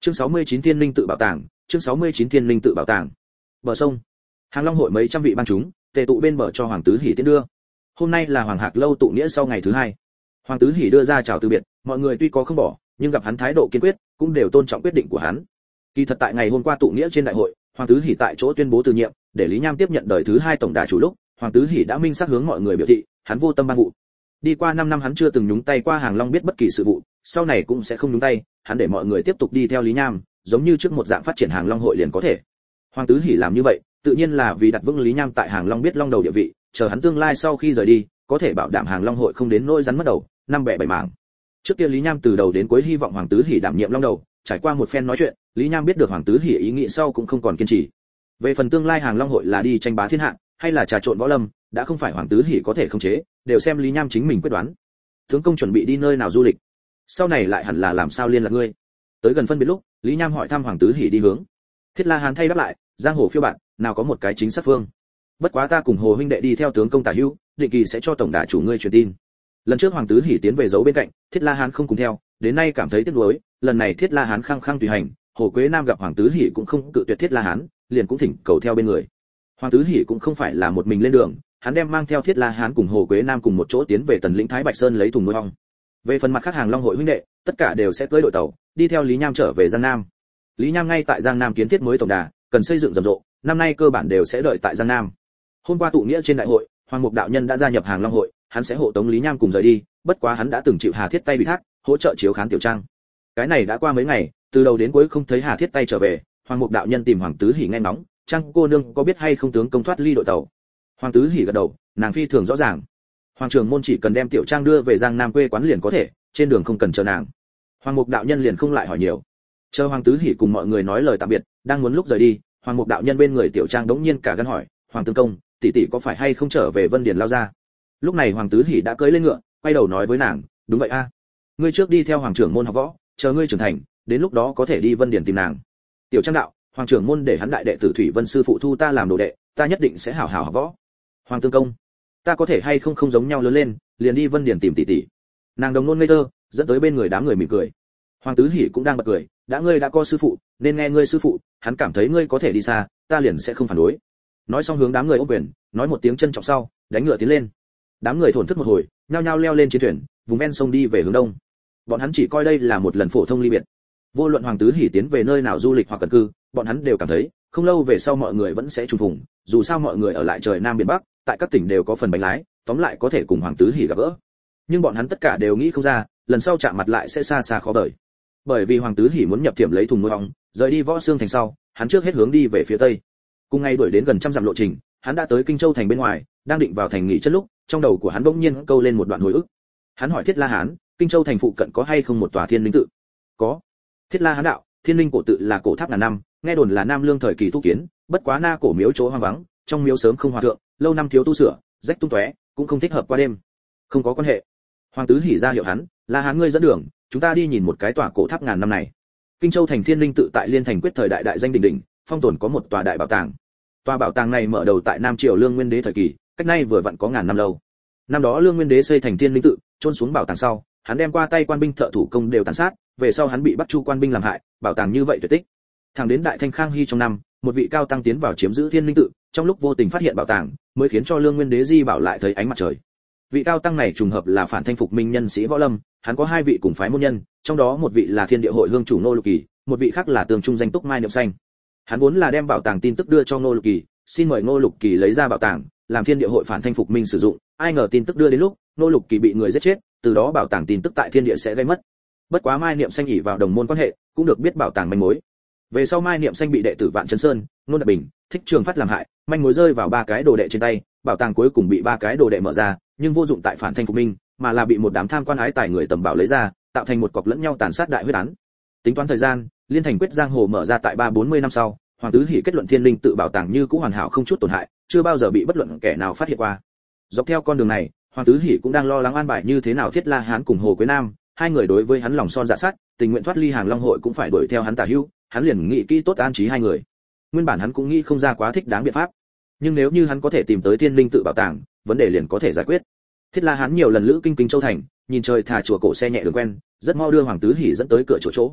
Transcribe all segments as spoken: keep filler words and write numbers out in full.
Chương sáu mươi chín Thiên Linh tự bảo tàng, chương sáu mươi chín Thiên Linh tự bảo tàng. Bờ sông, Hàng Long hội mấy trăm vị ban chúng, tề tụ bên bờ cho Hoàng Tứ Hỷ tiễn đưa. Hôm nay là Hoàng Hạc lâu tụ nghĩa sau ngày thứ hai. Hoàng Tứ Hỷ đưa ra chào từ biệt, mọi người tuy có không bỏ, nhưng gặp hắn thái độ kiên quyết, cũng đều tôn trọng quyết định của hắn. Kỳ thật tại ngày hôm qua tụ nghĩa trên đại hội, Hoàng Tứ Hỷ tại chỗ tuyên bố từ nhiệm, để Lý Nham tiếp nhận đời thứ hai tổng đà chủ lúc, Hoàng Tứ Hỷ đã minh xác hướng mọi người biểu thị, hắn vô tâm ban vụ. Đi qua năm năm hắn chưa từng nhúng tay qua Hàng Long biết bất kỳ sự vụ, sau này cũng sẽ không nhúng tay, hắn để mọi người tiếp tục đi theo Lý Nham, giống như trước một dạng phát triển Hàng Long hội liền có thể. Hoàng Tứ Hỷ làm như vậy, tự nhiên là vì đặt vững Lý Nham tại Hàng Long biết long đầu địa vị, chờ hắn tương lai sau khi rời đi, có thể bảo đảm Hàng Long hội không đến nỗi rắn mất đầu, năm bẻ bảy mảng. Trước kia Lý Nham từ đầu đến cuối hy vọng Hoàng Tứ Hỷ đảm nhiệm long đầu, trải qua một phen nói chuyện, Lý Nham biết được Hoàng Tứ Hỷ ý nghĩ sau cũng không còn kiên trì. Về phần tương lai Hàng Long hội là đi tranh bá thiên hạ, hay là trà trộn võ lâm, đã không phải Hoàng Tứ Hỷ có thể khống chế, đều xem Lý Nham chính mình quyết đoán. Tướng công chuẩn bị đi nơi nào du lịch? Sau này lại hẳn là làm sao liên lạc ngươi? Tới gần phân biệt lúc, Lý Nham hỏi thăm Hoàng Tứ Hỷ đi hướng. Thiết La Hán thay đáp lại, giang hồ phiêu bạn, nào có một cái chính xác phương. Bất quá ta cùng Hồ huynh đệ đi theo tướng công tả hữu, định kỳ sẽ cho tổng đà chủ ngươi truyền tin. Lần trước Hoàng Tứ Hỷ tiến về giấu bên cạnh, Thiết La Hán không cùng theo, đến nay cảm thấy tiếc nuối, lần này Thiết La Hán khăng khăng tùy hành, Hồ Quế Nam gặp Hoàng Tứ Hỷ cũng không cự tuyệt Thiết La Hán, liền cũng thỉnh cầu theo bên người. Hoàng Tứ Hỷ cũng không phải là một mình lên đường, hắn đem mang theo Thiết La Hán cùng Hồ Quế Nam cùng một chỗ tiến về Tần lĩnh Thái Bạch Sơn lấy thùng nuôi ong. Về phần mặt khác Hàng Long hội huynh đệ, tất cả đều sẽ cưỡi đội tàu, đi theo Lý Nham trở về Giang Nam. Lý Nham ngay tại Giang Nam kiến thiết mới tổng đà, cần xây dựng rầm rộ, năm nay cơ bản đều sẽ đợi tại Giang Nam. Hôm qua tụ nghĩa trên đại hội, Hoàng Mục đạo nhân đã gia nhập Hàng Long hội, hắn sẽ hộ tống Lý Nham cùng rời đi, bất quá hắn đã từng chịu Hà Thiết tay ủy thác, hỗ trợ chiếu khán tiểu trang. Cái này đã qua mấy ngày, từ đầu đến cuối không thấy Hà Thiết tay trở về, Hoàng Mục đạo nhân tìm Hoàng Tứ Hỷ nghe ngóng, "Trang cô nương có biết hay không tướng công thoát ly đội tàu?" Hoàng Tứ Hỷ gật đầu, nàng phi thường rõ ràng. Hoàng trưởng môn chỉ cần đem tiểu trang đưa về Giang Nam quê quán liền có thể, trên đường không cần chờ nàng. Hoàng Mục đạo nhân liền không lại hỏi nhiều. Chờ Hoàng Tứ Hỷ cùng mọi người nói lời tạm biệt, đang muốn lúc rời đi, Hoàng Mục đạo nhân bên người tiểu trang đống nhiên cả gan hỏi, "Hoàng tướng công, tỷ tỷ có phải hay không trở về Vân Điền lao ra?" Lúc này Hoàng Tứ Hỷ đã cưỡi lên ngựa, quay đầu nói với nàng, "Đúng vậy a, ngươi trước đi theo Hoàng trưởng môn học võ, chờ ngươi trưởng thành, đến lúc đó có thể đi Vân Điền tìm nàng." Tiểu trang đạo, "Hoàng trưởng môn để hắn đại đệ tử Thủy Vân sư phụ thu ta làm đồ đệ, ta nhất định sẽ hảo hảo học võ." "Hoàng tướng công, ta có thể hay không không giống nhau lớn lên, liền đi Vân Điền tìm tỷ tỷ?" Nàng đồng nôn ngây thơ, dẫn tới bên người đám người mỉm cười. Hoàng Tứ Hỷ cũng đang bật cười, "Đã ngươi đã có sư phụ, nên nghe ngươi sư phụ, hắn cảm thấy ngươi có thể đi xa, ta liền sẽ không phản đối." Nói xong hướng đám người ôm quyền, nói một tiếng trân trọng sau, đánh ngựa tiến lên. Đám người thổn thức một hồi, nhao nhao leo lên chiến thuyền, vùng ven sông đi về hướng đông. Bọn hắn chỉ coi đây là một lần phổ thông ly biệt. Vô luận Hoàng Tứ Hỷ tiến về nơi nào du lịch hoặc cẩn cư, bọn hắn đều cảm thấy, không lâu về sau mọi người vẫn sẽ trùng phùng, dù sao mọi người ở lại trời Nam biển Bắc, tại các tỉnh đều có phần bánh lái, tóm lại có thể cùng Hoàng Tứ Hỷ gặp gỡ. Nhưng bọn hắn tất cả đều nghĩ không ra, lần sau chạm mặt lại sẽ xa xa khó vời. Bởi vì Hoàng Tứ Hỷ muốn nhập tiệm lấy thùng nuôi ong, rời đi Võ Xương thành sau, hắn trước hết hướng đi về phía tây. Cùng ngày đuổi đến gần trăm dặm lộ trình, hắn đã tới Kinh Châu thành bên ngoài, đang định vào thành nghỉ chân lúc, trong đầu của hắn bỗng nhiên câu lên một đoạn hồi ức. Hắn hỏi Thiết La Hán, Kinh Châu thành phụ cận có hay không một tòa Thiên Linh tự? Có. Thiết La Hán đạo, Thiên Linh cổ tự là cổ tháp ngàn năm, nghe đồn là Nam Lương thời kỳ tu kiến, bất quá na cổ miếu chỗ hoang vắng, trong miếu sớm không hòa thượng, lâu năm thiếu tu sửa, rách tung tóe, cũng không thích hợp qua đêm. Không có quan hệ. Hoàng Tứ Hỷ ra hiệu hắn, "La Hán ngươi dẫn đường, chúng ta đi nhìn một cái tòa cổ tháp ngàn năm này." Kinh Châu thành Thiên Linh tự tại Liên thành quyết thời đại đại danh đỉnh đỉnh, phong tồn có một tòa đại bảo tàng. Tòa bảo tàng này mở đầu tại Nam Triều Lương Nguyên Đế thời kỳ, cách nay vừa vặn có ngàn năm lâu. Năm đó Lương Nguyên Đế xây thành Thiên Linh tự, chôn xuống bảo tàng sau, hắn đem qua tay quan binh thợ thủ công đều tàn sát, về sau hắn bị Bắc Chu quan binh làm hại, bảo tàng như vậy tuyệt tích. Thẳng đến Đại Thanh Khang Hy trong năm, một vị cao tăng tiến vào chiếm giữ Thiên Linh tự, trong lúc vô tình phát hiện bảo tàng, mới khiến cho Lương Nguyên Đế di bảo lại thấy ánh mặt trời. Vị cao tăng này trùng hợp là phản thanh phục minh nhân sĩ võ lâm, hắn có hai vị cùng phái môn nhân, trong đó một vị là Thiên Địa hội hương chủ Ngô Lục Kỳ, một vị khác là tường trung danh túc Mai Niệm Xanh. Hắn vốn là đem bảo tàng tin tức đưa cho Ngô Lục Kỳ, xin mời Ngô Lục Kỳ lấy ra bảo tàng, làm Thiên Địa hội phản thanh phục minh sử dụng, ai ngờ tin tức đưa đến lúc, Ngô Lục Kỳ bị người giết chết, từ đó bảo tàng tin tức tại Thiên Địa sẽ gây mất. Bất quá Mai Niệm Xanh ỷ vào đồng môn quan hệ, cũng được biết bảo tàng manh mối. Về sau Mai Niệm Xanh bị đệ tử Vạn Chấn Sơn, Ngô Đạt Bình, Thích Trường Phát làm hại, manh mối rơi vào ba cái đồ đệ trên tay, bảo tàng cuối cùng bị ba cái đồ đệ mở ra, nhưng vô dụng tại phản thanh phục minh, mà là bị một đám tham quan ái tài người tầm bảo lấy ra, tạo thành một cọc lẫn nhau tàn sát đại huyết án. Tính toán thời gian, Liên thành quyết giang hồ mở ra tại ba bốn mươi năm sau, Hoàng Tứ Hỷ kết luận Thiên Linh tự bảo tàng như cũ hoàn hảo không chút tổn hại, chưa bao giờ bị bất luận kẻ nào phát hiện qua. Dọc theo con đường này, Hoàng Tứ Hỷ cũng đang lo lắng an bài như thế nào Thiết La Hán cùng Hồ Quế Nam, hai người đối với hắn lòng son dạ sắt, tình nguyện thoát ly Hàng Long hội cũng phải đuổi theo hắn tả hữu, hắn liền nghĩ kỹ tốt an trí hai người. Nguyên bản hắn cũng nghĩ không ra quá thích đáng biện pháp, nhưng nếu như hắn có thể tìm tới Thiên Linh tự bảo tàng, vấn đề liền có thể giải quyết. Thiết La Hán nhiều lần lữ kinh Kinh Châu thành, nhìn trời thà chùa cổ xe nhẹ đường quen, rất mau đưa Hoàng Tứ Hỷ dẫn tới cửa chỗ chỗ.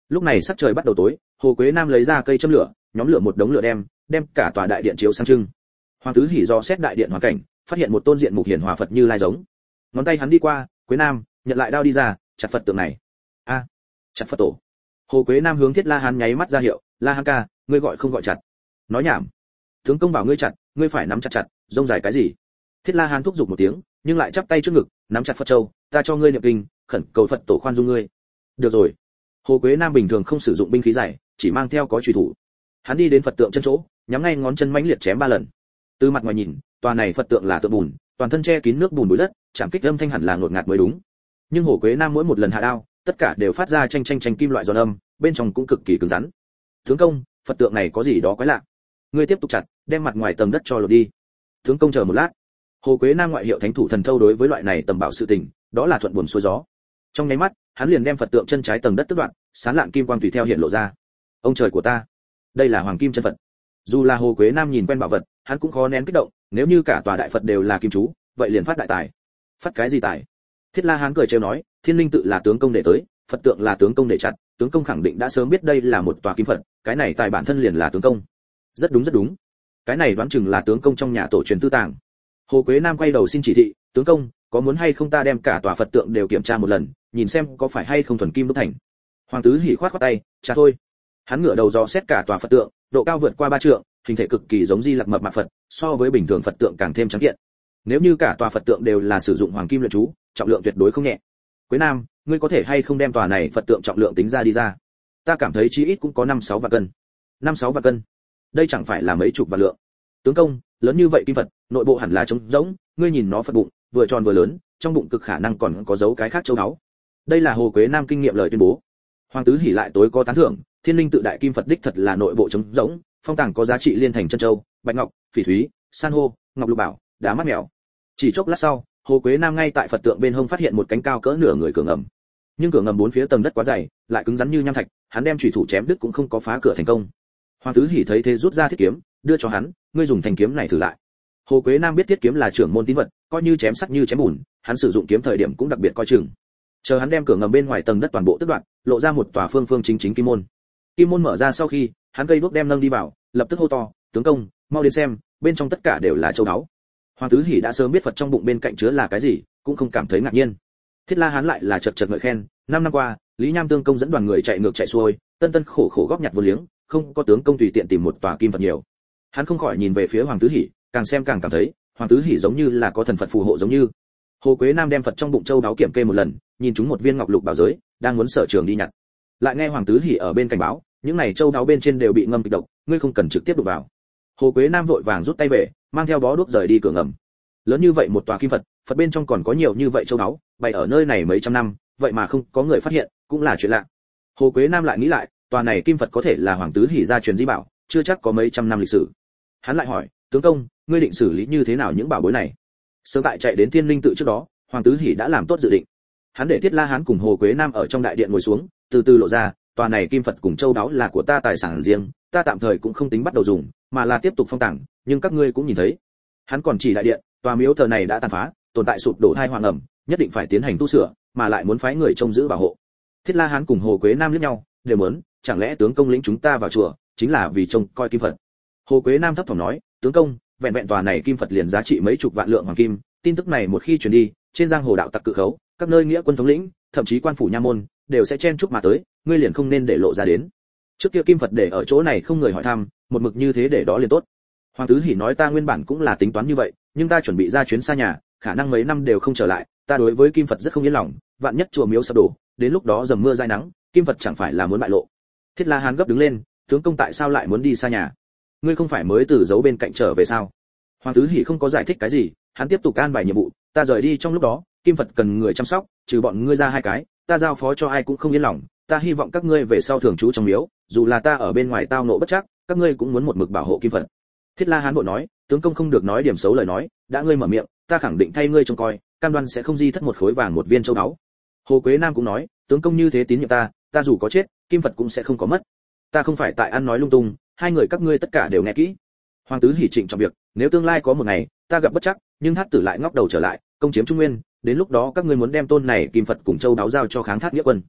Lúc này sắc trời bắt đầu tối, Hồ Quế Nam lấy ra cây châm lửa, nhóm lửa một đống lửa đem, đem cả tòa đại điện chiếu sáng trưng. Hoàng tứ hỉ do xét đại điện hoàn cảnh, phát hiện một tôn diện mục hiển hòa Phật Như Lai giống. Ngón tay hắn đi qua, Quế Nam nhận lại đao đi ra, chặt Phật tượng này. A, à, chặt Phật tổ. Hồ Quế Nam hướng Thiết La Hán nháy mắt ra hiệu, La Hán ca, ngươi gọi không gọi chặt? Nói nhảm. Tướng công bảo ngươi chặt, ngươi phải nắm chặt chặt, rông dài cái gì? Thiết La Hán thúc giục một tiếng, nhưng lại chắp tay trước ngực, nắm chặt Phật châu, ta cho ngươi niệm kinh, khẩn cầu Phật tổ khoan dung ngươi. Được rồi. Hồ Quế Nam bình thường không sử dụng binh khí dài, chỉ mang theo có chùy thủ. Hắn đi đến Phật tượng chân chỗ, nhắm ngay ngón chân mãnh liệt chém ba lần. Từ mặt ngoài nhìn, tòa này Phật tượng là tượng bùn, toàn thân che kín nước bùn bụi đất, chạm kích âm thanh hẳn là ngột ngạt mới đúng. Nhưng Hồ Quế Nam mỗi một lần hạ đao, tất cả đều phát ra chênh chênh chênh kim loại giòn âm, bên trong cũng cực kỳ cứng rắn. Tướng công, Phật tượng này có gì đó quái lạ. Ngươi tiếp tục chặt, đem mặt ngoài tầng đất cho lột đi. Tướng công chờ một lát. Hồ Quế Nam ngoại hiệu thánh thủ thần thâu đối với loại này tầm bảo sự tình, đó là thuận buồm xuôi gió. Trong nháy mắt, hắn liền đem Phật tượng chân trái tầng đất tức đoạn, sáng lạng kim quang tùy theo hiện lộ ra. Ông trời của ta, đây là hoàng kim chân Phật. Dù là Hồ Quế Nam nhìn quen bảo vật, hắn cũng khó nén kích động, nếu như cả tòa đại Phật đều là kim chú, vậy liền phát đại tài. Phát cái gì tài? Thiết La Hán cười trêu nói, Thiên Linh tự là tướng công để tới, Phật tượng là tướng công để chặt, tướng công khẳng định đã sớm biết đây là một tòa kim Phật, cái này tài bản thân liền là tướng công. Rất đúng rất đúng. Cái này đoán chừng là tướng công trong nhà tổ truyền tư tàng. Hồ Quế Nam quay đầu xin chỉ thị, tướng công, có muốn hay không ta đem cả tòa Phật tượng đều kiểm tra một lần, nhìn xem có phải hay không thuần kim đúc thành. Hoàng tứ hỉ khoát khoát tay, cha thôi. Hắn ngửa đầu dò xét cả tòa Phật tượng, độ cao vượt qua ba trượng, hình thể cực kỳ giống Di Lặc mập mạp Phật, so với bình thường Phật tượng càng thêm trắng kiện. Nếu như cả tòa Phật tượng đều là sử dụng hoàng kim luyện chú, trọng lượng tuyệt đối không nhẹ. Quế Nam, ngươi có thể hay không đem tòa này Phật tượng trọng lượng tính ra đi ra? Ta cảm thấy chí ít cũng có năm sáu vạn cân. năm sáu vạn cân. Đây chẳng phải là mấy chục vạn lượng. Tướng công, lớn như vậy kim Phật, nội bộ hẳn là trống rỗng, ngươi nhìn nó Phật bụng, vừa tròn vừa lớn, trong bụng cực khả năng còn có dấu cái khác châu báu. Đây là Hồ Quế Nam kinh nghiệm lời tuyên bố. Hoàng tứ hỉ lại tối có tán thưởng, Thiên Linh tự đại kim Phật đích thật là nội bộ trống rỗng, phong tàng có giá trị liên thành chân châu, bạch ngọc, phỉ thúy, san hô, ngọc lục bảo, đá mắt mèo. Chỉ chốc lát sau, Hồ Quế Nam ngay tại Phật tượng bên hông phát hiện một cánh cao cỡ nửa người cửa ngầm. Nhưng cửa ngầm bốn phía tầng đất quá dày, lại cứng rắn như nham thạch, hắn đem chủy thủ chém đứt cũng không có phá cửa thành công. Hoàng tứ hỉ thấy thế rút ra thiết kiếm, đưa cho hắn, ngươi dùng thanh kiếm này thử lại. Hồ Quế Nam biết thiết kiếm là trưởng môn tín vật, coi như chém sắt như chém bùn, hắn sử dụng kiếm thời điểm cũng đặc biệt coi chừng. Chờ hắn đem cửa ngầm bên ngoài tầng đất toàn bộ tức đoạn, lộ ra một tòa phương phương chính chính kim môn. Kim môn mở ra sau khi, hắn cây đuốc đem nâng đi vào, lập tức hô to, tướng công, mau đến xem, bên trong tất cả đều là châu báu. Hoàng tứ hỉ đã sớm biết Phật trong bụng bên cạnh chứa là cái gì, cũng không cảm thấy ngạc nhiên. Thiết La Hán lại là chật chật ngợi khen, năm năm qua, Lý Nham Tương công dẫn đoàn người chạy ngược chạy xuôi, tân tân khổ khổ góp nhặt vô liếng, không có tướng công tùy tiện tìm một tòa kim Phật nhiều. Hắn không khỏi nhìn về phía Hoàng tứ hỉ, càng xem càng cảm thấy, Hoàng tứ hỉ giống như là có thần Phật phù hộ giống như. Hồ Quế Nam đem Phật trong bụng châu báu kiểm kê một lần, nhìn chúng một viên ngọc lục bảo giới, đang muốn sở trường đi nhặt. Lại nghe Hoàng tứ hỉ ở bên cảnh báo, những này châu báu bên trên đều bị ngâm kịch độc, ngươi không cần trực tiếp đụng vào. Hồ Quế Nam vội vàng rút tay về, mang theo bó đuốc rời đi cửa ngầm. Lớn như vậy một tòa kim Phật, Phật bên trong còn có nhiều như vậy châu báu, bày ở nơi này mấy trăm năm, vậy mà không có người phát hiện, cũng là chuyện lạ. Hồ Quế Nam lại nghĩ lại, tòa này kim Phật có thể là Hoàng tứ hỉ gia truyền di bảo, chưa chắc có mấy trăm năm lịch sử. Hắn lại hỏi, tướng công, ngươi định xử lý như thế nào những bảo bối này? Sớm tại chạy đến Thiên Linh tự trước đó, Hoàng tứ hỉ đã làm tốt dự định. Hắn để Thiết La Hán cùng Hồ Quế Nam ở trong đại điện ngồi xuống, từ từ lộ ra, tòa này kim Phật cùng châu báu là của ta tài sản riêng, ta tạm thời cũng không tính bắt đầu dùng, mà là tiếp tục phong tàng, nhưng các ngươi cũng nhìn thấy. Hắn còn chỉ đại điện, tòa miếu thờ này đã tàn phá, tồn tại sụp đổ thai hoàng ẩm, nhất định phải tiến hành tu sửa, mà lại muốn phái người trông giữ bảo hộ. Thiết La Hán cùng Hồ Quế Nam liếc nhau, đều muốn, chẳng lẽ tướng công lĩnh chúng ta vào chùa, chính là vì trông coi kim Phật? Hồ Quế Nam thấp thỏm nói, tướng công, vẹn vẹn tòa này kim Phật liền giá trị mấy chục vạn lượng hoàng kim, tin tức này một khi truyền đi, trên giang hồ đạo tặc cự khấu, các nơi nghĩa quân thống lĩnh, thậm chí quan phủ nha môn, đều sẽ chen chúc mà tới, ngươi liền không nên để lộ ra đến. Trước kia kim Phật để ở chỗ này không người hỏi thăm, một mực như thế để đó liền tốt. Hoàng tứ hỉ nói, ta nguyên bản cũng là tính toán như vậy, nhưng ta chuẩn bị ra chuyến xa nhà, khả năng mấy năm đều không trở lại, ta đối với kim Phật rất không yên lòng, vạn nhất chùa miếu sập đổ, đến lúc đó dầm mưa dãi nắng, kim Phật chẳng phải là muốn bại lộ. Thiết La Hán gấp đứng lên, tướng công tại sao lại muốn đi xa nhà? Ngươi không phải mới từ giấu bên cạnh trở về sao? Hoàng tứ hỉ không có giải thích cái gì, hắn tiếp tục an bài nhiệm vụ, ta rời đi trong lúc đó, kim Phật cần người chăm sóc, trừ bọn ngươi ra hai cái, ta giao phó cho ai cũng không yên lòng, ta hy vọng các ngươi về sau thường trú trong miếu, dù là ta ở bên ngoài tao nộ bất trắc, các ngươi cũng muốn một mực bảo hộ kim Phật. Thiết La Hán vội nói, tướng công không được nói điểm xấu lời nói, đã ngươi mở miệng, ta khẳng định thay ngươi trông coi, cam đoan sẽ không di thất một khối vàng một viên châu báu. Hồ Quế Nam cũng nói, tướng công như thế tín nhiệm ta, ta dù có chết, kim Phật cũng sẽ không có mất. Ta không phải tại ăn nói lung tung, hai người các ngươi tất cả đều nghe kỹ. Hoàng tứ hỉ trịnh trọng việc, nếu tương lai có một ngày, ta gặp bất trắc, nhưng Thát Tử lại ngóc đầu trở lại, công chiếm Trung Nguyên, đến lúc đó các ngươi muốn đem tôn này kim Phật cùng châu đáo giao cho kháng Thát nghĩa quân.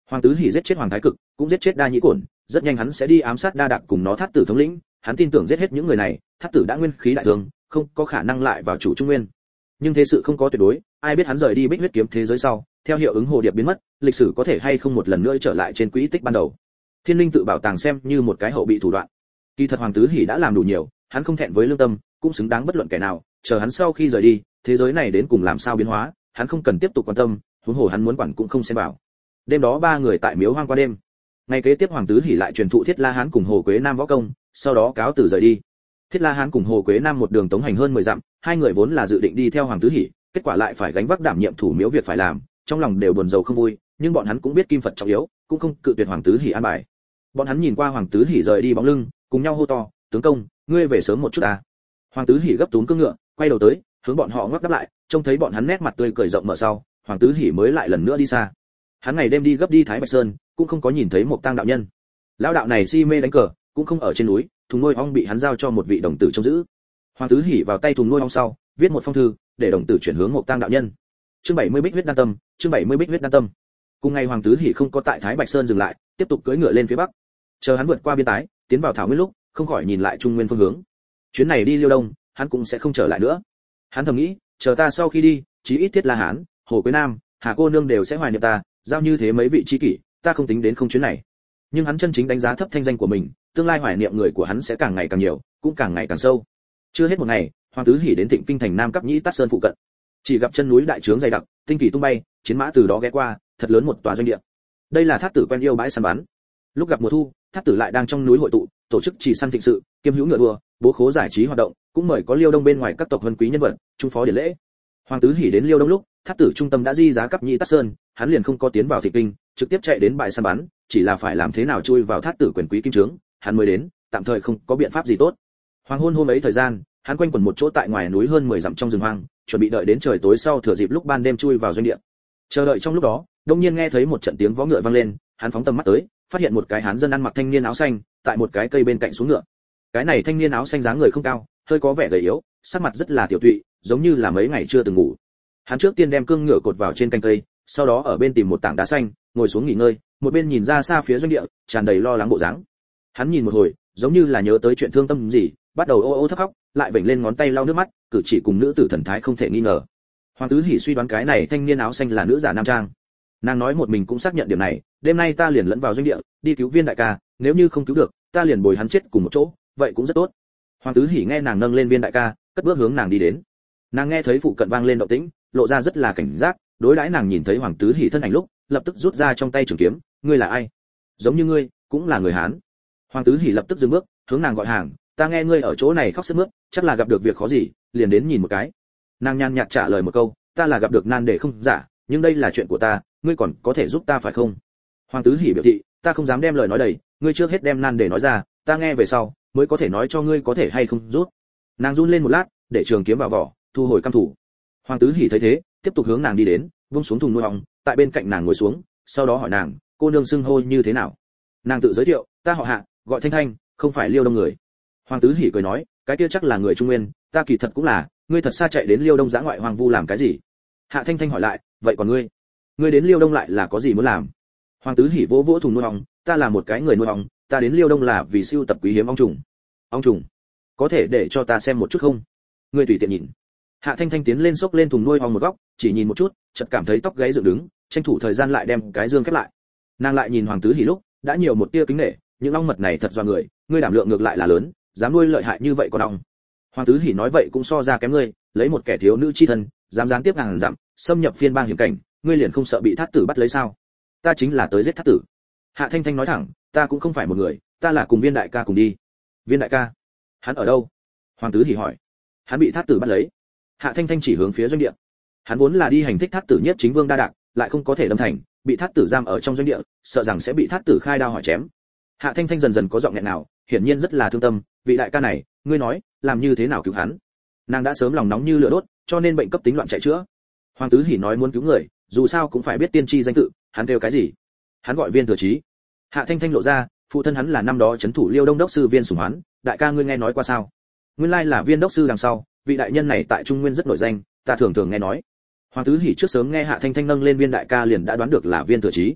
Hoàng tứ hỉ giết chết Hoàng thái cực, cũng giết chết Đa Nhĩ Cổn, rất nhanh hắn sẽ đi ám sát Đa Đạc cùng nó Thát tử thống lĩnh, hắn tin tưởng giết hết những người này, Thát tử đã nguyên khí đại thương, không có khả năng lại vào chủ Trung Nguyên. Nhưng thế sự không có tuyệt đối, ai biết hắn rời đi Bích huyết kiếm thế giới sau, theo hiệu ứng hồ điệp biến mất, lịch sử có thể hay không một lần nữa trở lại trên quỹ tích ban đầu. Thiên Linh tự bảo tàng xem như một cái hậu bị thủ đoạn. Kỳ thật Hoàng tứ hỉ đã làm đủ nhiều, hắn không thẹn với lương tâm, cũng xứng đáng bất luận kẻ nào, chờ hắn sau khi rời đi, thế giới này đến cùng làm sao biến hóa, hắn không cần tiếp tục quan tâm, huống hồ hắn muốn quản cũng không xen vào. Đêm đó ba người tại miếu hoang qua đêm. Ngày kế tiếp Hoàng tứ hỉ lại truyền thụ Thiết La Hán cùng Hồ Quế Nam võ công, sau đó cáo từ rời đi. Thiết La Hán cùng Hồ Quế Nam một đường tống hành hơn mười dặm, hai người vốn là dự định đi theo Hoàng tứ hỉ, kết quả lại phải gánh vác đảm nhiệm thủ miếu việc phải làm, trong lòng đều buồn rầu không vui, nhưng bọn hắn cũng biết kim Phật trọng yếu, cũng không cự tuyệt Hoàng tứ hỉ an bài. Bọn hắn nhìn qua Hoàng tứ hỉ rời đi bóng lưng, cùng nhau hô to, tướng công, ngươi về sớm một chút à. Hoàng tứ hỉ gấp túm cương ngựa, quay đầu tới, hướng bọn họ ngoắc đáp lại, trông thấy bọn hắn nét mặt tươi cười rộng mở sau, Hoàng tứ hỉ mới lại lần nữa đi xa. Hắn ngày đêm đi gấp đi Thái Bạch Sơn, cũng không có nhìn thấy một tang đạo nhân. Lão đạo này si mê đánh cờ, cũng không ở trên núi, thùng nuôi ong bị hắn giao cho một vị đồng tử trông giữ. Hoàng tứ hỉ vào tay thùng nuôi ong sau, viết một phong thư, để đồng tử chuyển hướng một tang đạo nhân. Chương bảy mươi Bích huyết đan tâm, chương bảy mươi Bích huyết đan tâm. Cùng ngày Hoàng tứ hỉ không có tại Thái Bạch Sơn dừng lại, tiếp tục cưỡi ngựa lên phía bắc. Chờ hắn vượt qua biên tái, tiến vào thảo nguyên lúc, không khỏi nhìn lại Trung Nguyên phương hướng. Chuyến này đi Liêu Đông, hắn cũng sẽ không trở lại nữa. Hắn thầm nghĩ, chờ ta sau khi đi, chí ít Thiết La Hán, Hồ Quế Nam, Hà cô nương đều sẽ hoài niệm ta, giao như thế mấy vị tri kỷ, ta không tính đến không chuyến này. Nhưng hắn chân chính đánh giá thấp thanh danh của mình, tương lai hoài niệm người của hắn sẽ càng ngày càng nhiều, cũng càng ngày càng sâu. Chưa hết một ngày, Hoàng tứ hỉ đến Thịnh Kinh thành Nam Cấp Nhĩ Tát Sơn phụ cận. Chỉ gặp chân núi đại trướng dày đặc, tinh kỳ tung bay, chiến mã từ đó ghé qua, thật lớn một tòa doanh địa. Đây là Thát tử quen yêu bãi săn bắn. Lúc gặp mùa thu, Thát tử lại đang trong núi hội tụ, tổ chức chỉ săn thịnh sự, kiêm hữu ngựa đua, bố khố giải trí hoạt động, cũng mời có Liêu Đông bên ngoài các tộc vân quý nhân vật, trung phó điển lễ. Hoàng tứ hỉ đến Liêu Đông lúc, Thát tử trung tâm đã di giá Cấp Nhĩ Tát Sơn, hắn liền không có tiến vào Thịnh Kinh, trực tiếp chạy đến bãi săn bắn, chỉ là phải làm thế nào chui vào Thát tử quyền quý kim trướng, hắn mới đến, tạm thời không có biện pháp gì tốt. Hoàng hôn hôm ấy thời gian, hắn quanh quẩn một chỗ tại ngoài núi hơn mười dặm trong rừng hoang, chuẩn bị đợi đến trời tối sau thừa dịp lúc ban đêm chui vào doanh địa. Chờ đợi trong lúc đó, đột nhiên nghe thấy một trận tiếng vó ngựa vang lên, hắn phóng tầm mắt tới, phát hiện một cái hán dân ăn mặc thanh niên áo xanh, tại một cái cây bên cạnh xuống ngựa. Cái này thanh niên áo xanh dáng người không cao, hơi có vẻ gầy yếu, sắc mặt rất là tiểu tụy, giống như là mấy ngày chưa từng ngủ. Hắn trước tiên đem cương ngựa cột vào trên cành cây, sau đó ở bên tìm một tảng đá xanh, ngồi xuống nghỉ ngơi, một bên nhìn ra xa phía doanh địa, tràn đầy lo lắng bộ dáng. Hắn nhìn một hồi, giống như là nhớ tới chuyện thương tâm gì, bắt đầu ô ô thấp khóc, lại vểnh lên ngón tay lau nước mắt, cử chỉ cùng nữ tử thần thái không thể nghi ngờ. Hoàng tứ hỉ suy đoán cái này thanh niên áo xanh là nữ giả nam trang. Nàng nói một mình cũng xác nhận điểm này, đêm nay ta liền lẫn vào doanh địa, đi cứu Viên đại ca, nếu như không cứu được, ta liền bồi hắn chết cùng một chỗ, vậy cũng rất tốt. Hoàng tứ hỉ nghe nàng nâng lên Viên đại ca, cất bước hướng nàng đi đến. Nàng nghe thấy phụ cận vang lên động tĩnh, lộ ra rất là cảnh giác, đối đãi nàng nhìn thấy Hoàng tứ hỉ thân ảnh lúc, lập tức rút ra trong tay trường kiếm, ngươi là ai? Giống như ngươi, cũng là người Hán. Hoàng tứ hỉ lập tức dừng bước, hướng nàng gọi hàng, ta nghe ngươi ở chỗ này khóc sướt mướt, chắc là gặp được việc khó gì, liền đến nhìn một cái. Nàng nhàn nhạt trả lời một câu, ta là gặp được nan đề không giả, nhưng đây là chuyện của ta, ngươi còn có thể giúp ta phải không? Hoàng tứ hỉ biểu thị, ta không dám đem lời nói đầy, ngươi trước hết đem nan đề nói ra, ta nghe về sau mới có thể nói cho ngươi có thể hay không giúp. Nàng run lên một lát, để trường kiếm vào vỏ, thu hồi cam thủ. Hoàng tứ hỉ thấy thế, tiếp tục hướng nàng đi đến, buông xuống thùng nuôi ong, tại bên cạnh nàng ngồi xuống, sau đó hỏi nàng, cô nương xưng hô như thế nào? Nàng tự giới thiệu, ta họ Hạ, gọi Thanh Thanh, không phải Liêu Đông người. Hoàng tứ hỉ cười nói, cái kia chắc là người Trung Nguyên, ta kỳ thật cũng là, ngươi thật xa chạy đến Liêu Đông dã ngoại hoang vu làm cái gì? Hạ Thanh Thanh hỏi lại, vậy còn ngươi? Ngươi đến Liêu Đông lại là có gì muốn làm? Hoàng tứ hỉ vỗ vỗ thùng nuôi ong, ta là một cái người nuôi ong, ta đến Liêu Đông là vì siêu tập quý hiếm ong trùng. Ong trùng? Có thể để cho ta xem một chút không? Ngươi tùy tiện nhìn. Hạ Thanh Thanh tiến lên xốc lên thùng nuôi ong một góc, chỉ nhìn một chút, chợt cảm thấy tóc gáy dựng đứng, tranh thủ thời gian lại đem cái dương khép lại. Nàng lại nhìn Hoàng tứ hỉ lúc, đã nhiều một tia kính nể, những ong mật này thật doa người, ngươi đảm lượng ngược lại là lớn, dám nuôi lợi hại như vậy còn ong. Hoàng tứ hỉ nói vậy cũng so ra kém ngươi, lấy một kẻ thiếu nữ chi thân, dám gián tiếp ngàn dặm, xâm nhập phiên bang hiểm cảnh, ngươi liền không sợ bị Thát tử bắt lấy sao? Ta chính là tới giết Thát tử. Hạ Thanh Thanh nói thẳng, ta cũng không phải một người, ta là cùng Viên đại ca cùng đi. Viên đại ca? Hắn ở đâu? Hoàng tứ hỉ hỏi. Hắn bị Thát tử bắt lấy. Hạ Thanh Thanh chỉ hướng phía doanh địa. Hắn vốn là đi hành thích Thát tử nhất chính vương đa đạc, lại không có thể đâm thành, bị Thát tử giam ở trong doanh địa, sợ rằng sẽ bị Thát tử khai đao hỏi chém. Hạ Thanh Thanh dần dần có giọng nghẹn nào, hiển nhiên rất là thương tâm, vị đại ca này, ngươi nói, làm như thế nào cứu hắn? Nàng đã sớm lòng nóng như lửa đốt, cho nên bệnh cấp tính loạn chạy chữa. Hoàng tứ hỉ nói muốn cứu người, dù sao cũng phải biết tiên tri danh tự, hắn kêu cái gì? Hắn gọi Viên Thừa Chí. Hạ Thanh Thanh lộ ra, phụ thân hắn là năm đó trấn thủ Liêu Đông đốc sư Viên Sủng Hoán, đại ca ngươi nghe nói qua sao? Nguyên lai là Viên đốc sư đằng sau, vị đại nhân này tại Trung Nguyên rất nổi danh, ta thường thường nghe nói. Hoàng tứ hỉ trước sớm nghe Hạ Thanh Thanh nâng lên Viên đại ca liền đã đoán được là Viên Thừa Chí.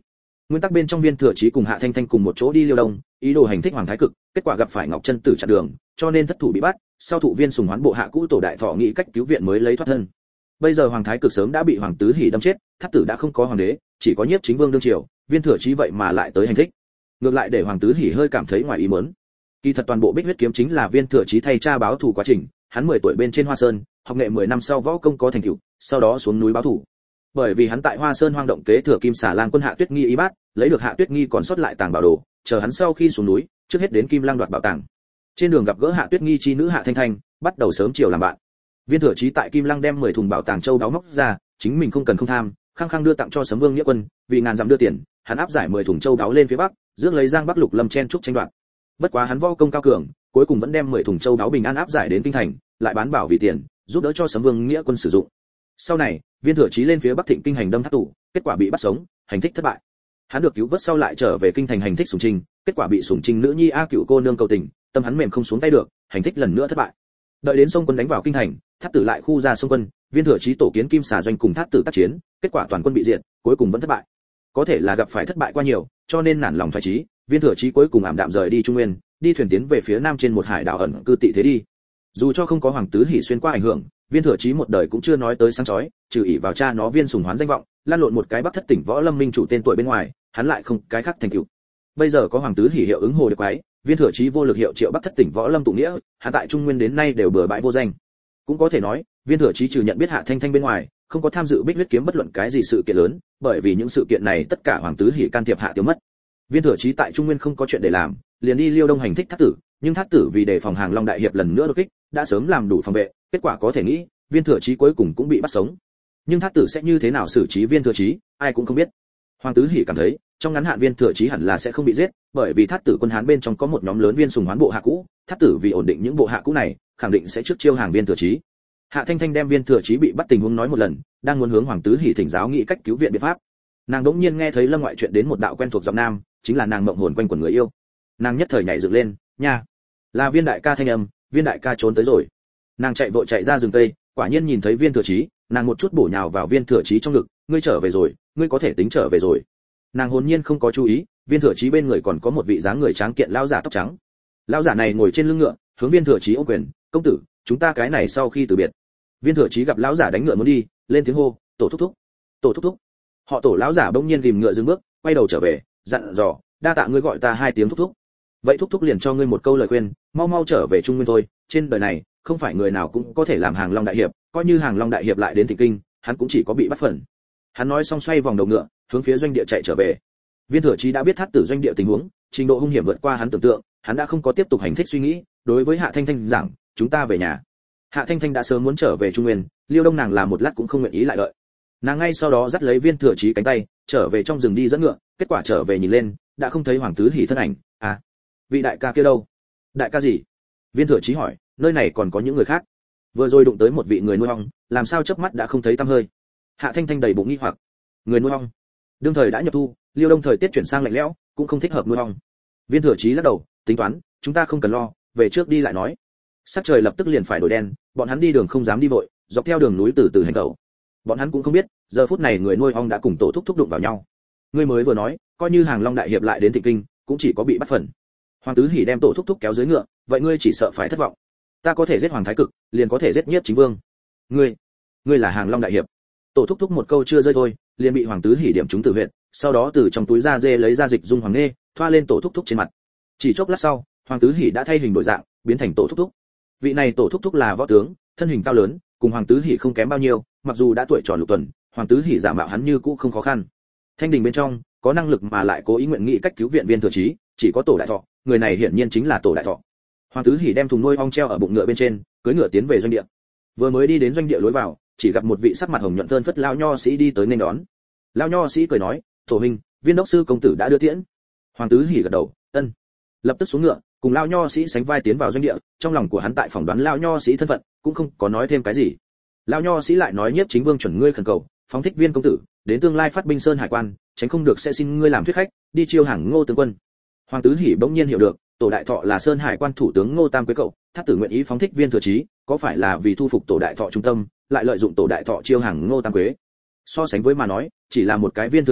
Nguyên tắc bên trong Viên Thừa Chí cùng Hạ Thanh Thanh cùng một chỗ đi Liêu Đông, ý đồ hành thích Hoàng Thái Cực, kết quả gặp phải Ngọc Chân Tử chặn đường, cho nên thất thủ bị bắt, sau thụ Viên Sùng Hoán bộ hạ cũ tổ đại thọ nghĩ cách cứu viện mới lấy thoát thân. Bây giờ Hoàng Thái Cực sớm đã bị Hoàng Tứ Hỉ đâm chết, Thát Tử đã không có hoàng đế, chỉ có Nhiếp Chính Vương đương triều, Viên Thừa Chí vậy mà lại tới hành thích. Ngược lại để Hoàng Tứ Hỉ hơi cảm thấy ngoài ý muốn. Kỳ thật toàn bộ Bích Huyết kiếm chính là Viên Thừa Chí thay cha báo thù quá trình, hắn mười tuổi bên trên Hoa Sơn, học nghệ mười năm sau võ công có thành tựu, sau đó xuống núi báo thù. Bởi vì hắn tại Hoa Sơn hoang động kế thừa Kim Xà Lang quân Hạ Tuyết Nghi y bát, lấy được Hạ Tuyết Nghi còn sót lại tàng bảo đồ, chờ hắn sau khi xuống núi, trước hết đến Kim Lăng đoạt bảo tàng. Trên đường gặp gỡ Hạ Tuyết Nghi chi nữ Hạ Thanh Thanh, bắt đầu sớm chiều làm bạn. Viên Thừa Chí tại Kim Lăng đem mười thùng bảo tàng châu đáo móc ra, chính mình không cần không tham, khăng khăng đưa tặng cho Sấm Vương Nghĩa Quân, vì ngàn dặm đưa tiền, hắn áp giải mười thùng châu đáo lên phía bắc, rước lấy Giang Bắc Lục Lâm chen trúc tranh đoạt. Bất quá hắn võ công cao cường, cuối cùng vẫn đem mười thùng châu đáo bình an áp giải đến kinh thành, lại bán bảo vì tiền, giúp đỡ cho Sấm Vương Nghĩa Quân sử dụng. Sau này, Viên Thừa Chí lên phía bắc thịnh kinh hành đâm thắt tủ, kết quả bị bắt sống, hành thích thất bại. Hắn được cứu vớt sau lại trở về kinh thành hành thích Sùng Trinh, kết quả bị Sùng Trinh nữ nhi A Cửu cô nương cầu tình, tâm hắn mềm không xuống tay được, hành thích lần nữa thất bại. Đợi đến Sông quân đánh vào kinh thành, Thát Tử lại khu ra Sông quân, Viên Thừa Chí tổ kiến Kim Xà doanh cùng Thát Tử tác chiến, kết quả toàn quân bị diệt, cuối cùng vẫn thất bại. Có thể là gặp phải thất bại quá nhiều, cho nên nản lòng phái chí, Viên Thừa Chí cuối cùng ảm đạm rời đi Trung Nguyên, đi thuyền tiến về phía nam trên một hải đảo ẩn cư tị thế đi. Dù cho không có Hoàng Tứ Hỉ xuyên qua ảnh hưởng, Viên Thừa Chí một đời cũng chưa nói tới sáng chói, trừ ỷ vào cha nó Viên Sùng Hoán danh vọng, lan lộn một cái Bắc thất tỉnh võ lâm minh chủ tên tuổi bên ngoài, hắn lại không cái khác thành tựu. Bây giờ có Hoàng Tứ Hỉ hiệu ứng hồ điệp quái, Viên Thừa Chí vô lực hiệu triệu Bắc thất tỉnh võ lâm tụ nghĩa, hắn tại Trung Nguyên đến nay đều bừa bãi vô danh. Cũng có thể nói, Viên Thừa Chí trừ nhận biết Hạ Thanh Thanh bên ngoài, không có tham dự Bích Huyết kiếm bất luận cái gì sự kiện lớn, bởi vì những sự kiện này tất cả Hoàng Tứ Hỉ can thiệp hạ tiêu mất. Viên Thừa Chí tại Trung Nguyên không có chuyện để làm, liền đi Liêu Đông hành thích Thát Tử, nhưng Thát Tử vì đề phòng Hàng Long đại hiệp lần nữa đột kích, đã sớm làm đủ phòng vệ, kết quả có thể nghĩ, Viên Thừa Chí cuối cùng cũng bị bắt sống. Nhưng Thát Tử sẽ như thế nào xử trí Viên Thừa Chí, ai cũng không biết. Hoàng Tứ Hỉ cảm thấy, trong ngắn hạn Viên Thừa Chí hẳn là sẽ không bị giết, bởi vì Thát Tử quân Hán bên trong có một nhóm lớn Viên Sùng Hoán bộ hạ cũ, Thát Tử vì ổn định những bộ hạ cũ này, khẳng định sẽ trước chiêu hàng Viên Thừa Chí. Hạ Thanh Thanh đem Viên Thừa Chí bị bắt tình huống nói một lần, đang muốn hướng Hoàng Tứ Hỉ thỉnh giáo nghị cách cứu viện biện pháp. Nàng đỗng nhiên nghe thấy Lâm Ngoại chuyện đến một đạo quen thuộc giọng nam, chính là nàng mộng hồn quanh quẩn người yêu. Nàng nhất thời nhảy dựng lên, nha, là Viên đại ca thanh âm, Viên đại ca trốn tới rồi. Nàng chạy vội chạy ra rừng cây, quả nhiên nhìn thấy Viên Thừa Chí, nàng một chút bổ nhào vào Viên Thừa Chí trong ngực, ngươi trở về rồi, ngươi có thể tính trở về rồi. Nàng hồn nhiên không có chú ý, Viên Thừa Chí bên người còn có một vị dáng người tráng kiện lão giả tóc trắng. Lão giả này ngồi trên lưng ngựa, hướng Viên Thừa Chí ôm quyền, công tử, chúng ta cái này sau khi từ biệt. Viên Thừa Chí gặp lão giả đánh ngựa muốn đi, lên tiếng hô, tổ thúc thúc, tổ thúc thúc. Họ tổ lão giả bỗng nhiên rìm ngựa dừng bước, quay đầu trở về, dặn dò, đa tạ ngươi gọi ta hai tiếng thúc thúc. Vậy thúc thúc liền cho ngươi một câu lời khuyên, mau mau trở về Trung Nguyên thôi, trên đời này không phải người nào cũng có thể làm Hàng Long đại hiệp, coi như Hàng Long đại hiệp lại đến Thịnh Kinh, hắn cũng chỉ có bị bắt phần. Hắn nói xong xoay vòng đầu ngựa, hướng phía doanh địa chạy trở về. Viên Thừa Chí đã biết Thát Tử doanh địa tình huống, trình độ hung hiểm vượt qua hắn tưởng tượng, hắn đã không có tiếp tục hành thích suy nghĩ, đối với Hạ Thanh Thanh giảng, chúng ta về nhà. Hạ Thanh Thanh đã sớm muốn trở về Trung Nguyên, Liêu Đông nàng làm một lát cũng không nguyện ý lại đợi. Nàng ngay sau đó dắt lấy Viên Thừa Chí cánh tay, trở về trong rừng đi dẫn ngựa, kết quả trở về nhìn lên, đã không thấy Hoàng Tứ Hỉ thân ảnh. À, vị đại ca kia đâu? Đại ca gì? Viên Thừa Chí hỏi, nơi này còn có những người khác. Vừa rồi đụng tới một vị người nuôi ong, làm sao chớp mắt đã không thấy tăm hơi. Hạ Thanh Thanh đầy bụng nghi hoặc, người nuôi ong? Đương thời đã nhập thu, Liêu Đông thời tiết chuyển sang lạnh lẽo, cũng không thích hợp nuôi ong. Viên Thừa Chí lắc đầu, tính toán, chúng ta không cần lo, về trước đi lại nói. Sắc trời lập tức liền phải đổi đen, bọn hắn đi đường không dám đi vội, dọc theo đường núi từ từ hành tẩu. Bọn hắn cũng không biết, giờ phút này người nuôi ong đã cùng tổ thúc thúc đụng vào nhau. Ngươi mới vừa nói, coi như Hàng Long đại hiệp lại đến Thịnh Kinh, cũng chỉ có bị bắt phần. Hoàng Tứ Hỉ đem tổ thúc thúc kéo dưới ngựa, vậy ngươi chỉ sợ phải thất vọng. Ta có thể giết Hoàng Thái Cực, liền có thể giết Nhiếp Chính Vương. Ngươi, ngươi là Hàng Long đại hiệp. Tổ thúc thúc một câu chưa rơi thôi, liền bị Hoàng Tứ Hỉ điểm trúng tử huyệt, sau đó từ trong túi da dê lấy ra dịch dung hoàng nê, thoa lên tổ thúc thúc trên mặt. Chỉ chốc lát sau, Hoàng Tứ Hỉ đã thay hình đổi dạng, biến thành tổ thúc thúc. Vị này tổ thúc thúc là võ tướng, thân hình cao lớn, cùng Hoàng Tứ Hỉ không kém bao nhiêu, mặc dù đã tuổi tròn lục tuần, Hoàng Tứ Hỉ giả mạo hắn như cũ không khó khăn. Thanh đình bên trong, có năng lực mà lại cố ý nguyện nghị cách cứu viện Viên Thừa Chí, chỉ có tổ đại thọ, người này hiển nhiên chính là tổ đại thọ. Hoàng Tứ Hỉ đem thùng nuôi ong treo ở bụng ngựa bên trên, cưỡi ngựa tiến về doanh địa. Vừa mới đi đến doanh địa lối vào, chỉ gặp một vị sắc mặt hồng nhuận phơn phất lão nho sĩ đi tới nên đón. Lão nho sĩ cười nói, "Tổ huynh, Viên đốc sư công tử đã đưa tiễn." Hoàng Tứ Hỉ gật đầu, "Ân." Lập tức xuống ngựa, cùng lão nho sĩ sánh vai tiến vào doanh địa, trong lòng của hắn tại phỏng đoán lão nho sĩ thân phận, cũng không có nói thêm cái gì. Lão nho sĩ lại nói, Nhiếp Chính Vương chuẩn ngươi khẩn cầu, phóng thích Viên công tử, đến tương lai phát binh sơn hải quan, tránh không được sẽ xin ngươi làm thuyết khách, đi chiêu hàng Ngô tướng quân. Hoàng Tứ Hỉ bỗng nhiên hiểu được, tổ đại thọ là sơn hải quan thủ tướng Ngô Tam Quế cậu, Thát Tử nguyện ý phóng thích Viên Thừa Chí, có phải là vì thu phục tổ đại thọ trung tâm, lại lợi dụng tổ đại thọ chiêu hàng Ngô Tam Quế. So sánh với mà nói, chỉ là một cái Viên Thừa Chí,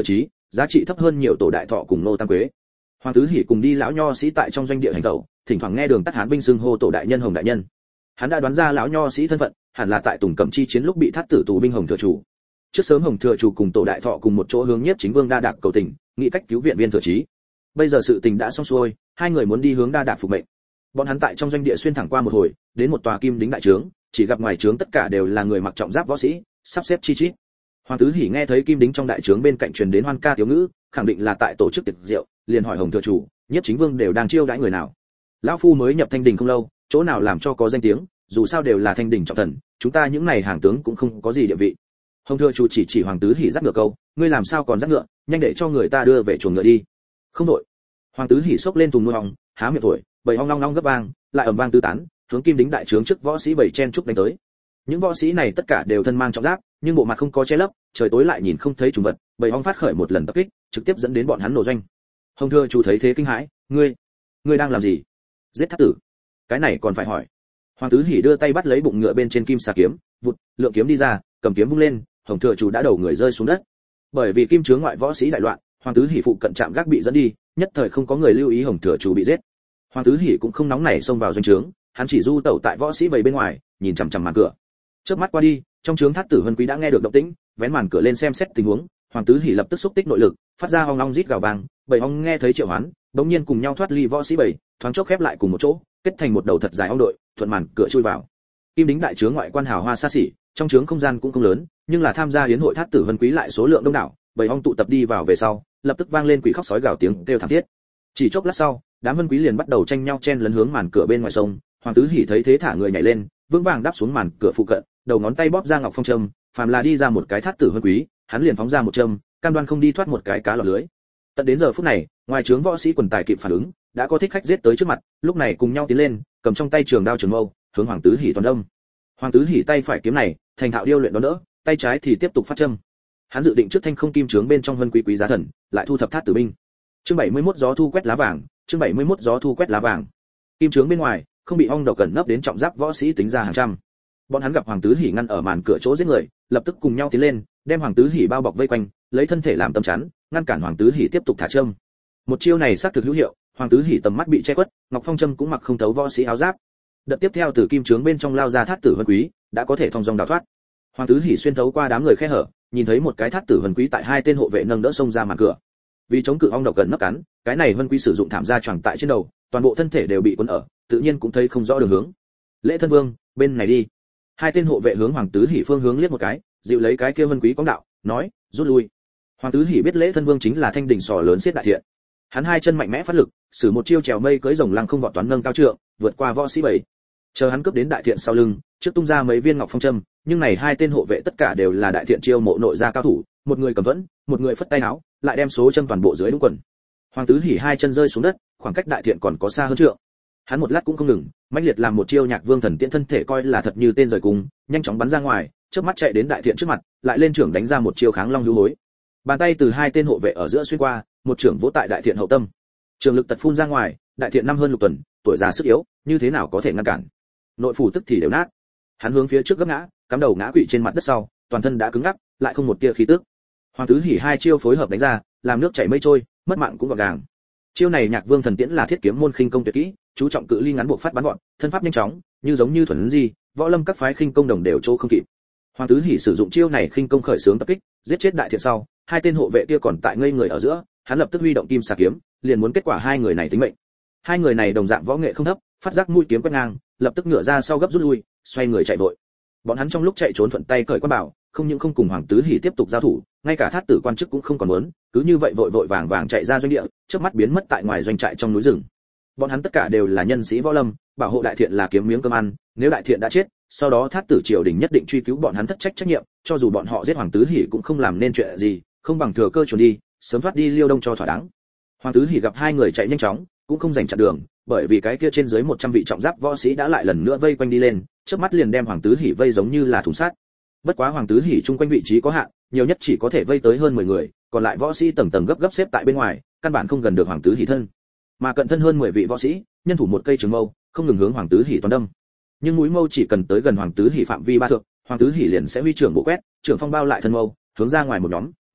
giá trị thấp hơn nhiều tổ đại thọ cùng Ngô Tam Quế. Hoàng Tứ Hỉ cùng đi lão nho sĩ tại trong doanh địa hành tẩu, thỉnh thoảng nghe đường tắt hán binh xưng hô tổ đại nhân Hồng đại nhân. Hắn đã đoán ra lão nho sĩ thân phận, hẳn là tại Tùng Cẩm chi chiến lúc bị thắt tử tù binh Hồng thừa chủ. Trước sớm Hồng thừa chủ cùng tổ đại thọ cùng một chỗ hướng Nhiếp Chính Vương Đa Đạc cầu tình, nghĩ cách cứu viện Viên Thừa Chí. Bây giờ sự tình đã xong xuôi, hai người muốn đi hướng Đa Đạc phục mệnh. Bọn hắn tại trong doanh địa xuyên thẳng qua một hồi, đến một tòa kim đính đại trướng, chỉ gặp ngoài trướng tất cả đều là người mặc trọng giáp võ sĩ, sắp xếp chi chít. Hoàng Tứ Hỉ nghe thấy kim đính trong đại trướng bên cạnh truyền đến hoan ca tiểu ngữ, khẳng định là tại tổ chức tiệc rượu, liền hỏi Hồng thừa chủ, Nhiếp Chính Vương đều đang chiêu đãi người nào? Lão phu mới nhập Thanh Đình không lâu, chỗ nào làm cho có danh tiếng, dù sao đều là Thanh Đình trọng thần, chúng ta những này hàng tướng cũng không có gì địa vị. Hồng thừa chủ chỉ chỉ Hoàng Tứ Hỉ dắt ngựa câu, ngươi làm sao còn dắt ngựa, nhanh để cho người ta đưa về chuồng ngựa đi. Không đổi. Hoàng Tứ Hỉ xốc lên thùng nuôi ong, há miệng thổi, bầy ong long long gấp vang, lại ầm vang tứ tán, hướng kim đính đại trướng trước võ sĩ bầy chen trúc đánh tới. Những võ sĩ này tất cả đều thân mang trọng giáp, nhưng bộ mặt không có che lấp, trời tối lại nhìn không thấy trùng vật, bầy ong phát khởi một lần tập kích, trực tiếp dẫn đến bọn hắn nổ doanh. Hồng thừa chủ thấy thế kinh hãi, ngươi, ngươi đang làm gì? Giết thát tử? Cái này còn phải hỏi. Hoàng Tứ Hỉ đưa tay bắt lấy bụng ngựa bên trên kim xà kiếm, vụt, lượng kiếm đi ra, cầm kiếm vung lên, Hồng thừa chủ đã đầu người rơi xuống đất. Bởi vì kim chướng ngoại võ sĩ đại loạn, Hoàng Tứ Hỉ phụ cận trạm gác bị dẫn đi, nhất thời không có người lưu ý Hồng thừa chủ bị giết. Hoàng Tứ Hỉ cũng không nóng nảy xông vào doanh trướng, hắn chỉ du tẩu tại võ sĩ bầy bên ngoài, nhìn chằm chằm màn cửa. Chớp mắt qua đi, trong trướng Thát Tử Vân Quý đã nghe được động tĩnh, vén màn cửa lên xem xét tình huống, Hoàng Tứ Hỉ lập tức xúc tích nội lực, phát ra ong ong rít gào vàng, bầy ong nghe thấy triệu hoán, đống nhiên cùng nhau thoát ly võ sĩ bầy, thoáng chốc khép lại cùng một chỗ, kết thành một đầu thật dài ong đội, thuận màn cửa chui vào. Kim đính đại trướng ngoại quan hào hoa xa xỉ, trong trướng không gian cũng không lớn, nhưng là tham gia yến hội Thát Tử Vân Quý lại số lượng đông đảo, bầy ong tụ tập đi vào về sau, lập tức vang lên quỷ khóc sói gào tiếng kêu thảm thiết. Chỉ chốc lát sau, đám Vân Quý liền bắt đầu tranh nhau chen lấn hướng màn cửa bên ngoài sông. Hoàng Tứ Hỉ thấy thế thả người nhảy lên, vững vàng đáp xuống màn cửa phụ cận, đầu ngón tay bóp ra ngọc phong châm, phàm là đi ra một cái Thát Tử Vân Quý, hắn liền phóng ra một châm, cam đoan không đi thoát một cái cá lọt lưới. Tận đến giờ phút này, ngoài trướng võ sĩ quần tài kịp phản ứng, đã có thích khách giết tới trước mặt, lúc này cùng nhau tiến lên, cầm trong tay trường đao trường mâu, hướng Hoàng Tứ Hỉ toàn đâm. Hoàng Tứ Hỉ tay phải kiếm này, thành thạo điêu luyện đó đỡ, tay trái thì tiếp tục phát châm. Hắn dự định trước thanh không kim trướng bên trong Vân Quý quý giá thần, lại thu thập Thát Tử binh. Chương bảy mươi mốt gió thu quét lá vàng, chương bảy mươi mốt gió thu quét lá vàng. Kim trướng bên ngoài, không bị ong độc cẩn nấp đến trọng giáp võ sĩ tính ra hàng trăm. Bọn hắn gặp Hoàng Tứ Hỉ ngăn ở màn cửa chỗ giết người, lập tức cùng nhau tiến lên, đem Hoàng Tứ Hỉ bao bọc vây quanh, lấy thân thể làm tấm chắn, ngăn cản Hoàng Tứ Hỉ tiếp tục thả châm. Một chiêu này xác thực hữu hiệu, Hoàng Tứ Hỉ tầm mắt bị che khuất, ngọc phong châm cũng mặc không thấu võ sĩ áo giáp. Đợt tiếp theo từ kim trướng bên trong lao ra Thát Tử Vân Quý, đã có thể thông dong đào thoát. Hoàng Tứ Hỉ xuyên thấu qua đám người khe hở, nhìn thấy một cái Thát Tử Vân Quý tại hai tên hộ vệ nâng đỡ xông ra màn cửa. Vì chống cự ong độc gần nấp cắn, cái này Vân Quý sử dụng thảm gia choàng tại trên đầu, toàn bộ thân thể đều bị cuốn ở, tự nhiên cũng thấy không rõ đường hướng. Lễ Thân Vương, bên này đi. Hai tên hộ vệ hướng Hoàng Tứ Hỉ phương hướng liếc một cái, dịu lấy cái kia Vân Quý cóng đạo, nói, rút lui. Hoàng Tứ Hỉ biết Lễ Thân Vương chính là Thanh Đình sò lớn xiết đại thiện. Hắn hai chân mạnh mẽ phát lực, sử một chiêu trèo mây cưỡi rồng lăng không vọt toán nâng cao trượng, vượt qua võ sĩ bảy. Chờ hắn cướp đến đại thiện sau lưng, trước tung ra mấy viên ngọc phong châm, nhưng này hai tên hộ vệ tất cả đều là đại thiện chiêu mộ nội gia cao thủ, một người cầm thuẫn, một người phất tay áo, lại đem số châm toàn bộ dưới đúng quần. Hoàng Tứ Hỉ hai chân rơi xuống đất, khoảng cách đại thiện còn có xa hơn trượng. Hắn một lát cũng không ngừng, mãnh liệt làm một chiêu Nhạc Vương Thần Tiễn thân thể coi là thật như tên rời cung, nhanh chóng bắn ra ngoài, chớp mắt chạy đến đại thiện trước mặt, lại lên trưởng đánh ra một chiêu Kháng Long hữu hối. Bàn tay từ hai tên hộ vệ ở giữa xuyên qua, một trưởng vỗ tại đại thiện hậu tâm. Trường lực tật phun ra ngoài, đại thiện năm hơn lục tuần, tuổi già sức yếu, như thế nào có thể ngăn cản? Nội phủ tức thì đều nát. Hắn hướng phía trước gấp ngã, cắm đầu ngã quỵ trên mặt đất sau, toàn thân đã cứng ngắc, lại không một tia khí tức. Hoàng Tứ Hỉ hai chiêu phối hợp đánh ra, làm nước chảy mây trôi, mất mạng cũng gọn gàng. Chiêu này Nhạc Vương Thần Tiễn là thiết kiếm môn khinh công tuyệt kỹ, chú trọng cự ly ngắn buộc phát bắn gọn, thân pháp nhanh chóng, như giống như thuần di, võ lâm các phái khinh công đồng đều chỗ không kịp. Hoàng Tứ Hỉ sử dụng chiêu này khinh công khởi xướng tập kích, giết chết đại thiện sau, hai tên hộ vệ kia còn tại ngây người ở giữa, hắn lập tức huy động kim xà kiếm, liền muốn kết quả hai người này tính mệnh. Hai người này đồng dạng võ nghệ không thấp, phát giác mũi kiếm quét ngang, lập tức ngửa ra sau gấp rút lui, xoay người chạy vội. Bọn hắn trong lúc chạy trốn thuận tay cởi quan bảo, không những không cùng Hoàng Tứ Hỉ tiếp tục giao thủ, ngay cả Thát Tử quan chức cũng không còn muốn, cứ như vậy vội vội vàng vàng chạy ra doanh địa, chớp mắt biến mất tại ngoài doanh trại trong núi rừng. Bọn hắn tất cả đều là nhân sĩ võ lâm, bảo hộ đại thiện là kiếm miếng cơm ăn, nếu đại thiện đã chết, sau đó Thát Tử triều đình nhất định truy cứu bọn hắn thất trách trách nhiệm, cho dù bọn họ giết Hoàng Tứ Hỉ cũng không làm nên chuyện gì, không bằng thừa cơ trốn đi, sớm thoát đi Liêu Đông cho thỏa đáng. Hoàng Tứ Hỉ gặp hai người chạy nhanh chóng, cũng không giành chặn đường, bởi vì cái kia trên dưới một trăm vị trọng giáp võ sĩ đã lại lần nữa vây quanh đi lên, chớp mắt liền đem Hoàng Tứ Hỉ vây giống như là thùng sắt. Bất quá Hoàng Tứ Hỉ chung quanh vị trí có hạn, nhiều nhất chỉ có thể vây tới hơn mười người, còn lại võ sĩ tầng tầng gấp gấp xếp tại bên ngoài, căn bản không gần được Hoàng Tứ Hỉ thân. Mà cận thân hơn mười vị võ sĩ, nhân thủ một cây trường mâu, không ngừng hướng Hoàng Tứ Hỉ toàn đâm. Nhưng mũi mâu chỉ cần tới gần Hoàng Tứ Hỉ phạm vi ba thước, Hoàng Tứ Hỉ liền sẽ huy trưởng bộ quét, trưởng phong bao lại thân mâu, hướng ra ngoài một nhóm,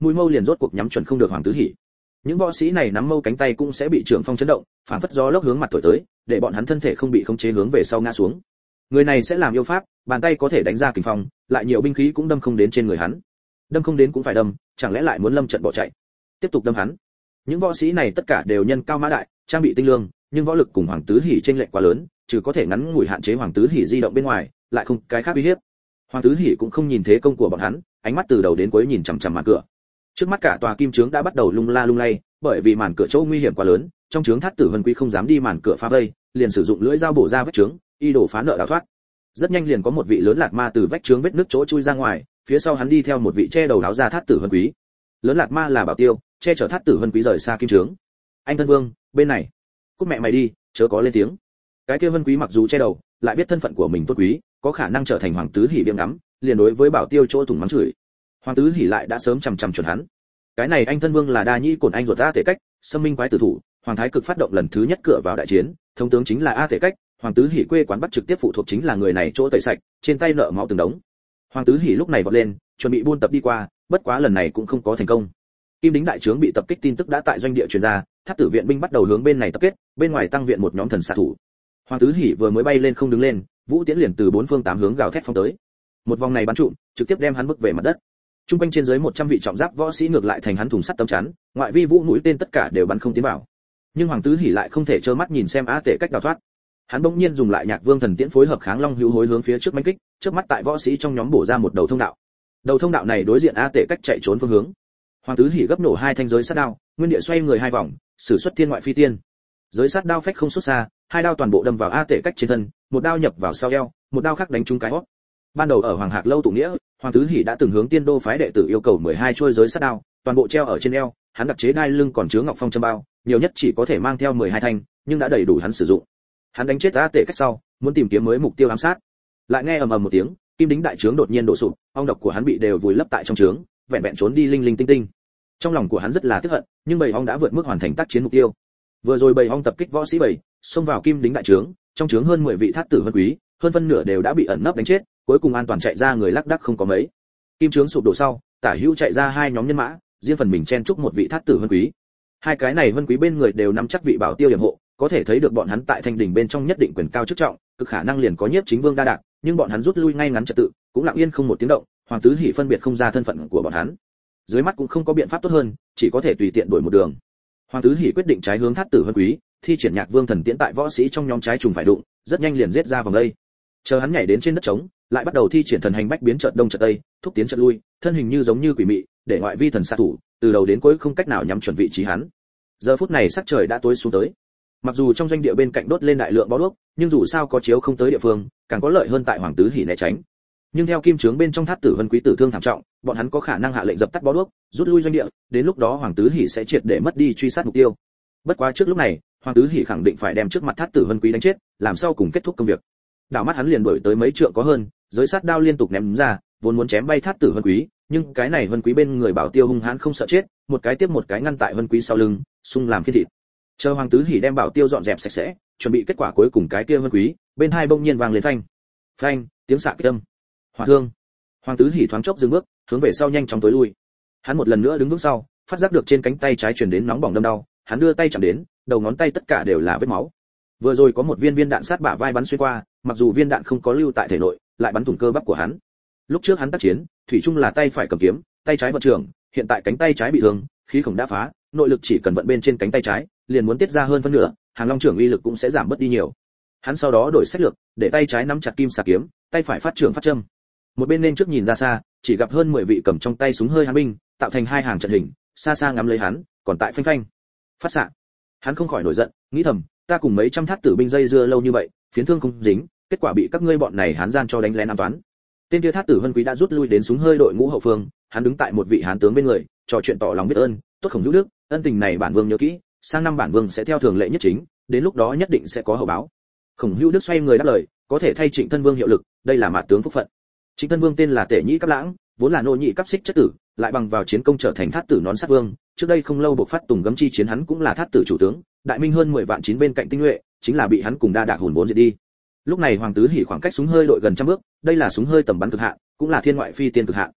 mũi mâu liền rốt cuộc nhắm chuẩn không được Hoàng Tứ Hỉ. Những võ sĩ này nắm mâu cánh tay cũng sẽ bị trường phong chấn động, phản phất gió lốc hướng mặt thổi tới, để bọn hắn thân thể không bị khống chế hướng về sau ngã xuống. Người này sẽ làm yêu pháp, bàn tay có thể đánh ra kình phong, lại nhiều binh khí cũng đâm không đến trên người hắn. Đâm không đến cũng phải đâm, chẳng lẽ lại muốn lâm trận bỏ chạy? Tiếp tục đâm hắn. Những võ sĩ này tất cả đều nhân cao mã đại, trang bị tinh lương, nhưng võ lực cùng Hoàng Tứ Hỉ chênh lệch quá lớn, trừ có thể ngắn ngủi hạn chế Hoàng Tứ Hỉ di động bên ngoài, lại không cái khác uy hiếp. Hoàng Tứ Hỉ cũng không nhìn thế công của bọn hắn, ánh mắt từ đầu đến cuối nhìn chằm chằm màn cửa. Trước mắt cả tòa kim trướng đã bắt đầu lung la lung lay, bởi vì màn cửa chỗ nguy hiểm quá lớn, trong trướng Thát Tử Vân Quý không dám đi màn cửa phá vây, liền sử dụng lưỡi dao bổ ra vách trướng, y đổ phá nợ đào thoát. Rất nhanh liền có một vị lớn lạt ma từ vách trướng vết nước chỗ chui ra ngoài, phía sau hắn đi theo một vị che đầu áo ra Thát Tử Vân Quý. Lớn lạt ma là Bảo Tiêu, che chở Thát Tử Vân Quý rời xa kim trướng. Anh thân vương, bên này. Cút mẹ mày đi, chớ có lên tiếng. Cái kia Vân Quý mặc dù che đầu, lại biết thân phận của mình tốt quý, có khả năng trở thành Hoàng Tứ Hỉ biếng ngắm, liền đối với Bảo Tiêu chỗ thủng mắng chửi. Hoàng Tứ Hỉ lại đã sớm chằm chằm chuẩn hắn. Cái này anh thân vương là đa nhĩ cổn anh ruột A Tể Cách, xâm minh quái tử thủ, Hoàng Thái Cực phát động lần thứ nhất cửa vào đại chiến, thống tướng chính là A Tể Cách, Hoàng Tứ Hỉ quê quán Bắc trực tiếp phụ thuộc chính là người này chỗ tẩy sạch, trên tay nợ máu từng đống. Hoàng Tứ Hỉ lúc này vọt lên, chuẩn bị buôn tập đi qua, bất quá lần này cũng không có thành công. Kim Đính đại trướng bị tập kích tin tức đã tại doanh địa truyền ra, Thát Tử viện binh bắt đầu hướng bên này tập kết, bên ngoài tăng viện một nhóm thần xạ thủ. Hoàng Tứ Hỉ vừa mới bay lên không đứng lên, Vũ Tiễn liền từ bốn phương tám hướng gào thét phóng tới. Một vòng này bắn trụm, trực tiếp đem hắn bức về mặt đất. Trung quanh trên dưới một trăm vị trọng giáp võ sĩ ngược lại thành hắn thùng sắt tấm chắn, ngoại vi vũ mũi tên tất cả đều bắn không tiến vào. Nhưng Hoàng Tứ Hỉ lại không thể trơ mắt nhìn xem A Tể Cách đào thoát. Hắn bỗng nhiên dùng lại Nhạc Vương thần tiễn phối hợp Kháng Long hữu hối hướng phía trước mãnh kích, trước mắt tại võ sĩ trong nhóm bổ ra một đầu thông đạo. Đầu thông đạo này đối diện A Tể Cách chạy trốn phương hướng. Hoàng Tứ Hỉ gấp nổ hai thanh giới sát đao, nguyên địa xoay người hai vòng, sử xuất thiên ngoại phi tiên. Giới sát đao phách không xuất xa, hai đao toàn bộ đâm vào A Tể Cách trên thân, một đao nhập vào sau eo, một đao khác đánh trúng cái hót. Ban đầu ở Hoàng Hạc lâu tụ nghĩa, Hoàng Tứ Hỉ đã từng hướng Tiên Đô phái đệ tử yêu cầu mười hai chuôi giới sát đao, toàn bộ treo ở trên eo, hắn đặc chế đai lưng còn chứa ngọc phong châm bao, nhiều nhất chỉ có thể mang theo mười hai thanh, nhưng đã đầy đủ hắn sử dụng. Hắn đánh chết A Tể Cách sau, muốn tìm kiếm mới mục tiêu ám sát. Lại nghe ầm ầm một tiếng, Kim Đính đại trướng đột nhiên đổ sụp, ong độc của hắn bị đều vùi lấp tại trong trướng, vẹn vẹn trốn đi linh linh tinh tinh. Trong lòng của hắn rất là tức hận, nhưng bầy ong đã vượt mức hoàn thành tác chiến mục tiêu. Vừa rồi bầy ong tập kích võ sĩ bầy, xông vào Kim Đính đại trướng, trong trướng hơn mười vị Thát Tử Vân Quý, hơn phân nửa đều đã bị ẩn nấp đánh chết, cuối cùng an toàn chạy ra người lác đác không có mấy. Kim trướng sụp đổ sau, tả hữu chạy ra hai nhóm nhân mã, riêng phần mình chen chúc một vị Thát Tử Vân Quý. Hai cái này Vân Quý bên người đều nắm chắc vị bảo tiêu điểm hộ, có thể thấy được bọn hắn tại thanh đỉnh bên trong nhất định quyền cao chức trọng, cực khả năng liền có nhiếp chính vương đa đạc, nhưng bọn hắn rút lui ngay ngắn trật tự, cũng lặng yên không một tiếng động. Hoàng Tứ Hỉ phân biệt không ra thân phận của bọn hắn, dưới mắt cũng không có biện pháp tốt hơn, chỉ có thể tùy tiện đổi một đường. Hoàng Tứ Hỉ quyết định trái hướng Thát Tử Vân Quý, thi triển Nhạc Vương thần tiễn tại võ sĩ trong nhóm trái trùng phải đụng, rất nhanh liền giết ra vòng đây. Chờ hắn nhảy đến trên đất trống, lại bắt đầu thi triển thần hành bách biến chợt đông chợt tây, thúc tiến chợt lui, thân hình như giống như quỷ mị, để ngoại vi thần xạ thủ từ đầu đến cuối không cách nào nhắm chuẩn vị trí hắn. Giờ phút này sắc trời đã tối xuống tới. Mặc dù trong doanh địa bên cạnh đốt lên đại lượng bó đuốc, nhưng dù sao có chiếu không tới địa phương, càng có lợi hơn tại Hoàng Tứ Hỉ né tránh. Nhưng theo kim trướng bên trong Thát Tử Vân Quý tử thương thảm trọng, bọn hắn có khả năng hạ lệnh dập tắt bó đuốc, rút lui doanh địa, đến lúc đó Hoàng Tứ Hỉ sẽ triệt để mất đi truy sát mục tiêu. Bất quá trước lúc này, Hoàng Tứ Hỉ khẳng định phải đem trước mặt Thát Tử Vân Quý đánh chết, làm sao cùng kết thúc công việc. Đảo mắt hắn liền đuổi tới mấy trượng có hơn, giới sát đao liên tục ném ra, vốn muốn chém bay Thát Tử Vân Quý, nhưng cái này Vân Quý bên người bảo tiêu hung hãn không sợ chết, một cái tiếp một cái ngăn tại Vân Quý sau lưng, xung làm khiên thịt. Chờ Hoàng Tứ Hỉ đem bảo tiêu dọn dẹp sạch sẽ, chuẩn bị kết quả cuối cùng cái kia Vân Quý, bên hai bỗng nhiên vang lên phanh, phanh, tiếng xạ kích âm, hỏa thương. Hoàng Tứ Hỉ thoáng chốc dừng bước, hướng về sau nhanh chóng tối lui. Hắn một lần nữa đứng vững sau, phát giác được trên cánh tay trái truyền đến nóng bỏng đâm đau, hắn đưa tay chạm đến, đầu ngón tay tất cả đều là vết máu. Vừa rồi có một viên viên đạn sát bả vai bắn xuyên qua, mặc dù viên đạn không có lưu tại thể nội, lại bắn thủng cơ bắp của hắn. Lúc trước hắn tác chiến, thủy chung là tay phải cầm kiếm, tay trái vận trưởng, hiện tại cánh tay trái bị thương, khí khổng đã phá, nội lực chỉ cần vận bên trên cánh tay trái, liền muốn tiết ra hơn phân nửa, Hàng Long trưởng uy lực cũng sẽ giảm bớt đi nhiều. Hắn sau đó đổi sách lược, để tay trái nắm chặt kim xà kiếm, tay phải phát trưởng phát châm. Một bên nên trước nhìn ra xa, chỉ gặp hơn mười vị cầm trong tay súng hơi hán binh, tạo thành hai hàng trận hình, xa xa ngắm lấy hắn, còn tại phanh phanh phát xạ. Hắn không khỏi nổi giận, nghĩ thầm, ta cùng mấy trăm Thát Tử binh dây dưa lâu như vậy, phiến thương không dính, kết quả bị các ngươi bọn này hán gian cho đánh lén an toán. Tên kia Thát Tử Vân Quý đã rút lui đến súng hơi đội ngũ hậu phương, hắn đứng tại một vị hán tướng bên người, trò chuyện tỏ lòng biết ơn, tốt Khổng Hữu Đức, ân tình này bản vương nhớ kỹ, sang năm bản vương sẽ theo thường lệ nhất chính, đến lúc đó nhất định sẽ có hậu báo. Khổng Hữu Đức xoay người đáp lời, có thể thay Trịnh Thân Vương hiệu lực, đây là mạt tướng phúc phận. Trịnh Thân Vương tên là Tể Nhĩ Cáp Lãng, vốn là nô nhị cấp xích chất tử, lại bằng vào chiến công trở thành Thát Tử nón sát vương, trước đây không lâu buộc phát Tùng Gấm chi chiến hắn cũng là Thát Tử chủ tướng, đại minh hơn mười vạn chín bên cạnh tinh nhuệ, chính là bị hắn cùng đa đạc hồn vốn diệt đi. Lúc này Hoàng Tứ Hỉ khoảng cách súng hơi đội gần trăm bước, đây là súng hơi tầm bắn cực hạn, cũng là thiên ngoại phi tiên cực hạn.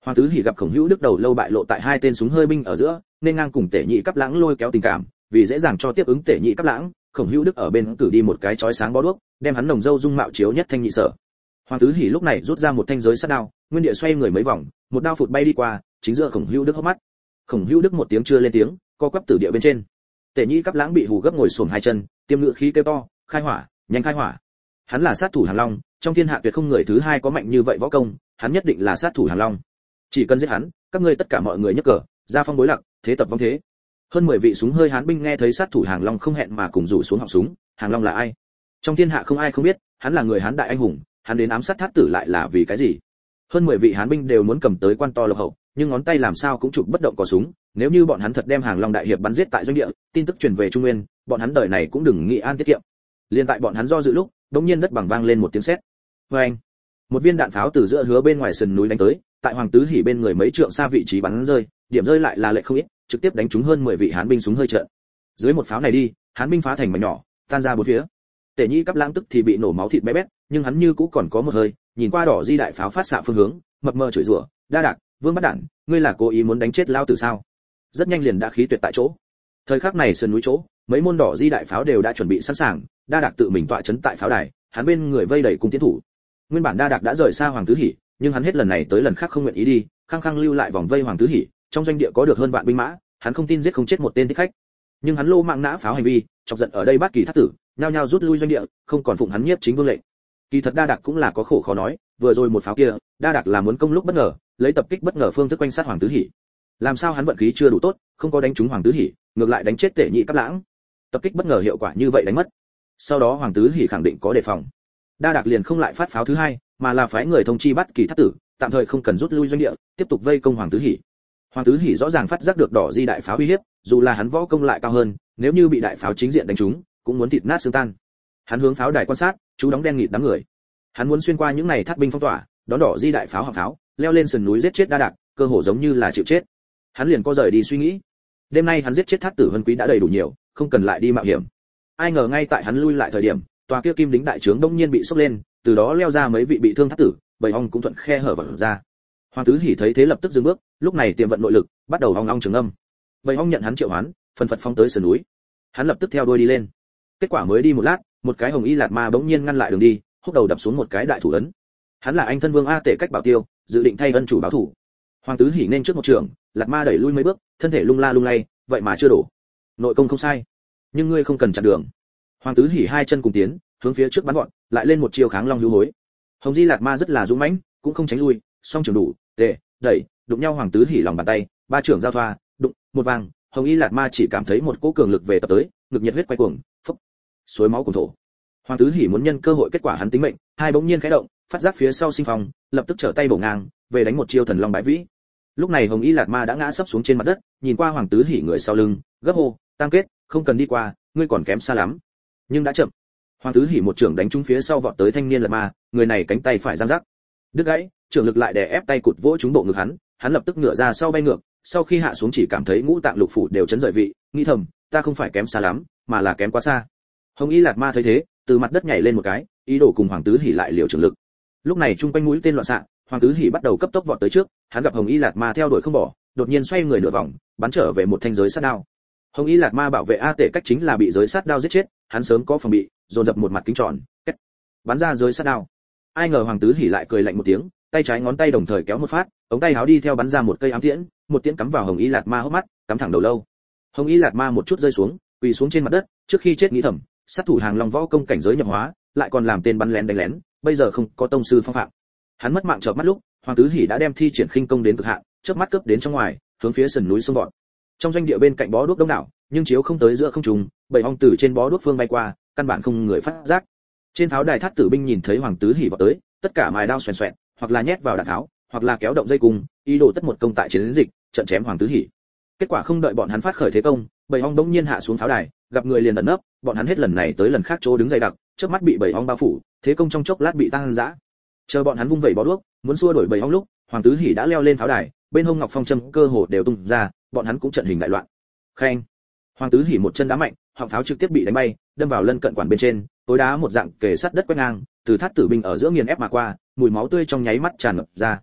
Hoàng Tứ Hỉ gặp Khổng Hữu Đức đầu lâu bại lộ tại hai tên súng hơi binh ở giữa, nên ngang cùng Tể Nhị Cáp Lãng lôi kéo tình cảm, vì dễ dàng cho tiếp ứng Tể Nhị Cáp Lãng, Khổng Hữu Đức ở bên cử đi một cái chói sáng bó đuốc, đem hắn nồng dâu dung mạo chiếu nhất thanh nhị sở. Hoàng Tứ Hỉ lúc này rút ra một thanh giới sát đao, nguyên địa xoay người mấy vòng, một đao phụt bay đi qua, chính giữa Khổng Hữu Đức hốc mắt. Khổng Hữu Đức một tiếng chưa lên tiếng, co quắp tử địa bên trên. Tể Nhị Cáp Lãng bị hù gấp ngồi xổm hai chân, tiêm ngựa khí kêu to, khai hỏa, nhanh khai hỏa. Hắn là sát thủ Hàng Long, trong thiên hạ tuyệt không người thứ hai có mạnh như vậy võ công, hắn nhất định là sát thủ Hàng Long. Chỉ cần giết hắn, các ngươi tất cả mọi người nhấc cờ, ra phong bối lạc, thế tập vong thế. Hơn mười vị súng hơi Hán binh nghe thấy sát thủ Hàng Long không hẹn mà cùng rủ xuống họng súng. Hàng Long là ai? Trong thiên hạ không ai không biết, hắn là người Hán đại anh hùng, hắn đến ám sát Thát Tử lại là vì cái gì? Hơn mười vị Hán binh đều muốn cầm tới quan to lộc hậu, nhưng ngón tay làm sao cũng chụp bất động cò súng, nếu như bọn hắn thật đem Hàng Long đại hiệp bắn giết tại doanh địa, tin tức truyền về Trung Nguyên, bọn hắn đời này cũng đừng nghĩ an tiết kiệm. Liên tại bọn hắn do dự lúc, đột nhiên đất bằng vang lên một tiếng sét. Oeng! Một viên đạn pháo từ giữa hứa bên ngoài sườn núi đánh tới, tại Hoàng Tứ Hỉ bên người mấy trượng xa vị trí bắn rơi, điểm rơi lại là lệ không ít, trực tiếp đánh trúng hơn mười vị Hán binh súng hơi trận. Dưới một pháo này đi, Hán binh phá thành mảnh nhỏ, tan ra bốn phía. Tể Nhị Cáp Lãng tức thì bị nổ máu thịt bé bét, nhưng hắn như cũ còn có một hơi, nhìn qua đỏ di đại pháo phát xạ phương hướng, mập mờ chửi rủa, "Đa Đạc, Vương Bắt Đản, ngươi là cố ý muốn đánh chết lão tử sao?" Rất nhanh liền đã khí tuyệt tại chỗ. Thời khắc này sườn núi chỗ, mấy môn đỏ di đại pháo đều đã chuẩn bị sẵn sàng, Đa Đạc tự mình tọa chấn tại pháo đài, hắn bên người vây đầy cung tiến thủ. Nguyên bản Đa Đạc đã rời xa Hoàng Tứ Hỉ, nhưng hắn hết lần này tới lần khác không nguyện ý đi, khăng khăng lưu lại vòng vây Hoàng Tứ Hỉ, trong doanh địa có được hơn vạn binh mã, hắn không tin giết không chết một tên thích khách. Nhưng hắn lô mạng nã pháo hành vi, chọc giận ở đây Bát Kỳ Thát Tử, nhao nhao rút lui doanh địa, không còn phụng hắn nhiếp chính vương lệnh. Kỳ thật Đa Đạc cũng là có khổ khó nói, vừa rồi một pháo kia, Đa Đạc là muốn công lúc bất ngờ, lấy tập kích bất ngờ phương thức quanh sát Hoàng Tứ Hỉ. Làm sao hắn vận khí chưa đủ tốt, không có đánh trúng Hoàng Tứ Hỉ, ngược lại đánh chết Tể Nhị Cáp Lãng. Tập kích bất ngờ hiệu quả như vậy đánh mất. Sau đó Hoàng Tứ Hỉ khẳng định có đề phòng. Đa Đạc liền không lại phát pháo thứ hai, mà là phái người thông chi Bát Kỳ Thát Tử, tạm thời không cần rút lui doanh địa, tiếp tục vây công Hoàng Tứ Hỉ. Hoàng Tứ Hỉ rõ ràng phát giác được đỏ di đại pháo uy hiếp, dù là hắn võ công lại cao hơn, nếu như bị đại pháo chính diện đánh trúng, cũng muốn thịt nát xương tan. Hắn hướng pháo đài quan sát, chú đóng đen nghịt đám người. Hắn muốn xuyên qua những này thác binh phong tỏa, đón đỏ di đại pháo hạng pháo, leo lên sườn núi giết chết Đa Đạc, cơ hồ giống như là chịu chết. Hắn liền có rời đi suy nghĩ. Đêm nay hắn giết chết Thát Tử Vân Quý đã đầy đủ nhiều, không cần lại đi mạo hiểm. Ai ngờ ngay tại hắn lui lại thời điểm, tòa kia kim đính đại trướng đông nhiên bị sốc lên, từ đó leo ra mấy vị bị thương Thát Tử, bầy ong cũng thuận khe hở vào ra. Hoàng Tứ Hỉ thấy thế lập tức dừng bước, lúc này tiềm vận nội lực, bắt đầu ong ong trường âm. Bầy ong nhận hắn triệu hoán, phần phật phóng tới sườn núi. Hắn lập tức theo đuôi đi lên. Kết quả mới đi một lát, một cái hồng y lạt ma bỗng nhiên ngăn lại đường đi, húc đầu đập xuống một cái đại thủ ấn. Hắn là anh thân vương A Tể Cách Bảo Tiêu, dự định thay ân chủ báo thủ. Hoàng Tứ Hỉ nên trước một trường, lạt ma đẩy lui mấy bước, thân thể lung la lung lay, vậy mà chưa đổ. Nội công không sai, nhưng ngươi không cần chặn đường. Hoàng Tứ Hỉ hai chân cùng tiến, hướng phía trước bắn gọn, lại lên một chiêu kháng long hữu hối. Hồng Di Lạt Ma rất là dũng mãnh, cũng không tránh lui, song trường đủ, tề, đẩy, đụng nhau Hoàng Tứ Hỉ lòng bàn tay, ba trưởng giao thoa, đụng, một vàng, Hồng Y Lạt Ma chỉ cảm thấy một cỗ cường lực về tập tới, ngực nhiệt huyết quay cuồng, phốc, suối máu cuồn thổ. Hoàng Tứ Hỉ muốn nhân cơ hội kết quả hắn tính mệnh, hai bỗng nhiên khẽ động, phát giác phía sau sinh phòng, lập tức trở tay bổ ngang, về đánh một chiêu thần long bái vĩ. Lúc này Hồng Y Lạt Ma đã ngã sấp xuống trên mặt đất, nhìn qua Hoàng Tứ Hỉ người sau lưng, gấp hô, tăng kết, không cần đi qua, ngươi còn kém xa lắm. Nhưng đã chậm. Hoàng Tứ Hỉ một trưởng đánh trúng phía sau vọt tới thanh niên Lạt Ma, người này cánh tay phải giang rắc, đứt gãy, trưởng lực lại đè ép tay cụt vỗ trúng bộ ngực hắn, hắn lập tức ngửa ra sau bay ngược, sau khi hạ xuống chỉ cảm thấy ngũ tạng lục phủ đều chấn rời vị, nghĩ thầm, ta không phải kém xa lắm, mà là kém quá xa. Hồng Y Lạt Ma thấy thế, từ mặt đất nhảy lên một cái, ý đồ cùng Hoàng Tứ Hỉ lại liều trưởng lực. Lúc này trung quanh mũi tên loạn xạ, Hoàng Tứ Hỉ bắt đầu cấp tốc vọt tới trước, hắn gặp Hồng Y Lạt Ma theo đuổi không bỏ, đột nhiên xoay người nửa vòng, bắn trở về một thanh giới sát đao. Hồng Y Lạt Ma bảo vệ A Tể Cách chính là bị giới sát đao giết chết, hắn sớm có phòng bị, dồn dập một mặt kính tròn, kết, bắn ra giới sát đao. Ai ngờ Hoàng Tứ Hỉ lại cười lạnh một tiếng, tay trái ngón tay đồng thời kéo một phát, ống tay áo đi theo bắn ra một cây ám tiễn, một tiễn cắm vào Hồng Y Lạt Ma hốc mắt, cắm thẳng đầu lâu. Hồng Y Lạt Ma một chút rơi xuống, quỳ xuống trên mặt đất, trước khi chết nghĩ thầm, sát thủ Hàng Long võ công cảnh giới nhập hóa, lại còn làm tên bắn lén đánh lén, bây giờ không có tông sư phong phạm. Hắn mất mạng chợp mắt lúc, Hoàng Tứ Hỉ đã đem thi triển khinh công đến cực hạn, chớp mắt cướp đến trong ngoài, hướng phía sườn núi xông vọt. Trong doanh địa bên cạnh bó đuốc đông đảo, nhưng chiếu không tới giữa không trung, bảy ong từ trên bó đuốc phương bay qua, căn bản không người phát giác. Trên pháo đài Thát Tử binh nhìn thấy Hoàng Tứ Hỉ vọt tới, tất cả mài đao xoèn xoẹn, hoặc là nhét vào đạn tháo, hoặc là kéo động dây cung, ý đồ tất một công tại chiến dịch, trận chém Hoàng Tứ Hỉ. Kết quả không đợi bọn hắn phát khởi thế công, bảy ong đống nhiên hạ xuống pháo đài, gặp người liền ẩn nấp, bọn hắn hết lần này tới lần khác chỗ đứng dày đặc, chớp mắt bị bảy ong bao phủ, thế công trong chốc lát bị tăng dã. Chờ bọn hắn vung vẩy bó đuốc, muốn xua đuổi bảy ong lúc, Hoàng Tứ Hỉ đã leo lên pháo đài, bên hông ngọc phong châm cơ hồ đều tung ra, bọn hắn cũng trận hình đại loạn. Khen. Hoàng Tứ Hỉ một chân đá mạnh, họng pháo trực tiếp bị đánh bay, đâm vào lân cận quản bên trên, tối đá một dạng kề sát đất quét ngang, từ Thát Tử binh ở giữa nghiền ép mà qua, mùi máu tươi trong nháy mắt tràn ngập ra.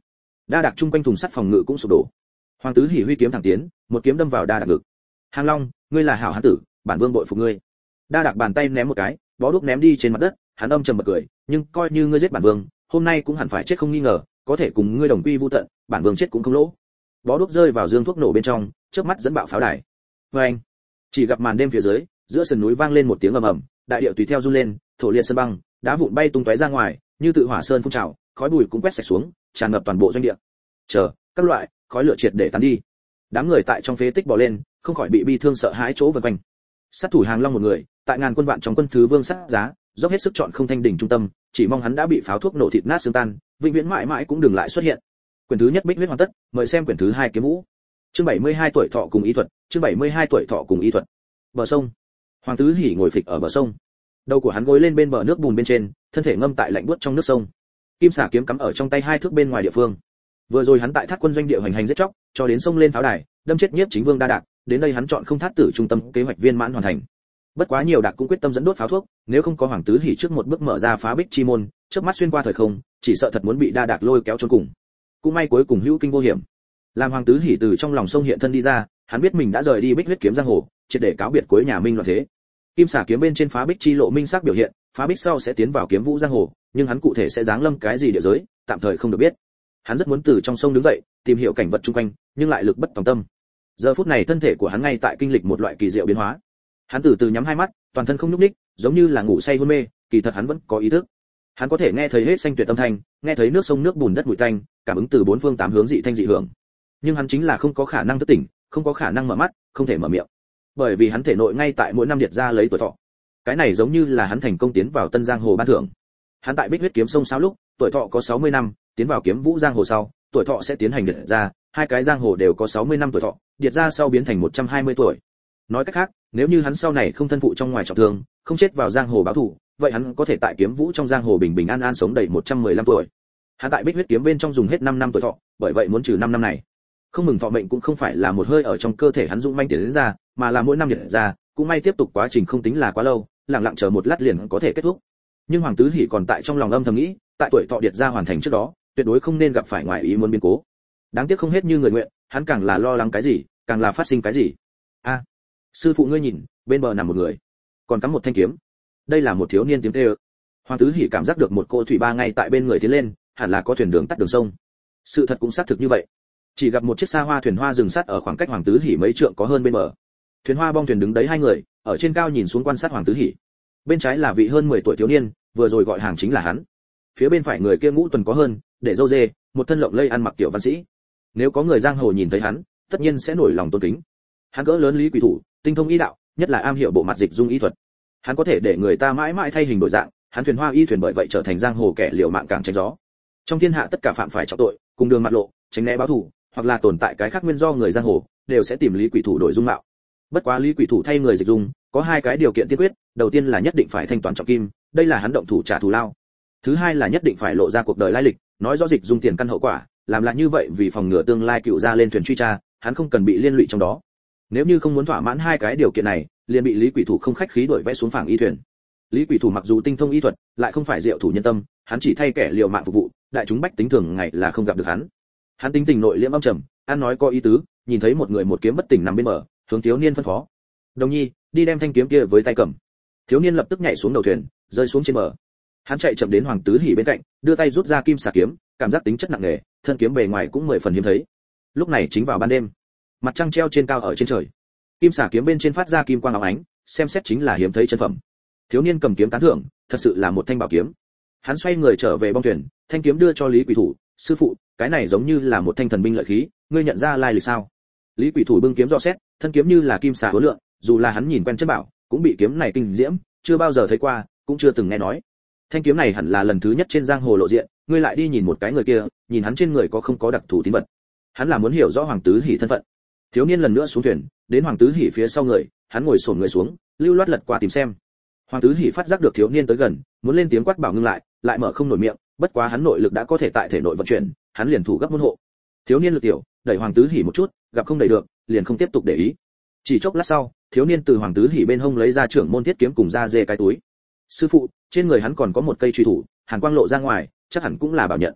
Đa Đạc chung quanh thùng sắt phòng ngự cũng sụp đổ. Hoàng Tứ Hỉ huy kiếm thẳng tiến, một kiếm đâm vào Đa Đạc ngực. Hàng Long, ngươi là hảo hán tử, bản vương bội phục ngươi. Đa Đạc bàn tay ném một cái, bó đuốc ném đi trên mặt đất, hắn âm trầm bật cười, nhưng coi như ngươi giết bản vương, hôm nay cũng hẳn phải chết không nghi ngờ, có thể cùng ngươi đồng quy vu tận, bản vương chết cũng không lỗ. Bó đuốc rơi vào dương thuốc nổ bên trong, chớp mắt dẫn bạo pháo đài. Oeng! Chỉ gặp màn đêm phía dưới, giữa sườn núi vang lên một tiếng ầm ầm, đại địa tùy theo run lên, thổ liệt sơn băng, đá vụn bay tung tóe ra ngoài, như tự hỏa sơn phun trào, khói bụi cũng quét sạch xuống, tràn ngập toàn bộ doanh địa. Chờ, các loại khói lửa triệt để tán đi. Đám người tại trong phế tích bò lên, không khỏi bị bi thương sợ hãi chỗ vần quanh. Sát thủ Hàng Long một người, tại ngàn quân vạn trong quân thứ vương sát giá, dốc hết sức chọn không thanh đỉnh trung tâm, chỉ mong hắn đã bị pháo thuốc nổ thịt nát xương tan, vĩnh viễn mãi mãi cũng đừng lại xuất hiện. Quyển thứ nhất bích huyết hoàn tất, mời xem quyển thứ hai kiếm vũ. Chương bảy mươi hai tuổi thọ cùng y thuật, chương bảy mươi hai tuổi thọ cùng y thuật. Bờ sông. Hoàng Tứ Hỉ ngồi phịch ở bờ sông. Đầu của hắn gối lên bên bờ nước bùn bên trên, thân thể ngâm tại lạnh buốt trong nước sông. Kim xả kiếm cắm ở trong tay hai thước bên ngoài địa phương. Vừa rồi hắn tại Thát quân doanh địa hành hành giết chóc, cho đến sông lên pháo đài, đâm chết Nhiếp Chính Vương Đa Đạc, đến đây hắn chọn không thát tử trung tâm kế hoạch viên mãn hoàn thành. Bất quá nhiều Đạc cũng quyết tâm dẫn đốt pháo thuốc, nếu không có Hoàng Tứ Hỉ trước một bước mở ra phá bích chi môn, chớp mắt xuyên qua thời không, chỉ sợ thật muốn bị Đa Đạc lôi kéo chôn cùng. Cũng may cuối cùng hữu kinh vô hiểm. Làm Hoàng Tứ Hỉ từ trong lòng sông hiện thân đi ra, hắn biết mình đã rời đi bích huyết kiếm giang hồ, triệt để cáo biệt cuối nhà Minh loạn thế. Kim xả kiếm bên trên phá bích chi lộ minh sắc biểu hiện, phá bích sau sẽ tiến vào kiếm vũ giang hồ, nhưng hắn cụ thể sẽ giáng lâm cái gì địa giới, tạm thời không được biết. Hắn rất muốn từ trong sông đứng dậy, tìm hiểu cảnh vật xung quanh, nhưng lại lực bất tòng tâm. Giờ phút này thân thể của hắn ngay tại kinh lịch một loại kỳ diệu biến hóa. Hắn từ từ nhắm hai mắt, toàn thân không nhúc nhích, giống như là ngủ say hôn mê, kỳ thật hắn vẫn có ý thức. Hắn có thể nghe thấy hết xanh tuyệt âm thanh, nghe thấy nước sông nước bùn đất mùi tanh, cảm ứng từ bốn phương tám hướng dị thanh dị hưởng. Nhưng hắn chính là không có khả năng thức tỉnh, không có khả năng mở mắt, không thể mở miệng. Bởi vì hắn thể nội ngay tại mỗi năm điệt ra lấy tuổi thọ. Cái này giống như là hắn thành công tiến vào Tân Giang Hồ ban thưởng. Hắn tại Bích huyết kiếm sông sao lúc, tuổi thọ có sáu mươi năm, tiến vào kiếm vũ giang hồ sau, tuổi thọ sẽ tiến hành điệt ra, hai cái giang hồ đều có sáu mươi năm tuổi thọ, điệt ra sau biến thành một trăm hai mươi tuổi. Nói cách khác, nếu như hắn sau này không thân phụ trong ngoài trọng thương, không chết vào giang hồ báo thù, vậy hắn có thể tại kiếm vũ trong giang hồ bình bình an an sống đầy một trăm mười lăm tuổi. Hắn tại Bích huyết kiếm bên trong dùng hết năm năm tuổi thọ, bởi vậy muốn trừ năm năm này. Không mừng thọ mệnh cũng không phải là một hơi ở trong cơ thể hắn dũng manh tiến đến ra, mà là mỗi năm điệt ra, cũng may tiếp tục quá trình không tính là quá lâu, lặng lặng chờ một lát liền có thể kết thúc. Nhưng Hoàng Tứ Hỉ còn tại trong lòng âm thầm nghĩ, tại tuổi thọ điệt ra hoàn thành trước đó, tuyệt đối không nên gặp phải ngoại ý muốn biến cố. Đáng tiếc không hết như người nguyện, hắn càng là lo lắng cái gì, càng là phát sinh cái gì. A, sư phụ ngươi nhìn, bên bờ nằm một người, còn cắm một thanh kiếm. Đây là một thiếu niên tiếng kêu. Hoàng Tứ Hỉ cảm giác được một cô thủy ba ngay tại bên người tiến lên, hẳn là có thuyền đường tắt đường sông. Sự thật cũng xác thực như vậy. Chỉ gặp một chiếc xa hoa thuyền hoa dừng sát ở khoảng cách Hoàng Tứ Hỉ mấy trượng có hơn bên bờ. Thuyền hoa bong thuyền đứng đấy hai người, ở trên cao nhìn xuống quan sát Hoàng Tứ Hỉ. Bên trái là vị hơn mười tuổi thiếu niên, vừa rồi gọi hàng chính là hắn. Phía bên phải người kia ngũ tuần có hơn, để râu dê, một thân lộng lây ăn mặc tiểu văn sĩ. Nếu có người giang hồ nhìn thấy hắn, tất nhiên sẽ nổi lòng tôn kính. Hắn cỡ lớn lý quỷ thủ, tinh thông y đạo, nhất là am hiểu bộ mặt dịch dung y thuật. Hắn có thể để người ta mãi mãi thay hình đổi dạng, hắn thuyền hoa y thuyền bởi vậy trở thành giang hồ kẻ liều mạng càng tránh gió. Trong thiên hạ tất cả phạm phải trọng tội, cùng đường mặt lộ, tránh né báo thù, hoặc là tồn tại cái khác nguyên do người giang hồ, đều sẽ tìm lý quỷ thủ đổi dung mạo. Bất quá lý quỷ thủ thay người dịch dung, có hai cái điều kiện tiên quyết, đầu tiên là nhất định phải thanh toán trọng kim, đây là hắn động thủ trả thù lao. Thứ hai là nhất định phải lộ ra cuộc đời lai lịch, nói rõ dịch dung tiền căn hậu quả, làm lại như vậy vì phòng ngừa tương lai cựu gia lên thuyền truy tra, hắn không cần bị liên lụy trong đó. Nếu như không muốn thỏa mãn hai cái điều kiện này, liền bị lý quỷ thủ không khách khí đuổi vẽ xuống phảng y thuyền. Lý quỷ thủ mặc dù tinh thông y thuật, lại không phải diệu thủ nhân tâm, hắn chỉ thay kẻ liều mạng phục vụ, đại chúng bách tính thường ngày là không gặp được hắn. Hắn tính tình nội liễm âm trầm, ăn nói có ý tứ, nhìn thấy một người một kiếm bất tỉnh nằm bên bờ, hướng thiếu niên phân phó: "Đồng nhi, đi đem thanh kiếm kia với tay cầm." Thiếu niên lập tức nhảy xuống đầu thuyền, rơi xuống trên bờ. Hắn chạy chậm đến Hoàng Tứ Hỉ bên cạnh, đưa tay rút ra kim xà kiếm, cảm giác tính chất nặng nề, thân kiếm bề ngoài cũng mười phần hiếm thấy. Lúc này chính vào ban đêm, mặt trăng treo trên cao ở trên trời, kim xà kiếm bên trên phát ra kim quang óng ánh, xem xét chính là hiếm thấy chân phẩm. Thiếu niên cầm kiếm tán thưởng, thật sự là một thanh bảo kiếm. Hắn xoay người trở về bong thuyền, thanh kiếm đưa cho Lý Quỷ Thủ: "Sư phụ, cái này giống như là một thanh thần binh lợi khí, ngươi nhận ra lai lịch sao?" Lý Quỷ Thủ bưng kiếm dò xét, thân kiếm như là kim xà hứa lượng, dù là hắn nhìn quen chân bảo, cũng bị kiếm này kinh diễm, chưa bao giờ thấy qua, cũng chưa từng nghe nói. Thanh kiếm này hẳn là lần thứ nhất trên giang hồ lộ diện, ngươi lại đi nhìn một cái người kia, nhìn hắn trên người có không có đặc thù tín vật. Hắn là muốn hiểu rõ Hoàng Tứ Hỉ thân phận. Thiếu niên lần nữa xuống thuyền, đến Hoàng Tứ Hỉ phía sau người, hắn ngồi xổm người xuống, lưu loát lật qua tìm xem. Hoàng Tứ Hỉ phát giác được thiếu niên tới gần, muốn lên tiếng quát bảo ngưng lại, lại mở không nổi miệng, bất quá hắn nội lực đã có thể tại thể nội vận chuyển, hắn liền thủ gấp môn hộ. Thiếu niên lực tiểu, đẩy Hoàng Tứ Hỉ một chút, gặp không đẩy được, liền không tiếp tục để ý. Chỉ chốc lát sau, thiếu niên từ Hoàng Tứ Hỉ bên hông lấy ra trưởng môn thiết kiếm cùng ra dê cái túi. "Sư phụ, trên người hắn còn có một cây truy thủ." Hàn quang lộ ra ngoài, chắc hẳn cũng là bảo nhận.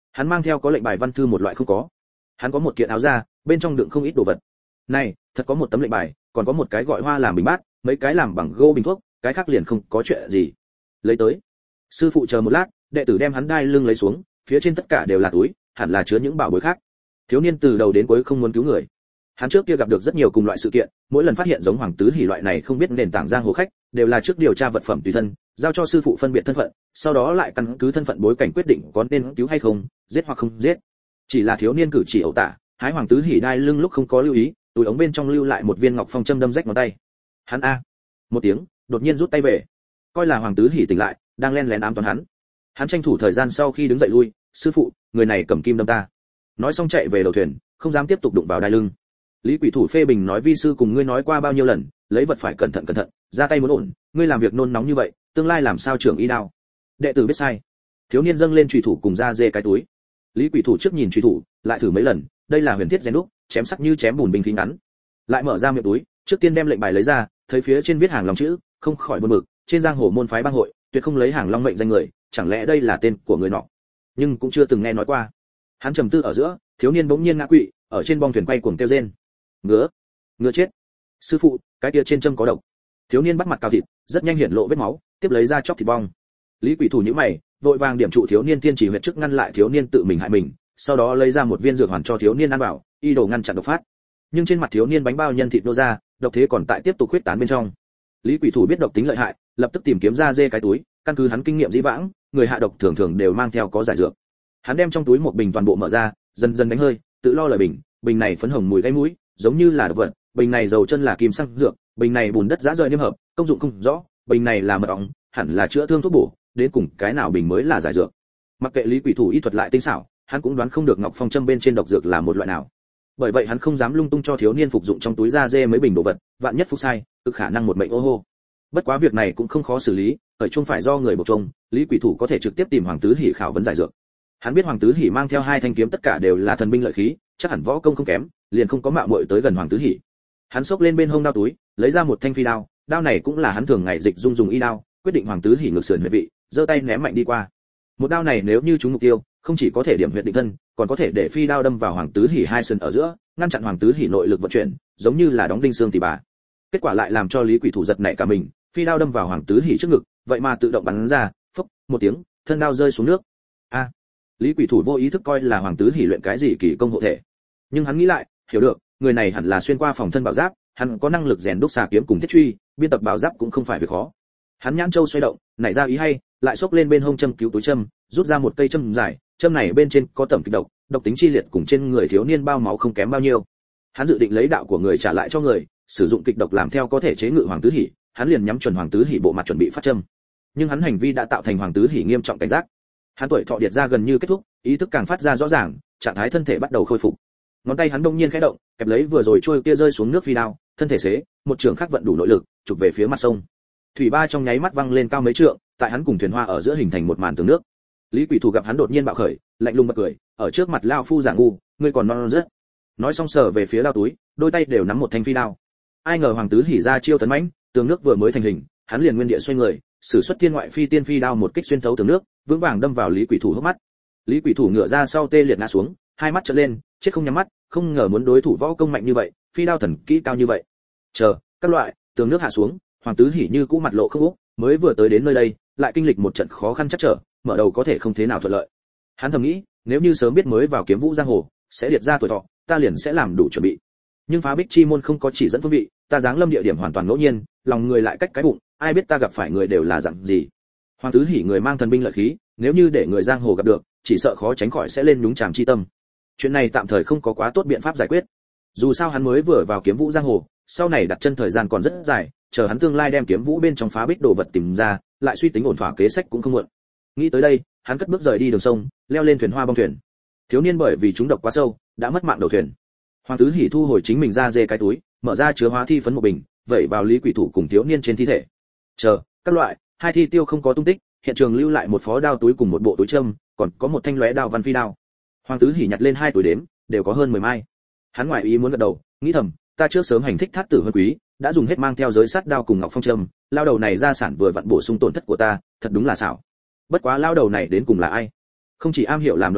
Hắn mang theo có lệnh bài văn thư một loại không có. Hắn có một kiện áo da, bên trong đựng không ít đồ vật. Này, thật có một tấm lệnh bài, còn có một cái gọi hoa làm bình bát, mấy cái làm bằng gỗ bình thuốc, cái khác liền không có chuyện gì. Lấy tới. Sư phụ chờ một lát, đệ tử đem hắn đai lưng lấy xuống, phía trên tất cả đều là túi, hẳn là chứa những bảo bối khác. Thiếu niên từ đầu đến cuối không muốn cứu người. Hắn trước kia gặp được rất nhiều cùng loại sự kiện, mỗi lần phát hiện giống Hoàng Tứ Hỉ loại này không biết nền tảng giang hồ khách, đều là trước điều tra vật phẩm tùy thân, giao cho sư phụ phân biệt thân phận, sau đó lại căn cứ thân phận bối cảnh quyết định có nên cứu hay không, giết hoặc không giết. Chỉ là thiếu niên cử chỉ ẩu tả, hái Hoàng Tứ Hỉ đai lưng lúc không có lưu ý, túi ống bên trong lưu lại một viên ngọc phong châm đâm rách ngón tay. Hắn a, một tiếng, đột nhiên rút tay về. Coi là Hoàng Tứ Hỉ tỉnh lại, đang len lén ám toán hắn. Hắn tranh thủ thời gian sau khi đứng dậy lui, sư phụ, người này cầm kim đâm ta. Nói xong chạy về đầu thuyền, không dám tiếp tục đụng vào đai lưng. Lý Quỷ Thủ phê bình nói vi sư cùng ngươi nói qua bao nhiêu lần, lấy vật phải cẩn thận cẩn thận, ra tay muốn ổn, ngươi làm việc nôn nóng như vậy, tương lai làm sao trưởng y đao. Đệ tử biết sai. Thiếu niên dâng lên chủy thủ cùng ra dê cái túi. Lý Quỷ Thủ trước nhìn chủy thủ, lại thử mấy lần, đây là huyền thiết rèn đúc, chém sắc như chém bùn binh khí ngắn. Lại mở ra miệng túi, trước tiên đem lệnh bài lấy ra, thấy phía trên viết hàng long chữ, không khỏi buồn bực, trên giang hồ môn phái bang hội, tuyệt không lấy hàng long mệnh danh người, chẳng lẽ đây là tên của người nọ? Nhưng cũng chưa từng nghe nói qua. Hắn trầm tư ở giữa, thiếu niên bỗng nhiên ngã quỵ, ở trên bong thuyền quay cuồng kêu rên. Ngứa, ngứa chết. Sư phụ, cái kia trên châm có độc. Thiếu niên bắt mặt cao thịt, rất nhanh hiện lộ vết máu, tiếp lấy ra chóc thịt bong. Lý Quỷ Thủ nhíu mày, vội vàng điểm trụ thiếu niên tiên chỉ huyệt trước ngăn lại thiếu niên tự mình hại mình, sau đó lấy ra một viên dược hoàn cho thiếu niên ăn vào, y đồ ngăn chặn độc phát. Nhưng trên mặt thiếu niên bánh bao nhân thịt nô ra, độc thế còn tại tiếp tục huyết tán bên trong. Lý Quỷ Thủ biết độc tính lợi hại, lập tức tìm kiếm ra dê cái túi, căn cứ hắn kinh nghiệm dĩ vãng, người hạ độc thường thường đều mang theo có giải dược. Hắn đem trong túi một bình toàn bộ mở ra, dần dần đánh hơi, tự lo lời bình, bình này phấn hồng mùi gây mũi, giống như là độc vật, bình này dầu chân là kim xăng dược, bình này bùn đất rã rời niêm hợp, công dụng không rõ, bình này là mật ong, hẳn là chữa thương thuốc bổ, đến cùng cái nào bình mới là giải dược. Mặc kệ Lý Quỷ Thủ y thuật lại tinh xảo, hắn cũng đoán không được ngọc phong châm bên trên độc dược là một loại nào. Bởi vậy hắn không dám lung tung cho thiếu niên phục dụng trong túi da dê mấy bình đồ vật, vạn nhất phục sai, cực khả năng một mệnh ô hô. Bất quá việc này cũng không khó xử lý, ở chung phải do người buộc chung, Lý Quỷ Thủ có thể trực tiếp tìm Hoàng Tứ Hỉ khảo vấn giải dược. Hắn biết Hoàng Tứ Hỉ mang theo hai thanh kiếm tất cả đều là thần binh lợi khí, chắc hẳn võ công không kém, liền không có mạo muội tới gần Hoàng Tứ Hỉ. Hắn xốc lên bên hông đao túi, lấy ra một thanh phi đao, đao này cũng là hắn thường ngày dịch dung dùng y đao, quyết định Hoàng Tứ Hỉ ngược sườn huyệt vị, giơ tay ném mạnh đi qua. Một đao này nếu như trúng mục tiêu, không chỉ có thể điểm huyệt định thân, còn có thể để phi đao đâm vào Hoàng Tứ Hỉ hai sườn ở giữa, ngăn chặn Hoàng Tứ Hỉ nội lực vận chuyển, giống như là đóng đinh xương tỉ bà. Kết quả lại làm cho Lý Quỷ Thủ giật nảy cả mình, phi đao đâm vào Hoàng Tứ Hỉ trước ngực, vậy mà tự động bắn ra, phốc, một tiếng, thân đao rơi xuống nước. A, à, Lý Quỷ Thủ vô ý thức coi là Hoàng Tứ Hỉ luyện cái gì kỳ công hộ thể, nhưng hắn nghĩ lại, hiểu được, người này hẳn là xuyên qua phòng thân bảo giáp, hắn có năng lực rèn đúc xà kiếm cùng thiết truy, biên tập bảo giáp cũng không phải việc khó. Hắn nhãn châu xoay động, nảy ra ý hay, lại xốc lên bên hông châm cứu túi châm, rút ra một cây châm dài, châm này bên trên có tẩm kịch độc, độc tính chi liệt cùng trên người thiếu niên bao máu không kém bao nhiêu. Hắn dự định lấy đạo của người trả lại cho người, sử dụng kịch độc làm theo có thể chế ngự Hoàng Tứ Hỉ, hắn liền nhắm chuẩn Hoàng Tứ Hỉ bộ mặt chuẩn bị phát châm. Nhưng hắn hành vi đã tạo thành Hoàng Tứ Hỉ nghiêm trọng cảnh giác. Hắn tuổi thọ điệt ra gần như kết thúc, ý thức càng phát ra rõ ràng, trạng thái thân thể bắt đầu khôi phục. Ngón tay hắn đông nhiên khẽ động, kẹp lấy vừa rồi trôi kia rơi xuống nước phi đao, thân thể xế, một trường khác vận đủ nội lực, chụp về phía mặt sông. Thủy ba trong nháy mắt văng lên cao mấy trượng, tại hắn cùng thuyền hoa ở giữa hình thành một màn tường nước. Lý Quỷ Thủ gặp hắn đột nhiên bạo khởi, lạnh lùng bật cười, ở trước mặt lao phu giả ngu, ngươi còn non non rất. Nói xong sờ về phía lao túi, đôi tay đều nắm một thanh phi đao. Ai ngờ Hoàng Tứ Hỉ ra chiêu tấn mãnh, tường nước vừa mới thành hình, hắn liền nguyên địa xoay người, sử xuất thiên ngoại phi tiên phi đao một kích xuyên thấu tường nước, vững vàng đâm vào Lý Quỷ Thủ hốc mắt. Lý Quỷ Thủ ngửa ra sau tê liệt ngã xuống, hai mắt trợn lên, chết không nhắm mắt, không ngờ muốn đối thủ võ công mạnh như vậy, phi đao thần kỹ cao như vậy. Chờ, các loại, tường nước hạ xuống, Hoàng Tứ Hỉ như cũ mặt lộ không úc, mới vừa tới đến nơi đây, lại kinh lịch một trận khó khăn chắc trở, mở đầu có thể không thế nào thuận lợi. Hắn thầm nghĩ, nếu như sớm biết mới vào kiếm vũ giang hồ, sẽ liệt ra tuổi thọ, ta liền sẽ làm đủ chuẩn bị. Nhưng phá bích chi môn không có chỉ dẫn phương vị, ta giáng lâm địa điểm hoàn toàn ngẫu nhiên, lòng người lại cách cái bụng, ai biết ta gặp phải người đều là dạng gì. Hoàng Tứ Hỉ người mang thần binh lợi khí, nếu như để người giang hồ gặp được, chỉ sợ khó tránh khỏi sẽ lên nhúng chàm chi tâm. Chuyện này tạm thời không có quá tốt biện pháp giải quyết. Dù sao hắn mới vừa vào kiếm vũ giang hồ, sau này đặt chân thời gian còn rất dài, chờ hắn tương lai đem kiếm vũ bên trong phá bích đồ vật tìm ra, lại suy tính ổn thỏa kế sách cũng không muộn. Nghĩ tới đây, hắn cất bước rời đi đường sông, leo lên thuyền hoa bong thuyền. Thiếu niên bởi vì trúng độc quá sâu, đã mất mạng đầu thuyền. Hoàng Tứ Hỉ thu hồi chính mình ra dê cái túi, mở ra chứa hóa thi phấn một bình, vẩy vào Lý Quỷ Thủ cùng thiếu niên trên thi thể. Chờ, các loại, hai thi tiêu không có tung tích, hiện trường lưu lại một phó đao túi cùng một bộ túi châm, còn có một thanh lóe đao văn phi đao. Hoàng Tứ Hỉ nhặt lên hai túi đếm, đều có hơn mười mai. Hắn ngoại ý muốn gật đầu, nghĩ thầm, ta trước sớm hành thích thát tử hơn quý, đã dùng hết mang theo giới sắt đao cùng ngọc phong châm, lao đầu này ra sản vừa vặn bổ sung tổn thất của ta, thật đúng là xảo. Bất quá lao đầu này đến cùng là ai? Không chỉ am hiểu làm đòn đao,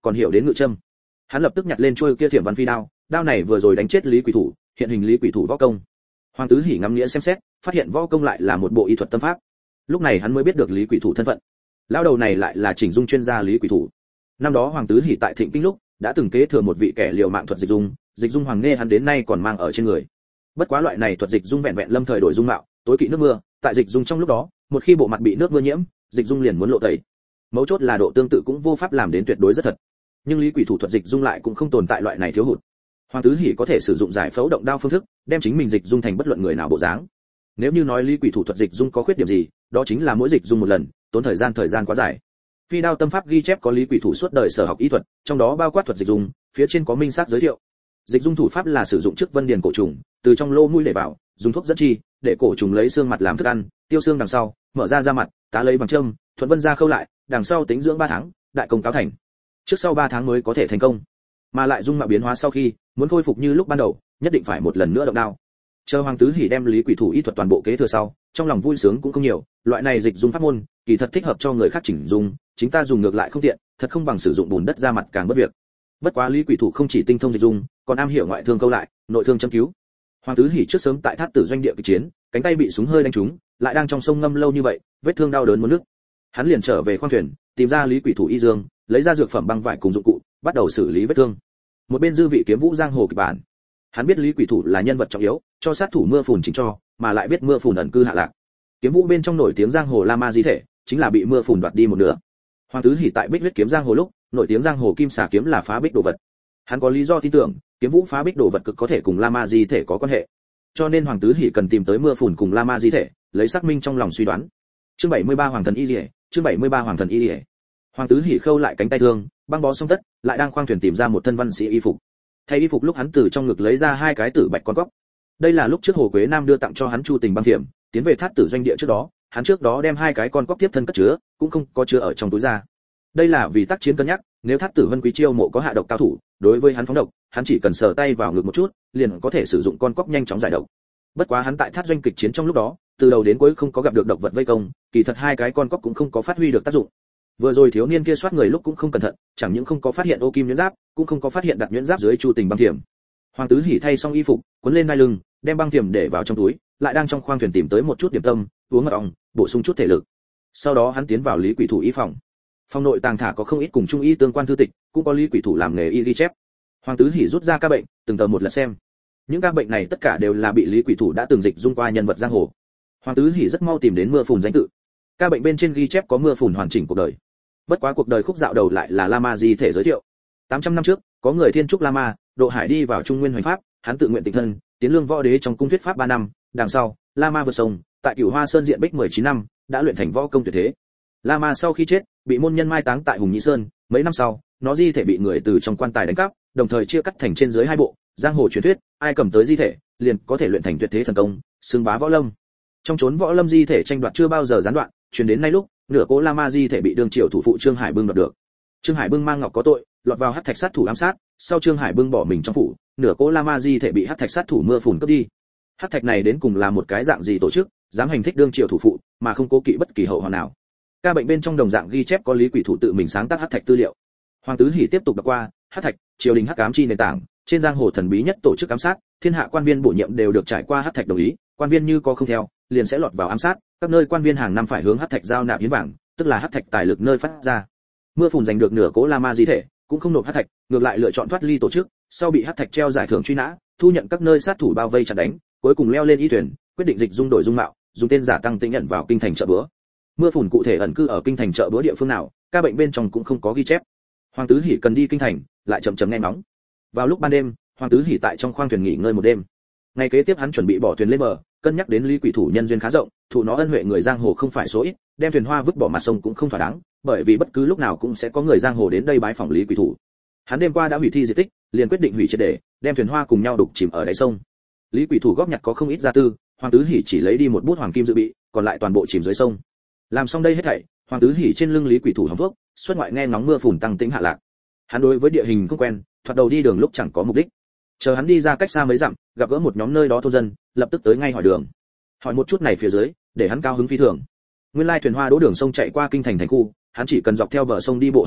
còn hiểu đến ngự châm. Hắn lập tức nhặt lên chuôi kia thiểm văn phi đao, đao này vừa rồi đánh chết Lý Quỷ Thủ, hiện hình Lý Quỷ Thủ võ công. Hoàng Tứ Hỉ ngắm nghĩa xem xét, phát hiện võ công lại là một bộ y thuật tâm pháp. Lúc này hắn mới biết được Lý Quỷ Thủ thân phận. Lão đầu này lại là chỉnh dung chuyên gia Lý Quỷ Thủ. Năm đó Hoàng Tứ Hỉ tại Thịnh Kinh lúc đã từng kế thừa một vị kẻ liều mạng thuật dịch dung, dịch dung hoàng nghe hắn đến nay còn mang ở trên người. Bất quá loại này thuật dịch dung vẹn vẹn lâm thời đổi dung mạo, tối kỵ nước mưa, tại dịch dung trong lúc đó, một khi bộ mặt bị nước mưa nhiễm, dịch dung liền muốn lộ tẩy. Mấu chốt là độ tương tự cũng vô pháp làm đến tuyệt đối rất thật. Nhưng Lý Quỷ Thủ thuật dịch dung lại cũng không tồn tại loại này thiếu hụt. Hoàng Tứ Hỉ có thể sử dụng giải phẫu động đao phương thức, đem chính mình dịch dung thành bất luận người nào bộ dáng. Nếu như nói Lý Quỷ Thủ thuật dịch dung có khuyết điểm gì, đó chính là mỗi dịch dung một lần, tốn thời gian thời gian quá dài. Phi đao tâm pháp ghi chép có Lý Quỷ Thủ suốt đời sở học y thuật, trong đó bao quát thuật dịch dung, phía trên có minh xác giới thiệu. Dịch dung thủ pháp là sử dụng trước vân điền cổ trùng, từ trong lô mũi để vào, dùng thuốc dẫn chi, để cổ trùng lấy xương mặt làm thức ăn, tiêu xương đằng sau, mở ra da mặt, tá lấy bằng châm, thuận vân ra khâu lại, đằng sau tính dưỡng ba tháng, đại công cáo thành. Trước sau ba tháng mới có thể thành công. Mà lại dung mạo biến hóa sau khi, muốn khôi phục như lúc ban đầu, nhất định phải một lần nữa động đao. Chờ Hoàng Tứ Hỉ đem Lý Quỷ Thủ y thuật toàn bộ kế thừa sau, trong lòng vui sướng cũng không nhiều, loại này dịch dung pháp môn, kỳ thật thích hợp cho người khác chỉnh dung, chính ta dùng ngược lại không tiện, thật không bằng sử dụng bùn đất ra mặt càng bất việc. Bất quá Lý Quỷ Thủ không chỉ tinh thông dịch dung, còn am hiểu ngoại thương câu lại, nội thương châm cứu. Hoàng Tứ Hỉ trước sớm tại Thát Tử doanh địa kịch chiến, cánh tay bị súng hơi đánh trúng, lại đang trong sông ngâm lâu như vậy, vết thương đau đớn muốn nứt. Hắn liền trở về khoang thuyền, tìm ra Lý Quỷ Thủ y dương, lấy ra dược phẩm băng vải cùng dụng cụ, bắt đầu xử lý vết thương. Một bên dư vị kiếm vũ giang hồ kịch bản. Hắn biết Lý Quỷ Thủ là nhân vật trọng yếu, cho sát thủ mưa phùn chỉnh cho, mà lại biết mưa phùn ẩn cư hạ lạc. Kiếm vũ bên trong nổi tiếng giang hồ La Ma di thể, chính là bị mưa phùn đoạt đi một nửa. Hoàng Tứ Hỉ tại Bích huyết kiếm giang hồ lúc, nổi tiếng giang hồ kim xà kiếm là phá bích đồ vật. Hắn có lý do tin tưởng, kiếm vũ phá bích đồ vật cực có thể cùng La Ma di thể có quan hệ. Cho nên Hoàng Tứ Hỉ cần tìm tới mưa phùn cùng La Ma di thể, lấy xác minh trong lòng suy đoán. Chương bảy mươi ba Hoàng thần y liễu, chương bảy mươi ba Hoàng thần y liễu. Hoàng Tứ Hỉ khâu lại cánh tay thương, băng bó xong tất, lại đang khoang thuyền tìm ra một thân văn sĩ y phục. Thay y phục lúc hắn từ trong ngực lấy ra hai cái tử bạch con cóc. Đây là lúc trước Hồ Quế Nam đưa tặng cho hắn Chu Tình băng thiểm, tiến về Thát Tử doanh địa trước đó, hắn trước đó đem hai cái con cóc tiếp thân cất chứa, cũng không có chứa ở trong túi ra. Đây là vì tác chiến cân nhắc, nếu Thát Tử Vân Quý chiêu mộ có hạ độc cao thủ, đối với hắn phóng độc, hắn chỉ cần sờ tay vào ngực một chút, liền có thể sử dụng con cóc nhanh chóng giải độc. Bất quá hắn tại Thát doanh kịch chiến trong lúc đó, từ đầu đến cuối không có gặp được độc vật vây công, kỳ thật hai cái con cóc cũng không có phát huy được tác dụng. Vừa rồi thiếu niên kia soát người lúc cũng không cẩn thận, chẳng những không có phát hiện ô kim nhuyễn giáp, cũng không có phát hiện đặt nhuyễn giáp dưới Chu Tình băng thiểm. Hoàng Tứ Hỉ thay xong y phục, cuốn lên đai lưng, đem băng thiểm để vào trong túi, lại đang trong khoang thuyền tìm tới một chút điểm tâm, uống mật ong, bổ sung chút thể lực. Sau đó hắn tiến vào Lý Quỷ Thủ y phòng. Phòng nội tàng thả có không ít cùng trung y tương quan thư tịch, cũng có Lý Quỷ Thủ làm nghề y ghi chép. Hoàng Tứ Hỉ rút ra ca bệnh, từng tờ một lật xem. Những ca bệnh này tất cả đều là bị Lý Quỷ Thủ đã từng dịch dung qua nhân vật giang hồ. Hoàng Tứ Hỉ rất mau tìm đến mưa phùn danh tự. Ca bệnh bên trên ghi chép có mưa phùn hoàn chỉnh cuộc đời. Bất quá cuộc đời khúc dạo đầu lại là Lama di thể giới thiệu. tám trăm năm trước, có người thiên trúc Lama, độ hải đi vào Trung Nguyên hoành pháp, hắn tự nguyện tịnh thân, tiến lương võ đế trong cung thuyết pháp ba năm, đằng sau, Lama vượt sông, tại Cửu Hoa Sơn diện bích mười chín năm, đã luyện thành võ công tuyệt thế. Lama sau khi chết, bị môn nhân mai táng tại Hùng Nhĩ Sơn, mấy năm sau, nó di thể bị người từ trong quan tài đánh cắp, đồng thời chia cắt thành trên dưới hai bộ, giang hồ truyền thuyết, ai cầm tới di thể, liền có thể luyện thành tuyệt thế thần công, xưng bá võ lâm. Trong chốn võ lâm di thể tranh đoạt chưa bao giờ gián đoạn, truyền đến nay lúc, nửa cố Lama di thể bị đương triều thủ phụ Trương Hải Bưng đoạt được. Trương Hải Bưng mang ngọc có tội, lọt vào hắc thạch sát thủ ám sát, sau Trương Hải Bưng bỏ mình trong phủ, nửa cố Lama di thể bị hắc thạch sát thủ mưa phùn cướp đi. Hắc thạch này đến cùng là một cái dạng gì tổ chức, dám hành thích đương triều thủ phụ, mà không cố kỵ bất kỳ hậu hoạn nào. Ca bệnh bên trong đồng dạng ghi chép có Lý Quỷ Thủ tự mình sáng tác hắc thạch tư liệu. Hoàng Tứ Hỉ tiếp tục đọc qua, hắc thạch, triều đình hắc ám chi nền tảng, trên giang hồ thần bí nhất tổ chức ám sát, thiên hạ quan viên bổ nhiệm đều được trải qua hắc thạch đồng ý, quan viên như có không theo, liền sẽ lọt vào ám sát, các nơi quan viên hàng năm phải hướng hắc thạch giao nạp hiến vàng, tức là hắc thạch tài lực nơi phát ra. Mưa phùn giành được nửa cố Lama di thể, cũng không nộp hắc thạch, ngược lại lựa chọn thoát ly tổ chức, sau bị hắc thạch treo giải thưởng truy nã, thu nhận các nơi sát thủ bao vây chặn đánh, cuối cùng leo lên y thuyền, quyết định dịch dung đổi dung mạo, dùng tên giả tăng tĩnh nhận vào kinh thành chợ búa. Mưa phùn cụ thể ẩn cư ở kinh thành chợ búa địa phương nào, ca bệnh bên trong cũng không có ghi chép. Hoàng Tứ Hỉ cần đi kinh thành, lại chậm chậm nghe ngóng. Vào lúc ban đêm, Hoàng Tứ Hỉ tại trong khoang thuyền nghỉ ngơi một đêm. Ngày kế tiếp hắn chuẩn bị bỏ thuyền lên bờ, cân nhắc đến Lý Quỷ Thủ nhân duyên khá rộng, thụ nó ân huệ người giang hồ không phải số ít, đem thuyền hoa vứt bỏ mặt sông cũng không thỏa đáng, bởi vì bất cứ lúc nào cũng sẽ có người giang hồ đến đây bái phỏng Lý Quỷ Thủ. Hắn đêm qua đã hủy thi di tích, liền quyết định hủy triệt để, đem thuyền hoa cùng nhau đục chìm ở đáy sông. Lý Quỷ Thủ góp nhặt có không ít gia tư, Hoàng Tứ Hỉ chỉ lấy đi một bút hoàng kim dự bị, còn lại toàn bộ chìm dưới sông. Làm xong đây hết thảy, Hoàng Tứ Hỉ trên lưng Lý Quỷ Thủ hóng thuốc, xuất ngoại nghe ngóng mưa phùn tăng tĩnh hạ lạc. Hắn đối với địa hình không quen, thoạt đầu đi đường lúc chẳng có mục đích. Chờ hắn đi ra cách xa mấy dặm, gặp gỡ một nhóm nơi đó thôn dân, lập tức tới ngay hỏi đường. Hỏi một chút này phía dưới, để hắn cao hứng phi thường. Nguyên lai thuyền hoa đỗ đường sông chạy qua kinh thành thành khu, hắn chỉ cần dọc theo bờ sông đi bộ hành tẩu,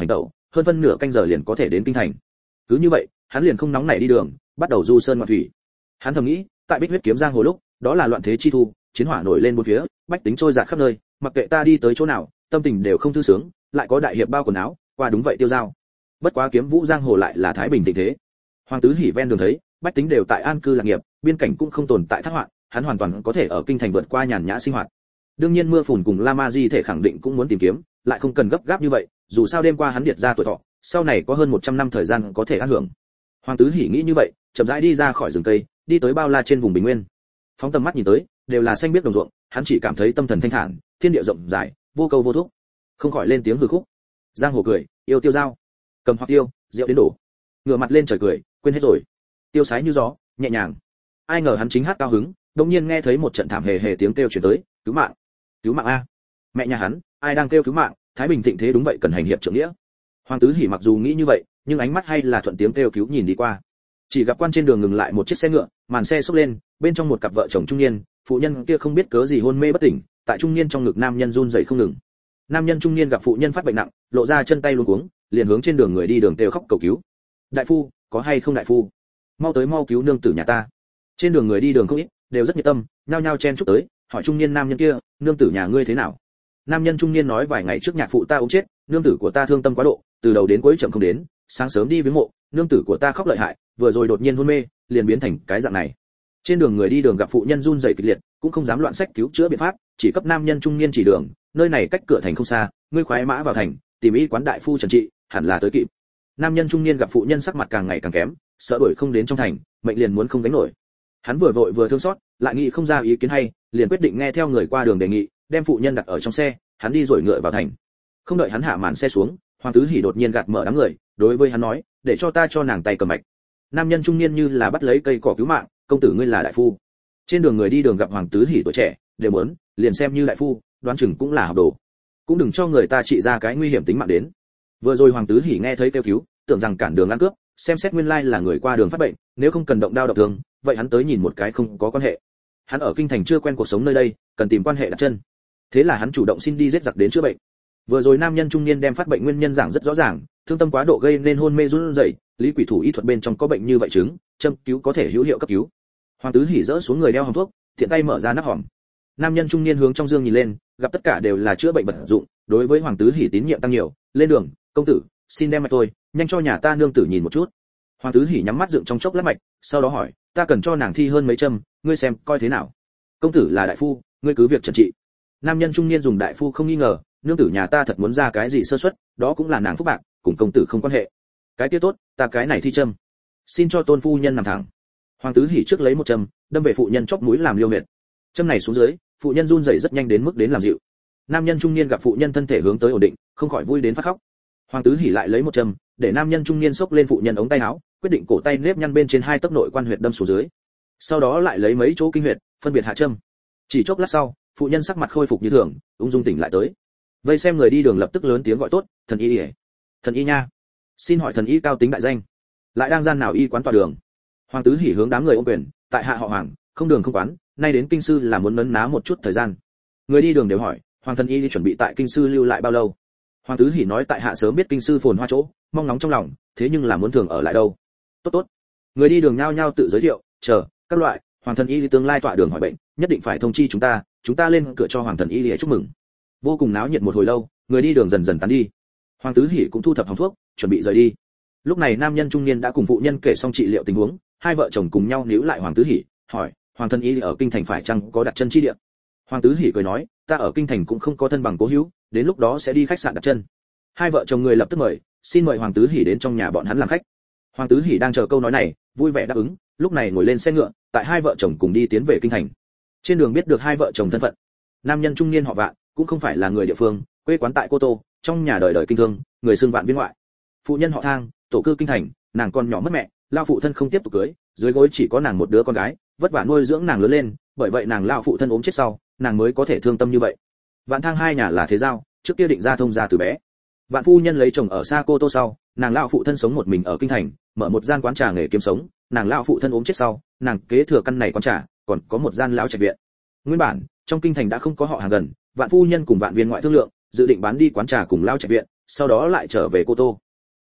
hơn phân nửa canh giờ liền có thể đến kinh thành. Cứ như vậy, hắn liền không nóng nảy đi đường, bắt đầu du sơn ngoạn thủy. Hắn thầm nghĩ, tại Bích huyết kiếm giang hồ lúc, đó là loạn thế chi thu, chiến hỏa nổi lên bốn phía, bách tính trôi dạt khắp nơi, mặc kệ ta đi tới chỗ nào, tâm tình đều không thư sướng, lại có đại hiệp bao quần áo, qua đúng vậy tiêu dao. Bất quá kiếm vũ giang hồ lại là thái bình tình thế. Hoàng tứ hỉ ven đường thấy, bách tính đều tại an cư lạc nghiệp, biên cảnh cũng không tồn tại thác hoạn, hắn hoàn toàn có thể ở kinh thành vượt qua nhàn nhã sinh hoạt. Đương nhiên mưa phùn cùng Lama Di thể khẳng định cũng muốn tìm kiếm, lại không cần gấp gáp như vậy, dù sao đêm qua hắn điệt ra tuổi thọ, sau này có hơn một trăm năm thời gian có thể ăn hưởng. Hoàng tứ hỉ nghĩ như vậy, chậm rãi đi ra khỏi rừng cây, đi tới bao la trên vùng bình nguyên. Phóng tầm mắt nhìn tới, đều là xanh biếc đồng ruộng, hắn chỉ cảm thấy tâm thần thanh thản, thiên địa rộng rãi, vô câu vô thúc, không khỏi lên tiếng hừ khúc. Giang hồ cười, yêu tiêu dao, cầm hoặc tiêu, rượu đến đổ. Ngửa mặt lên trời cười, quên hết rồi. Tiêu sái như gió, nhẹ nhàng. Ai ngờ hắn chính hát cao hứng, đột nhiên nghe thấy một trận thảm hề hề tiếng kêu truyền tới, cứu mạng, cứu mạng a. Mẹ nhà hắn, ai đang kêu cứu mạng, thái bình thịnh thế đúng vậy cần hành hiệp trưởng nghĩa. Hoàng tứ hỉ mặc dù nghĩ như vậy, nhưng ánh mắt hay là thuận tiếng kêu cứu nhìn đi qua. Chỉ gặp quan trên đường ngừng lại một chiếc xe ngựa, màn xe xốc lên, bên trong một cặp vợ chồng trung niên, phụ nhân kia không biết cớ gì hôn mê bất tỉnh, tại trung niên trong ngực nam nhân run rẩy không ngừng. Nam nhân trung niên gặp phụ nhân phát bệnh nặng, lộ ra chân tay luống cuống, liền hướng trên đường người đi đường kêu khóc cầu cứu. Đại phu, có hay không đại phu? Mau tới mau cứu nương tử nhà ta. Trên đường người đi đường không ít, đều rất nhiệt tâm, nhao nhao chen chúc tới, hỏi trung niên nam nhân kia, nương tử nhà ngươi thế nào? Nam nhân trung niên nói vài ngày trước nhạc phụ ta ốm chết, nương tử của ta thương tâm quá độ, từ đầu đến cuối chậm không đến, sáng sớm đi viếng mộ, nương tử của ta khóc lợi hại, vừa rồi đột nhiên hôn mê, liền biến thành cái dạng này. Trên đường người đi đường gặp phụ nhân run rẩy kịch liệt, cũng không dám loạn sách cứu chữa biện pháp, chỉ cấp nam nhân trung niên chỉ đường, nơi này cách cửa thành không xa, ngươi khoái mã vào thành, tìm y quán đại phu trần trị, hẳn là tới kịp. Nam nhân trung niên gặp phụ nhân sắc mặt càng ngày càng kém, sợ đuổi không đến trong thành, mệnh liền muốn không gánh nổi. Hắn vừa vội vừa thương xót, lại nghĩ không ra ý kiến hay, liền quyết định nghe theo người qua đường đề nghị, đem phụ nhân đặt ở trong xe, hắn đi rồi ngựa vào thành. Không đợi hắn hạ màn xe xuống, Hoàng tứ hỉ đột nhiên gạt mở đám người, đối với hắn nói, để cho ta cho nàng tay cầm mạch. Nam nhân trung niên như là bắt lấy cây cỏ cứu mạng, công tử ngươi là đại phu. Trên đường người đi đường gặp Hoàng tứ hỉ tuổi trẻ, đều muốn, liền xem như đại phu, đoán chừng cũng là học đồ. Cũng đừng cho người ta trị ra cái nguy hiểm tính mạng đến. Vừa rồi Hoàng tứ hỉ nghe thấy kêu cứu, tưởng rằng cản đường ăn cướp, xem xét nguyên lai là người qua đường phát bệnh, nếu không cần động đao độc thương, vậy hắn tới nhìn một cái không có quan hệ. Hắn ở kinh thành chưa quen cuộc sống nơi đây, cần tìm quan hệ đặt chân. Thế là hắn chủ động xin đi giết giặc đến chữa bệnh. Vừa rồi nam nhân trung niên đem phát bệnh nguyên nhân giảng rất rõ ràng, thương tâm quá độ gây nên hôn mê run rẩy, lý quỷ thủ y thuật bên trong có bệnh như vậy chứng, châm cứu có thể hữu hiệu cấp cứu. Hoàng tứ hỉ dỡ xuống người đeo hòm thuốc, tiện tay mở ra nắp hòm. Nam nhân trung niên hướng trong dương nhìn lên, gặp tất cả đều là chữa bệnh vật dụng, đối với Hoàng tứ hỉ tín nhiệm tăng nhiều, lên đường, công tử, xin đem mạch tôi, nhanh cho nhà ta nương tử nhìn một chút. Hoàng tứ hỉ nhắm mắt dựng trong chốc lát mạch, sau đó hỏi, ta cần cho nàng thi hơn mấy châm, ngươi xem coi thế nào. Công tử là đại phu, ngươi cứ việc trần trị. Nam nhân trung niên dùng đại phu không nghi ngờ, nương tử nhà ta thật muốn ra cái gì sơ suất, đó cũng là nàng phúc bạc, cùng công tử không quan hệ. Cái kia tốt, ta cái này thi châm. Xin cho tôn phu nhân nằm thẳng. Hoàng tứ hỉ trước lấy một châm, đâm về phụ nhân chóp mũi làm liêu huyệt. Châm này xuống dưới, phụ nhân run rẩy rất nhanh đến mức đến làm dịu. Nam nhân trung niên gặp phụ nhân thân thể hướng tới ổn định, không khỏi vui đến phát khóc. Hoàng tứ hỉ lại lấy một châm, để nam nhân trung niên xốc lên phụ nhân ống tay áo, quyết định cổ tay nếp nhăn bên trên hai tấc nội quan huyệt đâm xuống dưới. Sau đó lại lấy mấy chỗ kinh huyệt, phân biệt hạ châm. Chỉ chốc lát sau, phụ nhân sắc mặt khôi phục như thường, ung dung tỉnh lại tới. Vây xem người đi đường lập tức lớn tiếng gọi tốt, thần y ỉa, thần y nha, xin hỏi thần y cao tính đại danh, lại đang gian nào y quán tọa đường. Hoàng tứ hỉ hướng đám người ôm quyền, tại hạ họ Hoàng, không đường không quán, nay đến kinh sư là muốn nấn ná một chút thời gian. Người đi đường đều hỏi, Hoàng thần y chuẩn bị tại kinh sư lưu lại bao lâu. Hoàng tứ hỉ nói tại hạ sớm biết kinh sư phồn hoa chỗ, mong nóng trong lòng, thế nhưng là muốn thường ở lại đâu. Tốt tốt. Người đi đường nhao nhao tự giới thiệu, chờ các loại, Hoàng thần y tương lai tọa đường hỏi bệnh, nhất định phải thông chi chúng ta, chúng ta lên cửa cho Hoàng thần y để chúc mừng. Vô cùng náo nhiệt một hồi lâu, người đi đường dần dần tán đi. Hoàng tứ hỉ cũng thu thập hòm thuốc, chuẩn bị rời đi. Lúc này nam nhân trung niên đã cùng phụ nhân kể xong trị liệu tình huống, hai vợ chồng cùng nhau níu lại Hoàng tứ hỉ, hỏi, Hoàng thần y ở kinh thành phải chăng có đặt chân chi địa. Hoàng tứ hỉ cười nói, ta ở kinh thành cũng không có thân bằng cố hữu, đến lúc đó sẽ đi khách sạn đặt chân. Hai vợ chồng người lập tức mời, xin mời Hoàng tứ hỉ đến trong nhà bọn hắn làm khách. Hoàng tứ hỉ đang chờ câu nói này, vui vẻ đáp ứng, lúc này ngồi lên xe ngựa, tại hai vợ chồng cùng đi tiến về kinh thành. Trên đường biết được hai vợ chồng thân phận. Nam nhân trung niên họ Vạn, cũng không phải là người địa phương, quê quán tại Cô Tô, trong nhà đời đời kinh thương, người xưng Vạn viên ngoại. Phụ nhân họ Thang, tổ cư kinh thành, nàng con nhỏ mất mẹ, lao phụ thân không tiếp tục cưới, dưới gối chỉ có nàng một đứa con gái, vất vả nuôi dưỡng nàng lớn lên, bởi vậy nàng lao phụ thân ốm chết sau, nàng mới có thể thương tâm như vậy. Vạn Thang hai nhà là thế giao, trước kia định ra thông gia từ bé. Vạn phu nhân lấy chồng ở xa Cô Tô sau, nàng lao phụ thân sống một mình ở kinh thành, mở một gian quán trà nghề kiếm sống, nàng lao phụ thân ốm chết sau, nàng kế thừa căn này quán trà, còn có một gian lão trạch viện. Nguyên bản, trong kinh thành đã không có họ hàng gần, Vạn phu nhân cùng Vạn viên ngoại thương lượng, dự định bán đi quán trà cùng lao trạch viện, sau đó lại trở về Cô Tô.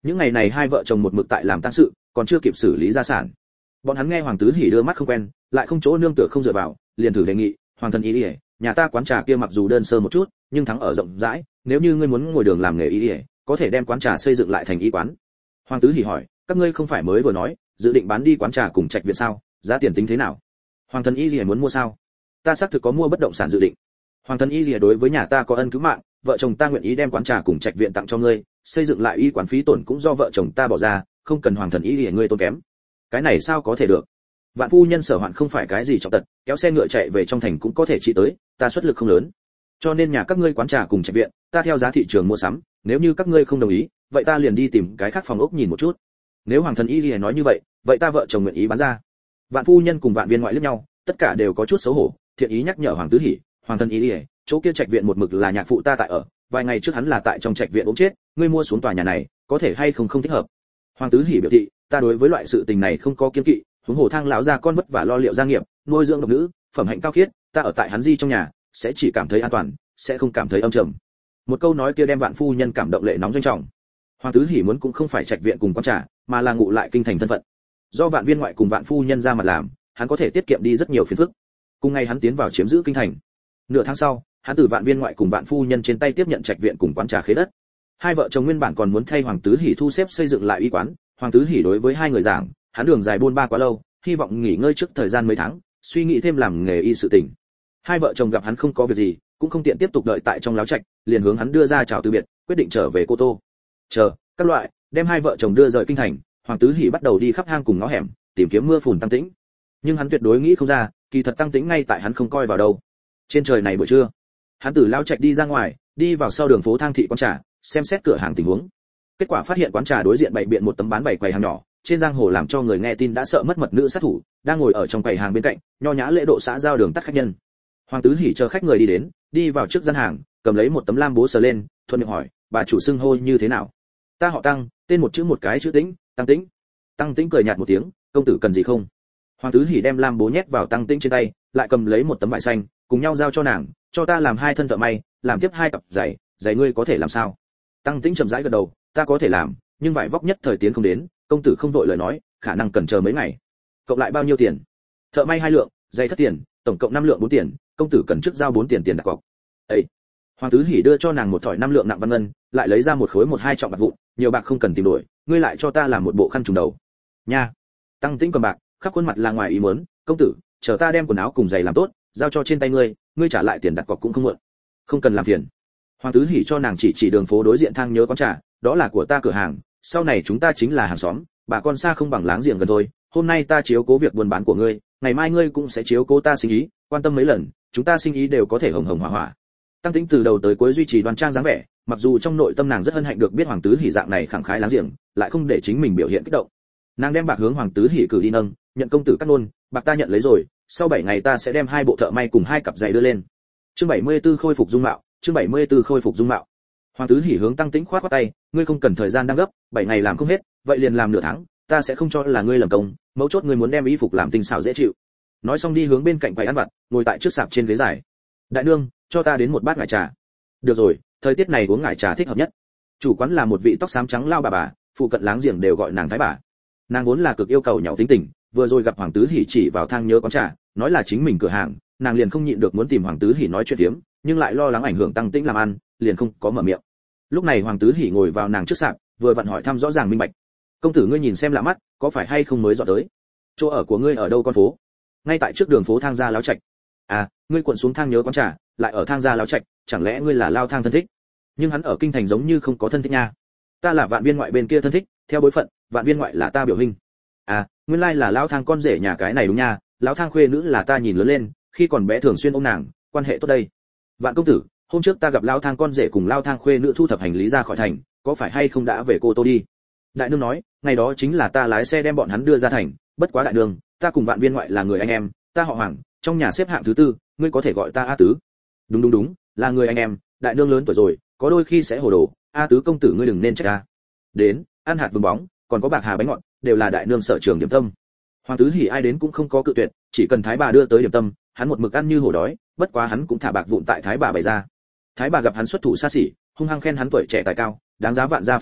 Những ngày này hai vợ chồng một mực tại làm tang sự, còn chưa kịp xử lý gia sản. Bọn hắn nghe Hoàng Tứ Hỉ đưa mắt không quen, lại không chỗ nương tựa không dựa vào, liền thử đề nghị, "Hoàng thần y y, nhà ta quán trà kia mặc dù đơn sơ một chút, nhưng thắng ở rộng rãi, nếu như ngươi muốn ngồi đường làm nghề y y, có thể đem quán trà xây dựng lại thành y quán." Hoàng Tứ Hỉ hỏi, "Các ngươi không phải mới vừa nói, dự định bán đi quán trà cùng trạch viện sao? Giá tiền tính thế nào?" "Hoàng thần y y muốn mua sao?" "Ta xác thực có mua bất động sản dự định." "Hoàng thần y y đối với nhà ta có ân cứu mạng, vợ chồng ta nguyện ý đem quán trà cùng trạch viện tặng cho ngươi, xây dựng lại y quán phí tổn cũng do vợ chồng ta bỏ ra, không cần hoàng thần y y ngươi tốn kém." "Cái này sao có thể được? Vạn phu nhân sở hoạn không phải cái gì trọng tật, kéo xe ngựa chạy về trong thành cũng có thể trị tới, ta xuất lực không lớn. Cho nên nhà các ngươi quán trà cùng trạch viện, ta theo giá thị trường mua sắm, nếu như các ngươi không đồng ý, vậy ta liền đi tìm cái khác phòng ốc nhìn một chút." Nếu hoàng thần y y nói như vậy, vậy ta vợ chồng nguyện ý bán ra. Vạn phu nhân cùng Vạn Viên ngoại liếc nhau, tất cả đều có chút xấu hổ, thiện ý nhắc nhở Hoàng Tứ Hỉ, "Hoàng thần y y, chỗ kia trạch viện một mực là nhạc phụ ta tại ở, vài ngày trước hắn là tại trong trạch viện ốm chết, ngươi mua xuống tòa nhà này, có thể hay không không thích hợp." Hoàng Tứ Hỉ biểu thị, "Ta đối với loại sự tình này không có kiêng kỵ, huống hồ Thang lão gia con vất vả lo liệu gia nghiệp, nuôi dưỡng độc nữ, phẩm hạnh cao khiết, ta ở tại hắn di trong nhà, sẽ chỉ cảm thấy an toàn, sẽ không cảm thấy âm trầm." Một câu nói kia đem Vạn phu nhân cảm động lệ nóng doanh trọng. Hoàng Tứ Hỉ muốn cũng không phải trạch viện cùng quán trà, mà là ngụ lại kinh thành thân phận. Do Vạn Viên ngoại cùng Vạn phu nhân ra mặt làm, hắn có thể tiết kiệm đi rất nhiều phiền phức. Cùng ngày hắn tiến vào chiếm giữ kinh thành. Nửa tháng sau, hắn từ Vạn Viên ngoại cùng Vạn phu nhân trên tay tiếp nhận trạch viện cùng quán trà khế đất. Hai vợ chồng nguyên bản còn muốn thay Hoàng Tứ Hỉ thu xếp xây dựng lại y quán, Hoàng Tứ Hỉ đối với hai người giảng, hắn đường dài buôn ba quá lâu, hy vọng nghỉ ngơi trước thời gian mấy tháng, suy nghĩ thêm làm nghề y sự tình. Hai vợ chồng gặp hắn không có việc gì, cũng không tiện tiếp tục đợi tại trong láo trạch, liền hướng hắn đưa ra chào từ biệt, quyết định trở về Cô Tô. Chờ, các loại, đem hai vợ chồng đưa rời kinh thành, Hoàng Tứ Hỉ bắt đầu đi khắp hang cùng ngõ hẻm, tìm kiếm mưa phùn Tăng Tĩnh. Nhưng hắn tuyệt đối nghĩ không ra, kỳ thật Tăng Tĩnh ngay tại hắn không coi vào đâu. Trên trời này buổi trưa, hắn từ lao trạch đi ra ngoài, đi vào sau đường phố Thang thị quán trà, xem xét cửa hàng tình huống. Kết quả phát hiện quán trà đối diện bày biện một tấm bán bày quầy hàng nhỏ, trên giang hồ làm cho người nghe tin đã sợ mất mật nữ sát thủ, đang ngồi ở trong quầy hàng bên cạnh, nho nhã lễ độ xã giao đường tắt khách nhân. Hoàng Tứ Hỉ chờ khách người đi đến, đi vào trước gian hàng, cầm lấy một tấm lam bố sờ lên, thuận miệng hỏi, "Bà chủ xưng hô như thế nào?" "Ta họ Tăng, tên một chữ một cái chữ Tĩnh, Tăng Tĩnh." Tăng Tĩnh cười nhạt một tiếng, "Công tử cần gì không?" Hoàng Tứ Hỉ đem lam bố nhét vào Tăng Tĩnh trên tay, lại cầm lấy một tấm vải xanh, cùng nhau giao cho nàng, "Cho ta làm hai thân thợ may, làm tiếp hai cặp giày, giày ngươi có thể làm sao?" Tăng Tĩnh chậm rãi gật đầu, "Ta có thể làm, nhưng vải vóc nhất thời tiến không đến, công tử không vội lời nói, khả năng cần chờ mấy ngày." "Cộng lại bao nhiêu tiền?" "Thợ may hai lượng, giày thất tiền, tổng cộng năm lượng bốn tiền, công tử cần trước giao bốn tiền tiền đặt cọc." "Ê." Hoàng Tứ Hỉ đưa cho nàng một thỏi năm lượng nặng văn ngân, lại lấy ra một khối một hai trọng bạc vụn, "Nhiều bạc không cần tìm đổi, ngươi lại cho ta làm một bộ khăn trùm đầu." "Nha." Tăng Tĩnh cầm bạc, khắp khuôn mặt là ngoài ý muốn, "Công tử, chờ ta đem quần áo cùng giày làm tốt, giao cho trên tay ngươi, ngươi trả lại tiền đặt cọc cũng không muộn." "Không cần làm phiền." Hoàng Tứ Hỉ cho nàng chỉ chỉ đường phố đối diện Thang Nhớ quán trà, "Đó là của ta cửa hàng, sau này chúng ta chính là hàng xóm, bà con xa không bằng láng giềng gần thôi, hôm nay ta chiếu cố việc buôn bán của ngươi, ngày mai ngươi cũng sẽ chiếu cố ta sinh ý, quan tâm mấy lần, chúng ta sinh ý đều có thể hồng hồng hỏa hỏa." Tăng Tĩnh từ đầu tới cuối duy trì đoan trang dáng vẻ, mặc dù trong nội tâm nàng rất hân hạnh được biết Hoàng Tứ Hỉ dạng này khẳng khái láng giềng, lại không để chính mình biểu hiện kích động. Nàng đem bạc hướng Hoàng Tứ Hỉ cử đi nâng, "Nhận công tử cắt nôn, bạc ta nhận lấy rồi, sau bảy ngày ta sẽ đem hai bộ thợ may cùng hai cặp giày đưa lên." Chương bảy mươi tư khôi phục dung mạo, chương bảy mươi tư khôi phục dung mạo. Hoàng Tứ Hỉ hướng Tăng Tĩnh khoát khoát tay, "Ngươi không cần thời gian đang gấp, bảy ngày làm không hết, vậy liền làm nửa tháng, ta sẽ không cho là ngươi lầm công, mấu chốt ngươi muốn đem y phục làm tinh xảo dễ chịu." Nói xong đi hướng bên cạnh quầy ăn vặt, ngồi tại trước sạp trên ghế dài. "Đại nương, cho ta đến một bát ngải trà." "Được rồi, thời tiết này uống ngải trà thích hợp nhất." Chủ quán là một vị tóc xám trắng lao bà bà, phụ cận láng giềng đều gọi nàng thái bà. Nàng vốn là cực yêu cầu nhậu tính tình, vừa rồi gặp Hoàng Tứ Hỉ chỉ vào Thang Nhớ quán trà, nói là chính mình cửa hàng, nàng liền không nhịn được muốn tìm Hoàng Tứ Hỉ nói chuyện phiếm, nhưng lại lo lắng ảnh hưởng Tăng Tĩnh làm ăn, liền không có mở miệng. Lúc này Hoàng Tứ Hỉ ngồi vào nàng trước sạp, vừa vặn hỏi thăm rõ ràng minh bạch. "Công tử ngươi nhìn xem lạ mắt, có phải hay không mới dọn tới? Chỗ ở của ngươi ở đâu con phố?" "Ngay tại trước đường phố Thang gia láo trạch." "À, ngươi cuộn xuống Thang Nhớ quán trà, lại ở Thang gia láo trạch, chẳng lẽ ngươi là Lao Thang thân thích?" "Nhưng hắn ở kinh thành giống như không có thân thích nha." "Ta là Vạn Viên ngoại bên kia thân thích, theo bối phận, Vạn Viên ngoại là ta biểu huynh." "À, nguyên lai là Lao Thang con rể nhà cái này đúng nha, Lão Thang khuê nữ là ta nhìn lớn lên, khi còn bé thường xuyên ôm nàng, quan hệ tốt đây." "Vạn công tử, hôm trước ta gặp Lao Thang con rể cùng Lao Thang khuê nữ thu thập hành lý ra khỏi thành, có phải hay không đã về Cô Tô đi?" Đại nương nói, "Ngày đó chính là ta lái xe đem bọn hắn đưa ra thành, bất quá đại nương, ta cùng Vạn Viên ngoại là người anh em, ta họ Hoàng, trong nhà xếp hạng thứ tư, ngươi có thể gọi ta A Tứ." "Đúng đúng đúng, là người anh em, đại nương lớn tuổi rồi, có đôi khi sẽ hồ đồ, A Tứ công tử ngươi đừng nên trách ta." "Đến, ăn hạt vừng bóng, còn có bạc hà bánh ngọt, đều là đại nương sở trường điểm tâm." Hoàng Tứ Hỉ ai đến cũng không có cự tuyệt, chỉ cần thái bà đưa tới điểm tâm, hắn một mực ăn như hổ đói, bất quá hắn cũng thả bạc vụn tại thái bà bày ra. Thái bà gặp hắn xuất thủ xa xỉ, hung hăng khen hắn tuổi trẻ tài cao, đáng giá vạn gia phó thác,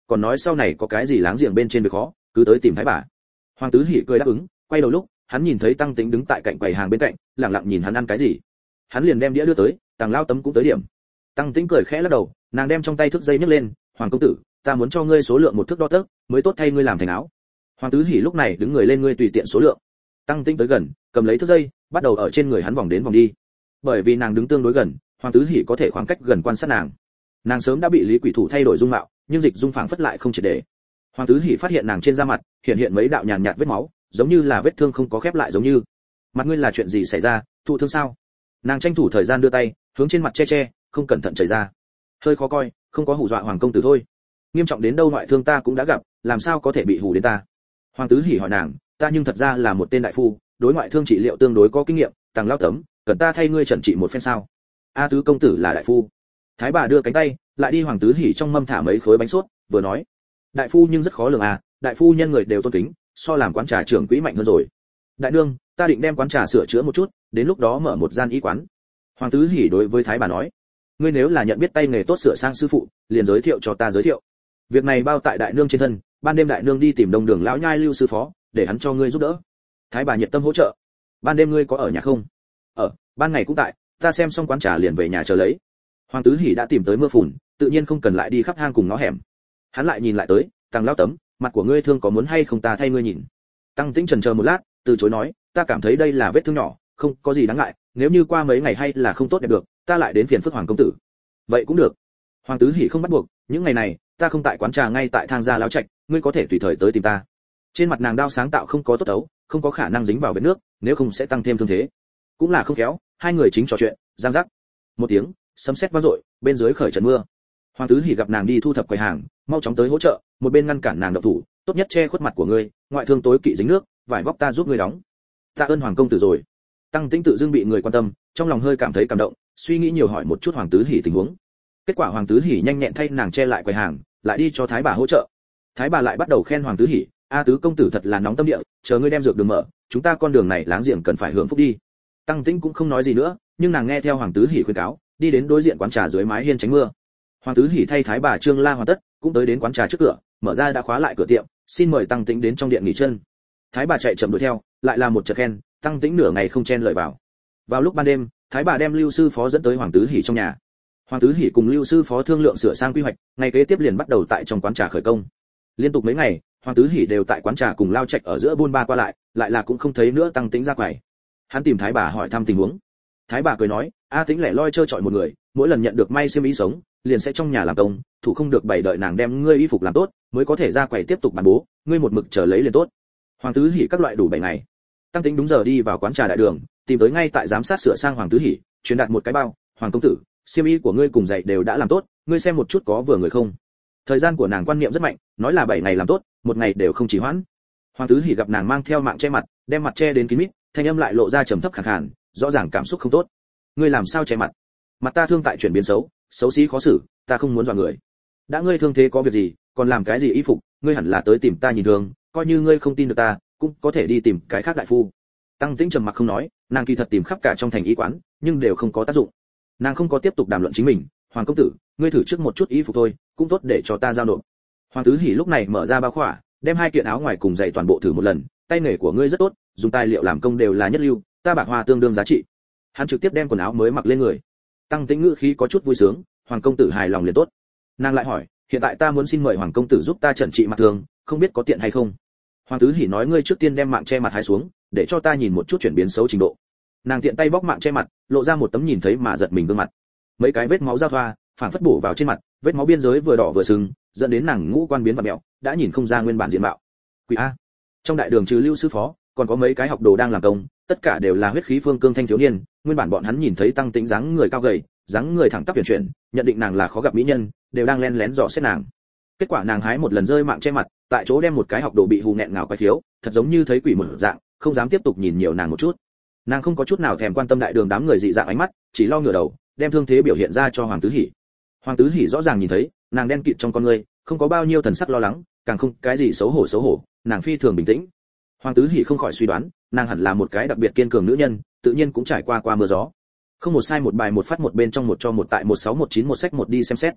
còn nói sau này có cái gì láng giềng bên trên việc khó cứ tới tìm thái bà. Hoàng Tứ Hỉ cười đáp ứng, quay đầu lúc hắn nhìn thấy Tăng Tĩnh đứng tại cạnh quầy hàng bên cạnh, lặng lặng nhìn hắn ăn cái gì. Hắn liền đem đĩa đưa tới, Tàng Lao Tấm cũng tới điểm. Tăng Tĩnh cười khẽ lắc đầu, nàng đem trong tay thước dây nhấc lên, "Hoàng công tử, ta muốn cho ngươi số lượng một thước đo tấc, mới tốt thay ngươi làm thành áo." Hoàng Tứ Hỉ lúc này đứng người lên, "Ngươi tùy tiện số lượng." Tăng Tĩnh tới gần, cầm lấy thước dây, bắt đầu ở trên người hắn vòng đến vòng đi. Bởi vì nàng đứng tương đối gần, Hoàng Tứ Hỉ có thể khoảng cách gần quan sát nàng. Nàng sớm đã bị Lý Quỷ Thủ thay đổi dung mạo, nhưng dịch dung phảng phất lại không triệt để. Hoàng Tứ Hỉ phát hiện nàng trên da mặt hiện hiện mấy đạo nhàn nhạt vết máu, giống như là vết thương không có khép lại giống như. "Mặt ngươi là chuyện gì xảy ra, thụ thương sao?" Nàng tranh thủ thời gian đưa tay, hướng trên mặt che che, không cẩn thận chảy ra. "Hơi khó coi, không có hù dọa Hoàng công tử thôi. Nghiêm trọng đến đâu ngoại thương ta cũng đã gặp, làm sao có thể bị hù đến ta?" Hoàng Tứ Hỉ hỏi nàng, "Ta nhưng thật ra là một tên đại phu, đối ngoại thương trị liệu tương đối có kinh nghiệm, Tàng Lao Tấm, cần ta thay ngươi chẩn trị một phen sao?" "A Tứ công tử là đại phu." Thái bà đưa cánh tay, lại đi Hoàng Tứ Hỉ trong mâm thả mấy khối bánh sốt, vừa nói, "Đại phu nhưng rất khó lường à, đại phu nhân người đều tôn kính, so làm quán trà trưởng quỹ mạnh hơn rồi. Đại nương, ta định đem quán trà sửa chữa một chút, đến lúc đó mở một gian y quán." Hoàng Tứ Hỉ đối với Thái bà nói, "Ngươi nếu là nhận biết tay nghề tốt sửa sang sư phụ, liền giới thiệu cho ta giới thiệu. Việc này bao tại đại nương trên thân, ban đêm đại nương đi tìm Đông Đường lão nhai Lưu sư phó, để hắn cho ngươi giúp đỡ." Thái bà nhiệt tâm hỗ trợ. "Ban đêm ngươi có ở nhà không?" "Ở, ban ngày cũng tại, ta xem xong quán trà liền về nhà chờ lấy." Hoàng Tứ Hỉ đã tìm tới mưa phùn, tự nhiên không cần lại đi khắp hang cùng ngõ hẻm. Hắn lại nhìn lại tới, "Tàng Lao Tấm, mặt của ngươi thương có muốn hay không ta thay ngươi nhìn?" Tăng Tĩnh chần chờ một lát, từ chối nói, "Ta cảm thấy đây là vết thương nhỏ, không có gì đáng ngại, nếu như qua mấy ngày hay là không tốt đẹp được, ta lại đến phiền phức Hoàng công tử." "Vậy cũng được." Hoàng Tứ Hỉ không bắt buộc, "Những ngày này, ta không tại quán trà ngay tại thang gia lão trạch, ngươi có thể tùy thời tới tìm ta." Trên mặt nàng đao sáng tạo không có tốt ấu, không có khả năng dính vào vết nước, nếu không sẽ tăng thêm thương thế. Cũng là không khéo, hai người chính trò chuyện, giang giác. Một tiếng, sấm sét vang dội, bên dưới khởi trận mưa. Hoàng Tứ Hỉ gặp nàng đi thu thập quầy hàng, mau chóng tới hỗ trợ, một bên ngăn cản nàng động thủ, "Tốt nhất che khuất mặt của ngươi, ngoại thương tối kỵ dính nước, vải vóc ta giúp ngươi đóng." "Tạ ơn Hoàng công tử rồi." Tăng Tĩnh tự dưng bị người quan tâm, trong lòng hơi cảm thấy cảm động, suy nghĩ nhiều hỏi một chút Hoàng Tứ Hỉ tình huống. Kết quả Hoàng Tứ Hỉ nhanh nhẹn thay nàng che lại quầy hàng, lại đi cho Thái bà hỗ trợ. Thái bà lại bắt đầu khen Hoàng Tứ Hỉ, "A Tứ công tử thật là nóng tâm địa, chờ ngươi đem dược đường mở, chúng ta con đường này láng giềng cần phải hưởng phúc đi." Tăng Tĩnh cũng không nói gì nữa, nhưng nàng nghe theo Hoàng Tứ Hỉ khuyên cáo, đi đến đối diện quán trà dưới mái hiên tránh mưa. Hoàng Tứ Hỉ thay Thái bà Trương La hoàn tất, cũng tới đến quán trà trước cửa, mở ra đã khóa lại cửa tiệm, "Xin mời Tăng Tĩnh đến trong điện nghỉ chân." Thái bà chạy chậm đuổi theo, lại là một trận khen, Tăng Tĩnh nửa ngày không chen lời vào. Vào lúc ban đêm, Thái bà đem Lưu sư phó dẫn tới Hoàng Tứ Hỉ trong nhà. Hoàng Tứ Hỉ cùng Lưu sư phó thương lượng sửa sang quy hoạch, ngày kế tiếp liền bắt đầu tại trong quán trà khởi công. Liên tục mấy ngày, Hoàng Tứ Hỉ đều tại quán trà cùng lao trạch ở giữa buôn ba qua lại, lại là cũng không thấy nữa Tăng Tĩnh ra quầy. Hắn tìm Thái bà hỏi thăm tình huống. Thái bà cười nói, "A Tĩnh lẻ loi chơi chọi một người, mỗi lần nhận được may xiêm y sống, liền sẽ trong nhà làm công, thủ không được bày đợi nàng đem ngươi y phục làm tốt, mới có thể ra quầy tiếp tục bán bố, ngươi một mực chờ lấy liền tốt." Hoàng Tứ Hỉ các loại đủ bảy ngày. Tăng Tĩnh đúng giờ đi vào quán trà đại đường, tìm tới ngay tại giám sát sửa sang Hoàng Tứ Hỉ, truyền đạt một cái bao, "Hoàng công tử, xiêm y của ngươi cùng giày đều đã làm tốt, ngươi xem một chút có vừa người không?" Thời gian của nàng quan niệm rất mạnh, nói là bảy ngày làm tốt, một ngày đều không trì hoãn. Hoàng Tứ Hỉ gặp nàng mang theo mạng che mặt, đem mặt che đến kín mít, thanh âm lại lộ ra trầm thấp khàn khàn, rõ ràng cảm xúc không tốt. "Ngươi làm sao che mặt?" "Mặt ta thương tại chuyển biến xấu, xấu xí khó xử, ta không muốn dọa người." "Đã ngươi thương thế có việc gì, còn làm cái gì y phục, ngươi hẳn là tới tìm ta nhìn thương, coi như ngươi không tin được ta, cũng có thể đi tìm cái khác đại phu." Tăng Tĩnh trầm mặc không nói, nàng kỳ thật tìm khắp cả trong thành y quán, nhưng đều không có tác dụng. Nàng không có tiếp tục đàm luận chính mình, "Hoàng công tử, ngươi thử trước một chút y phục thôi, cũng tốt để cho ta giao nộp." Hoàng Tứ Hỉ lúc này mở ra bao khỏa, đem hai kiện áo ngoài cùng giày toàn bộ thử một lần, "Tay nghề của ngươi rất tốt, dùng tài liệu làm công đều là nhất lưu, ta bạc hoa tương đương giá trị." Hắn trực tiếp đem quần áo mới mặc lên người. Tăng Tĩnh ngữ khí có chút vui sướng, "Hoàng công tử hài lòng liền tốt." Nàng lại hỏi, "Hiện tại ta muốn xin mời Hoàng công tử giúp ta chẩn trị mặt thương, không biết có tiện hay không?" Hoàng Tứ Hỉ nói, "Ngươi trước tiên đem mạng che mặt hái xuống, để cho ta nhìn một chút chuyển biến xấu trình độ." Nàng tiện tay bóc mạng che mặt, lộ ra một tấm nhìn thấy mà giật mình gương mặt. Mấy cái vết máu giao thoa, phản phất bổ vào trên mặt, vết máu biên giới vừa đỏ vừa sưng, dẫn đến nàng ngũ quan biến vặn mèo, đã nhìn không ra nguyên bản diện mạo. Quỷ a. Trong đại đường trừ Lưu sư phó, còn có mấy cái học đồ đang làm công, tất cả đều là huyết khí phương cương thanh thiếu niên, nguyên bản bọn hắn nhìn thấy Tăng Tĩnh dáng người cao gầy, dáng người thẳng tắp huyền chuyển, nhận định nàng là khó gặp mỹ nhân, đều đang lén lén dò xét nàng. Kết quả nàng hái một lần rơi mạng che mặt, tại chỗ đem một cái học đồ bị hù nghẹn ngào quái thiếu, thật giống như thấy quỷ một dạng, không dám tiếp tục nhìn nhiều nàng một chút. Nàng không có chút nào thèm quan tâm đại đường đám người dị dạng ánh mắt, chỉ lo ngửa đầu, đem thương thế biểu hiện ra cho Hoàng Tứ Hỉ. Hoàng Tứ Hỉ rõ ràng nhìn thấy, nàng đen kịt trong con ngươi, không có bao nhiêu thần sắc lo lắng, càng không cái gì xấu hổ xấu hổ, nàng phi thường bình tĩnh. Hoàng Tứ Hỉ không khỏi suy đoán, nàng hẳn là một cái đặc biệt kiên cường nữ nhân, tự nhiên cũng trải qua qua mưa gió. Không một sai một bài một phát một bên trong một cho một tại một sáu một chín một sách một đi xem xét.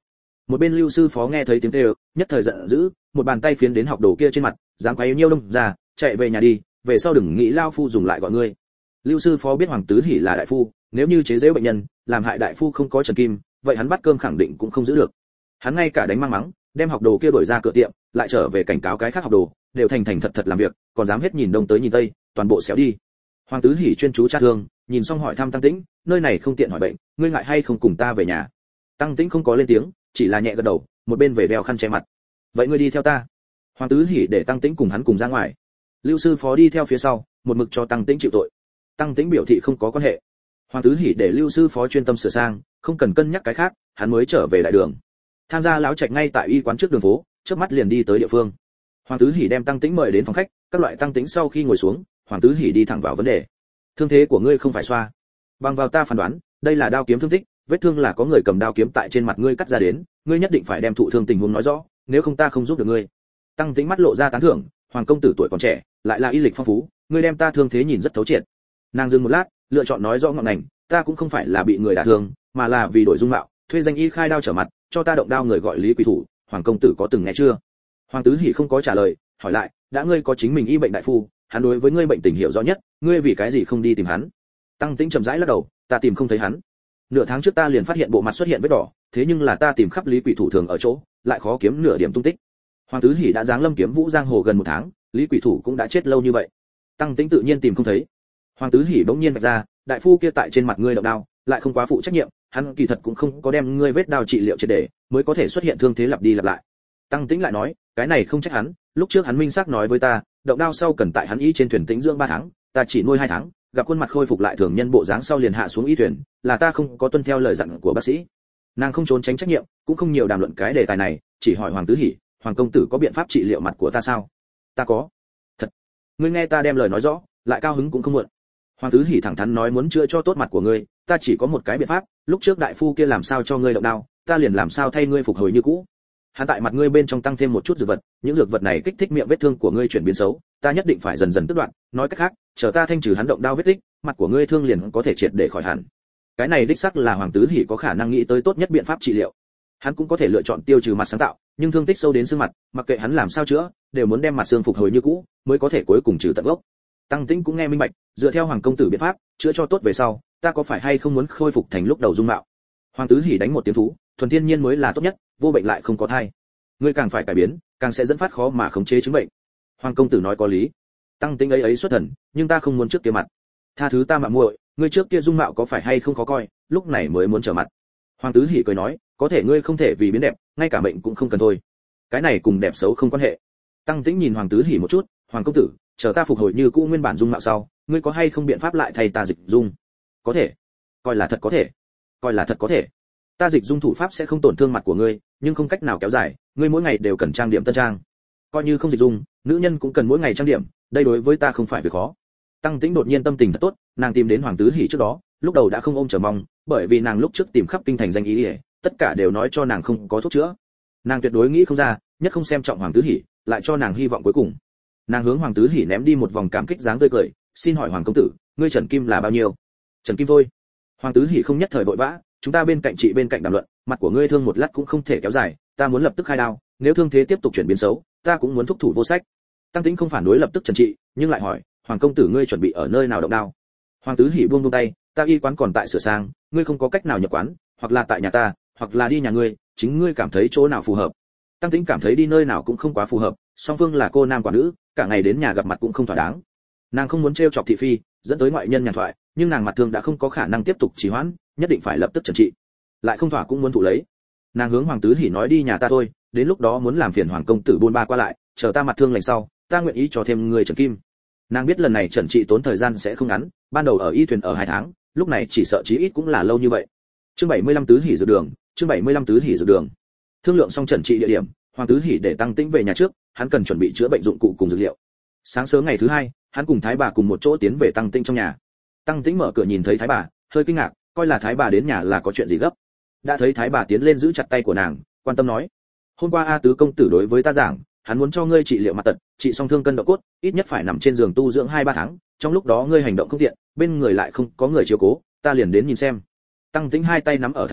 Một bên Lưu sư phó nghe thấy tiếng kêu, nhất thời giận dữ, một bàn tay phiến đến học đồ kia trên mặt, dám quấy nhiêu đông ra, chạy về nhà đi, về sau đừng nghĩ lao phu dùng lại gọi ngươi. Lưu sư phó biết Hoàng Tứ Hỉ là đại phu, nếu như chế giễu bệnh nhân, làm hại đại phu không có trần kim, vậy hắn bắt cơm khẳng định cũng không giữ được. Hắn ngay cả đánh mang mắng, đem học đồ kia đuổi ra cửa tiệm, lại trở về cảnh cáo cái khác học đồ, đều thành thành thật thật làm việc, còn dám hết nhìn đông tới nhìn tây, toàn bộ xéo đi. Hoàng Tứ Hỉ chuyên chú tra thương, nhìn xong hỏi thăm Tăng Tĩnh, nơi này không tiện hỏi bệnh, ngươi ngại hay không cùng ta về nhà? Tăng Tĩnh không có lên tiếng, chỉ là nhẹ gật đầu, một bên về đeo khăn che mặt. Vậy ngươi đi theo ta. Hoàng Tứ Hỉ để Tăng Tĩnh cùng hắn cùng ra ngoài. Lưu sư phó đi theo phía sau, một mực cho Tăng Tĩnh chịu tội. Tăng Tĩnh biểu thị không có quan hệ. Hoàng Tứ Hỉ để Lưu sư phó chuyên tâm sửa sang, không cần cân nhắc cái khác, hắn mới trở về đại đường. Tham gia lão trạch ngay tại y quán trước đường phố, chớp mắt liền đi tới địa phương. Hoàng Tứ Hỉ đem Tăng Tĩnh mời đến phòng khách, các loại Tăng Tĩnh sau khi ngồi xuống, Hoàng Tứ Hỉ đi thẳng vào vấn đề. Thương thế của ngươi không phải xoa. Bằng vào ta phán đoán, đây là đao kiếm thương tích, vết thương là có người cầm đao kiếm tại trên mặt ngươi cắt ra đến, ngươi nhất định phải đem thụ thương tình huống nói rõ, nếu không ta không giúp được ngươi. Tăng Tĩnh mắt lộ ra tán thưởng, Hoàng công tử tuổi còn trẻ, lại là y lịch phong phú, ngươi đem ta thương thế nhìn rất thấu triệt. Nàng dừng một lát, lựa chọn nói rõ ngọn ngành, ta cũng không phải là bị người đả thương, mà là vì đổi dung mạo, thuê danh y khai đao trở mặt, cho ta động đao người gọi Lý Quỷ Thủ, Hoàng công tử có từng nghe chưa? Hoàng Tứ Hỉ không có trả lời, hỏi lại, đã ngươi có chính mình y bệnh đại phu, hắn đối với ngươi bệnh tình hiểu rõ nhất, ngươi vì cái gì không đi tìm hắn? Tăng Tĩnh chậm rãi lắc đầu, ta tìm không thấy hắn. Nửa tháng trước ta liền phát hiện bộ mặt xuất hiện vết đỏ, thế nhưng là ta tìm khắp Lý Quỷ Thủ thường ở chỗ, lại khó kiếm nửa điểm tung tích. Hoàng Tứ Hỉ đã giáng lâm kiếm vũ giang hồ gần một tháng, Lý Quỷ Thủ cũng đã chết lâu như vậy. Tăng Tĩnh tự nhiên tìm không thấy. Hoàng Tứ Hỉ bỗng nhiên vạch ra, đại phu kia tại trên mặt ngươi động đao, lại không quá phụ trách nhiệm, hắn kỳ thật cũng không có đem ngươi vết đao trị liệu triệt để, mới có thể xuất hiện thương thế lặp đi lặp lại. Tăng Tĩnh lại nói, cái này không trách hắn, lúc trước hắn minh xác nói với ta, động đao sau cần tại hắn y trên thuyền tĩnh dưỡng ba tháng, ta chỉ nuôi hai tháng, gặp khuôn mặt khôi phục lại thường nhân bộ dáng sau liền hạ xuống y thuyền, là ta không có tuân theo lời dặn của bác sĩ. Nàng không trốn tránh trách nhiệm, cũng không nhiều đàm luận cái đề tài này, chỉ hỏi Hoàng Tứ Hỉ, Hoàng công tử có biện pháp trị liệu mặt của ta sao? Ta có. Thật. Ngươi nghe ta đem lời nói rõ, lại cao hứng cũng không muộn. Hoàng Tứ Hỉ thẳng thắn nói muốn chữa cho tốt mặt của ngươi, ta chỉ có một cái biện pháp, lúc trước đại phu kia làm sao cho ngươi động đao, ta liền làm sao thay ngươi phục hồi như cũ. Hắn tại mặt ngươi bên trong tăng thêm một chút dược vật, những dược vật này kích thích miệng vết thương của ngươi chuyển biến xấu, ta nhất định phải dần dần tước đoạn, nói cách khác, chờ ta thanh trừ hắn động đao vết tích, mặt của ngươi thương liền có thể triệt để khỏi hẳn. Cái này đích xác là Hoàng Tứ Hỉ có khả năng nghĩ tới tốt nhất biện pháp trị liệu. Hắn cũng có thể lựa chọn tiêu trừ mặt sáng tạo, nhưng thương tích sâu đến xương mặt, mặc kệ hắn làm sao chữa, đều muốn đem mặt xương phục hồi như cũ, mới có thể cuối cùng trừ tận gốc. Tăng Tĩnh cũng nghe minh bạch, dựa theo Hoàng công tử biện pháp, chữa cho tốt về sau, ta có phải hay không muốn khôi phục thành lúc đầu dung mạo? Hoàng Tứ Hỉ đánh một tiếng thú, thuần thiên nhiên mới là tốt nhất, vô bệnh lại không có thai. Ngươi càng phải cải biến, càng sẽ dẫn phát khó mà khống chế chứng bệnh. Hoàng công tử nói có lý. Tăng Tĩnh ấy ấy xuất thần, nhưng ta không muốn trước kia mặt. Tha thứ ta mạo muội, ngươi trước kia dung mạo có phải hay không khó coi, lúc này mới muốn trở mặt. Hoàng Tứ Hỉ cười nói, có thể ngươi không thể vì biến đẹp, ngay cả mệnh cũng không cần thôi. Cái này cùng đẹp xấu không quan hệ. Tăng Tĩnh nhìn Hoàng Tứ Hỉ một chút, Hoàng công tử, chờ ta phục hồi như cũ nguyên bản dung mạo sau, ngươi có hay không biện pháp lại thay ta dịch dung? Có thể. Coi là thật có thể. Coi là thật có thể. Ta dịch dung thủ pháp sẽ không tổn thương mặt của ngươi, nhưng không cách nào kéo dài, ngươi mỗi ngày đều cần trang điểm tân trang. Coi như không dịch dung, nữ nhân cũng cần mỗi ngày trang điểm, đây đối với ta không phải việc khó. Tăng Tĩnh đột nhiên tâm tình thật tốt, nàng tìm đến Hoàng Tứ Hỉ trước đó, lúc đầu đã không ôm chờ mong, bởi vì nàng lúc trước tìm khắp kinh thành danh y, tất cả đều nói cho nàng không có thuốc chữa. Nàng tuyệt đối nghĩ không ra, nhất không xem trọng Hoàng Tứ Hỉ, lại cho nàng hy vọng cuối cùng. Nàng hướng Hoàng Tứ Hỉ ném đi một vòng cảm kích dáng tươi cười, xin hỏi Hoàng công tử, ngươi trần kim là bao nhiêu? Trần kim thôi. Hoàng Tứ Hỉ không nhất thời vội vã, chúng ta bên cạnh chị bên cạnh đàm luận, mặt của ngươi thương một lát cũng không thể kéo dài, ta muốn lập tức khai đao, nếu thương thế tiếp tục chuyển biến xấu, ta cũng muốn thúc thủ vô sách. Tăng Tĩnh không phản đối lập tức trần trị, nhưng lại hỏi, Hoàng công tử ngươi chuẩn bị ở nơi nào động đao? Hoàng Tứ Hỉ buông buông tay, ta y quán còn tại sửa sang, ngươi không có cách nào nhập quán, hoặc là tại nhà ta, hoặc là đi nhà ngươi, chính ngươi cảm thấy chỗ nào phù hợp. Tăng Tĩnh cảm thấy đi nơi nào cũng không quá phù hợp, song phương là cô nam quả nữ, cả ngày đến nhà gặp mặt cũng không thỏa đáng. Nàng không muốn trêu chọc thị phi, dẫn tới ngoại nhân nhàn thoại, nhưng nàng mặt thương đã không có khả năng tiếp tục trì hoãn, nhất định phải lập tức trần trị. Lại không thỏa cũng muốn thụ lấy. Nàng hướng Hoàng Tứ Hỉ nói đi nhà ta thôi, đến lúc đó muốn làm phiền Hoàng công tử buôn ba qua lại, chờ ta mặt thương lành sau, ta nguyện ý cho thêm người trần kim. Nàng biết lần này trần trị tốn thời gian sẽ không ngắn, ban đầu ở y thuyền ở hai tháng, lúc này chỉ sợ chí ít cũng là lâu như vậy. Chương bảy mươi lăm Tứ Hỉ dược đường, chương bảy mươi lăm Tứ Hỉ dược đường. Thương lượng xong trần trị địa điểm, Hoàng Tứ Hỉ để Tăng Tĩnh về nhà trước, hắn cần chuẩn bị chữa bệnh dụng cụ cùng dược liệu. Sáng sớm ngày thứ hai, hắn cùng Thái bà cùng một chỗ tiến về Tăng Tĩnh trong nhà. Tăng Tĩnh mở cửa nhìn thấy Thái bà, hơi kinh ngạc, coi là Thái bà đến nhà là có chuyện gì gấp. Đã thấy Thái bà tiến lên giữ chặt tay của nàng, quan tâm nói: "Hôm qua A tứ công tử đối với ta giảng, hắn muốn cho ngươi trị liệu mặt tật, trị xong thương cân độ cốt, ít nhất phải nằm trên giường tu dưỡng hai ba tháng, trong lúc đó ngươi hành động không tiện, bên người lại không có người chiếu cố, ta liền đến nhìn xem." Tăng Tĩnh hai tay nắm ở Thái bà,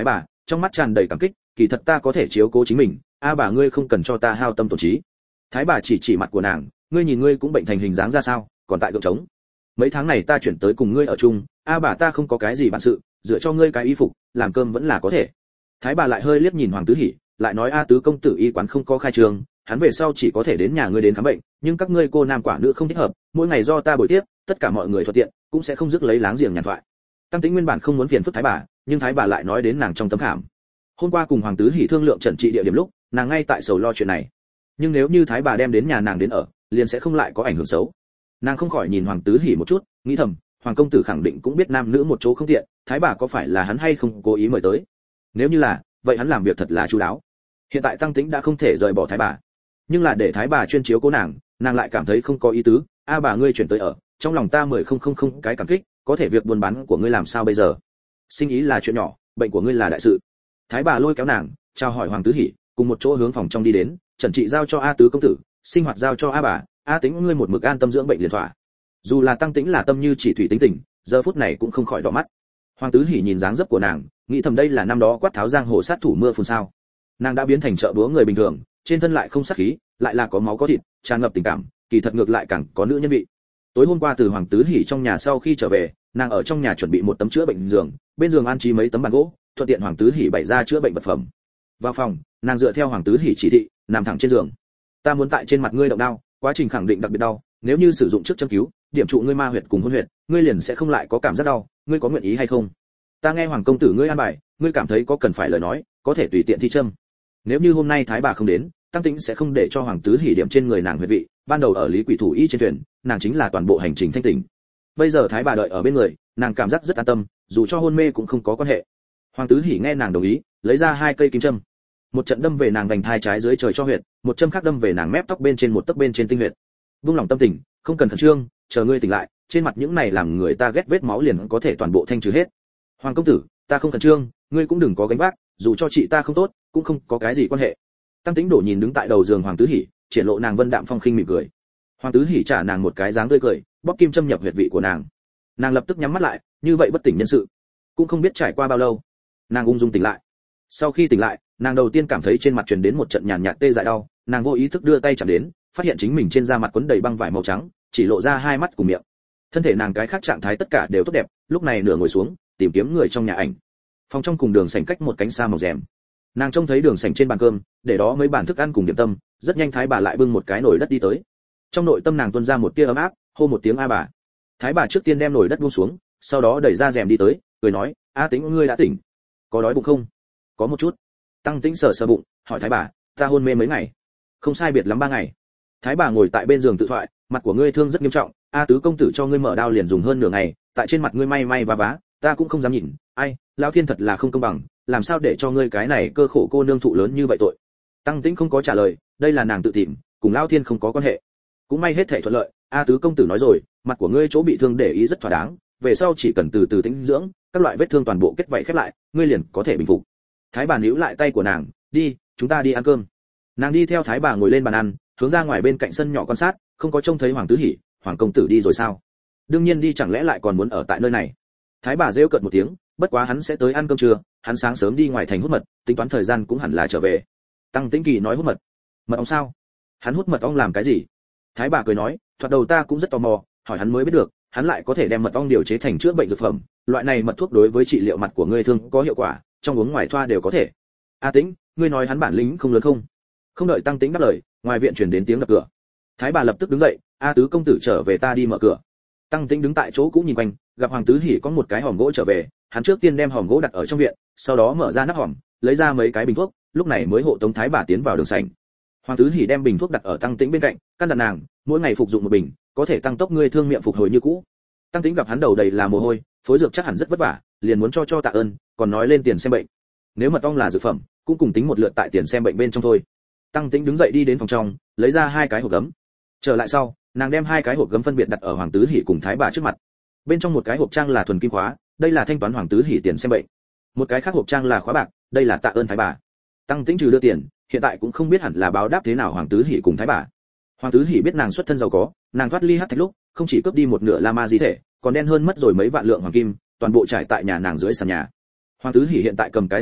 trong mắt tràn đầy cảm kích, kỳ thật ta có thể chiếu cố chính mình, a bà ngươi không cần cho ta hao tâm tổn trí. Thái bà chỉ chỉ mặt của nàng, ngươi nhìn ngươi cũng bệnh thành hình dáng ra sao, còn tại gượng trống. Mấy tháng này ta chuyển tới cùng ngươi ở chung, a bà ta không có cái gì bản sự, dựa cho ngươi cái y phục, làm cơm vẫn là có thể. Thái bà lại hơi liếc nhìn Hoàng Tứ Hỉ, lại nói a tứ công tử y quán không có khai trương, hắn về sau chỉ có thể đến nhà ngươi đến khám bệnh, nhưng các ngươi cô nam quả nữ không thích hợp, mỗi ngày do ta bồi tiếp, tất cả mọi người thuận tiện, cũng sẽ không dứt lấy láng giềng nhàn thoại. Tăng Tĩnh nguyên bản không muốn phiền phức Thái bà, nhưng Thái bà lại nói đến nàng trong tấm khảm. Hôm qua cùng Hoàng Tứ Hỉ thương lượng trần trị địa điểm lúc, nàng ngay tại sầu lo chuyện này. Nhưng nếu như Thái bà đem đến nhà nàng đến ở, liền sẽ không lại có ảnh hưởng xấu. Nàng không khỏi nhìn Hoàng Tứ Hỉ một chút, nghĩ thầm, Hoàng công tử khẳng định cũng biết nam nữ một chỗ không tiện, Thái bà có phải là hắn hay không cố ý mời tới? Nếu như là, vậy hắn làm việc thật là chu đáo. Hiện tại Tăng Tĩnh đã không thể rời bỏ Thái bà, nhưng là để Thái bà chuyên chiếu cố nàng, nàng lại cảm thấy không có ý tứ. A bà ngươi chuyển tới ở, trong lòng ta mười không không không cái cảm kích, có thể việc buôn bán của ngươi làm sao bây giờ? Sinh ý là chuyện nhỏ, bệnh của ngươi là đại sự. Thái bà lôi kéo nàng, chào hỏi Hoàng Tứ Hỉ, cùng một chỗ hướng phòng trong đi đến, trần trị giao cho A tứ công tử, sinh hoạt giao cho A bà, A Tĩnh ngươi một mực an tâm dưỡng bệnh liền thỏa. Dù là Tăng Tĩnh là tâm như chỉ thủy tính tình, giờ phút này cũng không khỏi đỏ mắt. Hoàng Tứ Hỉ nhìn dáng dấp của nàng, nghĩ thầm đây là năm đó quát tháo giang hồ sát thủ mưa phùn sao? Nàng đã biến thành trợ búa người bình thường, trên thân lại không sát khí, lại là có máu có thịt, tràn ngập tình cảm, kỳ thật ngược lại càng có nữ nhân vị. Tối hôm qua từ Hoàng Tứ Hỉ trong nhà sau khi trở về, nàng ở trong nhà chuẩn bị một tấm chữa bệnh giường, bên giường an trí mấy tấm bàn gỗ, thuận tiện Hoàng Tứ Hỉ bày ra chữa bệnh vật phẩm. Vào phòng, nàng dựa theo Hoàng Tứ Hỉ chỉ thị, nằm thẳng trên giường. Ta muốn tại trên mặt ngươi động đao, quá trình khẳng định đặc biệt đau, nếu như sử dụng trước châm cứu, điểm trụ ngươi ma huyệt cùng hôn huyệt, ngươi liền sẽ không lại có cảm giác đau, ngươi có nguyện ý hay không? Ta nghe Hoàng công tử ngươi an bài, ngươi cảm thấy có cần phải lời nói, có thể tùy tiện thi châm. Nếu như hôm nay Thái bà không đến, Tăng Tĩnh sẽ không để cho Hoàng Tứ Hỉ điểm trên người nàng huyệt vị, ban đầu ở Lý Quỷ Thủ y trên thuyền, nàng chính là toàn bộ hành trình thanh tỉnh. Bây giờ Thái bà đợi ở bên người, nàng cảm giác rất an tâm, dù cho hôn mê cũng không có quan hệ. Hoàng Tứ Hỉ nghe nàng đồng ý, lấy ra hai cây kim châm. Một trận đâm về nàng vành thai trái dưới trời cho huyệt, một châm khác đâm về nàng mép tóc bên trên một tấc bên trên tinh huyệt. Buông lòng tâm tình, không cần khẩn trương, chờ ngươi tỉnh lại, trên mặt những này làm người ta ghét vết máu liền có thể toàn bộ thanh trừ hết. Hoàng công tử, ta không khẩn trương, ngươi cũng đừng có gánh vác, dù cho chị ta không tốt, cũng không có cái gì quan hệ. Tăng Tĩnh đổ nhìn đứng tại đầu giường Hoàng Tứ Hỉ, triển lộ nàng vân đạm phong khinh mỉm cười. Hoàng Tứ Hỉ trả nàng một cái dáng tươi cười, bóp kim châm nhập huyệt vị của nàng. Nàng lập tức nhắm mắt lại, như vậy bất tỉnh nhân sự. Cũng không biết trải qua bao lâu, nàng ung dung tỉnh lại. Sau khi tỉnh lại, nàng đầu tiên cảm thấy trên mặt truyền đến một trận nhàn nhạt tê dại đau, nàng vô ý thức đưa tay chạm đến, phát hiện chính mình trên da mặt quấn đầy băng vải màu trắng, chỉ lộ ra hai mắt cùng miệng. Thân thể nàng cái khác trạng thái tất cả đều tốt đẹp, lúc này nửa ngồi xuống, tìm kiếm người trong nhà ảnh. Phòng trong cùng đường sảnh cách một cánh xa màu rèm. Nàng trông thấy đường sảnh trên bàn cơm, để đó mấy bàn thức ăn cùng điểm tâm, rất nhanh Thái bà lại bưng một cái nồi đất đi tới. Trong nội tâm nàng tuôn ra một tia ấm áp, hô một tiếng a bà. Thái bà trước tiên đem nồi đất buông xuống, sau đó đẩy ra rèm đi tới, cười nói, a Tĩnh ngươi đã tỉnh, có đói bụng không? Có một chút. Tăng Tĩnh sờ sờ bụng, hỏi Thái bà, ta hôn mê mấy ngày? Không sai biệt lắm ba ngày. Thái bà ngồi tại bên giường tự thoại, mặt của ngươi thương rất nghiêm trọng, a tứ công tử cho ngươi mở đao liền dùng hơn nửa ngày, tại trên mặt ngươi may may và vá, ta cũng không dám nhìn, ai, lão thiên thật là không công bằng, làm sao để cho ngươi cái này cơ khổ cô nương thụ lớn như vậy tội. Tăng Tĩnh không có trả lời, đây là nàng tự tìm, cùng lão thiên không có quan hệ. Cũng may hết thảy thuận lợi, a tứ công tử nói rồi, mặt của ngươi chỗ bị thương để ý rất thỏa đáng, về sau chỉ cần từ từ tĩnh dưỡng, các loại vết thương toàn bộ kết vảy khép lại, ngươi liền có thể bình phục. Thái bà níu lại tay của nàng, đi, chúng ta đi ăn cơm. Nàng đi theo Thái bà ngồi lên bàn ăn, hướng ra ngoài bên cạnh sân nhỏ quan sát, không có trông thấy Hoàng Tứ Hỉ, Hoàng công tử đi rồi sao? Đương nhiên đi, chẳng lẽ lại còn muốn ở tại nơi này? Thái bà rêu cợt một tiếng, bất quá hắn sẽ tới ăn cơm trưa, hắn sáng sớm đi ngoài thành hút mật, tính toán thời gian cũng hẳn là trở về. Tăng Tĩnh Kỳ nói hút mật, mật ong sao? Hắn hút mật ong làm cái gì? Thái bà cười nói, thoạt đầu ta cũng rất tò mò, hỏi hắn mới biết được, hắn lại có thể đem mật ong điều chế thành chữa bệnh dược phẩm, loại này mật thuốc đối với trị liệu mặt của ngươi thương có hiệu quả, trong uống ngoài thoa đều có thể. A Tĩnh, ngươi nói hắn bản lĩnh không lớn không? Không đợi Tăng Tĩnh đáp lời, ngoài viện truyền đến tiếng đập cửa. Thái bà lập tức đứng dậy, a tứ công tử trở về, ta đi mở cửa. Tăng Tĩnh đứng tại chỗ cũng nhìn quanh, gặp Hoàng Tứ Hỉ có một cái hòm gỗ trở về, hắn trước tiên đem hòm gỗ đặt ở trong viện, sau đó mở ra nắp hòm, lấy ra mấy cái bình thuốc, lúc này mới hộ tống Thái bà tiến vào đường sảnh. Hoàng Tứ Hỉ đem bình thuốc đặt ở Tăng Tĩnh bên cạnh, căn dặn nàng, mỗi ngày phục dụng một bình, có thể tăng tốc ngươi thương miệng phục hồi như cũ. Tăng Tĩnh gặp hắn đầu đầy là mồ hôi, phối dược chắc hẳn rất vất vả, liền muốn cho cho tạ ơn, còn nói lên tiền xem bệnh. Nếu mật ong là dược phẩm, cũng cùng tính một lượt tại tiền xem bệnh bên trong thôi. Tăng Tĩnh đứng dậy đi đến phòng trong, lấy ra hai cái hộp gấm. Trở lại sau, nàng đem hai cái hộp gấm phân biệt đặt ở Hoàng Tứ Hỉ cùng Thái bà trước mặt. Bên trong một cái hộp trang là thuần kim khóa, đây là thanh toán Hoàng Tứ Hỉ tiền xem bệnh. Một cái khác hộp trang là khóa bạc, đây là tạ ơn Thái bà. Tăng Tĩnh trừ đưa tiền, hiện tại cũng không biết hẳn là báo đáp thế nào Hoàng Tứ Hỉ cùng Thái bà. Hoàng Tứ Hỉ biết nàng xuất thân giàu có, nàng thoát ly hắc thạch lúc, không chỉ cướp đi một nửa la ma di thể, còn đen hơn mất rồi mấy vạn lượng hoàng kim, toàn bộ trải tại nhà nàng dưới sàn nhà. Hoàng Tứ Hỉ hiện tại cầm cái xẻng sắt,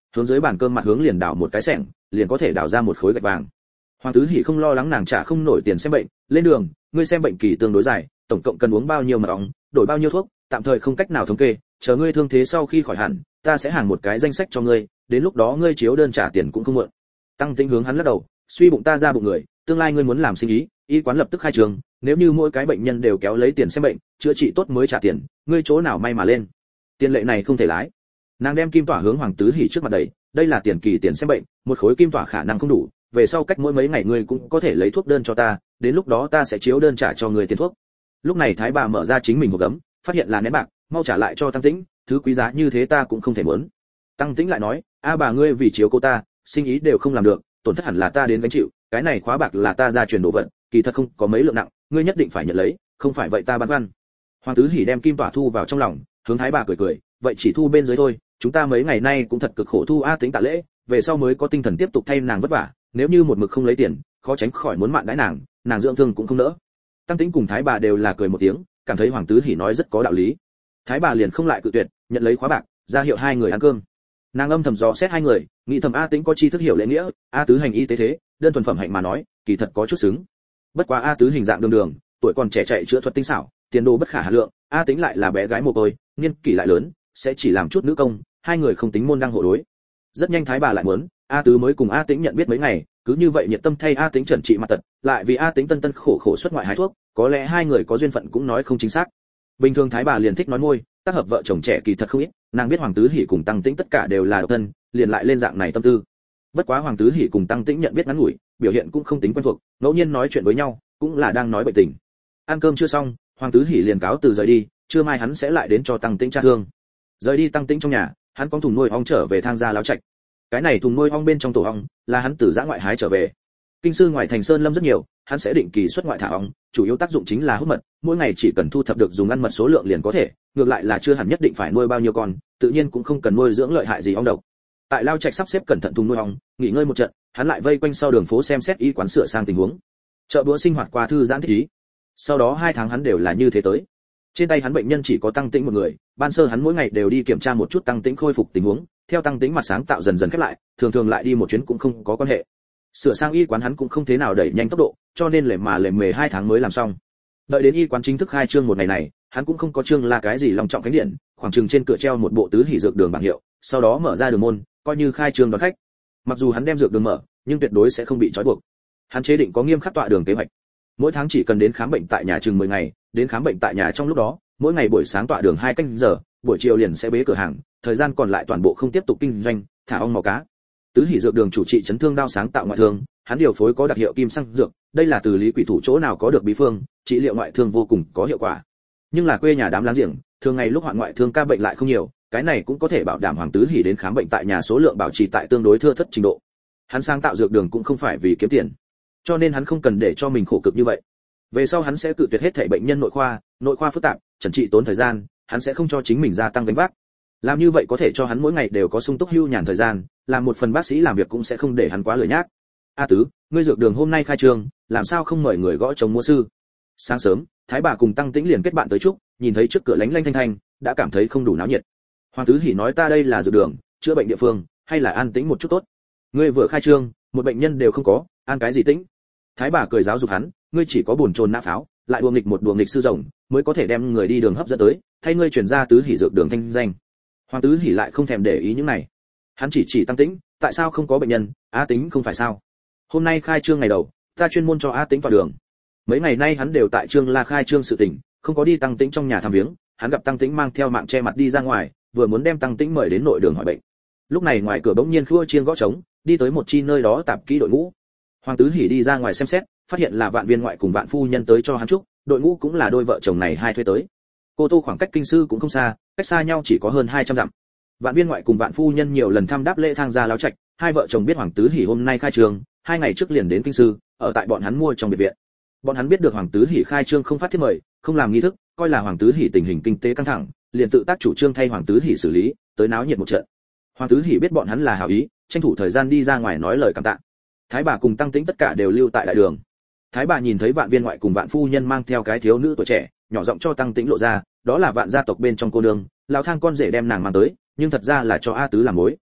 hướng dưới bàn cơm mặt hướng liền đảo một cái xẻng, liền có thể đảo ra một khối gạch vàng. Hoàng Tứ Hỉ không lo lắng nàng trả không nổi tiền xem bệnh, lên đường, ngươi xem bệnh kỳ tương đối dài, tổng cộng cần uống bao nhiêu mật ong, đổi bao nhiêu thuốc, tạm thời không cách nào thống kê, chờ ngươi thương thế sau khi khỏi hẳn, ta sẽ hàng một cái danh sách cho ngươi, đến lúc đó ngươi chiếu đơn trả tiền cũng không muộn. Tăng Tĩnh hướng hắn lắc đầu, suy bụng ta ra bụng người, tương lai ngươi muốn làm sinh ý, y quán lập tức khai trường, nếu như mỗi cái bệnh nhân đều kéo lấy tiền xem bệnh, chữa trị tốt mới trả tiền, ngươi chỗ nào may mà lên. Tiền lệ này không thể lái. Nàng đem kim tỏa hướng Hoàng Tứ Hỉ trước mặt đẩy, đây là tiền kỳ tiền xem bệnh, một khối kim tỏa khả năng không đủ, về sau cách mỗi mấy ngày ngươi cũng có thể lấy thuốc đơn cho ta, đến lúc đó ta sẽ chiếu đơn trả cho ngươi tiền thuốc. Lúc này Thái bà mở ra chính mình hộp gấm, phát hiện là nén bạc, mau trả lại cho Tăng Tĩnh, thứ quý giá như thế ta cũng không thể muốn. Tăng Tĩnh lại nói, a bà ngươi vì chiếu cô ta, sinh ý đều không làm được, tổn thất hẳn là ta đến gánh chịu, cái này khóa bạc là ta ra truyền đồ vật, kỳ thật không có mấy lượng nặng, ngươi nhất định phải nhận lấy, không phải vậy ta băn khoăn. Hoàng Tứ Hỉ đem kim tỏa thu vào trong lòng, hướng Thái bà cười cười, vậy chỉ thu bên dưới thôi, chúng ta mấy ngày nay cũng thật cực khổ thu a Tĩnh tạ lễ, về sau mới có tinh thần tiếp tục thay nàng vất vả, nếu như một mực không lấy tiền, khó tránh khỏi muốn mạn đãi nàng, nàng dưỡng thương cũng không nỡ. Tăng Tĩnh cùng Thái bà đều là cười một tiếng, cảm thấy Hoàng Tứ Hỉ nói rất có đạo lý. Thái bà liền không lại cự tuyệt, nhận lấy khóa bạc, ra hiệu hai người ăn cơm. Nàng âm thầm dò xét hai người, nghĩ thầm a Tĩnh có tri thức hiểu lễ nghĩa, a Tứ hành y tế thế, đơn thuần phẩm hạnh mà nói, kỳ thật có chút xứng. Bất quá a Tứ hình dạng đường đường, tuổi còn trẻ chạy chữa thuật tinh xảo, tiền đồ bất khả hà lượng, a Tĩnh lại là bé gái mồ côi, niên kỷ lại lớn, sẽ chỉ làm chút nữ công, hai người không tính môn đăng hộ đối. Rất nhanh Thái bà lại muốn, a Tứ mới cùng a Tĩnh nhận biết mấy ngày, cứ như vậy nhiệt tâm thay a Tĩnh trần trị mặt tật, lại vì a Tĩnh tân tân khổ khổ xuất ngoại hái thuốc, có lẽ hai người có duyên phận cũng nói không chính xác. Bình thường Thái bà liền thích nói môi, tác hợp vợ chồng trẻ kỳ thật không ít, nàng biết Hoàng Tứ Hỉ cùng Tăng Tĩnh tất cả đều là độc thân, liền lại lên dạng này tâm tư. Bất quá Hoàng Tứ Hỉ cùng Tăng Tĩnh nhận biết ngắn ngủi, biểu hiện cũng không tính quen thuộc, ngẫu nhiên nói chuyện với nhau, cũng là đang nói bệnh tình. Ăn cơm chưa xong, Hoàng Tứ Hỉ liền cáo từ rời đi, trưa mai hắn sẽ lại đến cho Tăng Tĩnh tra thương. Rời đi Tăng Tĩnh trong nhà, hắn có thùng nuôi ong trở về Thang gia láo trạch. Cái này thùng nuôi ong bên trong tổ ong là hắn từ giã ngoại hái trở về. Kinh sư ngoài thành sơn lâm rất nhiều, hắn sẽ định kỳ xuất ngoại thả ong, chủ yếu tác dụng chính là hút mật, mỗi ngày chỉ cần thu thập được dùng ăn mật số lượng liền có thể, ngược lại là chưa hẳn nhất định phải nuôi bao nhiêu con, tự nhiên cũng không cần nuôi dưỡng lợi hại gì ong độc. Tại lao trạch sắp xếp cẩn thận thùng nuôi ong, nghỉ ngơi một trận, hắn lại vây quanh sau đường phố xem xét y quán sửa sang tình huống. Chợ búa sinh hoạt qua thư giãn thích ý. Sau đó hai tháng hắn đều là như thế tới. Trên tay hắn bệnh nhân chỉ có Tăng Tĩnh một người, ban sơ hắn mỗi ngày đều đi kiểm tra một chút Tăng Tĩnh khôi phục tình huống, theo Tăng Tĩnh mặt sáng tạo dần dần khép lại, thường thường lại đi một chuyến cũng không có quan hệ. Sửa sang y quán hắn cũng không thế nào đẩy nhanh tốc độ, cho nên lề mà lề mề hai tháng mới làm xong. Đợi đến y quán chính thức khai trương một ngày này, hắn cũng không có trương là cái gì long trọng khánh điện, khoảng chừng trên cửa treo một bộ tứ hỷ dược đường bảng hiệu, sau đó mở ra đường môn, coi như khai trương đón khách. Mặc dù hắn đem dược đường mở, nhưng tuyệt đối sẽ không bị trói buộc. Hắn chế định có nghiêm khắc tọa đường kế hoạch. Mỗi tháng chỉ cần đến khám bệnh tại nhà chừng mười ngày, đến khám bệnh tại nhà trong lúc đó, mỗi ngày buổi sáng tọa đường hai canh giờ, buổi chiều liền sẽ bế cửa hàng, thời gian còn lại toàn bộ không tiếp tục kinh doanh, thả ong mò cá. Tứ hỷ dược đường chủ trị chấn thương đao sáng tạo ngoại thương, hắn điều phối có đặc hiệu kim xăng dược, đây là từ lý quỷ thủ chỗ nào có được bí phương, trị liệu ngoại thương vô cùng có hiệu quả. Nhưng là quê nhà đám láng giềng, thường ngày lúc hoạn ngoại thương ca bệnh lại không nhiều, cái này cũng có thể bảo đảm Hoàng Tứ Hỷ đến khám bệnh tại nhà số lượng bảo trì tại tương đối thưa thất trình độ. Hắn sáng tạo dược đường cũng không phải vì kiếm tiền, cho nên hắn không cần để cho mình khổ cực như vậy. Về sau hắn sẽ tự tuyệt hết thảy bệnh nhân nội khoa, nội khoa phức tạp, chẩn trị tốn thời gian, hắn sẽ không cho chính mình gia tăng gánh vác. Làm như vậy có thể cho hắn mỗi ngày đều có sung túc hưu nhàn thời gian, làm một phần bác sĩ làm việc cũng sẽ không để hắn quá lười nhác. A Tứ, ngươi dược đường hôm nay khai trương, làm sao không mời người gõ trống mua sư? Sáng sớm, Thái bà cùng Tăng Tĩnh liền kết bạn tới chúc, nhìn thấy trước cửa lánh lanh thanh thanh, đã cảm thấy không đủ náo nhiệt. Hoàng Tứ Hỷ nói ta đây là dược đường, chữa bệnh địa phương, hay là an tĩnh một chút tốt. Ngươi vừa khai trương, một bệnh nhân đều không có, an cái gì tĩnh? Thái bà cười giáo dục hắn, ngươi chỉ có buồn trồn nã pháo, lại đùa nghịch một đùa nghịch sư rồng, mới có thể đem người đi đường hấp dẫn tới, thay ngươi truyền ra Tứ Hỷ dược đường thanh danh. Hoàng Tứ Hỷ lại không thèm để ý những này. Hắn chỉ chỉ Tăng Tĩnh, tại sao không có bệnh nhân, A Tĩnh không phải sao? Hôm nay khai trương ngày đầu, ta chuyên môn cho A Tĩnh tọa đường. Mấy ngày nay hắn đều tại Trương La khai trương sự tình, không có đi Tăng Tĩnh trong nhà thăm viếng, hắn gặp Tăng Tĩnh mang theo mạng che mặt đi ra ngoài, vừa muốn đem Tăng Tĩnh mời đến nội đường hỏi bệnh. Lúc này ngoài cửa bỗng nhiên khua chiêng gõ trống, đi tới một chi nơi đó tạp kỹ đội ngũ. Hoàng Tứ Hỷ đi ra ngoài xem xét, phát hiện là Vạn Viên ngoại cùng Vạn phu nhân tới cho hắn chúc, đội ngũ cũng là đôi vợ chồng này hai thuê tới. Cô Tô khoảng cách kinh sư cũng không xa, cách xa nhau chỉ có hơn hai trăm dặm. Vạn Viên ngoại cùng Vạn phu nhân nhiều lần thăm đáp lễ Thang gia láo trạch, hai vợ chồng biết Hoàng Tứ Hỷ hôm nay khai trương, hai ngày trước liền đến kinh sư, ở tại bọn hắn mua trong biệt viện. Bọn hắn biết được Hoàng Tứ Hỷ khai trương không phát thiết mời, không làm nghi thức, coi là Hoàng Tứ Hỷ tình hình kinh tế căng thẳng, liền tự tác chủ trương thay Hoàng Tứ Hỷ xử lý, tới náo nhiệt một trận. Hoàng Tứ Hỷ biết bọn hắn là hảo ý, tranh thủ thời gian đi ra ngoài nói lời cảm tạ. Thái bà cùng Tăng Tĩnh tất cả đều lưu tại đại đường. Thái bà nhìn thấy Vạn Viên ngoại cùng Vạn phu nhân mang theo cái thiếu nữ tuổi trẻ, nhỏ giọng cho Tăng Tĩnh lộ ra, đó là Vạn gia tộc bên trong cô nương, lão Thang con rể đem nàng mang tới, nhưng thật ra là cho A Tứ làm mối.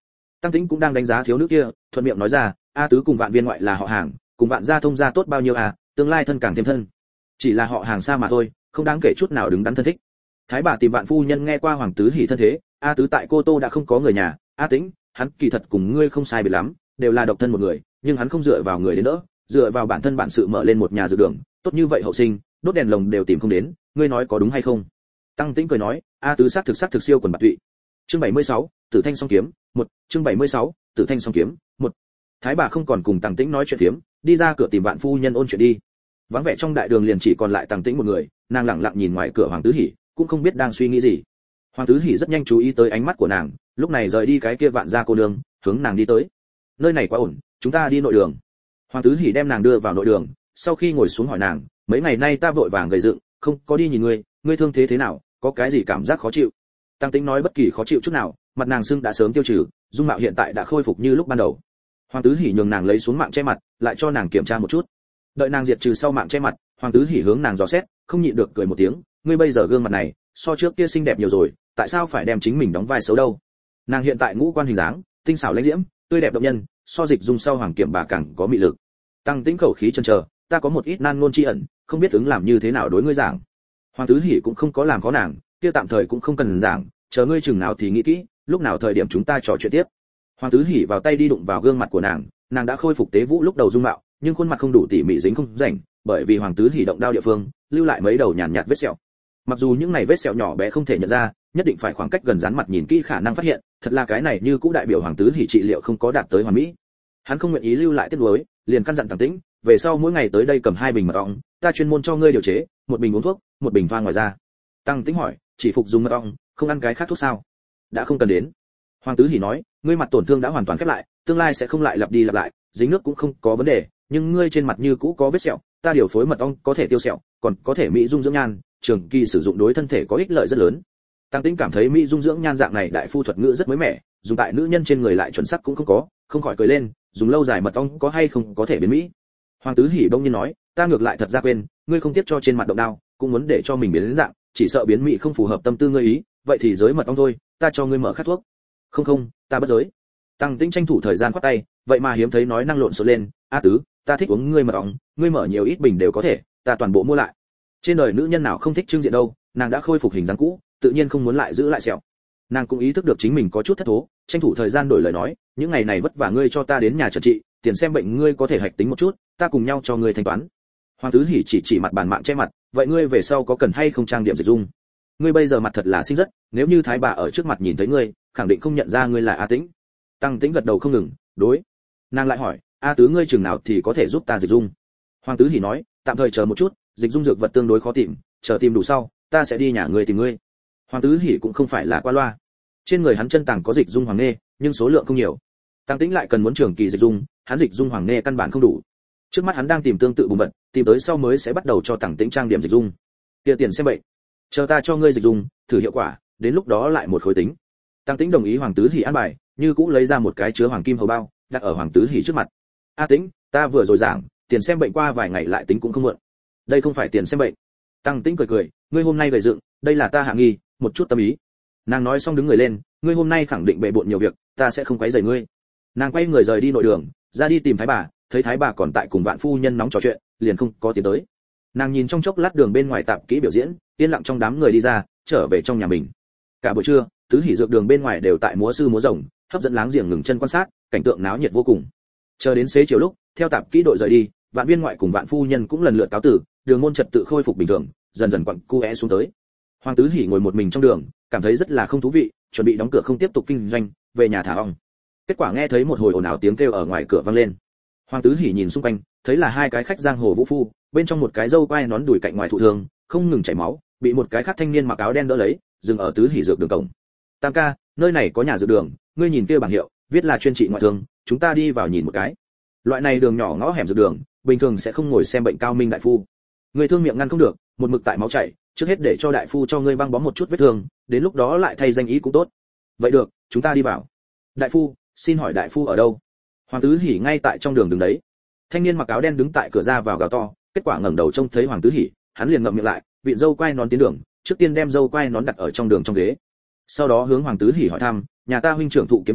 Tăng Tĩnh cũng đang đánh giá thiếu nữ kia, thuận miệng nói ra, a tứ cùng Vạn Viên ngoại là họ hàng, cùng Vạn gia thông gia tốt bao nhiêu à, tương lai thân càng thêm thân. Chỉ là họ hàng xa mà thôi, không đáng kể chút nào đứng đắn thân thích. Thái bà tìm Vạn phu nhân nghe qua Hoàng Tứ Hỉ thân thế, a tứ tại Cô Tô đã không có người nhà, a Tĩnh, hắn kỳ thật cùng ngươi không sai biệt lắm, đều là độc thân một người, nhưng hắn không dựa vào người đến đỡ, dựa vào bản thân bản sự mở lên một nhà dược đường, tốt như vậy hậu sinh, đốt đèn lồng đều tìm không đến, ngươi nói có đúng hay không? Tăng Tĩnh cười nói, a tứ sát thực sát thực siêu quần bạc tụy. Chương bảy mươi sáu, Tử Thanh song kiếm, một, chương bảy mươi sáu, Tử Thanh song kiếm, một. Thái bà không còn cùng Tăng Tĩnh nói chuyện phiếm, đi ra cửa tìm Vạn phu nhân ôn chuyện đi. Vắng vẻ trong đại đường liền chỉ còn lại Tăng Tĩnh một người, nàng lặng lặng nhìn ngoài cửa Hoàng Tứ Hỉ, cũng không biết đang suy nghĩ gì. Hoàng Tứ Hỉ rất nhanh chú ý tới ánh mắt của nàng, lúc này rời đi cái kia Vạn gia cô nương, hướng nàng đi tới. Nơi này quá ổn, chúng ta đi nội đường. Hoàng Tứ Hỉ đem nàng đưa vào nội đường, sau khi ngồi xuống hỏi nàng, mấy ngày nay ta vội vàng gầy dựng, không có đi nhìn ngươi, ngươi thương thế thế nào, có cái gì cảm giác khó chịu? Tăng Tĩnh nói bất kỳ khó chịu chút nào, mặt nàng sưng đã sớm tiêu trừ, dung mạo hiện tại đã khôi phục như lúc ban đầu. Hoàng Tứ Hỉ nhường nàng lấy xuống mạng che mặt, lại cho nàng kiểm tra một chút. Đợi nàng diệt trừ sau mạng che mặt, Hoàng Tứ Hỉ hướng nàng dò xét, không nhịn được cười một tiếng, ngươi bây giờ gương mặt này, so trước kia xinh đẹp nhiều rồi, tại sao phải đem chính mình đóng vai xấu đâu? Nàng hiện tại ngũ quan hình dáng, tinh xảo lãnh diễm, tươi đẹp động nhân, so Dịch Dung sau Hoàng Kiểm bà càng có mị lực. Tăng Tĩnh khẩu khí chần chờ, ta có một ít nan ngôn chi ẩn, không biết ứng làm như thế nào đối ngươi giảng. Hoàng Tứ Hỉ cũng không có làm khó nàng, kia tạm thời cũng không cần giảng, chờ ngươi chừng nào thì nghĩ kỹ, lúc nào thời điểm chúng ta trò chuyện tiếp. Hoàng Tứ Hỉ vào tay đi đụng vào gương mặt của nàng, nàng đã khôi phục tế vũ lúc đầu dung mạo, nhưng khuôn mặt không đủ tỉ mỉ dính không rảnh, bởi vì Hoàng Tứ Hỉ động đao địa phương, lưu lại mấy đầu nhàn nhạt vết sẹo. Mặc dù những này vết sẹo nhỏ bé không thể nhận ra, nhất định phải khoảng cách gần dán mặt nhìn kỹ khả năng phát hiện, thật là cái này như cũng đại biểu Hoàng Tứ Hỉ trị liệu không có đạt tới hoàn mỹ. Hắn không nguyện ý lưu lại tiếc nuối, liền căn dặn Tăng Tĩnh, về sau mỗi ngày tới đây cầm hai bình mật ong, ta chuyên môn cho ngươi điều chế, một bình uống thuốc, một bình pha ngoài ra. Tăng Tĩnh hỏi, chỉ phục dùng mật ong, không ăn cái khác thuốc sao? Đã không cần đến. Hoàng Tứ Hỉ nói, ngươi mặt tổn thương đã hoàn toàn khép lại, tương lai sẽ không lại lặp đi lặp lại, dính nước cũng không có vấn đề, nhưng ngươi trên mặt như cũ có vết sẹo, ta điều phối mật ong có thể tiêu sẹo, còn có thể mỹ dung dưỡng nhan, trường kỳ sử dụng đối thân thể có ích lợi rất lớn. Tăng Tĩnh cảm thấy mỹ dung dưỡng nhan dạng này đại phu thuật ngữ rất mới mẻ, dùng tại nữ nhân trên người lại chuẩn xác cũng không có, không khỏi cười lên, dùng lâu dài mật ong có hay không có thể biến mỹ. Hoàng Tứ Hỉ bỗng nhiên nói, ta ngược lại thật ra quên, ngươi không tiếp cho trên mặt động đao, cũng muốn để cho mình biến đến dạng, chỉ sợ biến mỹ không phù hợp tâm tư ngươi ý, vậy thì giới mật ong thôi, ta cho ngươi mở khát thuốc. Không không, ta bất giới. Tăng Tĩnh tranh thủ thời gian khoát tay, vậy mà hiếm thấy nói năng lộn xộn lên, a Tứ, ta thích uống ngươi mật ong, ngươi mở nhiều ít bình đều có thể, ta toàn bộ mua lại. Trên đời nữ nhân nào không thích trưng diện đâu, nàng đã khôi phục hình dáng cũ, tự nhiên không muốn lại giữ lại sẹo. Nàng cũng ý thức được chính mình có chút thất thố, tranh thủ thời gian đổi lời nói, những ngày này vất vả ngươi cho ta đến nhà trần trị, tiền xem bệnh ngươi có thể hạch tính một chút, ta cùng nhau cho ngươi thanh toán. Hoàng Tứ Hỉ chỉ chỉ mặt bàn mạng che mặt, vậy ngươi về sau có cần hay không trang điểm Dịch Dung? Ngươi bây giờ mặt thật là xinh rất, nếu như thái bà ở trước mặt nhìn thấy ngươi, khẳng định không nhận ra ngươi là A Tĩnh. Tăng Tĩnh gật đầu không ngừng, đối. Nàng lại hỏi, A Tứ ngươi chừng nào thì có thể giúp ta Dịch Dung? Hoàng Tứ Hỉ nói, tạm thời chờ một chút, Dịch Dung dược vật tương đối khó tìm, chờ tìm đủ sau, ta sẽ đi nhà ngươi tìm ngươi. Hoàng Tứ Hỉ cũng không phải là qua loa. Trên người hắn chân tàng có Dịch Dung hoàng nê, nhưng số lượng không nhiều. Tăng Tĩnh lại cần muốn trường kỳ Dịch Dung, hắn Dịch Dung hoàng nê căn bản không đủ. Trước mắt hắn đang tìm tương tự bùn vật, tìm tới sau mới sẽ bắt đầu cho Tăng Tĩnh trang điểm Dịch Dung. Kia tiền xem bệnh, chờ ta cho ngươi Dịch Dung, thử hiệu quả, đến lúc đó lại một khối tính. Tăng Tĩnh đồng ý Hoàng Tứ Hỉ an bài, như cũng lấy ra một cái chứa hoàng kim hầu bao, đặt ở Hoàng Tứ Hỉ trước mặt. A Tĩnh, ta vừa rồi giảng, tiền xem bệnh qua vài ngày lại tính cũng không muộn. Đây không phải tiền xem bệnh. Tăng Tĩnh cười cười, ngươi hôm nay gầy dựng, đây là ta hạ nghi, một chút tâm ý. Nàng nói xong đứng người lên, ngươi hôm nay khẳng định bệ bội nhiều việc, ta sẽ không quấy rầy ngươi. Nàng quay người rời đi nội đường, ra đi tìm thái bà, thấy thái bà còn tại cùng Vạn phu nhân nóng trò chuyện, liền không có tiến tới. Nàng nhìn trong chốc lát đường bên ngoài tạp kỹ biểu diễn, yên lặng trong đám người đi ra, trở về trong nhà mình. Cả buổi trưa, Tứ Hỉ dược đường bên ngoài đều tại múa sư múa rồng, hấp dẫn láng giềng ngừng chân quan sát, cảnh tượng náo nhiệt vô cùng. Chờ đến xế chiều lúc, theo tạp kỹ đội rời đi, Vạn Viên ngoại cùng Vạn phu nhân cũng lần lượt cáo tử, đường môn trật tự khôi phục bình thường, dần dần quặn cu é xuống tới. Hoàng Tứ Hỉ ngồi một mình trong đường, cảm thấy rất là không thú vị, chuẩn bị đóng cửa không tiếp tục kinh doanh, về nhà thả ong. Kết quả nghe thấy một hồi ồn ào tiếng kêu ở ngoài cửa vang lên. Hoàng Tứ Hỉ nhìn xung quanh, thấy là hai cái khách giang hồ vũ phu, bên trong một cái dâu quai nón đùi cạnh ngoài thụ thương, không ngừng chảy máu, bị một cái khác thanh niên mặc áo đen đỡ lấy, dừng ở Tứ Hỉ dược đường cổng. Tam ca, nơi này có nhà dược đường, ngươi nhìn kia bảng hiệu, viết là chuyên trị ngoại thương, chúng ta đi vào nhìn một cái. Loại này đường nhỏ ngõ hẻm dược đường, bình thường sẽ không ngồi xem bệnh cao minh đại phu. Người thương miệng ngăn không được, một mực tại máu chảy, trước hết để cho đại phu cho ngươi băng bó một chút vết thương, đến lúc đó lại thay danh ý cũng tốt. Vậy được, chúng ta đi vào. Đại phu, xin hỏi đại phu ở đâu? Hoàng Tứ Hỉ ngay tại trong đường đứng đấy. Thanh niên mặc áo đen đứng tại cửa ra vào gào to, kết quả ngẩng đầu trông thấy Hoàng Tứ Hỉ, hắn liền ngậm miệng lại, vị dâu quai nón tiến đường, trước tiên đem dâu quai nón đặt ở trong đường trong ghế. Sau đó hướng Hoàng Tứ Hỉ hỏi thăm, nhà ta huynh trưởng thụ kiếm thương,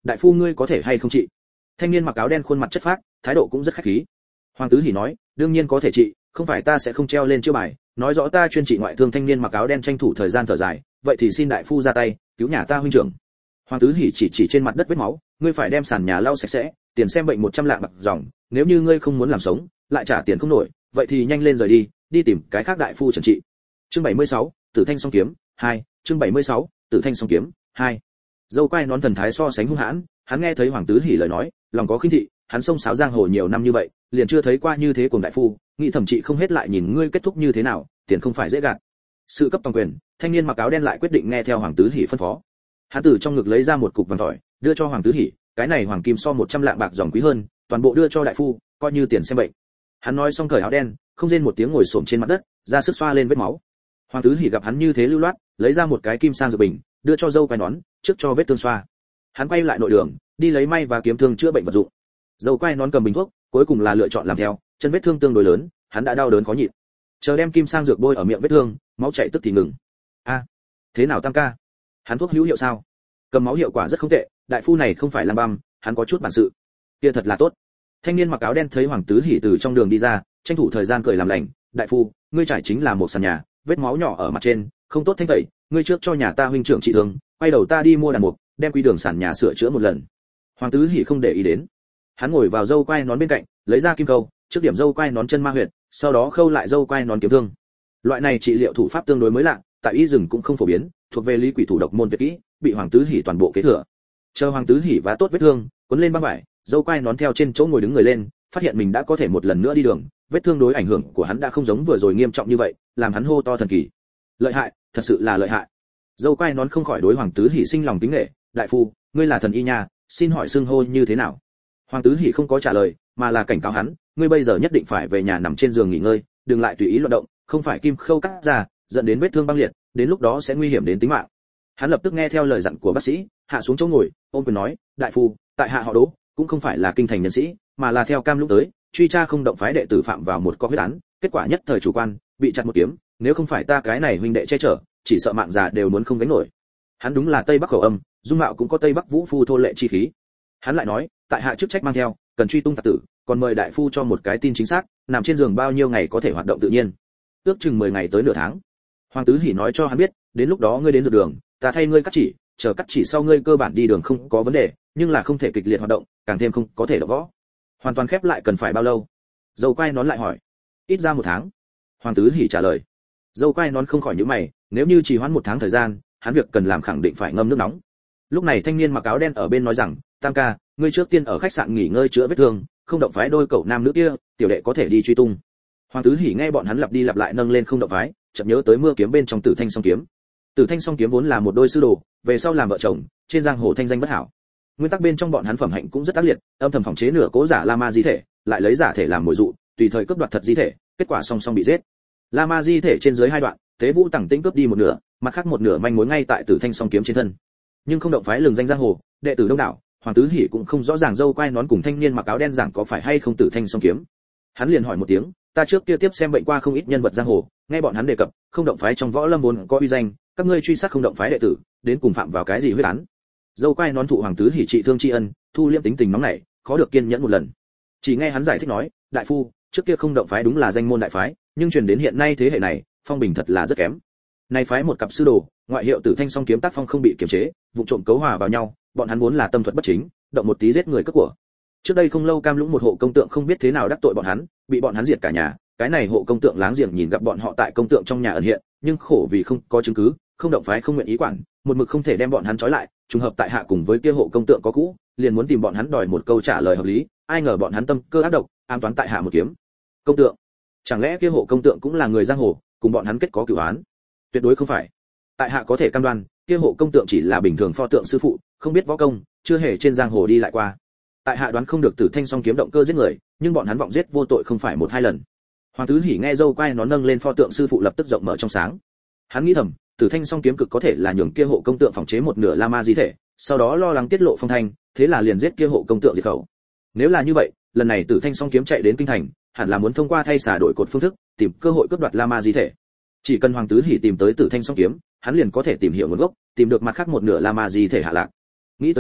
đại phu ngươi có thể hay không trị? Thanh niên mặc áo đen khuôn mặt chất phác, thái độ cũng rất khách khí. Hoàng Tứ Hỉ nói, đương nhiên có thể trị, không phải ta sẽ không treo lên chiêu bài, nói rõ ta chuyên trị ngoại thương. Thanh niên mặc áo đen tranh thủ thời gian thở dài, vậy thì xin đại phu ra tay, cứu nhà ta huynh trưởng. Hoàng Tứ Hỉ chỉ chỉ trên mặt đất vết máu, ngươi phải đem sàn nhà lau sạch sẽ, tiền xem bệnh một trăm lạng bạc dòng, nếu như ngươi không muốn làm sống, lại trả tiền không nổi, vậy thì nhanh lên rời đi, đi tìm cái khác đại phu trần trị. Chương bảy mươi sáu, Tử Thanh song kiếm, hai, chương bảy mươi sáu, Tử Thanh song kiếm, hai. Dâu quai nón thần thái so sánh hung hãn, hắn nghe thấy Hoàng Tứ Hỉ lời nói, lòng có khinh thị, hắn xông xáo giang hồ nhiều năm như vậy, liền chưa thấy qua như thế cùng đại phu, nghĩ thẩm trị không hết lại nhìn ngươi kết thúc như thế nào, tiền không phải dễ gạt. Sự cấp toàn quyền, thanh niên mặc áo đen lại quyết định nghe theo Hoàng Tứ Hỉ phân phó. Hắn từ trong ngực lấy ra một cục vàng tỏi, đưa cho Hoàng Tứ Hỉ, cái này hoàng kim so một trăm lạng bạc dòng quý hơn, toàn bộ đưa cho đại phu, coi như tiền xem bệnh. Hắn nói xong cởi áo đen, không rên một tiếng ngồi xổm trên mặt đất, ra sức xoa lên vết máu. Hoàng Tứ Hỉ gặp hắn như thế lưu loát, lấy ra một cái kim sang dược bình, đưa cho dâu quai nón, trước cho vết thương xoa. Hắn quay lại nội đường, đi lấy may và kiếm thương chữa bệnh vật dụng. Dâu quai nón cầm bình thuốc, cuối cùng là lựa chọn làm theo, chân vết thương tương đối lớn, hắn đã đau đớn khó nhịn. Chờ đem kim sang dược bôi ở miệng vết thương, máu chảy tức thì ngừng. A, thế nào Tam ca? Hắn thuốc hữu hiệu sao? Cầm máu hiệu quả rất không tệ, đại phu này không phải lang băm, hắn có chút bản sự. Kia thật là tốt. Thanh niên mặc áo đen thấy Hoàng Tứ Hỉ từ trong đường đi ra, tranh thủ thời gian cười làm lành, đại phu, ngươi trải chính là một sàn nhà, vết máu nhỏ ở mặt trên, không tốt thanh tẩy, ngươi trước cho nhà ta huynh trưởng trị thương, quay đầu ta đi mua đàn mục, đem quy đường sàn nhà sửa chữa một lần. Hoàng Tứ Hỉ không để ý đến. Hắn ngồi vào dâu quai nón bên cạnh, lấy ra kim câu, trước điểm dâu quai nón chân ma huyệt, sau đó khâu lại dâu quai nón kiếm thương. Loại này trị liệu thủ pháp tương đối mới lạ, tại y rừng cũng không phổ biến, thuộc về lý quỷ thủ độc môn tuyệt kỹ, bị Hoàng Tứ Hỉ toàn bộ kế thừa. Chờ Hoàng Tứ Hỉ vá tốt vết thương, cuốn lên băng vải, dâu quai nón theo trên chỗ ngồi đứng người lên, phát hiện mình đã có thể một lần nữa đi đường, vết thương đối ảnh hưởng của hắn đã không giống vừa rồi nghiêm trọng như vậy, làm hắn hô to thần kỳ. Lợi hại, thật sự là lợi hại. Dâu quai nón không khỏi đối Hoàng Tứ Hỉ sinh lòng kính nể, đại phu, ngươi là thần y nha, xin hỏi xưng hô như thế nào? Hoàng Tứ Hỉ không có trả lời, mà là cảnh cáo hắn, ngươi bây giờ nhất định phải về nhà nằm trên giường nghỉ ngơi, đừng lại tùy ý loạn động, không phải kim khâu cắt ra, dẫn đến vết thương băng liệt, đến lúc đó sẽ nguy hiểm đến tính mạng. Hắn lập tức nghe theo lời dặn của bác sĩ, hạ xuống chỗ ngồi, ôm quyền nói, đại phu, tại hạ họ Đỗ, cũng không phải là kinh thành nhân sĩ, mà là theo cam lũng tới, truy tra không động phái đệ tử phạm vào một có huyết án, kết quả nhất thời chủ quan, bị chặt một kiếm, nếu không phải ta cái này huynh đệ che chở, chỉ sợ mạng già đều muốn không gánh nổi. Hắn đúng là Tây Bắc khẩu âm, dung mạo cũng có Tây Bắc vũ phu thô lệ chi khí. Hắn lại nói, tại hạ chức trách mang theo, cần truy tung tặc tử, còn mời đại phu cho một cái tin chính xác, nằm trên giường bao nhiêu ngày có thể hoạt động tự nhiên. Ước chừng mười ngày tới nửa tháng. Hoàng Tứ Hỉ nói cho hắn biết, đến lúc đó ngươi đến dược đường, ta thay ngươi cắt chỉ, chờ cắt chỉ sau ngươi cơ bản đi đường không có vấn đề, nhưng là không thể kịch liệt hoạt động, càng thêm không có thể động võ. Hoàn toàn khép lại cần phải bao lâu? Dâu quai nón lại hỏi. Ít ra một tháng. Hoàng Tứ Hỉ trả lời. Dâu quai nón không khỏi nhíu mày, nếu như trì hoãn một tháng thời gian, hắn việc cần làm khẳng định phải ngâm nước nóng. Lúc này thanh niên mặc áo đen ở bên nói rằng, Tam ca, ngươi trước tiên ở khách sạn nghỉ ngơi chữa vết thương, không động phái đôi cậu nam nữ kia, tiểu đệ có thể đi truy tung. Hoàng Tứ Hỉ nghe bọn hắn lặp đi lặp lại nâng lên không động phái, chợt nhớ tới mưa kiếm bên trong Tử Thanh song kiếm. Tử Thanh song kiếm vốn là một đôi sư đồ, về sau làm vợ chồng, trên giang hồ thanh danh bất hảo. Nguyên tắc bên trong bọn hắn phẩm hạnh cũng rất ác liệt, âm thầm phòng chế nửa cố giả Lama di thể, lại lấy giả thể làm mồi dụ, tùy thời cướp đoạt thật di thể, kết quả song song bị giết. Lama di thể trên dưới hai đoạn, Tế Vũ Tẳng Tĩnh cướp đi một nửa, mặt khác một nửa manh mối ngay tại Tử Thanh song kiếm trên thân. Nhưng không động phái lừng danh giang hồ, đệ tử đông đảo, Hoàng Tứ Hỉ cũng không rõ ràng dâu quai nón cùng thanh niên mặc áo đen giảng có phải hay không Tử Thanh song kiếm. Hắn liền hỏi một tiếng, ta trước kia tiếp xem bệnh qua không ít nhân vật giang hồ, nghe bọn hắn đề cập, không động phái trong võ lâm vốn có uy danh, các ngươi truy sát không động phái đệ tử, đến cùng phạm vào cái gì huyết án? Dâu quai nón thụ Hoàng Tứ Hỉ trị thương tri ân, thu liêm tính tình nóng nảy, khó được kiên nhẫn một lần. Chỉ nghe hắn giải thích nói, đại phu, trước kia không động phái đúng là danh môn đại phái, nhưng truyền đến hiện nay thế hệ này, phong bình thật là rất kém. Nay phái một cặp sư đồ, ngoại hiệu Tử Thanh song kiếm tác phong không bị kiềm chế, vụ trộm cấu hòa vào nhau, bọn hắn vốn là tâm thuật bất chính, động một tí giết người cướp của. Trước đây không lâu cam lũng một hộ công tượng không biết thế nào đắc tội bọn hắn, bị bọn hắn diệt cả nhà, cái này hộ công tượng láng giềng nhìn gặp bọn họ tại công tượng trong nhà ẩn hiện, nhưng khổ vì không có chứng cứ, không động phái không nguyện ý quản, một mực không thể đem bọn hắn trói lại, trùng hợp tại hạ cùng với kia hộ công tượng có cũ, liền muốn tìm bọn hắn đòi một câu trả lời hợp lý, ai ngờ bọn hắn tâm cơ ác độc, ám toán tại hạ một kiếm. Công tượng, chẳng lẽ kia hộ công tượng cũng là người giang hồ, cùng bọn hắn kết có cửu án? Tuyệt đối không phải. Tại hạ có thể cam đoan, kia hộ công tượng chỉ là bình thường pho tượng sư phụ, không biết võ công, chưa hề trên giang hồ đi lại qua. Tại hạ đoán không được Tử Thanh song kiếm động cơ giết người, nhưng bọn hắn vọng giết vô tội không phải một hai lần. Hoàng Tứ Hỉ nghe dâu quai nó nâng lên pho tượng sư phụ lập tức rộng mở trong sáng. Hắn nghĩ thầm, Tử Thanh song kiếm cực có thể là nhường kia hộ công tượng phòng chế một nửa Lama di thể, sau đó lo lắng tiết lộ phong thanh, thế là liền giết kia hộ công tượng diệt khẩu. Nếu là như vậy, lần này Tử Thanh song kiếm chạy đến kinh thành, hẳn là muốn thông qua thay xả đổi cột phương thức, tìm cơ hội cướp đoạt Lama di thể. Chỉ cần Hoàng Tứ Hỉ tìm tới Tử Thanh song kiếm, hắn liền có thể tìm hiểu nguồn gốc, tìm được mặt khác một nửa Lama di thể hạ lạc. Nghĩ tới đây,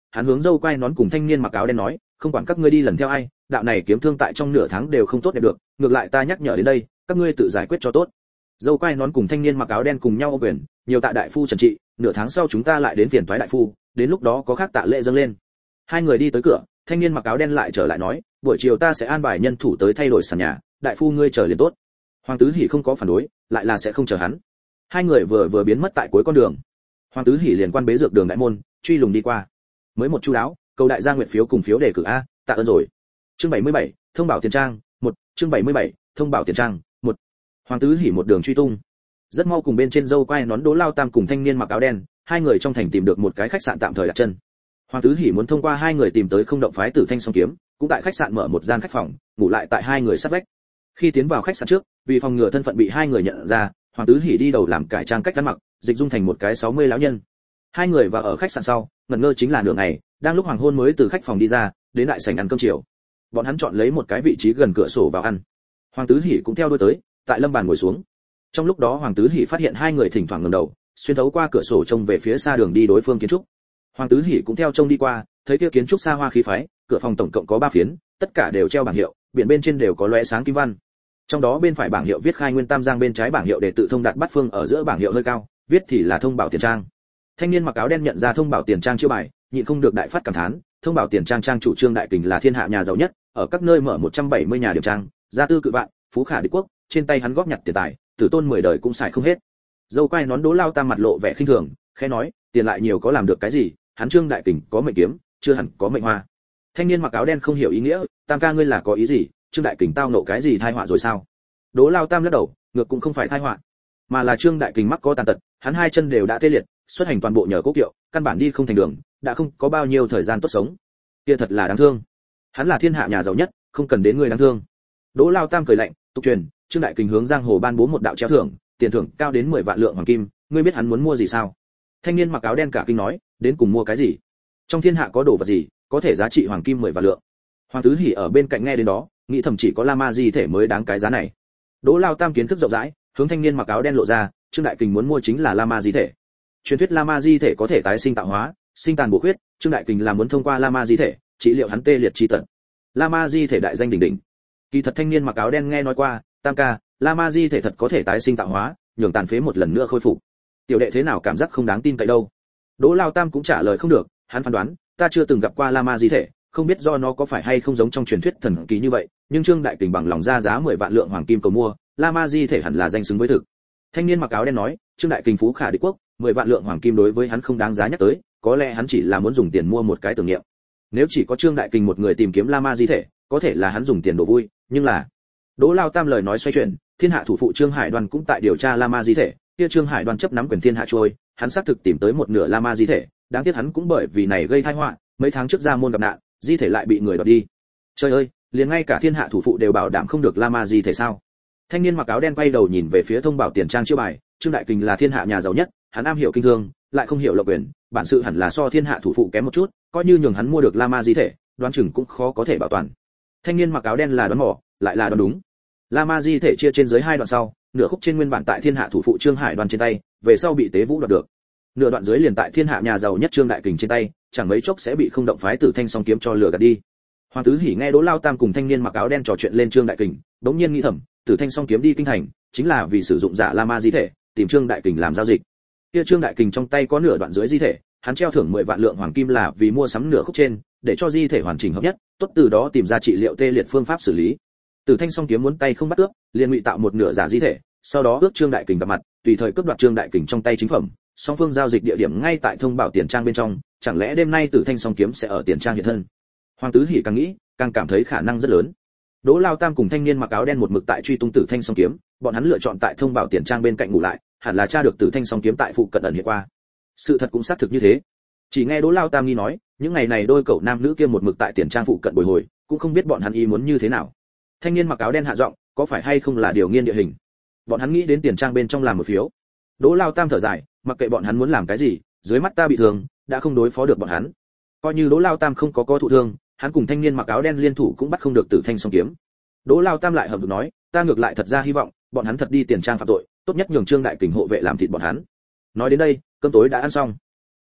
hắn hướng dâu quai nón cùng thanh niên mặc áo đen nói, không quản các ngươi đi lần theo ai, đạo này kiếm thương tại trong nửa tháng đều không tốt đẹp được, ngược lại ta nhắc nhở đến đây, các ngươi tự giải quyết cho tốt. Dâu quai nón cùng thanh niên mặc áo đen cùng nhau ôm quyền, nhiều tạ đại phu trần trị, nửa tháng sau chúng ta lại đến phiền toái đại phu, đến lúc đó có khác tạ lễ dâng lên. Hai người đi tới cửa, thanh niên mặc áo đen lại trở lại nói, buổi chiều ta sẽ an bài nhân thủ tới thay đổi sàn nhà, đại phu ngươi chờ liền tốt. Hoàng Tứ Hỉ không có phản đối, lại là sẽ không chờ hắn. Hai người vừa vừa biến mất tại cuối con đường. Hoàng Tứ Hỉ liền quan bế dược đường đại môn, truy lùng đi qua. Mới một chu đáo, cầu đại gia nguyện phiếu cùng phiếu đề cử a, tạ ơn rồi. Chương bảy mươi bảy, thông bảo tiền trang, một, chương bảy mươi bảy, thông bảo tiền trang, một. Hoàng Tứ Hỉ một đường truy tung. Rất mau cùng bên trên dâu quai nón Đỗ Lao Tam cùng thanh niên mặc áo đen, hai người trong thành tìm được một cái khách sạn tạm thời đặt chân. Hoàng Tứ Hỉ muốn thông qua hai người tìm tới Không Động phái Tử Thanh Song Kiếm, cũng tại khách sạn mở một gian khách phòng, ngủ lại tại hai người sát vách. Khi tiến vào khách sạn trước, vì phòng ngừa thân phận bị hai người nhận ra, Hoàng Tứ Hỉ đi đầu làm cải trang cách ăn mặc, dịch dung thành một cái sáu mươi lão nhân. Hai người vào ở khách sạn sau, ngẩn ngơ chính là nửa ngày, đang lúc hoàng hôn mới từ khách phòng đi ra, đến đại sảnh ăn cơm chiều. Bọn hắn chọn lấy một cái vị trí gần cửa sổ vào ăn. Hoàng Tứ Hỉ cũng theo đuôi tới, tại lâm bàn ngồi xuống. Trong lúc đó Hoàng Tứ Hỉ phát hiện hai người thỉnh thoảng ngẩng đầu, xuyên thấu qua cửa sổ trông về phía xa đường đi đối phương kiến trúc. Hoàng Tứ Hỉ cũng theo trông đi qua, thấy kia kiến trúc xa hoa khí phái, cửa phòng tổng cộng có ba phiến, tất cả đều treo bảng hiệu, biển bên trên đều có lóe sáng kim văn. Trong đó bên phải bảng hiệu viết Khai Nguyên Tam Giang, bên trái bảng hiệu để tự thông đạt bát phương, ở giữa bảng hiệu hơi cao, viết thì là Thông Bảo Tiền Trang. Thanh niên mặc áo đen nhận ra Thông Bảo Tiền Trang chiêu bài, nhịn không được đại phát cảm thán, Thông Bảo Tiền Trang trang chủ Trương Đại Kình là thiên hạ nhà giàu nhất, ở các nơi mở một trăm bảy mươi nhà điểm trang, gia tư cự vạn, phú khả địch quốc, trên tay hắn góp nhặt tiền tài, tử tôn mười đời cũng xài không hết. Dâu quai nón Đỗ Lao Tam mặt lộ vẻ khinh thường, khẽ nói, tiền lại nhiều có làm được cái gì, hắn Trương Đại Kình có mệnh kiếm, chưa hẳn có mệnh hoa. Thanh niên mặc áo đen không hiểu ý nghĩa, Tam ca ngươi là có ý gì, Trương Đại Kình tao nộ cái gì tai họa rồi sao? Đỗ Lao Tam lắc đầu, ngược cũng không phải tai họa, mà là Trương Đại Kình mắc có tàn tật, hắn hai chân đều đã tê liệt, xuất hành toàn bộ nhờ cố kiệu, căn bản đi không thành đường, đã không có bao nhiêu thời gian tốt sống. Kia thật là đáng thương. Hắn là thiên hạ nhà giàu nhất, không cần đến người đáng thương. Đỗ Lao Tam cười lạnh, tục truyền, Trương Đại Kình hướng giang hồ ban bố một đạo treo thưởng, tiền thưởng cao đến mười vạn lượng hoàng kim, ngươi biết hắn muốn mua gì sao? Thanh niên mặc áo đen cả kinh nói, đến cùng mua cái gì? Trong thiên hạ có đồ vật gì có thể giá trị hoàng kim mười vạn lượng? Hoàng Tứ Hỉ ở bên cạnh nghe đến đó, nghĩ thầm chỉ có La Ma Di thể mới đáng cái giá này. Đỗ Lao Tam kiến thức rộng rãi, hướng thanh niên mặc áo đen lộ ra, Trương Đại Kình muốn mua chính là La Ma Di thể. Truyền thuyết La Ma Di thể có thể tái sinh tạo hóa, sinh tàn bổ huyết, Trương Đại Kình là muốn thông qua La Ma Di thể trị liệu hắn tê liệt chi tật. La Ma Di thể đại danh đỉnh đỉnh. Kỳ thật thanh niên mặc áo đen nghe nói qua, Tam ca, La Ma Di thể thật có thể tái sinh tạo hóa, nhường tàn phế một lần nữa khôi phục. Tiểu đệ thế nào cảm giác không đáng tin cậy đâu. Đỗ Lao Tam cũng trả lời không được, hắn phán đoán, ta chưa từng gặp qua La Ma Di thể, không biết do nó có phải hay không giống trong truyền thuyết thần kỳ như vậy, nhưng Trương Đại Kình bằng lòng ra giá mười vạn lượng hoàng kim cầu mua, La Ma Di thể hẳn là danh xứng với thực. Thanh niên mặc áo đen nói, Trương Đại Kình phú khả địch quốc, mười vạn lượng hoàng kim đối với hắn không đáng giá nhắc tới, có lẽ hắn chỉ là muốn dùng tiền mua một cái tưởng niệm. Nếu chỉ có Trương Đại Kình một người tìm kiếm La Ma Di thể, có thể là hắn dùng tiền đổ vui, nhưng là Đỗ Lao Tam lời nói xoay chuyển, thiên hạ thủ phụ Trương Hải Đoan cũng tại điều tra La Ma Di thể, kia Trương Hải Đoan chấp nắm quyền thiên hạ trôi, hắn xác thực tìm tới một nửa La Ma Di thể, đáng tiếc hắn cũng bởi vì này gây tai họa, mấy tháng trước ra môn gặp nạn, di thể lại bị người đoạt đi. Trời ơi, liền ngay cả thiên hạ thủ phụ đều bảo đảm không được La Ma Di thể sao? Thanh niên mặc áo đen quay đầu nhìn về phía Thông Bảo Tiền Trang chiêu bài, Trương Đại Kình là thiên hạ nhà giàu nhất, hắn am hiểu kinh thương, lại không hiểu lộc quyền, bản sự hẳn là so thiên hạ thủ phụ kém một chút, coi như nhường hắn mua được La Ma Di thể, đoán chừng cũng khó có thể bảo toàn. Thanh niên mặc áo đen là đoán mò, lại là đoán đúng. La Ma Di thể chia trên dưới hai đoạn sau, nửa khúc trên nguyên bản tại thiên hạ thủ phụ Trương Hải Đoan trên tay, về sau bị Tế Vũ đoạt được. Nửa đoạn dưới liền tại thiên hạ nhà giàu nhất Trương Đại Kình trên tay, chẳng mấy chốc sẽ bị Không Động phái Tử Thanh Song kiếm cho lừa gạt đi. Hoàng Tứ Hỉ nghe Đỗ Lao Tam cùng thanh niên mặc áo đen trò chuyện lên Trương Đại Kình, bỗng nhiên nghĩ thầm, Tử Thanh Song kiếm đi kinh thành, chính là vì sử dụng giả La Ma Di thể, tìm Trương Đại Kình làm giao dịch. Kia Trương Đại Kình trong tay có nửa đoạn dưới di thể, hắn treo thưởng mười vạn lượng hoàng kim là vì mua sắm nửa khúc trên, để cho di thể hoàn chỉnh hợp nhất, tốt từ đó tìm ra trị liệu tê liệt phương pháp xử lý. Tử Thanh Song kiếm muốn tay không bắt cướp, liền ngụy tạo một nửa giả di thể, sau đó ước Trương Đại Kình gặp mặt, tùy thời cướp đoạt Trương Đại Kình trong tay chính phẩm. Song phương giao dịch địa điểm ngay tại Thông Bảo Tiền Trang bên trong, chẳng lẽ đêm nay Tử Thanh Song kiếm sẽ ở tiền trang hiện thân? Hoàng Tứ Hỉ càng nghĩ, càng cảm thấy khả năng rất lớn. Đỗ Lao Tam cùng thanh niên mặc áo đen một mực tại truy tung Tử Thanh Song kiếm, bọn hắn lựa chọn tại Thông Bảo Tiền Trang bên cạnh ngủ lại, hẳn là tra được Tử Thanh Song kiếm tại phụ cận ẩn hiện qua. Sự thật cũng xác thực như thế. Chỉ nghe Đỗ Lao Tam nghi nói, những ngày này đôi cậu nam nữ kia một mực tại tiền trang phụ cận bồi hồi, cũng không biết bọn hắn ý muốn như thế nào. Thanh niên mặc áo đen hạ giọng, có phải hay không là điều nghiên địa hình? Bọn hắn nghĩ đến tiền trang bên trong làm một phiếu. Đỗ Lao Tam thở dài, mặc kệ bọn hắn muốn làm cái gì, dưới mắt ta bị thương, đã không đối phó được bọn hắn. Coi như Đỗ Lao Tam không có có thụ thương, hắn cùng thanh niên mặc áo đen liên thủ cũng bắt không được Tử Thanh Song kiếm. Đỗ Lao Tam lại hợp được nói, ta ngược lại thật ra hy vọng, bọn hắn thật đi tiền trang phạm tội, tốt nhất nhường Trương Đại Kình hộ vệ làm thịt bọn hắn. Nói đến đây, cơm tối đã ăn xong.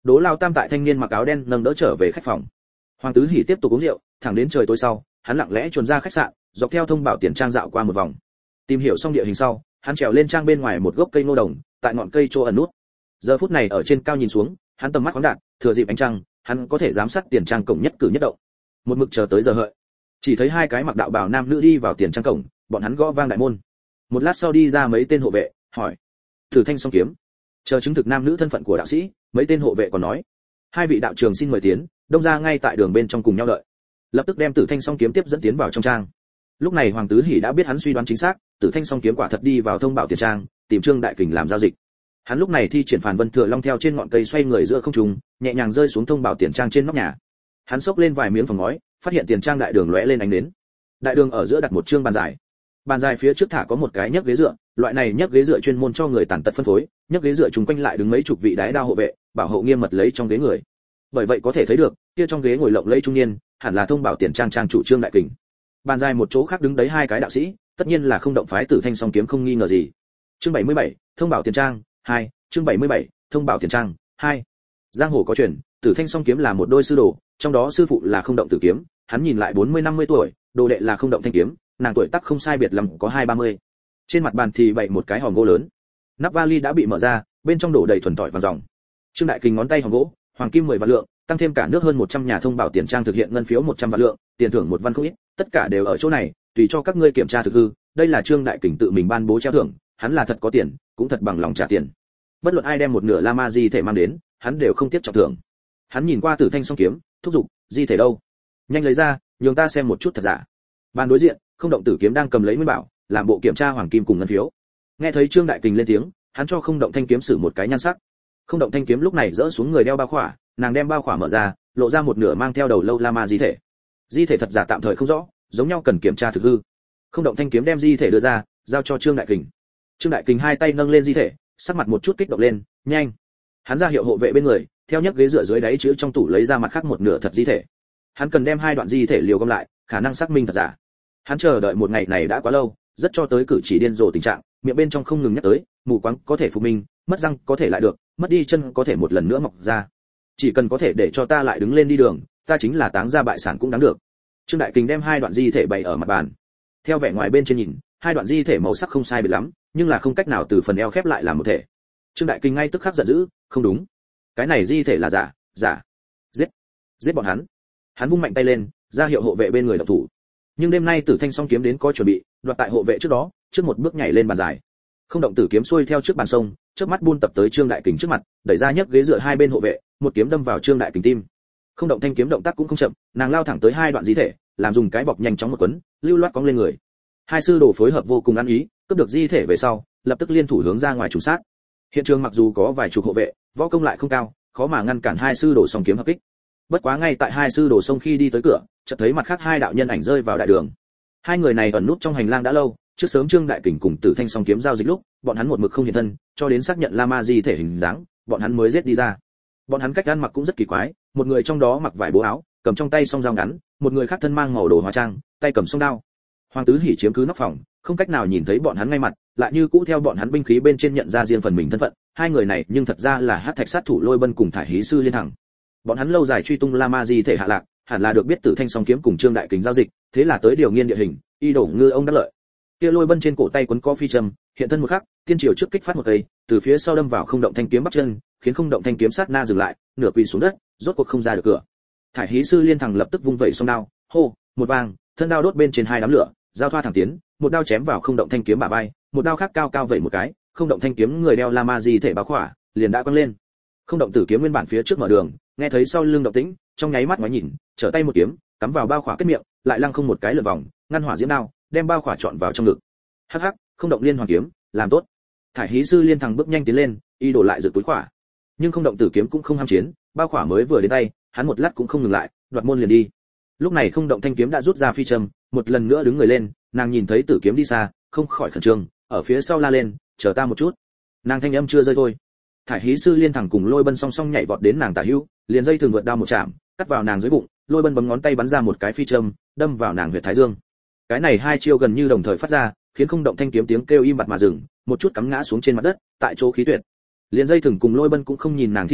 Đỗ Lao Tam tại thanh niên mặc áo đen nâng đỡ trở về khách phòng. Hoàng Tứ Hỉ tiếp tục uống rượu, thẳng đến trời tối sau, hắn lặng lẽ chuồn ra khách sạn, dọc theo thông bảo tiền trang dạo qua một vòng. Tìm hiểu xong địa hình sau, hắn trèo lên trang bên ngoài một gốc cây ngô đồng, tại ngọn cây chỗ ẩn nút. Giờ phút này ở trên cao nhìn xuống, hắn tầm mắt khoáng đạt, thừa dịp ánh trăng, hắn có thể giám sát tiền trang cổng nhất cử nhất động. Một mực chờ tới giờ hợi, chỉ thấy hai cái mặc đạo bào nam nữ đi vào tiền trang cổng, bọn hắn gõ vang đại môn. Một lát sau đi ra mấy tên hộ vệ, hỏi: "Tử Thanh Song Kiếm?" Chờ chứng thực nam nữ thân phận của đạo sĩ, mấy tên hộ vệ còn nói: "Hai vị đạo trường xin mời tiến." Đông ra ngay tại đường bên trong cùng nhau đợi. Lập tức đem Tử Thanh Song Kiếm tiếp dẫn tiến vào trong trang. Lúc này Hoàng Tứ Hỉ đã biết hắn suy đoán chính xác, Tử Thanh Song Kiếm quả thật đi vào thông bảo tiền trang, tìm Trương Đại Kình làm giao dịch. Hắn lúc này thi triển Phản Vân Thừa Long theo trên ngọn cây xoay người giữa không trung, nhẹ nhàng rơi xuống thông bảo tiền trang trên nóc nhà. Hắn xốc lên vài miếng phòng ngói, phát hiện tiền trang đại đường lóe lên ánh đến. Đại đường ở giữa đặt một trương bàn dài. Bàn dài phía trước thả có một cái nhấc ghế dựa, loại này nhấc ghế dựa chuyên môn cho người tàn tật phân phối, nhấc ghế dựa chúng quanh lại đứng mấy chục vị đái đao hộ vệ, bảo hộ nghiêm mật lấy trong ghế người. Bởi vậy có thể thấy được, kia trong ghế ngồi lộng lẫy trung niên, hẳn là thông bảo tiền trang trang chủ Trương Đại Kình. Bàn dài một chỗ khác đứng đấy hai cái đạo sĩ, tất nhiên là không động phái Tử Thanh Song Kiếm không nghi ngờ gì. Chương bảy mươi bảy, thông bảo tiền trang hai, chương bảy mươi bảy, thông bảo tiền trang hai. Giang hồ có truyền, Tử Thanh Song Kiếm là một đôi sư đồ, trong đó sư phụ là Không Động Tử Kiếm, hắn nhìn lại bốn mươi năm mươi tuổi, đồ đệ là Không Động Thanh Kiếm, nàng tuổi tác không sai biệt lắm có hai ba mươi. Trên mặt bàn thì bày một cái hòm gỗ lớn. Nắp vali đã bị mở ra, bên trong đổ đầy thuần tỏi vàng ròng. Trương Đại Kình ngón tay hòm gỗ, hoàng kim mười vạn lượng, tăng thêm cả nước hơn một trăm nhà thông bảo tiền trang thực hiện ngân phiếu một trăm vạn lượng, tiền thưởng một văn không ít, tất cả đều ở chỗ này, tùy cho các ngươi kiểm tra thực hư, đây là Trương Đại Kình tự mình ban bố treo thưởng, hắn là thật có tiền, cũng thật bằng lòng trả tiền. Bất luận ai đem một nửa Lama di thể mang đến, hắn đều không tiếc trọng thưởng. Hắn nhìn qua Tử Thanh Song Kiếm, thúc giục: "Di thể đâu? Nhanh lấy ra, nhường ta xem một chút thật giả." Bàn đối diện, Không Động Tử Kiếm đang cầm lấy nguyên bảo, làm bộ kiểm tra hoàng kim cùng ngân phiếu. Nghe thấy Trương Đại Kình lên tiếng, hắn cho Không Động Thanh Kiếm sử một cái nhan sắc. Không Động Thanh Kiếm lúc này rỡ xuống người đeo bao khỏa, nàng đem bao khỏa mở ra, lộ ra một nửa mang theo đầu lâu Lama di thể. Di thể thật giả tạm thời không rõ, giống nhau cần kiểm tra thực hư. Không Động Thanh Kiếm đem di thể đưa ra, giao cho Trương Đại Kình. Trương Đại Kình hai tay nâng lên di thể, sắc mặt một chút kích động lên, "Nhanh!" Hắn ra hiệu hộ vệ bên người, theo nhấc ghế dựa dưới đáy chứa trong tủ lấy ra mặt khác một nửa thật di thể. Hắn cần đem hai đoạn di thể liều gom lại, khả năng xác minh thật giả. Hắn chờ đợi một ngày này đã quá lâu, rất cho tới cử chỉ điên rồ tình trạng, miệng bên trong không ngừng nhắc tới, mù quáng có thể phục minh, mất răng có thể lại được, mất đi chân có thể một lần nữa mọc ra. Chỉ cần có thể để cho ta lại đứng lên đi đường, ta chính là táng ra bại sản cũng đáng được. Trương Đại Kình đem hai đoạn di thể bày ở mặt bàn. Theo vẻ ngoài bên trên nhìn, hai đoạn di thể màu sắc không sai biệt lắm, nhưng là không cách nào từ phần eo khép lại làm một thể. Trương Đại Kình ngay tức khắc giận dữ, không đúng, cái này di thể là giả, giả, giết, giết bọn hắn. Hắn vung mạnh tay lên, ra hiệu hộ vệ bên người động thủ. Nhưng đêm nay Tử Thanh Song Kiếm đến có chuẩn bị, đoạt tại hộ vệ trước đó, trước một bước nhảy lên bàn dài. Không Động Tử Kiếm xuôi theo trước bàn sông, trước mắt buôn tập tới Trương Đại Kình trước mặt, đẩy ra nhấc ghế dựa hai bên hộ vệ, một kiếm đâm vào Trương Đại Kình tim. Không Động Thanh Kiếm động tác cũng không chậm, nàng lao thẳng tới hai đoạn di thể, làm dùng cái bọc nhanh chóng một quấn, lưu loát cong lên người. Hai sư đồ phối hợp vô cùng ăn ý, cướp được di thể về sau, lập tức liên thủ hướng ra ngoài trùng sát. Hiện trường mặc dù có vài chục hộ vệ, võ công lại không cao, khó mà ngăn cản hai sư đồ song kiếm hợp kích. Bất quá ngay tại hai sư đồ song khi đi tới cửa, chợt thấy mặt khác hai đạo nhân ảnh rơi vào đại đường. Hai người này ẩn nút trong hành lang đã lâu, trước sớm Trương Đại Kình cùng Tử Thanh Song Kiếm giao dịch lúc, bọn hắn một mực không hiện thân, cho đến xác nhận Lama di thể hình dáng, bọn hắn mới giết đi ra. Bọn hắn cách ăn mặc cũng rất kỳ quái, một người trong đó mặc vải bố áo, cầm trong tay song dao ngắn, một người khác thân mang màu đồ hóa trang, tay cầm song đao. Hoàng Tứ Hỉ chiếm cứ nóc phòng, không cách nào nhìn thấy bọn hắn ngay mặt, lại như cũ theo bọn hắn binh khí bên trên nhận ra riêng phần mình thân phận. Hai người này nhưng thật ra là Hắc Thạch sát thủ Lôi Bân cùng Thải Hí sư Liên Thẳng. Bọn hắn lâu dài truy tung Lama di thể hạ lạc, hẳn là được biết Tử Thanh Song Kiếm cùng Trương Đại Kình giao dịch, thế là tới điều nghiên địa hình, y đổ ngư ông đắc lợi. Kia Lôi Bân trên cổ tay quấn có phi châm, hiện thân một khắc, tiên triều trước kích phát một cây, từ phía sau đâm vào Không Động Thanh Kiếm bắt chân, khiến Không Động Thanh Kiếm sát na dừng lại, nửa quỳ xuống đất, rốt cuộc không ra được cửa. Thải Hí sư Liên Thẳng lập tức vung vẩy song đao, hô, một vang, thân đao đốt bên trên hai đám lửa, giao thoa thẳng tiến, một đao chém vào Không Động Thanh Kiếm bả vai, một đao khác cao cao vẩy một cái, Không Động Thanh Kiếm người đeo Lama di thể báo khỏa, liền đã quăng lên. Không Động Tử Kiếm nguyên bản phía trước mở đường, nghe thấy sau lưng động tĩnh, trong nháy mắt ngoái nhìn, trở tay một kiếm, cắm vào bao khỏa kết miệng, lại lăng không một cái lượn vòng, ngăn hỏa diễm đao, đem bao khỏa trọn vào trong ngực. Hắc hắc, Không Động Liên Hoàn Kiếm, làm tốt. Thải Hí sư Liên Thằng bước nhanh tiến lên, y đổ lại giật túi khỏa. Nhưng Không Động Tử Kiếm cũng không ham chiến, bao khỏa mới vừa đến tay, hắn một lát cũng không ngừng lại, đoạt môn liền đi. Lúc này Không Động Thanh Kiếm đã rút ra phi châm, một lần nữa đứng người lên, nàng nhìn thấy Tử Kiếm đi xa, không khỏi khẩn trương, ở phía sau la lên, chờ ta một chút. Nàng thanh âm chưa rơi thôi. Thải Hí sư Liên Thẳng cùng Lôi Bân song song nhảy vọt đến nàng tả hữu, liền dây thường vượt đao một chạm, cắt vào nàng dưới bụng, Lôi Bân bấm ngón tay bắn ra một cái phi châm, đâm vào nàng huyệt thái dương. Cái này hai chiêu gần như đồng thời phát ra, khiến Không Động Thanh Kiếm tiếng kêu im bặt mà dừng, một chút cắm ngã xuống trên mặt đất, tại chỗ khí tuyệt. Liền dây thừng cùng Lôi Bân cũng không nhìn nàng thi thể,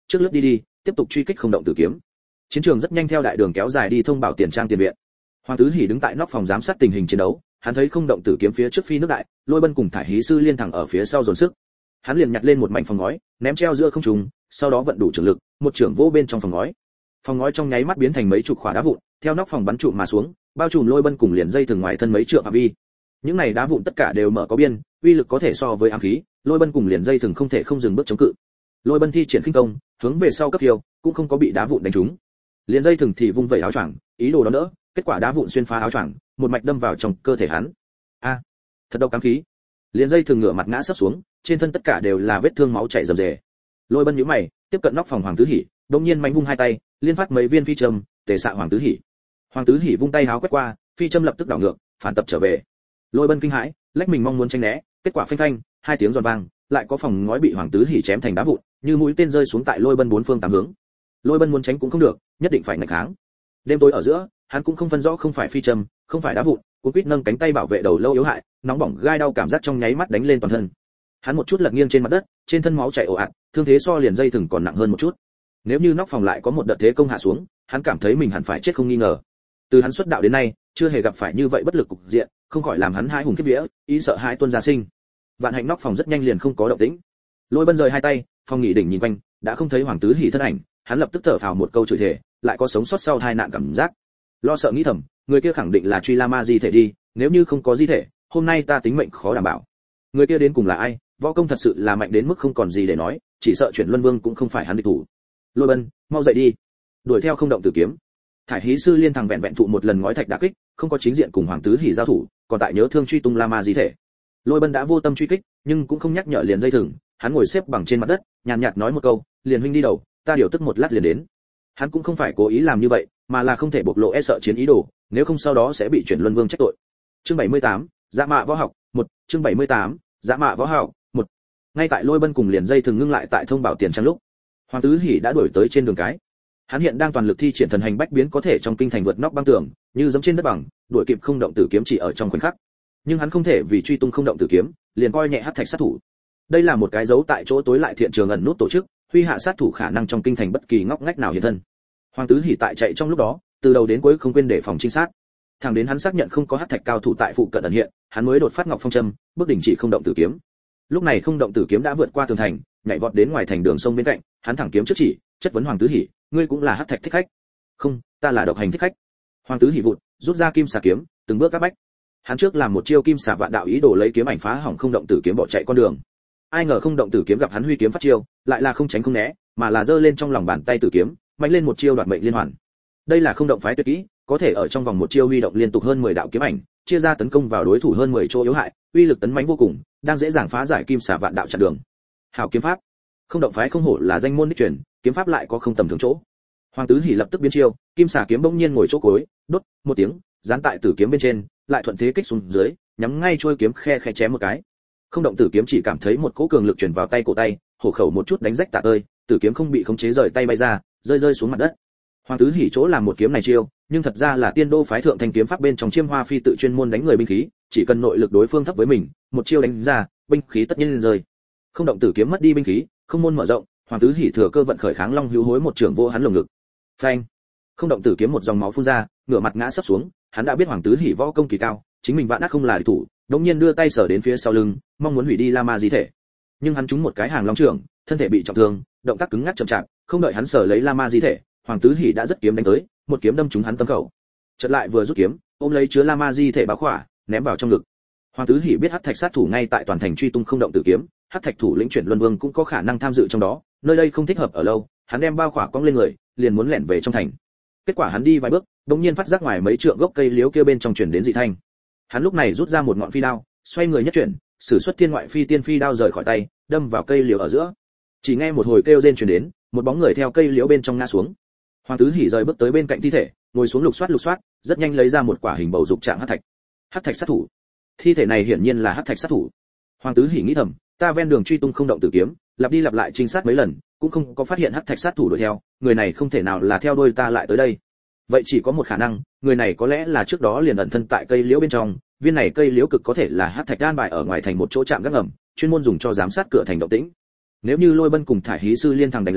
trước lướt đi đi, tiếp tục truy kích không động tử kiếm. Chiến trường rất nhanh theo đại đường kéo dài đi thông báo tiền trang tiền viện. Hoàng Tứ Hỉ đứng tại nóc phòng giám sát tình hình chiến đấu, hắn thấy không động tử kiếm phía trước phi nước đại, Lôi Bân cùng thải hí sư liên thẳng ở phía sau dồn sức. Hắn liền nhặt lên một mảnh phòng ngói, ném treo giữa không trung, sau đó vận đủ trường lực, một trưởng vô bên trong phòng ngói. Phòng ngói trong nháy mắt biến thành mấy chục quả đá vụn, theo nóc phòng bắn trụ mà xuống, bao trùm Lôi Bân cùng liền dây thường ngoài thân mấy trượng phạm vi. Những này đá vụn tất cả đều mở có biên, uy lực có thể so với ám khí, Lôi Bân cùng liền dây thường không thể không dừng bước chống cự. Lôi Bân thi triển khinh công, hướng về sau cấp kiều, cũng không có bị đá vụn đánh trúng. Liền dây thường thì vung vẩy áo choàng, ý đồ đón đỡ, kết quả đá vụn xuyên phá áo choàng, một mạch đâm vào trong cơ thể hắn. A, thật độc ám khí. Liền dây thường ngửa mặt ngã sấp xuống, trên thân tất cả đều là vết thương máu chảy rầm rề. Lôi Bân nhíu mày, tiếp cận nóc phòng Hoàng Tứ Hỉ, đột nhiên mạnh vung hai tay, liên phát mấy viên phi châm, tề xạ Hoàng Tứ Hỉ. Hoàng Tứ Hỉ vung tay háo quét qua, phi châm lập tức đảo ngược, phản tập trở về. Lôi Bân kinh hãi, lách mình mong muốn tránh né, kết quả phanh phanh, hai tiếng giòn vang, lại có phòng ngói bị Hoàng Tứ Hỉ chém thành đá vụn, như mũi tên rơi xuống tại Lôi Bân bốn phương tám hướng. Lôi Bân muốn tránh cũng không được, nhất định phải nghịch kháng. Đêm tối ở giữa, hắn cũng không phân rõ không phải phi châm, không phải đá vụn, cuống quýt nâng cánh tay bảo vệ đầu lâu yếu hại, nóng bỏng gai đau cảm giác trong nháy mắt đánh lên toàn thân. Hắn một chút lật nghiêng trên mặt đất, trên thân máu chảy ồ ạt, thương thế so liền dây thừng còn nặng hơn một chút. Nếu như nóc phòng lại có một đợt thế công hạ xuống, hắn cảm thấy mình hẳn phải chết không nghi ngờ. Từ hắn xuất đạo đến nay, chưa hề gặp phải như vậy bất lực cục diện, không khỏi làm hắn hai hùng kiếp vía, ý sợ hai tuân gia sinh. Vạn hạnh nóc phòng rất nhanh liền không có động tĩnh. Lôi Bân rời hai tay, phòng nghỉ đỉnh nhìn quanh, đã không thấy Hoàng Tứ Hỉ thân ảnh, hắn lập tức thở phào một câu chửi thề, lại có sống sót sau tai nạn cảm giác. Lo sợ nghĩ thầm, người kia khẳng định là truy La Ma di thể đi, nếu như không có di thể, hôm nay ta tính mệnh khó đảm bảo. Người kia đến cùng là ai? Võ công thật sự là mạnh đến mức không còn gì để nói, chỉ sợ chuyển Luân Vương cũng không phải hắn địch thủ. Lôi Bân, mau dậy đi, đuổi theo không động tử kiếm. Thải hí sư liên thằng vẹn vẹn thụ một lần ngói thạch đả kích, không có chính diện cùng Hoàng Tứ Hỉ giao thủ, còn tại nhớ thương truy tung La Ma di thể. Lôi Bân đã vô tâm truy kích, nhưng cũng không nhắc nhở liền dây thừng, hắn ngồi xếp bằng trên mặt đất, nhàn nhạt nói một câu, liền huynh đi đầu, ta điều tức một lát liền đến. Hắn cũng không phải cố ý làm như vậy, mà là không thể bộc lộ e sợ chiến ý đồ, nếu không sau đó sẽ bị chuyển Luân Vương trách tội. Chương bảy mươi tám, Dạ mạ võ học, một, chương bảy mươi tám, Dạ mạ võ học, một. Ngay tại Lôi Bân cùng liền dây thường ngưng lại tại thông bảo tiền trang lúc, Hoàng Tứ Hỉ đã đuổi tới trên đường cái. Hắn hiện đang toàn lực thi triển thần hành bách biến có thể trong kinh thành vượt nóc băng tường, như giống trên đất bằng, đuổi kịp không động tử kiếm chỉ ở trong khoảnh khắc. Nhưng hắn không thể vì truy tung không động tử kiếm, liền coi nhẹ hắc thạch sát thủ. Đây là một cái dấu tại chỗ tối lại thiện trường ẩn nút tổ chức, huy hạ sát thủ khả năng trong kinh thành bất kỳ ngóc ngách nào hiện thân. Hoàng Tứ Hỉ tại chạy trong lúc đó, từ đầu đến cuối không quên đề phòng trinh sát. Thẳng đến hắn xác nhận không có hắc thạch cao thủ tại phụ cận ẩn hiện, hắn mới đột phát ngọc phong châm, bước đỉnh chỉ không động tử kiếm. Lúc này không động tử kiếm đã vượt qua tường thành, nhảy vọt đến ngoài thành đường sông bên cạnh, hắn thẳng kiếm trước chỉ, chất vấn Hoàng Tứ Hỉ, ngươi cũng là hắc thạch thích khách? Không, ta là độc hành thích khách. Hoàng Tứ Hỉ vụt, rút ra kim xà kiếm, từng bước các bách. Hắn trước làm một chiêu kim xà vạn đạo ý đồ lấy kiếm ảnh phá hỏng không động tử kiếm bỏ chạy con đường. Ai ngờ không động tử kiếm gặp hắn huy kiếm phát chiêu, lại là không tránh không né, mà là giơ lên trong lòng bàn tay tử kiếm, mạnh lên một chiêu đoạt mệnh liên hoàn. Đây là không động phái tuyệt kỹ, có thể ở trong vòng một chiêu huy động liên tục hơn mười đạo kiếm ảnh, chia ra tấn công vào đối thủ hơn mười chỗ yếu hại, uy lực tấn mãnh vô cùng, đang dễ dàng phá giải kim xà vạn đạo chặn đường. Hảo kiếm pháp. Không động phái không hổ là danh môn đích truyền, kiếm pháp lại có không tầm thường chỗ. Hoàng Tứ Hỉ lập tức biến chiêu, kim xà kiếm bỗng nhiên ngồi chỗ cuối, đốt một tiếng, dán tại tử kiếm bên trên, lại thuận thế kích xuống dưới, nhắm ngay chuôi kiếm khe khe chém một cái. Không động tử kiếm chỉ cảm thấy một cỗ cường lực truyền vào tay cổ tay, hổ khẩu một chút đánh rách tả tơi, tử kiếm không bị khống chế rời tay bay ra, rơi rơi xuống mặt đất. Hoàng Tứ Hỉ chỗ làm một kiếm này chiêu, nhưng thật ra là tiên đô phái thượng thanh kiếm pháp bên trong Chiêm Hoa Phi tự chuyên môn đánh người binh khí, chỉ cần nội lực đối phương thấp với mình, một chiêu đánh ra, binh khí tất nhiên rơi. Không động tử kiếm mất đi binh khí, không môn mở rộng, Hoàng Tứ Hỉ thừa cơ vận khởi kháng long hữu hối một trường vô hắn lồng ngực. Phanh! Không động tử kiếm một dòng máu phun ra, ngửa mặt ngã sấp xuống, hắn đã biết Hoàng Tứ Hỉ võ công kỳ cao, chính mình vạn ác không là địch thủ, đống nhiên đưa tay sờ đến phía sau lưng, mong muốn hủy đi La Ma di thể. Nhưng hắn trúng một cái hàng long trưởng, thân thể bị trọng thương, động tác cứng ngắc chậm chạp, không đợi hắn sờ lấy La Ma di thể, Hoàng Tứ Hỉ đã rất kiếm đánh tới, một kiếm đâm trúng hắn tâm khẩu. Chợt lại vừa rút kiếm, ôm lấy chứa La Ma di thể báo khỏa, ném vào trong ngực. Hoàng Tứ Hỉ biết hắc thạch sát thủ ngay tại toàn thành truy tung không động tử kiếm, hắc thạch thủ lĩnh chuyển Luân Vương cũng có khả năng tham dự trong đó, nơi đây không thích hợp ở lâu, hắn đem bao khỏa cong lên người, liền muốn lẻn về trong thành. Kết quả hắn đi vài bước, đột nhiên phát giác ngoài mấy trượng gốc cây liễu kia bên trong truyền đến dị thanh. Hắn lúc này rút ra một ngọn phi đao, xoay người nhất chuyển, sử xuất thiên ngoại phi tiên phi đao rời khỏi tay, đâm vào cây liễu ở giữa. Chỉ nghe một hồi kêu rên truyền đến, một bóng người theo cây liễu bên trong ngã xuống. Hoàng Tứ Hỉ rời bước tới bên cạnh thi thể, ngồi xuống lục soát lục soát, rất nhanh lấy ra một quả hình bầu dục trạng hắc thạch. Hắc thạch sát thủ. Thi thể này hiển nhiên là hắc thạch sát thủ. Hoàng Tứ Hỉ nghĩ thầm, ta ven đường truy tung không động tử kiếm, lặp đi lặp lại trinh sát mấy lần, cũng không có phát hiện hắc thạch sát thủ đuổi theo, người này không thể nào là theo đuôi ta lại tới đây. Vậy chỉ có một khả năng, người này có lẽ là trước đó liền ẩn thân tại cây liễu bên trong, viên này cây liễu cực có thể là hắc thạch đan bài ở ngoài thành một chỗ trạm gác ngầm, chuyên môn dùng cho giám sát cửa thành động tĩnh. Nếu như Lôi Bân cùng thải hí sư liên thằng đánh lén,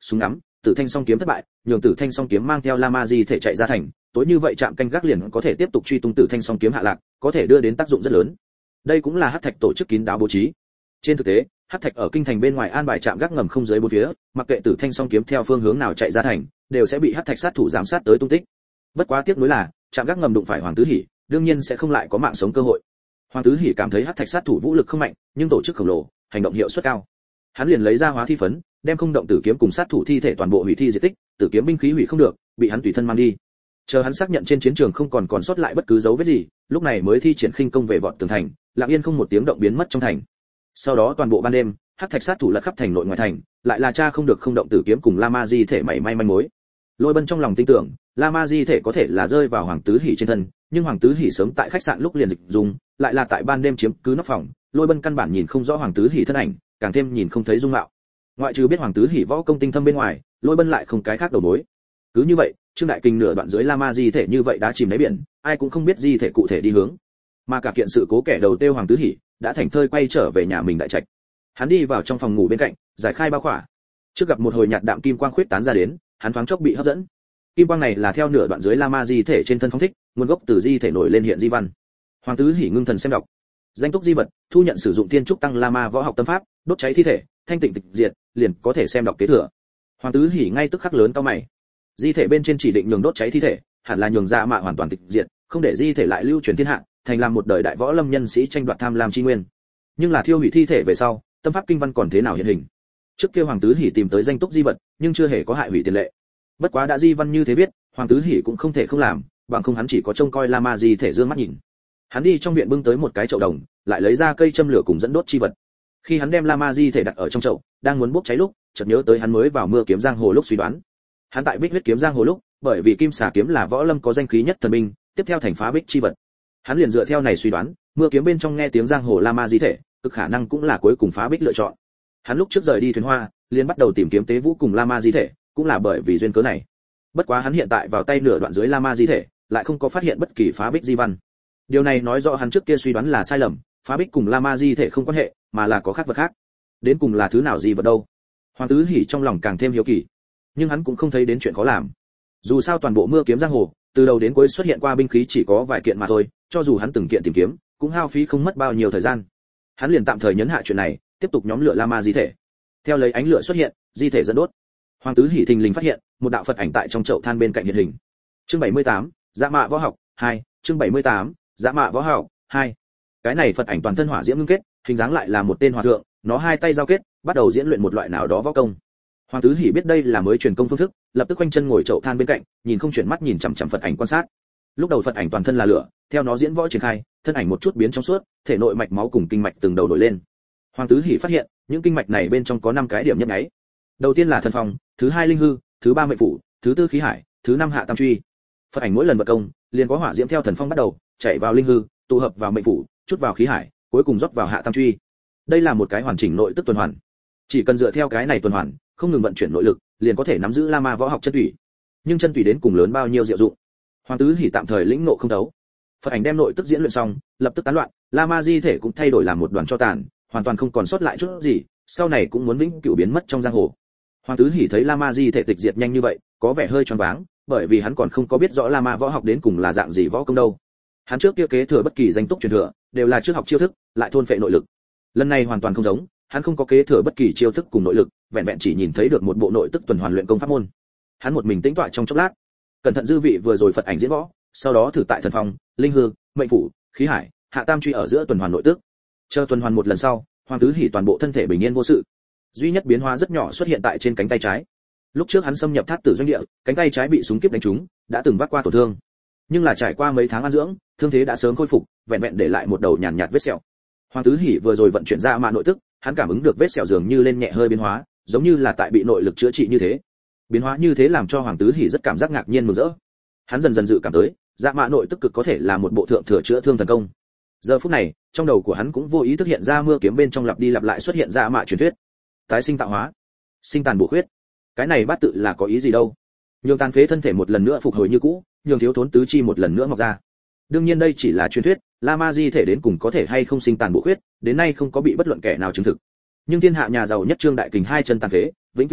súng ngắm, Tử Thanh song kiếm thất bại, nhường Tử Thanh song kiếm mang theo Lama di thể chạy ra thành, tối như vậy trạm canh gác liền có thể tiếp tục truy tung Tử Thanh song kiếm hạ lạc, có thể đưa đến tác dụng rất lớn. Đây cũng là Hắc Thạch tổ chức kín đáo bố trí. Trên thực tế, Hắc Thạch ở kinh thành bên ngoài an bài trạm gác ngầm không dưới bốn phía, mặc kệ Tử Thanh song kiếm theo phương hướng nào chạy ra thành, đều sẽ bị Hắc Thạch sát thủ giám sát tới tung tích. Bất quá tiếc nuối là, trạm gác ngầm đụng phải Hoàng Tứ Hỉ, đương nhiên sẽ không lại có mạng sống cơ hội. Hoàng Tứ Hỉ cảm thấy Hắc Thạch sát thủ vũ lực không mạnh, nhưng tổ chức khổng lồ, hành động hiệu suất cao. Hắn liền lấy ra hóa thi phấn, đem không động tử kiếm cùng sát thủ thi thể toàn bộ hủy thi diệt tích, tử kiếm binh khí hủy không được, bị hắn tùy thân mang đi. Chờ hắn xác nhận trên chiến trường không còn còn sót lại bất cứ dấu vết gì, lúc này mới thi triển khinh công về vọt tường thành, lặng yên không một tiếng động biến mất trong thành. Sau đó toàn bộ ban đêm, Hắc Thạch sát thủ lật khắp thành nội ngoài thành, lại là cha không được không động tử kiếm cùng Lama di thể mảy may manh mối. Lôi Bân trong lòng tin tưởng, Lama di thể có thể là rơi vào Hoàng Tứ Hỉ trên thân, nhưng Hoàng Tứ Hỉ sớm tại khách sạn lúc liền dịch dùng, lại là tại ban đêm chiếm cứ nóc phòng, Lôi Bân căn bản nhìn không rõ Hoàng Tứ Hỉ thân ảnh, càng thêm nhìn không thấy dung mạo. Ngoại trừ biết Hoàng Tứ Hỉ võ công tinh thâm bên ngoài, Lôi Bân lại không cái khác đầu mối. Cứ như vậy, Trương Đại Kinh nửa đoạn dưới Lama di thể như vậy đã chìm đáy biển, ai cũng không biết di thể cụ thể đi hướng. Mà cả kiện sự cố kẻ đầu tiêu Hoàng Tứ Hỉ đã thành thơi quay trở về nhà mình đại trạch. Hắn đi vào trong phòng ngủ bên cạnh, giải khai bao khỏa. Trước gặp một hồi nhạt đạm kim quang khuyết tán ra đến, hắn thoáng chốc bị hấp dẫn. Kim quang này là theo nửa đoạn dưới Lama di thể trên thân phóng thích, nguồn gốc từ di thể nổi lên hiện di văn. Hoàng Tứ Hỉ ngưng thần xem đọc. Danh túc di vật, thu nhận sử dụng tiên trúc tăng Lama võ học tâm pháp, đốt cháy thi thể, thanh tịnh tịch diệt, liền có thể xem đọc kế thừa. Hoàng Tứ Hỉ ngay tức khắc lớn cao mày. Di thể bên trên chỉ định nhường đốt cháy thi thể, hẳn là nhường Dạ Mạ hoàn toàn tịch diệt, không để di thể lại lưu truyền thiên hạ, thành làm một đời đại võ lâm nhân sĩ tranh đoạt tham lam chi nguyên. Nhưng là thiêu hủy thi thể về sau, tâm pháp kinh văn còn thế nào hiện hình? Trước kia Hoàng Tứ Hỉ tìm tới danh túc di vật, nhưng chưa hề có hại hủy tiền lệ. Bất quá đã di văn như thế viết, Hoàng Tứ Hỉ cũng không thể không làm, bằng không hắn chỉ có trông coi Lama di thể dương mắt nhìn. Hắn đi trong viện bưng tới một cái chậu đồng, lại lấy ra cây châm lửa cùng dẫn đốt chi vật. Khi hắn đem Lama di thể đặt ở trong chậu, đang muốn bốc cháy lúc, chợt nhớ tới hắn mới vào mưa kiếm giang hồ lúc suy đoán. Hắn tại Bích huyết kiếm giang hồ lúc, bởi vì kim xà kiếm là võ lâm có danh khí nhất thần binh, tiếp theo thành phá bích chi vật. Hắn liền dựa theo này suy đoán, mưa kiếm bên trong nghe tiếng giang hồ Lama di thể, cực khả năng cũng là cuối cùng phá bích lựa chọn. Hắn lúc trước rời đi thuyền hoa, liền bắt đầu tìm kiếm tế vũ cùng Lama di thể, cũng là bởi vì duyên cớ này. Bất quá hắn hiện tại vào tay nửa đoạn dưới Lama di thể, lại không có phát hiện bất kỳ phá bích di văn. Điều này nói rõ hắn trước kia suy đoán là sai lầm, phá bích cùng Lama di thể không quan hệ, mà là có khác vật khác. Đến cùng là thứ nào di vật đâu? Hoàng Tứ Hỉ trong lòng càng thêm hiếu kỳ, nhưng hắn cũng không thấy đến chuyện khó làm. Dù sao toàn bộ mưa kiếm giang hồ, từ đầu đến cuối xuất hiện qua binh khí chỉ có vài kiện mà thôi, cho dù hắn từng kiện tìm kiếm, cũng hao phí không mất bao nhiêu thời gian. Hắn liền tạm thời nhấn hạ chuyện này, tiếp tục nhóm lửa Lama di thể. Theo lấy ánh lửa xuất hiện, di thể dẫn đốt. Hoàng Tứ Hỉ thình lình phát hiện, một đạo Phật ảnh tại trong chậu than bên cạnh hiện hình. Chương bảy mươi tám, Dạ Mạ võ học hai, chương bảy mươi tám, Dạ Mạ võ học hai. Cái này Phật ảnh toàn thân hỏa diễm ngưng kết, hình dáng lại là một tên hòa thượng, nó hai tay giao kết, bắt đầu diễn luyện một loại nào đó võ công. Hoàng Tứ Hỉ biết đây là mới truyền công phương thức, lập tức quanh chân ngồi chậu than bên cạnh, nhìn không chuyển mắt nhìn chằm chằm Phật ảnh quan sát. Lúc đầu Phật ảnh toàn thân là lửa, theo nó diễn võ triển khai, thân ảnh một chút biến trong suốt, thể nội mạch máu cùng kinh mạch từng đầu nổi lên. Hoàng Tứ Hỉ phát hiện, những kinh mạch này bên trong có năm cái điểm nhấp nháy. Đầu tiên là thần phong, thứ hai linh hư, thứ ba mệnh phủ, thứ tư khí hải, thứ năm hạ tam truy. Phật ảnh mỗi lần vận công, liền có hỏa diễm theo thần phong bắt đầu, chạy vào linh hư, tụ hợp vào mệnh phủ, chút vào khí hải, cuối cùng rót vào hạ tam truy. Đây là một cái hoàn chỉnh nội tức tuần hoàn. Chỉ cần dựa theo cái này tuần hoàn, không ngừng vận chuyển nội lực, liền có thể nắm giữ Lama võ học chân tủy. Nhưng chân tủy đến cùng lớn bao nhiêu diệu dụng? Hoàng Tứ Hỉ tạm thời lĩnh ngộ không thấu. Phật ảnh đem nội tức diễn luyện xong, lập tức tán loạn, Lama di thể cũng thay đổi làm một đoàn tro tàn, hoàn toàn không còn sót lại chút gì, sau này cũng muốn vĩnh cửu biến mất trong giang hồ. Hoàng Tứ Hỉ thấy Lama di thể tịch diệt nhanh như vậy, có vẻ hơi choáng váng, bởi vì hắn còn không có biết rõ Lama võ học đến cùng là dạng gì võ công đâu. Hắn trước kia kế thừa bất kỳ danh túc truyền thừa, đều là trước học chiêu thức, lại thôn phệ nội lực. Lần này hoàn toàn không giống, hắn không có kế thừa bất kỳ chiêu thức cùng nội lực, vẹn vẹn chỉ nhìn thấy được một bộ nội tức tuần hoàn luyện công pháp môn. Hắn một mình tĩnh tọa trong chốc lát, cẩn thận dư vị vừa rồi Phật ảnh diễn võ, sau đó thử tại thần phong, linh hư, mệnh phủ, khí hải, hạ tam truy ở giữa tuần hoàn nội tức. Chờ tuần hoàn một lần sau, Hoàng Tứ Hỉ toàn bộ thân thể bình yên vô sự. Duy nhất biến hóa rất nhỏ xuất hiện tại trên cánh tay trái. Lúc trước hắn xâm nhập thát tử doanh địa, cánh tay trái bị súng kiếp đánh trúng, đã từng vác qua tổn thương. Nhưng là trải qua mấy tháng ăn dưỡng, thương thế đã sớm khôi phục, vẹn vẹn để lại một đầu nhàn nhạt vết sẹo. Hoàng Tứ Hỉ vừa rồi vận chuyển ra mạ nội tức, hắn cảm ứng được vết sẹo dường như lên nhẹ hơi biến hóa, giống như là tại bị nội lực chữa trị như thế. Biến hóa như thế làm cho Hoàng Tứ Hỉ rất cảm giác ngạc nhiên mừng rỡ. Hắn dần dần dự cảm tới, dạ mạ nội tức cực có thể là một bộ thượng thừa chữa thương thần công. Giờ phút này, trong đầu của hắn cũng vô ý thức hiện ra mưa kiếm bên trong lặp đi lặp lại xuất hiện dạ mạ truyền thuyết. Tái sinh tạo hóa, sinh tàn bổ khuyết. Cái này bát tự là có ý gì đâu? Nhường tàn phế thân thể một lần nữa phục hồi như cũ, nhường thiếu thốn tứ chi một lần nữa mọc ra. Đương nhiên đây chỉ là truyền thuyết, Lama di thể đến cùng có thể hay không sinh tàn bổ khuyết, đến nay không có bị bất luận kẻ nào chứng thực. Nhưng thiên hạ nhà giàu nhất Trương Đại Kình hai chân tàn phế, vĩnh cửu tê liệt,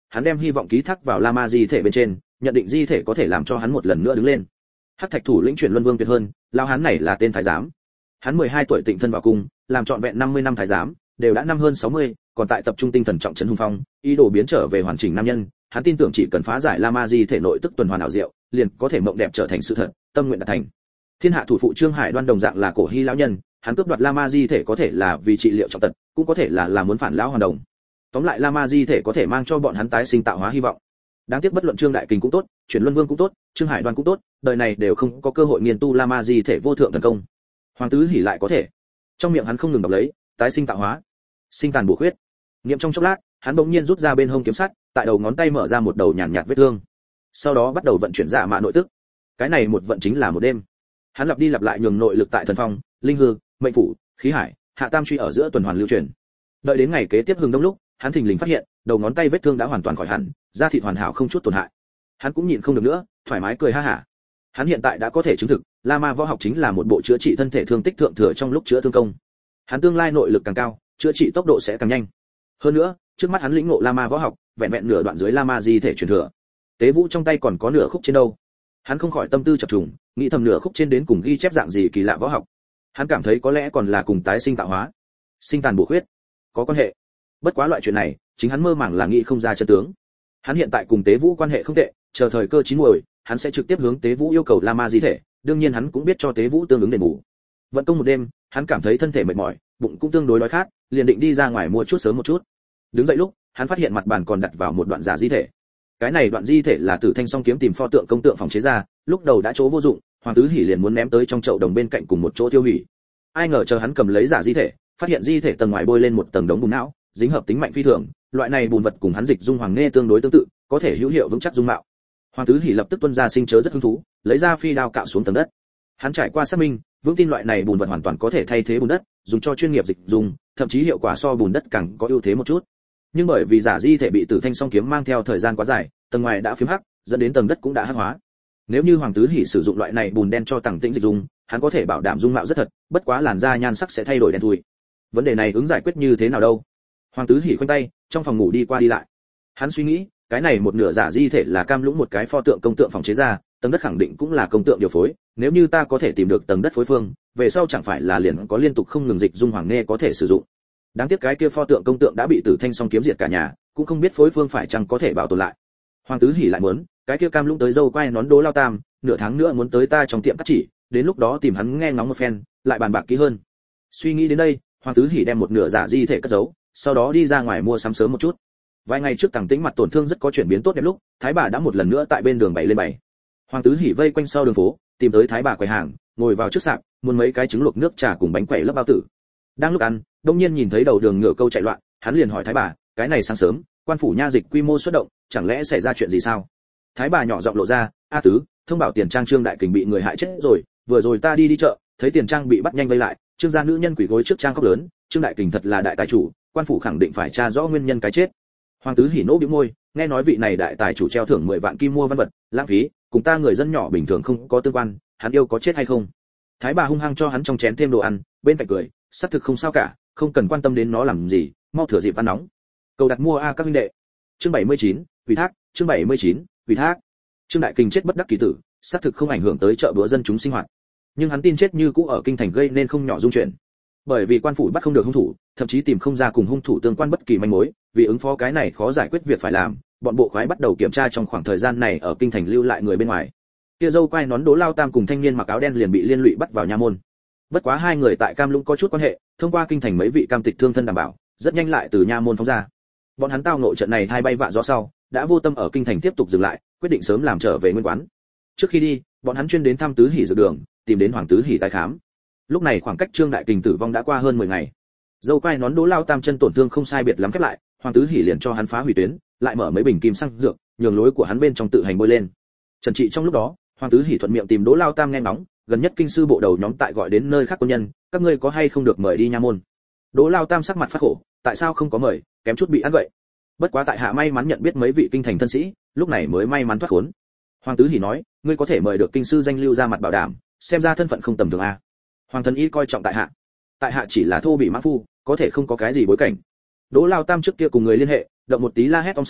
hắn đem hy vọng ký thác vào Lama di thể bên trên, nhận định di thể có thể làm cho hắn một lần nữa đứng lên. Hắc thạch thủ lĩnh chuyển luân vương tuyệt hơn, lão hắn này là tên thái giám. Hắn mười hai tuổi tịnh thân vào cung, làm trọn vẹn năm mươi năm thái giám, đều đã năm hơn sáu mươi, còn tại tập trung tinh thần trọng trấn hùng phong, ý đồ biến trở về hoàn chỉnh nam nhân. Hắn tin tưởng chỉ cần phá giải Lama di thể nội tức tuần hoàn ảo diệu, liền có thể mộng đẹp trở thành sự thật, tâm nguyện đạt thành. Thiên hạ thủ phụ Trương Hải Đoan đồng dạng là cổ hy lão nhân, hắn cướp đoạt Lama di thể có thể là vì trị liệu trọng tật, cũng có thể là là muốn phản lão hoàn đồng. Tóm lại Lama di thể có thể mang cho bọn hắn tái sinh tạo hóa hy vọng. Đáng tiếc bất luận Trương Đại Kình cũng tốt, Chuyển Luân Vương cũng tốt, Trương Hải Đoan cũng tốt, đời này đều không có cơ hội nghiên tu Lama di thể vô thượng thần công. Hoàng Tứ Hỉ lại có thể. Trong miệng hắn không ngừng đọc lấy, tái sinh tạo hóa, sinh tàn bổ khuyết. Niệm trong chốc lát, hắn bỗng nhiên rút ra bên hông kiếm sắt, tại đầu ngón tay mở ra một đầu nhàn nhạt vết thương. Sau đó bắt đầu vận chuyển dạ mạ nội tức. Cái này một vận chính là một đêm. Hắn lặp đi lặp lại nhường nội lực tại thần phong, linh hư, mệnh phủ, khí hải, hạ tam truy ở giữa tuần hoàn lưu truyền. Đợi đến ngày kế tiếp hừng đông lúc, hắn thình lình phát hiện, đầu ngón tay vết thương đã hoàn toàn khỏi hẳn, da thịt hoàn hảo không chút tổn hại. Hắn cũng nhịn không được nữa, thoải mái cười ha hả. Hắn hiện tại đã có thể chứng thực, Lama võ học chính là một bộ chữa trị thân thể thương tích thượng thừa trong lúc chữa thương công. Hắn tương lai nội lực càng cao, chữa trị tốc độ sẽ càng nhanh. Hơn nữa, trước mắt hắn lĩnh ngộ Lama võ học, vẹn vẹn nửa đoạn dưới Lama di thể truyền thừa. Tế Vũ trong tay còn có nửa khúc trên đâu. Hắn không khỏi tâm tư chập trùng, nghĩ thầm nửa khúc trên đến cùng ghi chép dạng gì kỳ lạ võ học. Hắn cảm thấy có lẽ còn là cùng tái sinh tạo hóa, sinh tàn bổ khuyết có quan hệ. Bất quá loại chuyện này, chính hắn mơ màng là nghĩ không ra chân tướng. Hắn hiện tại cùng Tế Vũ quan hệ không tệ, chờ thời cơ chín muồi, hắn sẽ trực tiếp hướng Tế Vũ yêu cầu Lama di thể, đương nhiên hắn cũng biết cho Tế Vũ tương ứng đền bù. Vận công một đêm, hắn cảm thấy thân thể mệt mỏi, bụng cũng tương đối đói khát, liền định đi ra ngoài mua chút sớm một chút. Đứng dậy lúc, hắn phát hiện mặt bàn còn đặt vào một đoạn giả di thể. Cái này đoạn di thể là Tử Thanh Song kiếm tìm pho tượng công tượng phòng chế ra, lúc đầu đã chỗ vô dụng, Hoàng Tứ Hỉ liền muốn ném tới trong chậu đồng bên cạnh cùng một chỗ tiêu hủy. Ai ngờ chờ hắn cầm lấy giả di thể, phát hiện di thể tầng ngoài bôi lên một tầng đống bùn não, dính hợp tính mạnh phi thường, loại này bùn vật cùng hắn dịch dung hoàng nghe tương đối tương tự, có thể hữu hiệu vững chắc dung mạo. Hoàng Tứ Hỉ lập tức tuân ra sinh chớ rất hứng thú, lấy ra phi đao cạo xuống tầng đất. Hắn trải qua xác minh, vững tin loại này bùn vật hoàn toàn có thể thay thế bùn đất, dùng cho chuyên nghiệp dịch dung, thậm chí hiệu quả so bùn đất càng có ưu thế một chút. Nhưng bởi vì giả di thể bị Tử Thanh Song kiếm mang theo thời gian quá dài, tầng ngoài đã phím hắc, dẫn đến tầng đất cũng đã hắc hóa. Nếu như Hoàng Tứ Hỉ sử dụng loại này bùn đen cho Tằng Tĩnh dịch dung, hắn có thể bảo đảm dung mạo rất thật, bất quá làn da nhan sắc sẽ thay đổi đen thui. Vấn đề này ứng giải quyết như thế nào đâu? Hoàng Tứ Hỉ khoanh tay, trong phòng ngủ đi qua đi lại. Hắn suy nghĩ, cái này một nửa giả di thể là cam lũng một cái pho tượng công tượng phòng chế ra, tầng đất khẳng định cũng là công tượng điều phối, nếu như ta có thể tìm được tầng đất phối phương, về sau chẳng phải là liền có liên tục không ngừng dịch dung hoàng nghe có thể sử dụng. Đáng tiếc cái kia pho tượng công tượng đã bị Tử Thanh Song kiếm diệt cả nhà, cũng không biết phối phương phải chăng có thể bảo tồn lại. Hoàng Tứ Hỉ lại muốn, cái kia cam lũng tới dâu quay nón Đỗ Lao Tam, nửa tháng nữa muốn tới ta trong tiệm cắt chỉ, đến lúc đó tìm hắn nghe ngóng một phen, lại bàn bạc kỹ hơn. Suy nghĩ đến đây, Hoàng Tứ Hỉ đem một nửa giả di thể cất giấu, sau đó đi ra ngoài mua sắm sớm một chút. Vài ngày trước Tằng Tĩnh mặt tổn thương rất có chuyển biến tốt đẹp lúc, Thái bà đã một lần nữa tại bên đường bày lên bày. Hoàng Tứ Hỉ vây quanh sau đường phố, tìm tới Thái bà quầy hàng, ngồi vào trước sạp, muốn mấy cái trứng luộc nước trà cùng bánh quẩy lấp bao tử. Đang lúc ăn, đông nhiên nhìn thấy đầu đường ngựa câu chạy loạn, hắn liền hỏi Thái bà, cái này sáng sớm, quan phủ nha dịch quy mô xuất động, chẳng lẽ xảy ra chuyện gì sao? Thái bà nhỏ giọng lộ ra, a tứ, thông báo Tiền Trang Trương Đại Kình bị người hại chết rồi, vừa rồi ta đi đi chợ, thấy Tiền Trang bị bắt nhanh vây lại, Trương gia nữ nhân quỳ gối trước trang khóc lớn, Trương Đại Kình thật là đại tài chủ, quan phủ khẳng định phải tra rõ nguyên nhân cái chết. Hoàng Tứ Hỉ nỗ bĩu môi, nghe nói vị này đại tài chủ treo thưởng mười vạn kim mua văn vật, lãng phí, cùng ta người dân nhỏ bình thường không có tương quan, hắn yêu có chết hay không? Thái bà hung hăng cho hắn trong chén thêm đồ ăn, bên cạnh cười, xác thực không sao cả, không cần quan tâm đến nó làm gì, mau thừa dịp ăn nóng. Cầu đặt mua a các huynh đệ. Chương bảy mươi chín, ủy thác, chương bảy mươi chín, ủy thác. Trương Đại Kình chết bất đắc kỳ tử, xác thực không ảnh hưởng tới chợ búa dân chúng sinh hoạt. Nhưng hắn tin chết như cũ ở kinh thành gây nên không nhỏ dung chuyện. Bởi vì quan phủ bắt không được hung thủ, thậm chí tìm không ra cùng hung thủ tương quan bất kỳ manh mối, vì ứng phó cái này khó giải quyết việc phải làm, bọn bộ khoái bắt đầu kiểm tra trong khoảng thời gian này ở kinh thành lưu lại người bên ngoài. Kia dâu quai nón Đỗ Lao Tam cùng thanh niên mặc áo đen liền bị liên lụy bắt vào nha môn. Bất quá hai người tại Cam Lũng có chút quan hệ, thông qua kinh thành mấy vị cam tịch thương thân đảm bảo, rất nhanh lại từ nha môn phóng ra. Bọn hắn tao ngộ trận này hai bay vạ gió sau, đã vô tâm ở kinh thành tiếp tục dừng lại, quyết định sớm làm trở về nguyên quán. Trước khi đi, bọn hắn chuyên đến thăm Tứ Hỉ dược đường, tìm đến Hoàng Tứ Hỉ tái khám. Lúc này khoảng cách Trương Đại Kình tử vong đã qua hơn mười ngày. Dâu quai nón Đỗ Lao Tam chân tổn thương không sai biệt lắm khép lại, Hoàng Tứ Hỉ liền cho hắn phá hủy tuyến, lại mở mấy bình kim xăng dược, nhường lối của hắn bên trong tự hành bôi lên. Trần trị trong lúc đó, Hoàng Tứ Hỉ thuận miệng tìm Đỗ Lao Tam nghe ngóng, gần nhất kinh sư bộ đầu nhóm tại gọi đến nơi khác quân nhân, các ngươi có hay không được mời đi nha môn. Đỗ Lao Tam sắc mặt phát khổ, tại sao không có mời, kém chút bị ăn gậy. Bất quá tại hạ may mắn nhận biết mấy vị kinh thành thân sĩ, lúc này mới may mắn thoát khốn. Hoàng Tứ Hỉ nói, ngươi có thể mời được kinh sư danh lưu ra mặt bảo đảm, xem ra thân phận không tầm thường a. Hoàng thần y coi trọng tại hạ, tại hạ chỉ là thô bị mã phu, có thể không có cái gì bối cảnh. Đỗ Lao Tam trước kia cùng người liên hệ, động một tí la hét om sòm,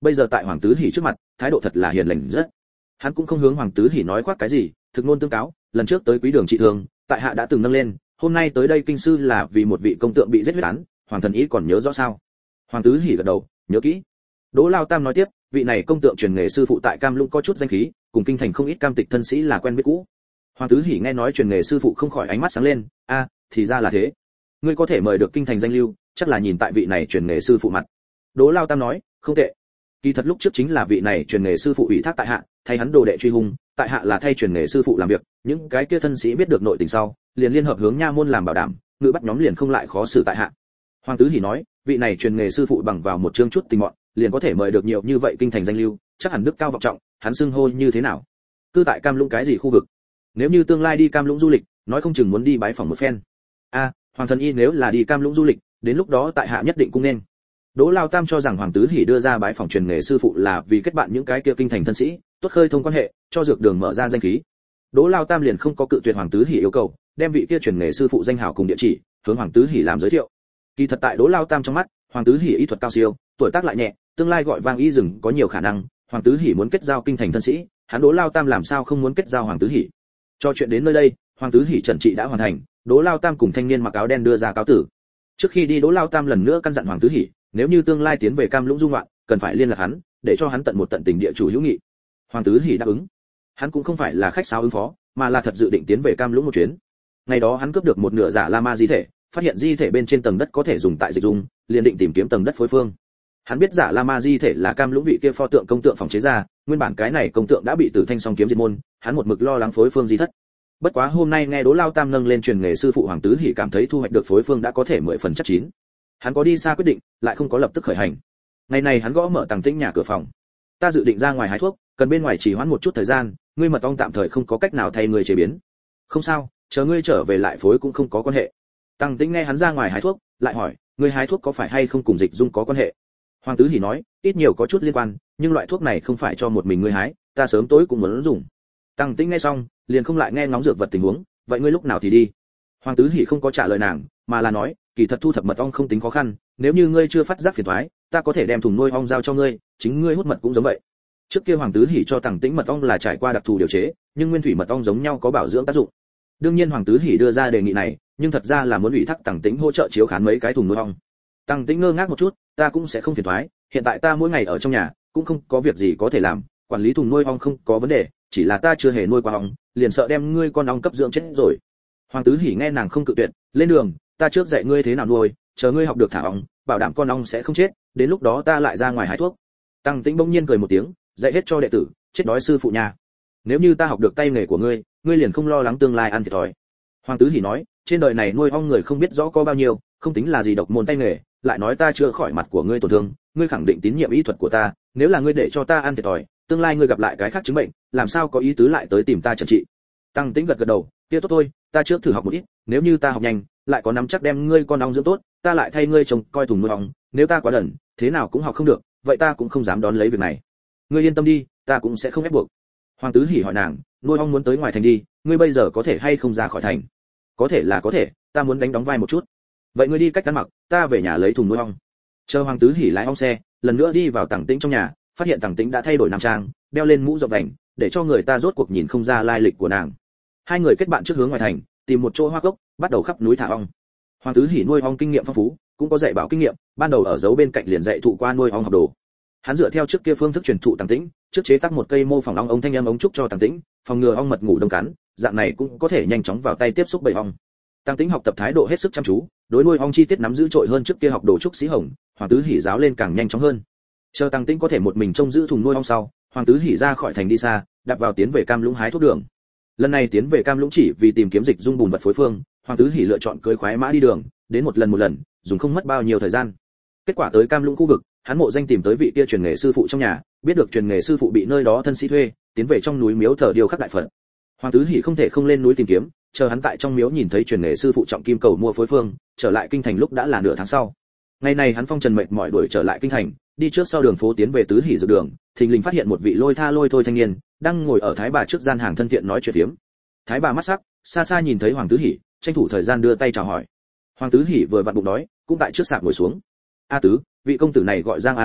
bây giờ tại Hoàng Tứ Hỉ trước mặt, thái độ thật là hiền lành rất. Hắn cũng không hướng Hoàng Tứ Hỉ nói khoác cái gì, thực ngôn tương cáo, lần trước tới Quý Đường trị thương, tại hạ đã từng nâng lên, hôm nay tới đây kinh sư là vì một vị công tượng bị giết huyết án, Hoàng thần ý còn nhớ rõ sao? Hoàng Tứ Hỉ gật đầu, nhớ kỹ. Đỗ Lao Tam nói tiếp, vị này công tượng truyền nghề sư phụ tại Cam Lũng có chút danh khí, cùng kinh thành không ít cam tịch thân sĩ là quen biết cũ. Hoàng Tứ Hỉ nghe nói truyền nghề sư phụ không khỏi ánh mắt sáng lên, a, thì ra là thế. Ngươi có thể mời được kinh thành danh lưu, chắc là nhìn tại vị này truyền nghề sư phụ mặt. Đỗ Lao Tam nói, không tệ. Kỳ thật lúc trước chính là vị này truyền nghề sư phụ ủy thác tại hạ, thay hắn đồ đệ truy hung, tại hạ là thay truyền nghề sư phụ làm việc, những cái kia thân sĩ biết được nội tình sau, liền liên hợp hướng nha môn làm bảo đảm, ngự bắt nhóm liền không lại khó xử tại hạ. Hoàng Tứ Hỉ nói, vị này truyền nghề sư phụ bằng vào một chương chút tình mọn, liền có thể mời được nhiều như vậy kinh thành danh lưu, chắc hẳn đức cao vọng trọng, hắn xưng hô như thế nào? Cư tại Cam Lũng cái gì khu vực? Nếu như tương lai đi Cam Lũng du lịch, nói không chừng muốn đi bái phỏng một phen. A, Hoàng thần y nếu là đi Cam Lũng du lịch, đến lúc đó tại hạ nhất định cũng nên. Đỗ Lao Tam cho rằng Hoàng Tứ Hỉ đưa ra bái phỏng truyền nghề sư phụ là vì kết bạn những cái kia kinh thành thân sĩ, tốt khơi thông quan hệ, cho dược đường mở ra danh khí. Đỗ Lao Tam liền không có cự tuyệt Hoàng Tứ Hỉ yêu cầu, đem vị kia truyền nghề sư phụ danh hào cùng địa chỉ, hướng Hoàng Tứ Hỉ làm giới thiệu. Kỳ thật tại Đỗ Lao Tam trong mắt, Hoàng Tứ Hỉ y thuật cao siêu, tuổi tác lại nhẹ, tương lai gọi vang y rừng có nhiều khả năng, Hoàng Tứ Hỉ muốn kết giao kinh thành thân sĩ, hắn Đỗ Lao Tam làm sao không muốn kết giao Hoàng Tứ Hỉ. Cho chuyện đến nơi đây, Hoàng Tứ Hỉ trần trị đã hoàn thành, Đỗ Lao Tam cùng thanh niên mặc áo đen đưa ra cáo tử. Trước khi đi Đỗ Lao Tam lần nữa căn dặn Hoàng Tứ Hỉ, nếu như tương lai tiến về Cam Lũng du ngoạn, cần phải liên lạc hắn, để cho hắn tận một tận tình địa chủ hữu nghị. Hoàng Tứ Hỉ đáp ứng. Hắn cũng không phải là khách sáo ứng phó, mà là thật dự định tiến về Cam Lũng một chuyến. Ngày đó hắn cướp được một nửa giả Lama di thể, phát hiện di thể bên trên tầng đất có thể dùng tại dịch dung, liền định tìm kiếm tầng đất phối phương. Hắn biết giả Lama di thể là Cam Lũng vị kia pho tượng công tượng phòng chế ra, nguyên bản cái này công tượng đã bị Tử Thanh Song kiếm diệt môn, hắn một mực lo lắng phối phương di thất. Bất quá hôm nay nghe Đỗ Lao Tam nâng lên truyền nghề sư phụ Hoàng Tứ Hỉ cảm thấy thu hoạch được phối phương đã có thể mười phần chắc chín. Hắn có đi xa quyết định, lại không có lập tức khởi hành. Ngày này hắn gõ mở Tằng Tĩnh nhà cửa phòng. Ta dự định ra ngoài hái thuốc, cần bên ngoài chỉ hoãn một chút thời gian, ngươi mật ong tạm thời không có cách nào thay người chế biến. Không sao, chờ ngươi trở về lại phối cũng không có quan hệ. Tằng Tĩnh nghe hắn ra ngoài hái thuốc, lại hỏi, ngươi hái thuốc có phải hay không cùng dịch dung có quan hệ? Hoàng Tứ Hỉ nói, ít nhiều có chút liên quan, nhưng loại thuốc này không phải cho một mình ngươi hái, ta sớm tối cũng muốn dùng. Tằng Tĩnh nghe xong, liền không lại nghe ngóng dược vật tình huống, vậy ngươi lúc nào thì đi? Hoàng Tứ Hỉ không có trả lời nàng, mà là nói, kỳ thật thu thập mật ong không tính khó khăn, nếu như ngươi chưa phát giác phiền toái, ta có thể đem thùng nuôi ong giao cho ngươi, chính ngươi hút mật cũng giống vậy. Trước kia Hoàng Tứ Hỉ cho Tằng Tĩnh mật ong là trải qua đặc thù điều chế, nhưng nguyên thủy mật ong giống nhau có bảo dưỡng tác dụng. Đương nhiên Hoàng Tứ Hỉ đưa ra đề nghị này, nhưng thật ra là muốn ủy thác Tằng Tĩnh hỗ trợ chiếu khán mấy cái thùng nuôi ong. Tằng Tĩnh ngơ ngác một chút, ta cũng sẽ không phiền toái, hiện tại ta mỗi ngày ở trong nhà, cũng không có việc gì có thể làm, quản lý thùng nuôi ong không có vấn đề, chỉ là ta chưa hề nuôi qua ong, liền sợ đem ngươi con ong cấp dưỡng chết rồi. Hoàng Tứ Hỉ nghe nàng không cự tuyệt, lên đường, ta trước dạy ngươi thế nào nuôi, chờ ngươi học được thả ong, bảo đảm con ong sẽ không chết, đến lúc đó ta lại ra ngoài hái thuốc. Tằng Tĩnh bỗng nhiên cười một tiếng, dạy hết cho đệ tử, chết đói sư phụ nhà. Nếu như ta học được tay nghề của ngươi, ngươi liền không lo lắng tương lai ăn thiệt thòi. Hoàng Tứ Hỉ nói, trên đời này nuôi ong người không biết rõ có bao nhiêu, không tính là gì độc môn tay nghề, lại nói ta chữa khỏi mặt của ngươi tổn thương, ngươi khẳng định tín nhiệm y thuật của ta, nếu là ngươi để cho ta ăn thiệt thòi, tương lai ngươi gặp lại cái khác chứng bệnh, làm sao có ý tứ lại tới tìm ta chẩn trị. Tằng Tĩnh gật gật đầu, kia tốt thôi, ta trước thử học một ít, nếu như ta học nhanh, lại có nắm chắc đem ngươi con ong dưỡng tốt, ta lại thay ngươi trông coi thùng nuôi ong, nếu ta quá đần, thế nào cũng học không được, vậy ta cũng không dám đón lấy việc này. Ngươi yên tâm đi, ta cũng sẽ không ép buộc. Hoàng Tứ Hỉ hỏi nàng, nuôi ong muốn tới ngoài thành đi, ngươi bây giờ có thể hay không ra khỏi thành? Có thể là có thể, ta muốn đánh đóng vai một chút. Vậy ngươi đi cách ăn mặc, ta về nhà lấy thùng nuôi ong. Chờ Hoàng Tứ Hỉ lái ong xe, lần nữa đi vào Tằng Tĩnh trong nhà, phát hiện Tằng Tĩnh đã thay đổi nam trang, đeo lên mũ rộng vành, để cho người ta rốt cuộc nhìn không ra lai lịch của nàng. Hai người kết bạn trước hướng ngoài thành, tìm một chỗ hoa cốc, bắt đầu khắp núi thả ong. Hoàng Tứ Hỉ nuôi ong kinh nghiệm phong phú, cũng có dạy bảo kinh nghiệm, ban đầu ở dấu bên cạnh liền dạy thụ qua nuôi ong học đồ. Hắn dựa theo trước kia phương thức truyền thụ Tằng Tĩnh, trước chế tác một cây mô phỏng ong ống thanh âm ống trúc cho Tằng Tĩnh, phòng ngừa ong mật ngủ đông cắn, dạng này cũng có thể nhanh chóng vào tay tiếp xúc bầy ong. Tằng Tĩnh học tập thái độ hết sức chăm chú, đối nuôi ong chi tiết nắm giữ trội hơn trước kia học đồ trúc sĩ hồng, Hoàng Tứ Hỉ giáo lên càng nhanh chóng hơn. Chờ Tằng Tĩnh có thể một mình trông giữ thùng nuôi ong sau, Hoàng Tứ Hỉ ra khỏi thành đi xa, đạp vào tiến về Cam Lũng hái thuốc đường. Lần này tiến về Cam Lũng chỉ vì tìm kiếm dịch dung bùn vật phối phương, Hoàng Tứ Hỉ lựa chọn cưỡi khoái mã đi đường, đến một lần một lần, dùng không mất bao nhiêu thời gian. Kết quả tới Cam Lũng khu vực, hắn mộ danh tìm tới vị kia truyền nghề sư phụ trong nhà, biết được truyền nghề sư phụ bị nơi đó thân sĩ thuê, tiến về trong núi miếu thờ điêu khắc đại Phật. Hoàng Tứ Hỉ không thể không lên núi tìm kiếm, chờ hắn tại trong miếu nhìn thấy truyền nghề sư phụ trọng kim cầu mua phối phương, trở lại kinh thành lúc đã là nửa tháng sau. Ngày này hắn phong trần mệt mỏi đuổi trở lại kinh thành, đi trước sau đường phố tiến về Tứ Hỉ dược đường, thình lình phát hiện một vị lôi tha lôi thôi thanh niên đang ngồi ở thái bà trước gian hàng thân thiện nói chuyện phiếm. Thái bà mắt sắc, xa xa nhìn thấy Hoàng Tứ Hỉ, tranh thủ thời gian đưa tay chào hỏi. Hoàng Tứ Hỉ vừa vặn bụng đói, cũng tại trước sạp ngồi xuống. A Tứ, vị công tử này gọi Giang A Sinh,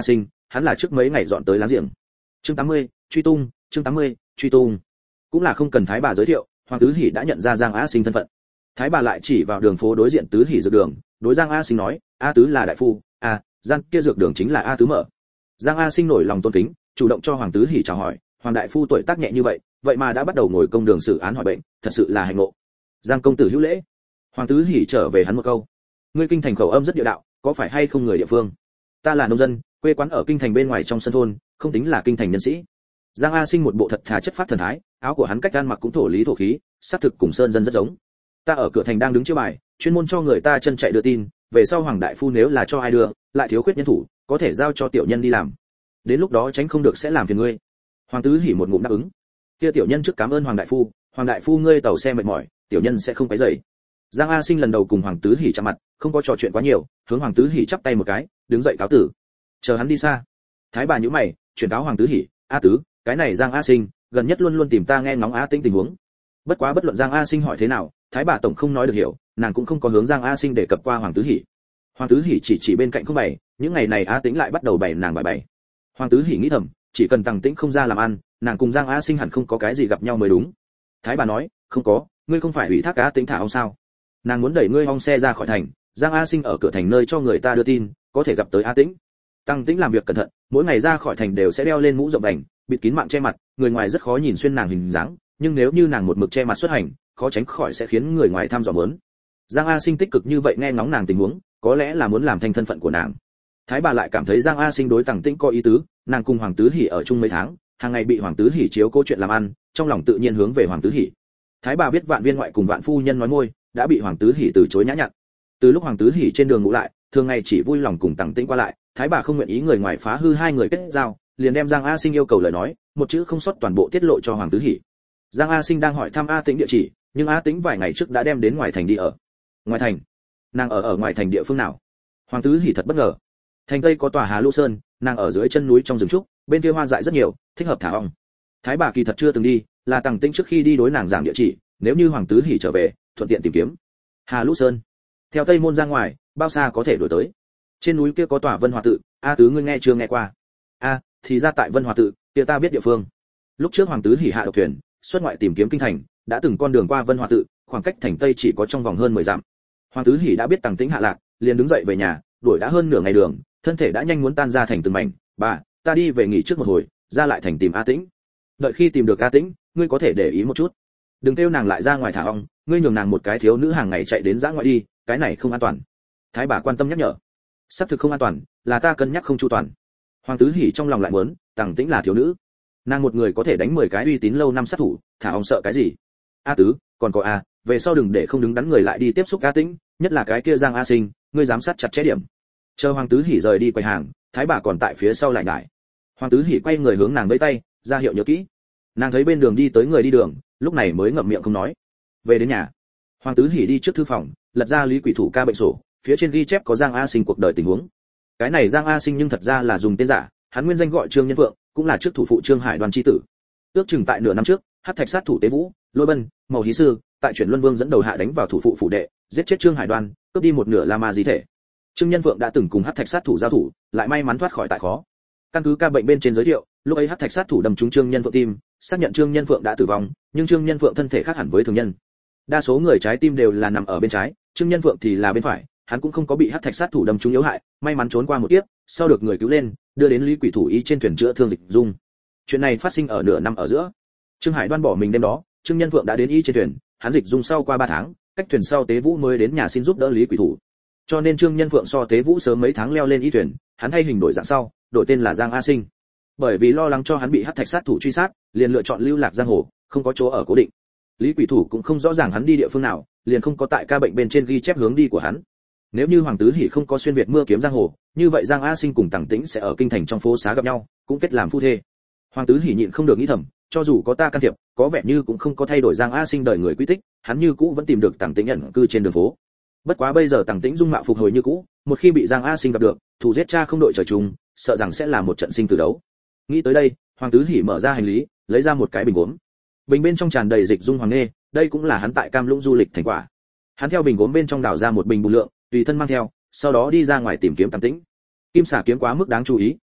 hắn là trước mấy ngày dọn tới láng giềng. Chương tám mươi, truy tung, chương tám mươi, truy tung. Cũng là không cần Thái bà giới thiệu, Hoàng Tứ Hỉ đã nhận ra Giang A Sinh thân phận. Thái bà lại chỉ vào đường phố đối diện Tứ Hỉ dược đường, đối Giang A Sinh nói, A Tứ là đại phu, à, gian kia dược đường chính là A Tứ mở. Giang A Sinh nổi lòng tôn kính, chủ động cho Hoàng Tứ Hỉ chào hỏi, Hoàng đại phu tuổi tác nhẹ như vậy, vậy mà đã bắt đầu ngồi công đường xử án hỏi bệnh, thật sự là hạnh ngộ. Giang công tử hữu lễ. Hoàng Tứ Hỉ trở về hắn một câu, ngươi kinh thành khẩu âm rất địa đạo, có phải hay không người địa phương? Ta là nông dân, quê quán ở kinh thành bên ngoài trong sân thôn, không tính là kinh thành nhân sĩ. Giang A Sinh một bộ thật thà chất phát thần thái, áo của hắn cách ăn mặc cũng thổ lý thổ khí, xác thực cùng sơn dân rất giống. Ta ở cửa thành đang đứng chiêu bài, chuyên môn cho người ta chân chạy đưa tin, về sau Hoàng đại phu nếu là cho ai đưa, lại thiếu khuyết nhân thủ, có thể giao cho tiểu nhân đi làm. Đến lúc đó tránh không được sẽ làm phiền ngươi. Hoàng Tứ Hỉ một ngụm đáp ứng. Kia tiểu nhân trước cảm ơn Hoàng đại phu, Hoàng đại phu ngươi tàu xe mệt mỏi, tiểu nhân sẽ không quấy rầy. Giang A Sinh lần đầu cùng Hoàng Tứ Hỉ chạm mặt, không có trò chuyện quá nhiều, hướng Hoàng Tứ Hỉ chắp tay một cái, đứng dậy cáo tử. Chờ hắn đi xa, Thái bà nhíu mày, chuyển cáo Hoàng Tứ Hỉ, A Tứ, cái này Giang A Sinh, gần nhất luôn luôn tìm ta nghe ngóng A Tĩnh tình huống. Bất quá bất luận Giang A Sinh hỏi thế nào, Thái bà tổng không nói được hiểu, nàng cũng không có hướng Giang A Sinh để cập qua Hoàng Tứ Hỉ. Hoàng Tứ Hỉ chỉ chỉ bên cạnh không bày, những ngày này A Tĩnh lại bắt đầu bày nàng bài bày. Hoàng Tứ Hỉ nghĩ thầm, chỉ cần Tằng Tĩnh không ra làm ăn, nàng cùng Giang A Sinh hẳn không có cái gì gặp nhau mới đúng. Thái bà nói, không có, ngươi không phải ủy thác A Tĩnh thả ong sao? Nàng muốn đẩy ngươi ong xe ra khỏi thành, Giang A Sinh ở cửa thành nơi cho người ta đưa tin, có thể gặp tới A Tĩnh. Tằng Tĩnh làm việc cẩn thận, mỗi ngày ra khỏi thành đều sẽ đeo lên mũ rộng vành, bịt kín mạng che mặt, người ngoài rất khó nhìn xuyên nàng hình dáng, nhưng nếu như nàng một mực che mặt xuất hành, khó tránh khỏi sẽ khiến người ngoài tham dò muốn. Giang A Sinh tích cực như vậy nghe ngóng nàng tình huống, có lẽ là muốn làm thành thân phận của nàng. Thái bà lại cảm thấy Giang A Sinh đối Tằng Tĩnh có ý tứ, nàng cùng Hoàng Tứ Hỉ ở chung mấy tháng, hàng ngày bị Hoàng Tứ Hỉ chiếu cố chuyện làm ăn, trong lòng tự nhiên hướng về Hoàng Tứ Hỉ. Thái bà biết Vạn Viên ngoại cùng Vạn phu nhân nói môi, đã bị Hoàng Tứ Hỉ từ chối nhã nhặn. Từ lúc Hoàng Tứ Hỉ trên đường ngủ lại, thường ngày chỉ vui lòng cùng Tằng Tĩnh qua lại, Thái bà không nguyện ý người ngoài phá hư hai người kết giao, liền đem Giang A Sinh yêu cầu lời nói, một chữ không sót toàn bộ tiết lộ cho Hoàng Tứ Hỉ. Giang A Sinh đang hỏi thăm A Tĩnh địa chỉ, nhưng A Tĩnh vài ngày trước đã đem đến ngoài thành đi ở. Ngoài thành? Nàng ở ở ngoài thành địa phương nào? Hoàng Tứ Hỉ thật bất ngờ. Thành Tây có tòa Hà Lũ Sơn, nàng ở dưới chân núi trong rừng trúc, bên kia hoa dại rất nhiều, thích hợp thả ong. Thái bà kỳ thật chưa từng đi, là Tằng Tĩnh trước khi đi đối nàng giảng địa chỉ, nếu như Hoàng Tứ Hỉ trở về, thuận tiện tìm kiếm. Hà Lũ Sơn, theo Tây môn ra ngoài, bao xa có thể đuổi tới? Trên núi kia có tòa Vân Hòa tự, A Tứ ngươi nghe chưa nghe qua? A, thì ra tại Vân Hòa tự, kia ta biết địa phương. Lúc trước Hoàng Tứ Hỉ hạ độc thuyền, xuất ngoại tìm kiếm kinh thành, đã từng con đường qua Vân Hòa tự, khoảng cách thành Tây chỉ có trong vòng hơn mười dặm. Hoàng Tứ Hỉ đã biết Tằng Tĩnh hạ lạc, liền đứng dậy về nhà, đuổi đã hơn nửa ngày đường, thân thể đã nhanh muốn tan ra thành từng mảnh. Bà, ta đi về nghỉ trước một hồi, ra lại thành tìm A Tĩnh. Đợi khi tìm được A Tĩnh, ngươi có thể để ý một chút, đừng kêu nàng lại ra ngoài thả ong, ngươi nhường nàng một cái thiếu nữ hàng ngày chạy đến dã ngoại đi, cái này không an toàn. Thái bà quan tâm nhắc nhở. Xác thực không an toàn, là ta cân nhắc không chu toàn. Hoàng Tứ Hỉ trong lòng lại muốn, Tằng Tĩnh là thiếu nữ, nàng một người có thể đánh mười cái uy tín lâu năm sát thủ, thả ong sợ cái gì? A Tứ, còn có A, về sau đừng để không đứng đắn người lại đi tiếp xúc A Tĩnh, nhất là cái kia Giang A Sinh, ngươi giám sát chặt chẽ điểm. Chờ Hoàng Tứ Hỉ rời đi quầy hàng, Thái bà còn tại phía sau lại nhải. Hoàng Tứ Hỉ quay người hướng nàng vẫy tay, ra hiệu nhớ kỹ. Nàng thấy bên đường đi tới người đi đường, lúc này mới ngậm miệng không nói. Về đến nhà, Hoàng Tứ Hỉ đi trước thư phòng, lật ra Lý Quỷ Thủ ca bệnh sổ, phía trên ghi chép có Giang A Sinh cuộc đời tình huống. Cái này Giang A Sinh nhưng thật ra là dùng tên giả, hắn nguyên danh gọi Trương Nhân Vượng, cũng là trước thủ phụ Trương Hải Đoan chi tử. Ước chừng tại nửa năm trước, Hắc Thạch sát thủ Tế Vũ, Lôi Bân, Màu Hí Sư, tại chuyển Luân Vương dẫn đầu hạ đánh vào thủ phụ phủ đệ, giết chết Trương Hải Đoan, cướp đi một nửa La Ma di thể. Trương Nhân Vượng đã từng cùng Hắc Thạch sát thủ giao thủ, lại may mắn thoát khỏi tại khó. Căn cứ ca bệnh bên trên giới thiệu, lúc ấy Hắc Thạch sát thủ đâm trúng Trương Nhân Vượng tim, xác nhận Trương Nhân Vượng đã tử vong, nhưng Trương Nhân Vượng thân thể khác hẳn với thường nhân. Đa số người trái tim đều là nằm ở bên trái, Trương Nhân Vượng thì là bên phải, hắn cũng không có bị Hắc Thạch sát thủ đâm trúng yếu hại, may mắn trốn qua một kiếp, sau được người cứu lên, đưa đến Lý Quỷ Thủ y trên thuyền chữa thương dịch dung. Chuyện này phát sinh ở nửa năm ở giữa. Trương Hải Đoan bỏ mình đêm đó, Trương Nhân Vượng đã đến y trên thuyền, hắn dịch dung sau qua ba tháng, cách thuyền sau Tế Vũ mới đến nhà xin giúp đỡ Lý Quỷ Thủ. Cho nên Trương Nhân Vượng so Tế Vũ sớm mấy tháng leo lên y thuyền, hắn thay hình đổi dạng sau, đổi tên là Giang A Sinh. Bởi vì lo lắng cho hắn bị Hắc Thạch sát thủ truy sát, liền lựa chọn lưu lạc giang hồ, không có chỗ ở cố định. Lý Quỷ Thủ cũng không rõ ràng hắn đi địa phương nào, liền không có tại ca bệnh bên trên ghi chép hướng đi của hắn. Nếu như Hoàng Tứ Hỉ không có xuyên việt mưa kiếm giang hồ, như vậy Giang A Sinh cùng Tằng Tĩnh sẽ ở kinh thành trong phố xá gặp nhau, cũng kết làm phu thê. Hoàng Tứ Hỉ nhịn không được nghĩ thầm, cho dù có ta can thiệp, có vẻ như cũng không có thay đổi Giang A Sinh đời người quy tích, hắn như cũ vẫn tìm được Tằng Tĩnh ẩn cư trên đường phố. Bất quá bây giờ Tằng Tĩnh dung mạo phục hồi như cũ, một khi bị Giang A Sinh gặp được, thủ giết cha không đội trời chung, sợ rằng sẽ là một trận sinh tử đấu. Nghĩ tới đây, Hoàng Tứ Hỉ mở ra hành lý, lấy ra một cái bình gốm. Bình bên trong tràn đầy dịch dung hoàng nghê, đây cũng là hắn tại Cam Lũng du lịch thành quả. Hắn theo bình gốm bên trong đào ra một bình bùn lượng, tùy thân mang theo, sau đó đi ra ngoài tìm kiếm Tằng Tĩnh. Kim xả kiếm quá mức đáng chú ý,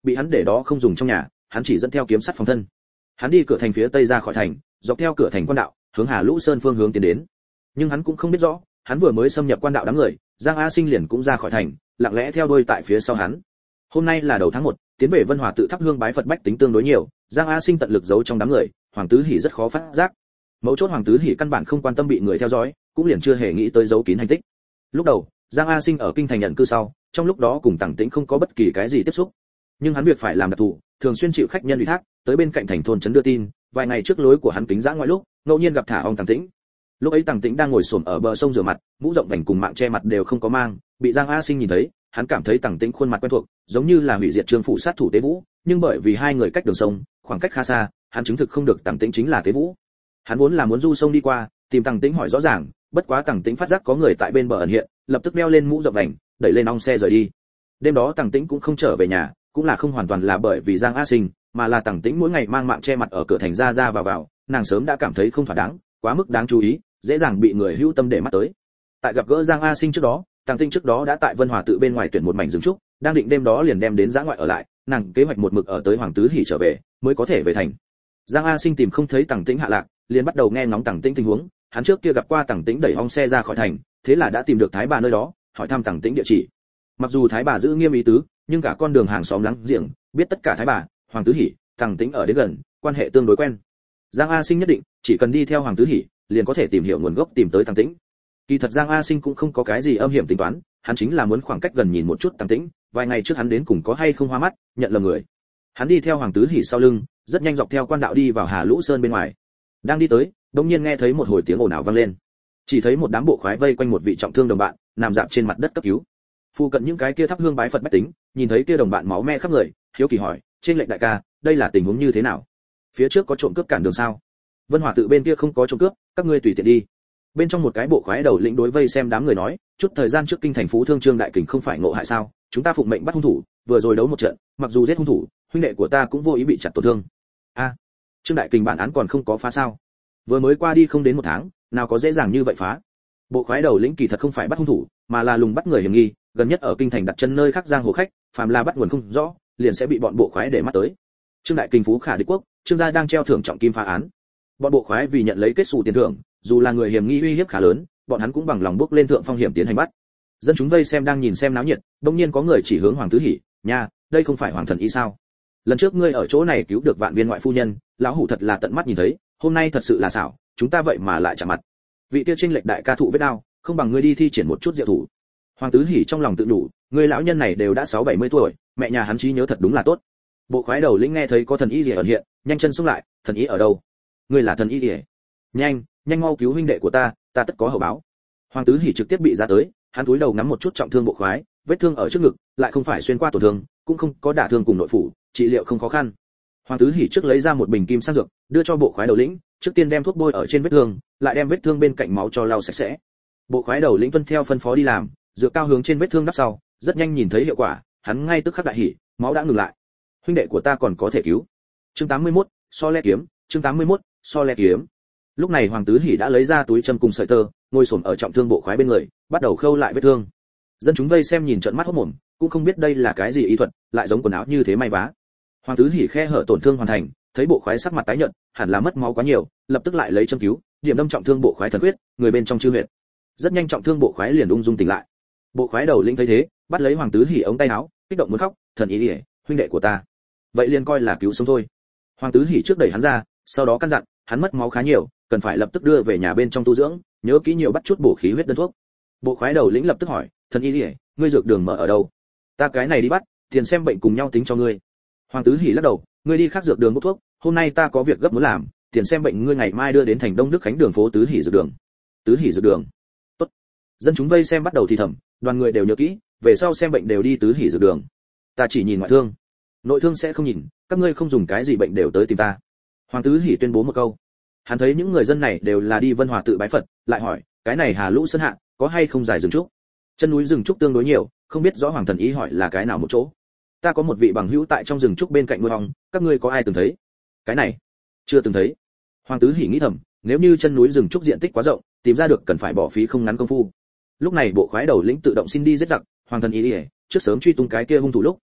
bị hắn để đó không dùng trong nhà, hắn chỉ dẫn theo kiếm sắt phòng thân. Hắn đi cửa thành phía tây ra khỏi thành, dọc theo cửa thành quan đạo, hướng Hà Lũ Sơn phương hướng tiến đến. Nhưng hắn cũng không biết rõ, hắn vừa mới xâm nhập quan đạo đám người, Giang A Sinh liền cũng ra khỏi thành, lặng lẽ theo đuôi tại phía sau hắn. Hôm nay là đầu tháng một, tiến về Vân Hòa tự thắp hương bái Phật bách tính tương đối nhiều, Giang A Sinh tận lực giấu trong đám người, Hoàng Tứ Hỉ rất khó phát giác. Mấu chốt Hoàng Tứ Hỉ căn bản không quan tâm bị người theo dõi, cũng liền chưa hề nghĩ tới giấu kín hành tích. Lúc đầu, Giang A Sinh ở kinh thành nhận cư sau, trong lúc đó cùng Tằng Tĩnh không có bất kỳ cái gì tiếp xúc. Nhưng hắn việc phải làm đặc thù, thường xuyên chịu khách nhân ủy thác, tới bên cạnh thành thôn trấn đưa tin, vài ngày trước lối của hắn kính dã ngoại lúc, ngẫu nhiên gặp thả ong Tằng Tĩnh. Lúc ấy Tằng Tĩnh đang ngồi xổm ở bờ sông rửa mặt, mũ rộng vành cùng mạng che mặt đều không có mang, bị Giang A Sinh nhìn thấy, hắn cảm thấy Tằng Tĩnh khuôn mặt quen thuộc, giống như là hủy diệt Trương phủ sát thủ Tế Vũ, nhưng bởi vì hai người cách đường sông, khoảng cách khá xa, hắn chứng thực không được Tằng Tĩnh chính là Tế Vũ. Hắn vốn là muốn du sông đi qua, tìm Tằng Tĩnh hỏi rõ ràng, bất quá Tằng Tĩnh phát giác có người tại bên bờ ẩn hiện, lập tức đeo lên mũ rộng vành, đẩy lên ong xe rời đi. Đêm đó Tằng Tĩnh cũng không trở về nhà, cũng là không hoàn toàn là bởi vì Giang A Sinh, mà là Tằng Tĩnh mỗi ngày mang mạng che mặt ở cửa thành ra ra vào vào, nàng sớm đã cảm thấy không thỏa đáng, quá mức đáng chú ý, dễ dàng bị người hữu tâm để mắt tới. Tại gặp gỡ Giang A Sinh trước đó, Tằng Tĩnh trước đó đã tại Vân Hòa tự bên ngoài tuyển một mảnh rừng trúc, đang định đêm đó liền đem đến dã ngoại ở lại, nàng kế hoạch một mực ở tới Hoàng Tứ Hỉ trở về, mới có thể về thành. Giang A Sinh tìm không thấy Tằng Tĩnh hạ lạc, liền bắt đầu nghe ngóng Tằng Tĩnh tình huống, hắn trước kia gặp qua Tằng Tĩnh đẩy ong xe ra khỏi thành, thế là đã tìm được Thái bà nơi đó, hỏi thăm Tằng Tĩnh địa chỉ. Mặc dù Thái bà giữ nghiêm ý tứ, nhưng cả con đường hàng xóm láng giềng, biết tất cả Thái bà, Hoàng Tứ Hỉ, Tằng Tĩnh ở đến gần, quan hệ tương đối quen. Giang A Sinh nhất định chỉ cần đi theo Hoàng Tứ Hỉ, liền có thể tìm hiểu nguồn gốc tìm tới Tằng Tĩnh. Kỳ thật Giang A Sinh cũng không có cái gì âm hiểm tính toán, hắn chính là muốn khoảng cách gần nhìn một chút Tằng Tĩnh, vài ngày trước hắn đến cùng có hay không hoa mắt, nhận lầm người. Hắn đi theo Hoàng Tứ Hỉ sau lưng, rất nhanh dọc theo quan đạo đi vào Hà Lũ Sơn bên ngoài. Đang đi tới, đột nhiên nghe thấy một hồi tiếng ồn ào vang lên. Chỉ thấy một đám bộ khoái vây quanh một vị trọng thương đồng bạn, nằm rạp trên mặt đất cấp cứu. Phu cận những cái kia thắp hương bái Phật bách tính, nhìn thấy kia đồng bạn máu me khắp người, hiếu kỳ hỏi, trên lệnh đại ca, đây là tình huống như thế nào? Phía trước có trộm cướp cản đường sao? Vân Hòa tự bên kia không có trộm cướp, các ngươi tùy tiện đi. Bên trong một cái bộ khoái đầu lĩnh đối vây xem đám người nói, chút thời gian trước kinh thành Phú Thương Trương đại kình không phải ngộ hại sao? Chúng ta phụng mệnh bắt hung thủ, vừa rồi đấu một trận, mặc dù giết hung thủ, huynh đệ của ta cũng vô ý bị chặt tổn thương. A, à, Trương đại kình bản án còn không có phá sao? Vừa mới qua đi không đến một tháng, nào có dễ dàng như vậy phá? Bộ khoái đầu lĩnh kỳ thật không phải bắt hung thủ, mà là lùng bắt người hiểm nghi, gần nhất ở kinh thành đặt chân nơi khác giang hồ khách, phàm là bắt nguồn không rõ, liền sẽ bị bọn bộ khoái để mắt tới. Trương đại kình Phú khả địch quốc, Trương gia đang treo thưởng trọng kim phá án. Bọn bộ khoái vì nhận lấy kết xù tiền thưởng, dù là người hiểm nghi uy hiếp khá lớn, bọn hắn cũng bằng lòng bước lên thượng phong hiểm tiến hành bắt. Dân chúng vây xem đang nhìn xem náo nhiệt, đột nhiên có người chỉ hướng Hoàng Tứ Hỉ, "Nha, đây không phải Hoàng thần y sao? Lần trước ngươi ở chỗ này cứu được Vạn Viên ngoại phu nhân, lão hủ thật là tận mắt nhìn thấy, hôm nay thật sự là xảo, chúng ta vậy mà lại chạm mặt. Vị kia chênh lệch đại ca thụ vết đao, không bằng ngươi đi thi triển một chút diệu thủ." Hoàng Tứ Hỉ trong lòng tự đủ, người lão nhân này đều đã sáu bảy mươi tuổi, mẹ nhà hắn trí nhớ thật đúng là tốt. Bộ khoái đầu lĩnh nghe thấy có thần y liễu ẩn hiện, nhanh chân xông lại, "Thần y ở đâu? Ngươi là thần y liễu? Nhanh, nhanh mau cứu huynh đệ của ta, ta tất có hậu báo." Hoàng Tứ Hỉ trực tiếp bị ra tới, hắn cúi đầu ngắm một chút trọng thương bộ khoái, vết thương ở trước ngực, lại không phải xuyên qua tổn thương, cũng không có đả thương cùng nội phủ, trị liệu không khó khăn. Hoàng Tứ Hỉ trước lấy ra một bình kim sang dược, đưa cho bộ khoái đầu lĩnh, trước tiên đem thuốc bôi ở trên vết thương, lại đem vết thương bên cạnh máu cho lau sạch sẽ. Bộ khoái đầu lĩnh tuân theo phân phó đi làm, dược cao hướng trên vết thương đắp sau, rất nhanh nhìn thấy hiệu quả, hắn ngay tức khắc đại hỉ, máu đã ngừng lại. Huynh đệ của ta còn có thể cứu. Chương tám mươi mốt, so le kiếm, chương tám mươi mốt, so le kiếm. Lúc này Hoàng Tứ Hỉ đã lấy ra túi châm cùng sợi tơ, ngồi xổm ở trọng thương bộ khoái bên người, bắt đầu khâu lại vết thương. Dân chúng vây xem nhìn trợn mắt hốt mồm, cũng không biết đây là cái gì y thuật, lại giống quần áo như thế may vá. Hoàng Tứ Hỉ khe hở tổn thương hoàn thành, thấy bộ khoái sắc mặt tái nhợt, hẳn là mất máu quá nhiều, lập tức lại lấy châm cứu, điểm đâm trọng thương bộ khoái thần huyết, người bên trong chư huyệt. Rất nhanh trọng thương bộ khoái liền ung dung tỉnh lại. Bộ khoái đầu lĩnh thấy thế, bắt lấy Hoàng Tứ Hỉ ống tay áo, kích động muốn khóc, "Thần y ỉa, huynh đệ của ta." Vậy liền coi là cứu sống thôi. Hoàng Tứ Hỉ trước đẩy hắn ra, sau đó căn dặn, hắn mất máu khá nhiều, cần phải lập tức đưa về nhà bên trong tu dưỡng, nhớ kỹ nhiều bắt chút bổ khí huyết đơn thuốc. Bộ khoái đầu lĩnh lập tức hỏi, "Thần y ỉa, ngươi dược đường mở ở đâu? Ta cái này đi bắt, tiền xem bệnh cùng nhau tính cho ngươi." Hoàng Tứ Hỉ lắc đầu, "Ngươi đi khác dược đường bốc thuốc, hôm nay ta có việc gấp muốn làm, tiền xem bệnh ngươi ngày mai đưa đến thành Đông Đức Khánh đường phố Tứ Hỉ dược đường." Tứ Hỉ dược đường. Tốt. Dân chúng vây xem bắt đầu thì thầm, đoàn người đều nhớ kỹ, về sau xem bệnh đều đi Tứ Hỉ dược đường. Ta chỉ nhìn ngoại thương, nội thương sẽ không nhìn, các ngươi không dùng cái gì bệnh đều tới tìm ta. Hoàng Tứ Hỉ tuyên bố một câu. Hắn thấy những người dân này đều là đi Vân Hòa tự bái Phật, lại hỏi, cái này Hà Lũ Sơn hạ có hay không dài rừng trúc? Chân núi rừng trúc tương đối nhiều, không biết rõ Hoàng thần ý hỏi là cái nào một chỗ. Ta có một vị bằng hữu tại trong rừng trúc bên cạnh nuôi ong, các ngươi có ai từng thấy? Cái này, chưa từng thấy. Hoàng Tứ Hỉ nghĩ thầm, nếu như chân núi rừng trúc diện tích quá rộng, tìm ra được cần phải bỏ phí không ngắn công phu. Lúc này bộ khoái đầu lĩnh tự động xin đi giết giặc, Hoàng thần ý, ý trước sớm truy tung cái kia hung thủ lúc,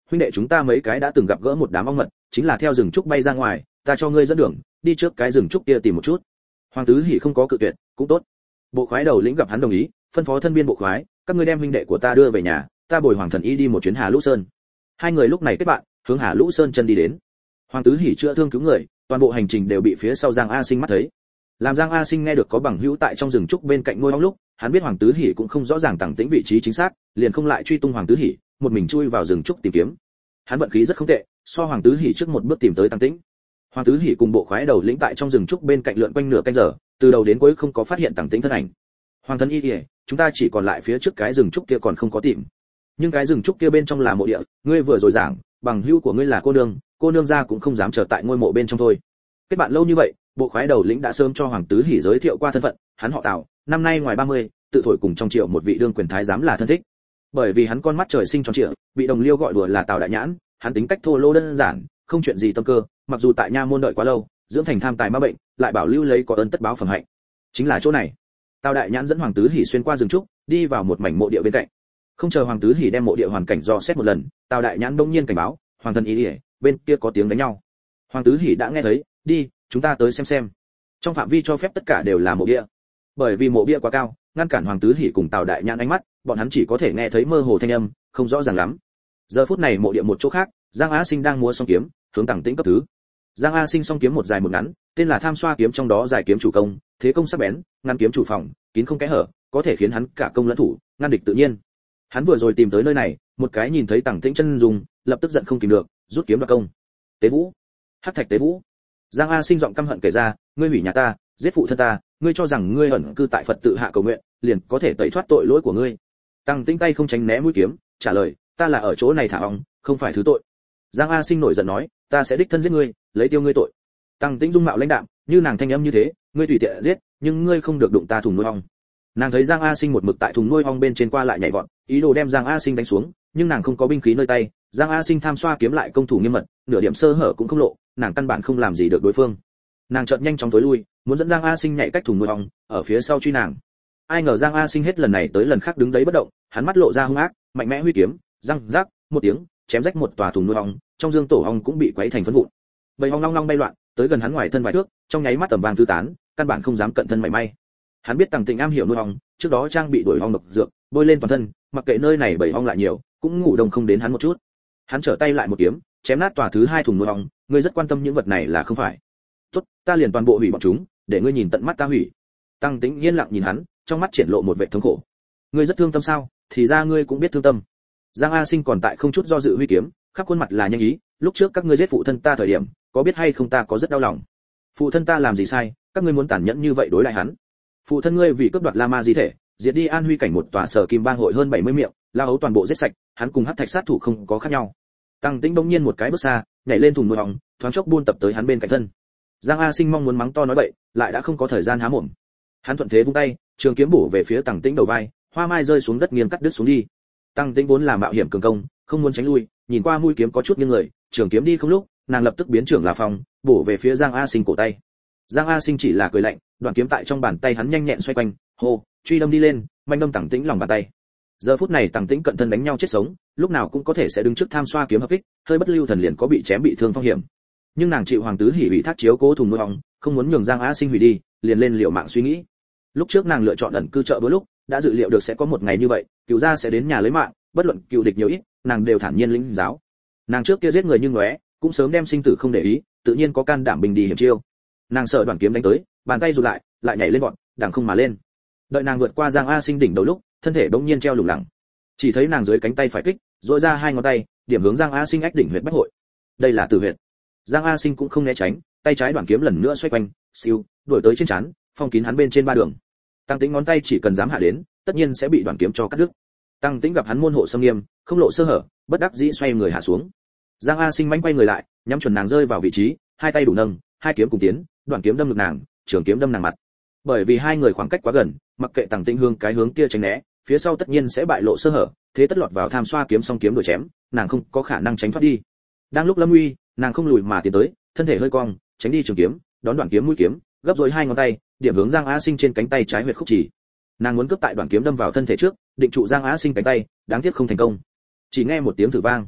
huynh đệ chúng ta mấy cái đã từng gặp gỡ một đám ong mật, chính là theo rừng trúc bay ra ngoài, ta cho ngươi dẫn đường, đi trước cái rừng trúc kia tìm một chút. Hoàng Tứ Hỉ không có cự tuyệt, cũng tốt. Bộ khoái đầu lĩnh gặp hắn đồng ý, phân phó thân biên bộ khoái, các ngươi đem huynh đệ của ta đưa về nhà, ta bồi Hoàng Thần Y đi một chuyến Hà Lũ Sơn. Hai người lúc này kết bạn, hướng Hà Lũ Sơn chân đi đến. Hoàng Tứ Hỉ chữa thương cứu người, toàn bộ hành trình đều bị phía sau Giang A Sinh mắt thấy. Làm Giang A Sinh nghe được có bằng hữu tại trong rừng trúc bên cạnh ngôi ong lúc, hắn biết Hoàng Tứ Hỉ cũng không rõ ràng Tằng Tĩnh vị trí chính xác, liền không lại truy tung Hoàng Tứ Hỉ, một mình chui vào rừng trúc tìm kiếm. Hắn vận khí rất không tệ, so Hoàng Tứ Hỉ trước một bước tìm tới Tằng Tĩnh. Hoàng Tứ Hỉ cùng bộ khoái đầu lĩnh tại trong rừng trúc bên cạnh lượn quanh nửa canh giờ, từ đầu đến cuối không có phát hiện Tằng Tĩnh thân ảnh. Hoàng Thần Y, chúng ta chỉ còn lại phía trước cái rừng trúc kia còn không có tìm. Nhưng cái rừng trúc kia bên trong là mộ địa, ngươi vừa rồi giảng, bằng hữu của ngươi là cô nương, cô nương gia cũng không dám chờ tại ngôi mộ bên trong thôi. Kết bạn lâu như vậy, bộ khoái đầu lĩnh đã sớm cho Hoàng Tứ Hỉ giới thiệu qua thân phận, hắn họ Tào, năm nay ngoài ba mươi, tự thổi cùng trong triệu một vị đương quyền thái giám là thân thích. Bởi vì hắn con mắt trời sinh tròn trịa, bị đồng liêu gọi đùa là Tào đại nhãn, hắn tính cách thô lỗ đơn giản, không chuyện gì tâm cơ, mặc dù tại nha môn đợi quá lâu, dưỡng thành tham tài ma bệnh, lại bảo lưu lấy có ơn tất báo phẩm hạnh. Chính là chỗ này. Tào đại nhãn dẫn Hoàng Tứ Hỉ xuyên qua rừng trúc, đi vào một mảnh mộ địa bên cạnh. Không chờ Hoàng Tứ Hỉ đem mộ địa hoàn cảnh dò xét một lần, Tào đại nhãn bỗng nhiên cảnh báo, Hoàng Thần Y, bên kia có tiếng đánh nhau. Hoàng Tứ Hỉ đã nghe thấy, đi, chúng ta tới xem xem. Trong phạm vi cho phép tất cả đều là mộ bia. Bởi vì mộ bia quá cao, ngăn cản Hoàng Tứ Hỉ cùng Tào đại nhãn ánh mắt, bọn hắn chỉ có thể nghe thấy mơ hồ thanh âm, không rõ ràng lắm. Giờ phút này mộ địa một chỗ khác, Giang A Sinh đang múa song kiếm, hướng Tằng Tĩnh cấp thứ. Giang A Sinh song kiếm một dài một ngắn, tên là Tham Xoa kiếm, trong đó dài kiếm chủ công, thế công sắc bén, ngăn kiếm chủ phòng, kín không kẽ hở, có thể khiến hắn cả công lẫn thủ, ngăn địch tự nhiên. Hắn vừa rồi tìm tới nơi này, một cái nhìn thấy Tằng Tĩnh chân dùng, lập tức giận không kìm được, rút kiếm đoạt công. Tế Vũ, Hắc Thạch Tế Vũ. Giang A Sinh giọng căm hận kể ra, ngươi hủy nhà ta, giết phụ thân ta, ngươi cho rằng ngươi ẩn cư tại Phật tự hạ cầu nguyện, liền có thể tẩy thoát tội lỗi của ngươi. Tằng Tĩnh tay không tránh né mũi kiếm, trả lời, ta là ở chỗ này thả ong, không phải thứ tội. Giang A Sinh nổi giận nói, ta sẽ đích thân giết ngươi, lấy tiêu ngươi tội. Tằng Tĩnh dung mạo lãnh đạm, như nàng thanh âm như thế, ngươi tùy tiện giết, nhưng ngươi không được đụng ta thùng nuôi ong. Nàng thấy Giang A Sinh một mực tại thùng nuôi ong bên trên qua lại nhảy vọt, ý đồ đem Giang A Sinh đánh xuống, nhưng nàng không có binh khí nơi tay, Giang A Sinh tham xoa kiếm lại công thủ nghiêm mật, nửa điểm sơ hở cũng không lộ, nàng căn bản không làm gì được đối phương. Nàng chợt nhanh chóng tối lui, muốn dẫn Giang A Sinh nhảy cách thùng nuôi ong, ở phía sau truy nàng. Ai ngờ Giang A Sinh hết lần này tới lần khác đứng đấy bất động, hắn mắt lộ ra hung ác, mạnh mẽ huy kiếm, răng rắc, một tiếng, chém rách một tòa thùng nuôi ong, trong dương tổ ong cũng bị quấy thành phấn vụn. Bầy ong long long bay loạn, tới gần hắn ngoài thân vài thước, trong nháy mắt tầm vang tứ tán, căn bản không dám cận thân mảy may. Hắn biết Tằng Tĩnh am hiểu nuôi ong, trước đó trang bị đuổi ong độc dược, bôi lên toàn thân, mặc kệ nơi này bầy ong lại nhiều, cũng ngủ đông không đến hắn một chút. Hắn trở tay lại một kiếm, chém nát tòa thứ hai thùng nuôi ong, ngươi rất quan tâm những vật này là không phải? Tốt, ta liền toàn bộ hủy bọn chúng, để ngươi nhìn tận mắt ta hủy. Tằng Tĩnh yên lặng nhìn hắn, trong mắt triển lộ một vẻ thống khổ. Ngươi rất thương tâm sao? Thì ra ngươi cũng biết thương tâm. Giang A Sinh còn tại không chút do dự huy kiếm, khắp khuôn mặt là nhanh ý, lúc trước các ngươi giết phụ thân ta thời điểm, có biết hay không ta có rất đau lòng. Phụ thân ta làm gì sai, các ngươi muốn tàn nhẫn như vậy đối lại hắn? Phụ thân ngươi vì cướp đoạt La Ma di thể, diệt đi An Huy cảnh một tòa sở kim bang hội hơn bảy mươi miệng, la ấu toàn bộ giết sạch, hắn cùng Hắc Thạch sát thủ không có khác nhau. Tằng Tĩnh bỗng nhiên một cái bước xa, nhảy lên thùng nuôi ong, thoáng chốc buôn tập tới hắn bên cạnh thân. Giang A Sinh mong muốn mắng to nói bậy, lại đã không có thời gian há mồm. Hắn thuận thế vung tay, trường kiếm bổ về phía Tằng Tĩnh đầu vai, hoa mai rơi xuống đất nghiêng cắt đứt xuống đi. Tằng Tĩnh vốn là mạo hiểm cường công, không muốn tránh lui, nhìn qua mũi kiếm có chút nghiêng người, trường kiếm đi không lúc, nàng lập tức biến trưởng là phòng, bổ về phía Giang A Sinh cổ tay. Giang A Sinh chỉ là cười lạnh, đoạn kiếm tại trong bàn tay hắn nhanh nhẹn xoay quanh, hô, truy đâm đi lên, manh đâm Tằng Tĩnh lòng bàn tay. Giờ phút này Tằng Tĩnh cận thân đánh nhau chết sống, lúc nào cũng có thể sẽ đứng trước tham xoa kiếm hợp kích, hơi bất lưu thần liền có bị chém bị thương phong hiểm. Nhưng nàng chịu Hoàng Tứ Hỉ ủy thác chiếu cố thùng nuôi ong, không muốn nhường Giang A Sinh hủy đi, liền lên liều mạng suy nghĩ. Lúc trước nàng lựa chọn ẩn cư chợ bữa lúc, đã dự liệu được sẽ có một ngày như vậy, cửu gia sẽ đến nhà lấy mạng, bất luận cựu địch nhiều ít, nàng đều thản nhiên lĩnh giáo. Nàng trước kia giết người như ngóe, cũng sớm đem sinh tử không để ý, tự nhiên có can đảm bình đi hiểm chiêu. Nàng sợ đoàn kiếm đánh tới, bàn tay rụt lại, lại nhảy lên vọt, đằng không mà lên. Đợi nàng vượt qua Giang A Sinh đỉnh đầu lúc, thân thể bỗng nhiên treo lủng lẳng. Chỉ thấy nàng dưới cánh tay phải kích, duỗi ra hai ngón tay, điểm hướng Giang A Sinh ách đỉnh huyệt bách hội. Đây là tử huyệt. Giang A Sinh cũng không né tránh, tay trái đoạn kiếm lần nữa xoay quanh, siêu, đuổi tới trên trán, phong kín hắn bên trên ba đường. Tăng Tĩnh ngón tay chỉ cần dám hạ đến, tất nhiên sẽ bị đoạn kiếm cho cắt đứt. Tăng Tĩnh gặp hắn môn hộ xâm nghiêm, không lộ sơ hở, bất đắc dĩ xoay người hạ xuống. Giang A Sinh manh quay người lại, nhắm chuẩn nàng rơi vào vị trí, hai tay đủ nâng, hai kiếm cùng tiến, đoạn kiếm đâm ngực nàng, trường kiếm đâm nàng mặt. Bởi vì hai người khoảng cách quá gần, mặc kệ Tăng Tĩnh hướng cái hướng kia tránh né, phía sau tất nhiên sẽ bại lộ sơ hở, thế tất lọt vào tham xoa kiếm song kiếm đuổi chém, nàng không có khả năng tránh thoát đi. Đang lúc lâm nguy, nàng không lùi mà tiến tới, thân thể hơi cong, tránh đi trường kiếm, đón đoạn kiếm mũi kiếm, gấp rồi hai ngón tay, điểm hướng Giang Á Sinh trên cánh tay trái huyệt khúc chỉ. Nàng muốn cướp tại đoạn kiếm đâm vào thân thể trước, định trụ Giang Á Sinh cánh tay, đáng tiếc không thành công. Chỉ nghe một tiếng thử vang,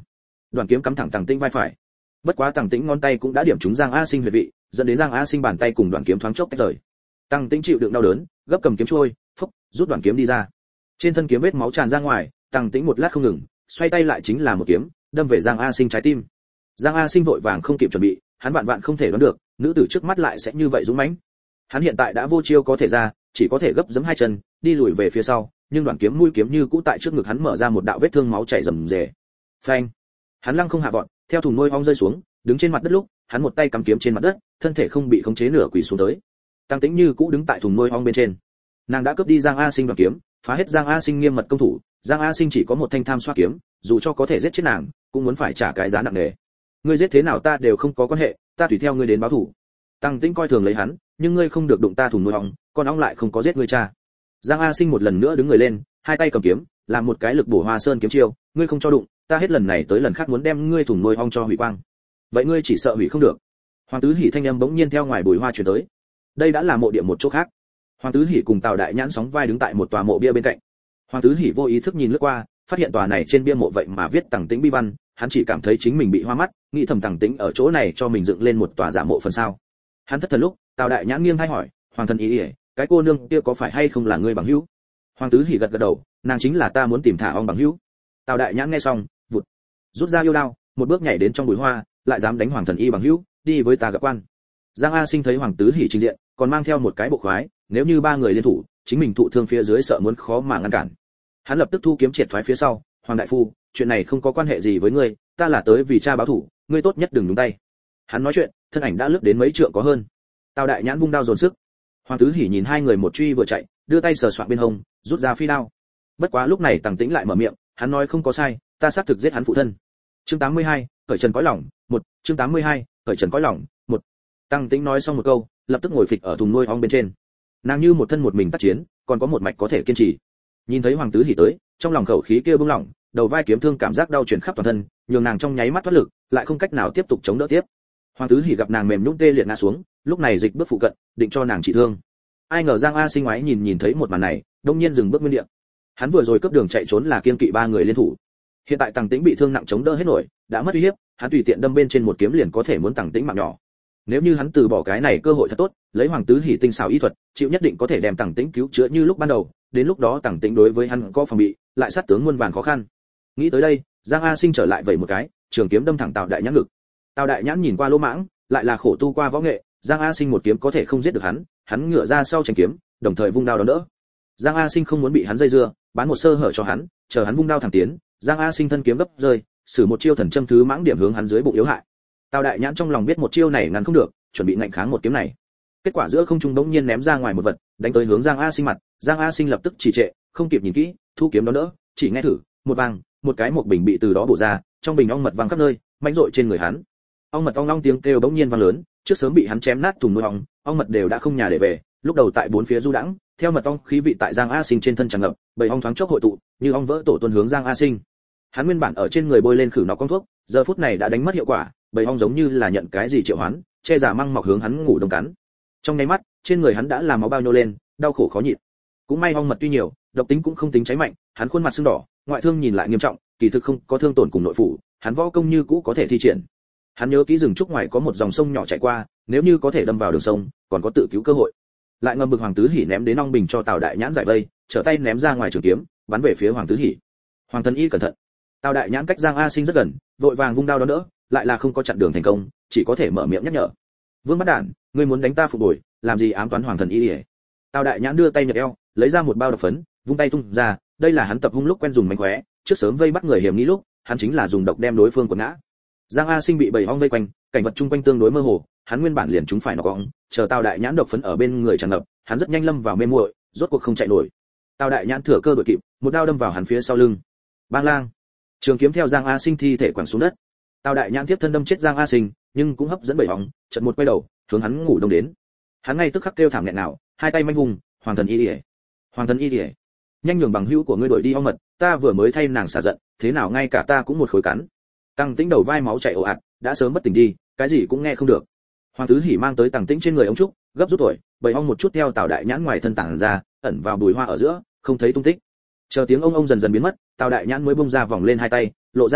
Đoạn kiếm cắm thẳng Tằng Tĩnh vai phải. Bất quá Tằng Tĩnh ngón tay cũng đã điểm trúng Giang A Sinh huyệt vị, dẫn đến Giang A Sinh bàn tay cùng đoạn kiếm thoáng chốc tách rời. Tằng Tĩnh chịu đựng đau đớn, gấp cầm kiếm trôi, phốc, rút đoạn kiếm đi ra. Trên thân kiếm vết máu tràn ra ngoài, Tằng Tĩnh một lát không ngừng, xoay tay lại chính là một kiếm, đâm về Giang A Sinh trái tim. Giang A Sinh vội vàng không kịp chuẩn bị, hắn vạn vạn không thể đoán được, nữ tử trước mắt lại sẽ như vậy dũng mãnh. Hắn hiện tại đã vô chiêu có thể ra, chỉ có thể gấp giẫm hai chân, đi lùi về phía sau, nhưng đoạn kiếm mũi kiếm như cũ tại trước ngực hắn mở ra một đạo vết thương máu chảy rầm rề. Phanh! Hắn lăng không hạ vọt, theo thùng nuôi ong rơi xuống, đứng trên mặt đất lúc, hắn một tay cầm kiếm trên mặt đất, thân thể không bị khống chế nửa quỳ xuống tới. Tằng Tĩnh như cũ đứng tại thùng nuôi ong bên trên. Nàng đã cướp đi Giang A Sinh đoạn kiếm, phá hết Giang A Sinh nghiêm mật công thủ, Giang A Sinh chỉ có một thanh tham xoa kiếm, dù cho có thể giết chết nàng, cũng muốn phải trả cái giá nặng nề. Ngươi giết thế nào ta đều không có quan hệ, ta tùy theo ngươi đến báo thù. Tằng Tĩnh coi thường lấy hắn, nhưng ngươi không được đụng ta thùng nuôi ong, con ong lại không có giết ngươi cha. Giang A Sinh một lần nữa đứng người lên, hai tay cầm kiếm, làm một cái lực bổ hoa sơn kiếm chiêu, ngươi không cho đụng, ta hết lần này tới lần khác muốn đem ngươi thùng nuôi ong cho hủy quang. Vậy ngươi chỉ sợ hủy không được. Hoàng Tứ Hỉ thanh âm bỗng nhiên theo ngoài bùi hoa truyền tới. Đây đã là mộ địa một chỗ khác. Hoàng Tứ Hỉ cùng Tào Đại Nhãn sóng vai đứng tại một tòa mộ bia bên cạnh. Hoàng Tứ Hỉ vô ý thức nhìn lướt qua, phát hiện tòa này trên bia mộ vậy mà viết Tằng Tĩnh bi văn, hắn chỉ cảm thấy chính mình bị hoa mắt, nghĩ thầm Tằng Tĩnh ở chỗ này cho mình dựng lên một tòa giả mộ phần sao. Hắn thất thần lúc, Tào Đại Nhãn nghiêng hay hỏi, Hoàng thần ý, ý cái cô nương kia có phải hay không là ngươi bằng hữu? Hoàng Tứ Hỉ gật gật đầu, nàng chính là ta muốn tìm thả ong bằng hữu. Tào Đại Nhãn nghe xong, vụt, rút ra yêu đao, một bước nhảy đến trong bụi hoa, lại dám đánh Hoàng thần y bằng hữu, đi với ta gặp quan. Giang A Sinh thấy Hoàng Tứ Hỉ trình diện, còn mang theo một cái bộ khoái, nếu như ba người liên thủ, chính mình thụ thương phía dưới sợ muốn khó mà ngăn cản. Hắn lập tức thu kiếm triệt thoái phía sau, Hoàng đại phu, chuyện này không có quan hệ gì với ngươi, ta là tới vì cha báo thủ, ngươi tốt nhất đừng nhúng tay. Hắn nói chuyện, thân ảnh đã lướt đến mấy trượng có hơn. Tào Đại Nhãn vung đao dồn sức. Hoàng Tứ Hỉ nhìn hai người một truy vừa chạy, đưa tay sờ soạng bên hông, rút ra phi đao. Bất quá lúc này Tằng Tĩnh lại mở miệng, hắn nói không có sai, ta xác thực giết hắn phụ thân. Chương tám mươi hai, cởi trần cõi lòng, một, chương tám mươi hai, cởi trần cõi lòng, một. Tằng Tĩnh nói xong một câu, lập tức ngồi phịch ở thùng nuôi ong bên trên. Nàng như một thân một mình tác chiến, còn có một mạch có thể kiên trì. Nhìn thấy Hoàng Tứ Hỉ tới, trong lòng khẩu khí kia bung lỏng, đầu vai kiếm thương cảm giác đau truyền khắp toàn thân, nhường nàng trong nháy mắt thoát lực, lại không cách nào tiếp tục chống đỡ tiếp. Hoàng Tứ Hỉ gặp nàng mềm nhũn tê liệt ngã xuống, lúc này dịch bước phụ cận, định cho nàng trị thương. Ai ngờ Giang A Sinh ngoái nhìn nhìn thấy một màn này, đông nhiên dừng bước nguyên địa. Hắn vừa rồi cướp đường chạy trốn là kiên kỵ ba người liên thủ. Hiện tại Tằng Tĩnh bị thương nặng chống đỡ hết nổi, đã mất uy hiếp, hắn tùy tiện đâm bên trên một kiếm liền có thể muốn Tằng Tĩnh mạng nhỏ. Nếu như hắn từ bỏ cái này cơ hội thật tốt, lấy Hoàng Tứ Hỉ tinh xảo y thuật, chịu nhất định có thể đem Tằng Tĩnh cứu chữa như lúc ban đầu, đến lúc đó Tằng Tĩnh đối với hắn có phòng bị, lại sát tướng muôn vàn khó khăn. Nghĩ tới đây, Giang A Sinh trở lại vẩy một cái, trường kiếm đâm thẳng Tào Đại Nhãn ngực. Tào Đại Nhãn nhìn qua lỗ mãng, lại là khổ tu qua võ nghệ, Giang A Sinh một kiếm có thể không giết được hắn, hắn ngửa ra sau tránh kiếm, đồng thời vung đao đón đỡ. Giang A Sinh không muốn bị hắn dây dưa, bán một sơ hở cho hắn, chờ hắn vung đao thẳng tiến, Giang A Sinh thân kiếm gấp rơi, sử một chiêu thần châm thứ mãng điểm hướng hắn dưới bụng yếu hại. Tào Đại Nhãn trong lòng biết một chiêu này ngăn không được, chuẩn bị ngạnh kháng một kiếm này. Kết quả giữa không trung bỗng nhiên ném ra ngoài một vật, đánh tới hướng Giang A Sinh mặt, Giang A Sinh lập tức trì trệ, không kịp nhìn kỹ, thu kiếm đón đỡ, chỉ nghe thử, một vang, một cái một bình bị từ đó bổ ra, trong bình ong mật văng khắp nơi, mãnh rội trên người hắn. Ong mật ong long tiếng kêu bỗng nhiên vang lớn, trước sớm bị hắn chém nát thùng nuôi ong, ong mật đều đã không nhà để về, lúc đầu tại bốn phía du đãng, theo mật ong khí vị tại Giang A Sinh trên thân tràn ngập, bầy ong thoáng chốc hội tụ, như ong vỡ tổ tuôn hướng Giang A Sinh. Hắn nguyên bản ở trên người bôi lên khử nọc con thuốc, giờ phút này đã đánh mất hiệu quả, bầy ong giống như là nhận cái gì triệu hoán, che giả măng mọc hướng hắn ngủ đông cắn. Trong nháy mắt, trên người hắn đã là máu bao nhô lên, đau khổ khó nhịn. Cũng may ong mật tuy nhiều, độc tính cũng không tính cháy mạnh, hắn khuôn mặt sưng đỏ, ngoại thương nhìn lại nghiêm trọng, kỳ thực không có thương tổn cùng nội phủ, hắn võ công như cũ có thể thi triển. Hắn nhớ kỹ rừng trúc ngoài có một dòng sông nhỏ chảy qua, nếu như có thể đâm vào đường sông, còn có tự cứu cơ hội. Lại ngầm bực Hoàng Tứ Hỉ ném đến ong bình cho Tào Đại Nhãn giải vây, trở tay ném ra ngoài trường kiếm, bắn về phía Hoàng Tứ Hỉ. Hoàng thần y cẩn thận. Tào Đại Nhãn cách Giang A Sinh rất gần, vội vàng vung đao đón đỡ, lại là không có chặn đường thành công, chỉ có thể mở miệng nhắc nhở. Vương Bất Đản, ngươi muốn đánh ta phục bồi, làm gì ám toán Hoàng thần y? Tào Đại Nhãn đưa tay nhặt eo, lấy ra một bao độc phấn, vung tay tung ra, đây là hắn tập hung lúc quen dùng mánh khóe, trước sớm vây bắt người hiểm nghi lúc, hắn chính là dùng độc đem đối phương quật ngã. Giang A Sinh bị bầy ong vây quanh, cảnh vật chung quanh tương đối mơ hồ, hắn nguyên bản liền chúng phải nó cong, chờ Tào Đại Nhãn độc phấn ở bên người tràn ngập, hắn rất nhanh lâm vào mê muội, rốt cuộc không chạy nổi. Tào Đại Nhãn thừa cơ đuổi kịp, một đao đâm vào hắn phía sau lưng. Bang lang, trường kiếm theo Giang A Sinh thi thể quẳng xuống đất. Tào Đại Nhãn tiếp thân đâm chết Giang A Sinh, nhưng cũng hấp dẫn bầy ong, chợt một quay đầu, hướng hắn ngủ đông đến. Hắn ngay tức khắc kêu thảm nghẹn nào, hai tay manh vùng, Hoàng thần y liễu, Hoàng thần y liễu, nhanh nhường bằng hữu của ngươi đuổi đi ong mật, ta vừa mới thay nàng xả giận, thế nào ngay cả ta cũng một khối cắn. Tằng Tĩnh đầu vai máu chảy ồ ạt, đã sớm bất tỉnh đi, cái gì cũng nghe không được. Hoàng Tứ Hỉ mang tới Tằng Tĩnh trên người ông trúc, gấp rút tuổi, bầy ong một chút theo Tào Đại Nhãn ngoài thân tản ra, ẩn vào bùi hoa ở giữa, không thấy tung tích. Chờ tiếng ông ông dần dần biến mất, Tào Đại Nhãn mới bung ra vòng lên hai tay, lộ ra đầu,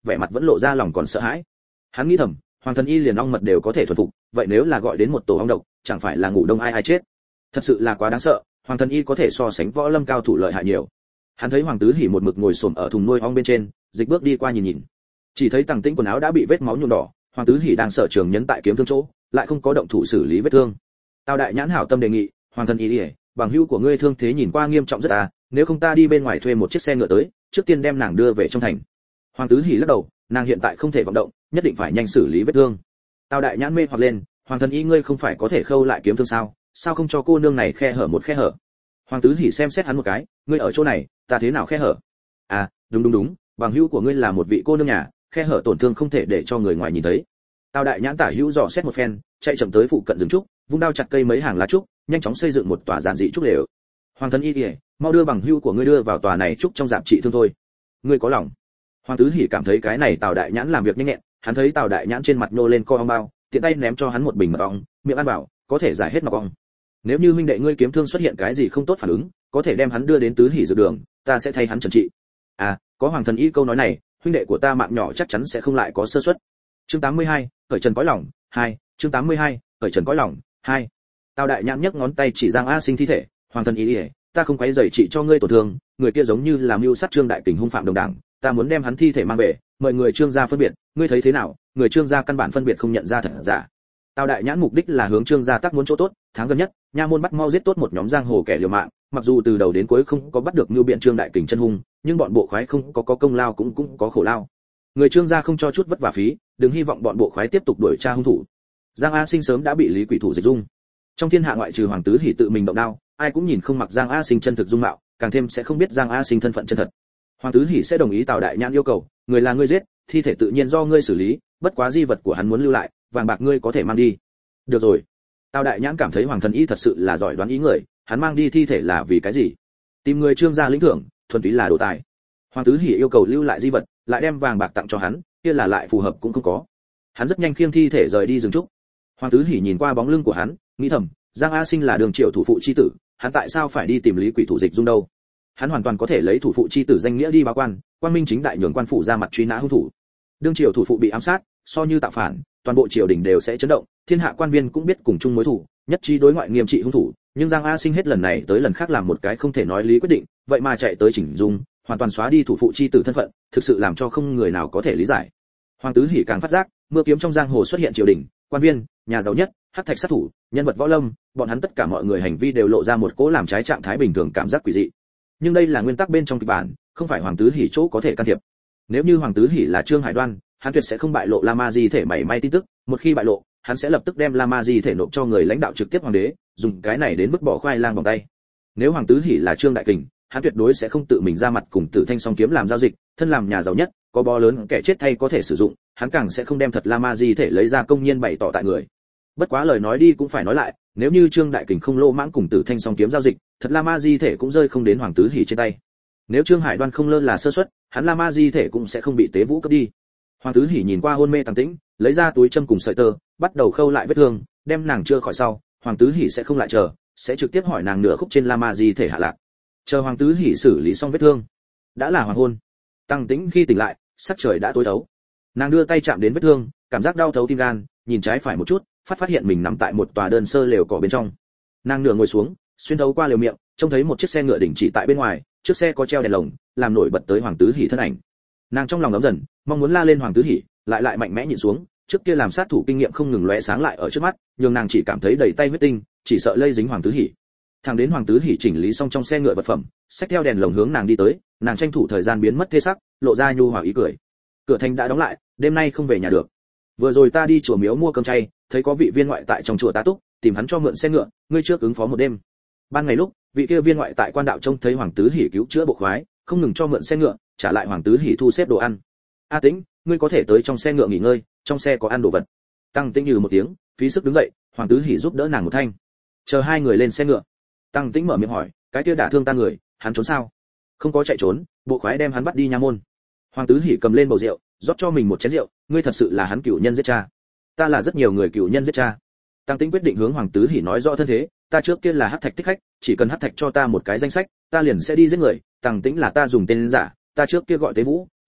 vẻ mặt vẫn lộ ra lòng còn sợ hãi. Hắn nghĩ thầm, hoàng thần y liền ong mật đều có thể thuần phục, vậy nếu là gọi đến một tổ ong độc, chẳng phải là ngủ đông ai ai chết. Thật sự là quá đáng sợ, hoàng thần y có thể so sánh võ lâm cao thủ lợi hại nhiều. Hắn thấy hoàng tứ hỉ một mực ngồi xổm ở thùng nuôi ong bên trên, dịch bước đi qua nhìn nhìn. Chỉ thấy Tằng Tĩnh quần áo đã bị vết máu nhuộm đỏ, hoàng tứ hỉ đang sợ trường nhấn tại kiếm thương chỗ, lại không có động thủ xử lý vết thương. Tào đại nhãn hảo tâm đề nghị, hoàng thần y, bằng hữu của ngươi thương thế nhìn qua nghiêm trọng rất à, nếu không ta đi bên ngoài thuê một chiếc xe ngựa tới, trước tiên đem nàng đưa về trong thành. Hoàng tứ hỉ lắc đầu, nàng hiện tại không thể vận động, nhất định phải nhanh xử lý vết thương. Tào đại nhãn mê hoặc lên, hoàng thần y ngươi không phải có thể khâu lại kiếm thương sao, sao không cho cô nương này khe hở một khe hở. Hoàng tứ hỉ xem xét hắn một cái, ngươi ở chỗ này, ta thế nào khe hở? À, đúng đúng đúng, bằng hữu của ngươi là một vị cô nương nhà, khe hở tổn thương không thể để cho người ngoài nhìn thấy. Tào đại nhãn tả hữu dò xét một phen, chạy chậm tới phụ cận rừng trúc, vung đao chặt cây mấy hàng lá trúc, nhanh chóng xây dựng một tòa giản dị trúc lều. Hoàng thần y kìa, mau đưa bằng hữu của ngươi đưa vào tòa này trúc trong giảm trị thương thôi. Ngươi có lòng. Hoàng tứ hỉ cảm thấy cái này Tào đại nhãn làm việc nhanh nhẹn, hắn thấy Tào đại nhãn trên mặt nô lên co ong bao, tiện tay ném cho hắn một bình mật ong, miệng ăn vào, có thể giải hết mật ong. Nếu như huynh đệ ngươi kiếm thương xuất hiện cái gì không tốt phản ứng, có thể đem hắn đưa đến tứ hỉ dược đường, ta sẽ thay hắn trần trị. À, có hoàng thần y câu nói này, huynh đệ của ta mạng nhỏ chắc chắn sẽ không lại có sơ suất. Chương tám mươi hai, cởi trần cõi lòng, hai, chương tám mươi hai, cởi trần cõi lòng, hai. Tào đại nhãn nhấc ngón tay chỉ Giang A Sinh thi thể, hoàng thần y, ta không quấy rầy trị cho ngươi tổn thương, người kia giống như là mưu sát Trương đại kình hung phạm đồng đảng, ta muốn đem hắn thi thể mang về, mời người Trương gia phân biệt, ngươi thấy thế nào? Người Trương gia căn bản phân biệt không nhận ra thật giả. Tào đại nhãn mục đích là hướng Trương gia tác muốn chỗ tốt, tháng gần nhất, nha môn bắt mau giết tốt một nhóm giang hồ kẻ liều mạng, mặc dù từ đầu đến cuối không có bắt được Mưu Biện Trương đại kình chân hung, nhưng bọn bộ khoái không có có công lao cũng cũng có khổ lao. Người Trương gia không cho chút vất vả phí, đừng hy vọng bọn bộ khoái tiếp tục đuổi tra hung thủ. Giang A Sinh sớm đã bị Lý Quỷ Thủ dịch dung. Trong thiên hạ ngoại trừ hoàng tứ hỉ tự mình động đao, ai cũng nhìn không mặc Giang A Sinh chân thực dung mạo, càng thêm sẽ không biết Giang A Sinh thân phận chân thật. Hoàng tứ hỉ sẽ đồng ý Tào đại nhãn yêu cầu, người là ngươi giết, thi thể tự nhiên do ngươi xử lý, bất quá di vật của hắn muốn lưu lại, vàng bạc ngươi có thể mang đi. Được rồi. Tào đại nhãn cảm thấy hoàng thần y thật sự là giỏi đoán ý người, hắn mang đi thi thể là vì cái gì? Tìm người Trương gia lĩnh thưởng, thuần túy là đồ tài. Hoàng tứ hỉ yêu cầu lưu lại di vật, lại đem vàng bạc tặng cho hắn, kia là lại phù hợp cũng không có. Hắn rất nhanh khiêng thi thể rời đi rừng trúc. Hoàng tứ hỉ nhìn qua bóng lưng của hắn, nghĩ thầm, Giang A Sinh là đường triệu thủ phụ chi tử, hắn tại sao phải đi tìm Lý Quỷ Thủ dịch dung đâu? Hắn hoàn toàn có thể lấy thủ phụ chi tử danh nghĩa đi báo quan, quan minh chính đại nhường quan phủ ra mặt truy nã hung thủ. Đương triều thủ phụ bị ám sát, so như tạo phản, toàn bộ triều đình đều sẽ chấn động, thiên hạ quan viên cũng biết cùng chung mối thù, nhất trí đối ngoại nghiêm trị hung thủ, nhưng Giang A Sinh hết lần này tới lần khác làm một cái không thể nói lý quyết định, vậy mà chạy tới chỉnh dung, hoàn toàn xóa đi thủ phụ chi tử thân phận, thực sự làm cho không người nào có thể lý giải. Hoàng tứ hỉ càng phát giác, mưa kiếm trong giang hồ xuất hiện triều đình, quan viên, nhà giàu nhất, hắc thạch sát thủ, nhân vật võ lâm, bọn hắn tất cả mọi người hành vi đều lộ ra một cỗ làm trái trạng thái bình thường cảm giác quỷ dị. Nhưng đây là nguyên tắc bên trong kịch bản, không phải hoàng tứ hỉ chỗ có thể can thiệp. Nếu như hoàng tứ hỉ là Trương Hải Đoan, hắn tuyệt sẽ không bại lộ Lama Di thể mảy may tin tức, một khi bại lộ, hắn sẽ lập tức đem Lama Di thể nộp cho người lãnh đạo trực tiếp hoàng đế, dùng cái này đến vứt bỏ khoai lang bằng tay. Nếu hoàng tứ hỉ là Trương đại kình, hắn tuyệt đối sẽ không tự mình ra mặt cùng Tử Thanh Song kiếm làm giao dịch, thân làm nhà giàu nhất, có bó lớn kẻ chết thay có thể sử dụng, hắn càng sẽ không đem thật Lama Di thể lấy ra công nhiên bày tỏ tại người. Bất quá lời nói đi cũng phải nói lại, nếu như Trương đại kình không lô mãng cùng Tử Thanh Song kiếm giao dịch, thật Lama Di thể cũng rơi không đến hoàng tứ hỉ trên tay. Nếu Trương Hải Đoan không lơ là sơ suất, hắn Lama Di thể cũng sẽ không bị Tế Vũ cướp đi. Hoàng tứ hỉ nhìn qua hôn mê Tằng Tĩnh, lấy ra túi châm cùng sợi tơ, bắt đầu khâu lại vết thương, đem nàng chưa khỏi sau, hoàng tứ hỉ sẽ không lại chờ, sẽ trực tiếp hỏi nàng nửa khúc trên Lama Di thể hạ lạc. Chờ hoàng tứ hỉ xử lý xong vết thương, đã là hoàng hôn. Tằng Tĩnh khi tỉnh lại, sắc trời đã tối thấu. Nàng đưa tay chạm đến vết thương, cảm giác đau thấu tim gan, nhìn trái phải một chút, phát phát hiện mình nằm tại một tòa đơn sơ lều cỏ bên trong. Nàng nửa ngồi xuống, xuyên thấu qua lều miệng, trông thấy một chiếc xe ngựa đình chỉ tại bên ngoài, trước xe có treo đèn lồng, làm nổi bật tới hoàng tứ hỉ thân ảnh. Nàng trong lòng ấm dần, mong muốn la lên hoàng tứ hỉ, lại lại mạnh mẽ nhịn xuống, trước kia làm sát thủ kinh nghiệm không ngừng lóe sáng lại ở trước mắt, nhưng nàng chỉ cảm thấy đầy tay huyết tinh, chỉ sợ lây dính hoàng tứ hỉ. Thằng đến hoàng tứ hỉ chỉnh lý xong trong xe ngựa vật phẩm, xách theo đèn lồng hướng nàng đi tới, nàng tranh thủ thời gian biến mất thê sắc, lộ ra nhu hòa ý cười. Cửa thành đã đóng lại, đêm nay không về nhà được. Vừa rồi ta đi chùa miếu mua cơm chay, thấy có vị viên ngoại tại trong chùa tá túc, tìm hắn cho mượn xe ngựa, ngươi trước ứng phó một đêm. Ban ngày lúc, vị kia viên ngoại tại quan đạo trông thấy hoàng tứ hỉ cứu chữa bộ khoái, không ngừng cho mượn xe ngựa, trả lại hoàng tứ hỉ thu xếp đồ ăn. A Tĩnh, ngươi có thể tới trong xe ngựa nghỉ ngơi, trong xe có ăn đồ vật. Tăng Tĩnh như một tiếng, phí sức đứng dậy, hoàng tứ hỉ giúp đỡ nàng một thanh. Chờ hai người lên xe ngựa, Tăng Tĩnh mở miệng hỏi, cái kia đả thương ta người, hắn trốn sao? Không có chạy trốn, bộ khoái đem hắn bắt đi nha môn. Hoàng tứ hỉ cầm lên bầu rượu, rót cho mình một chén rượu, ngươi thật sự là hắn cửu nhân giết cha? Ta là rất nhiều người cửu nhân giết cha. Tăng Tĩnh quyết định hướng hoàng tứ hỉ nói rõ thân thế, ta trước kia là hắc thạch thích khách, chỉ cần hắc thạch cho ta một cái danh sách, ta liền sẽ đi giết người. Tăng Tĩnh là ta dùng tên giả, ta trước kia gọi Tế Vũ,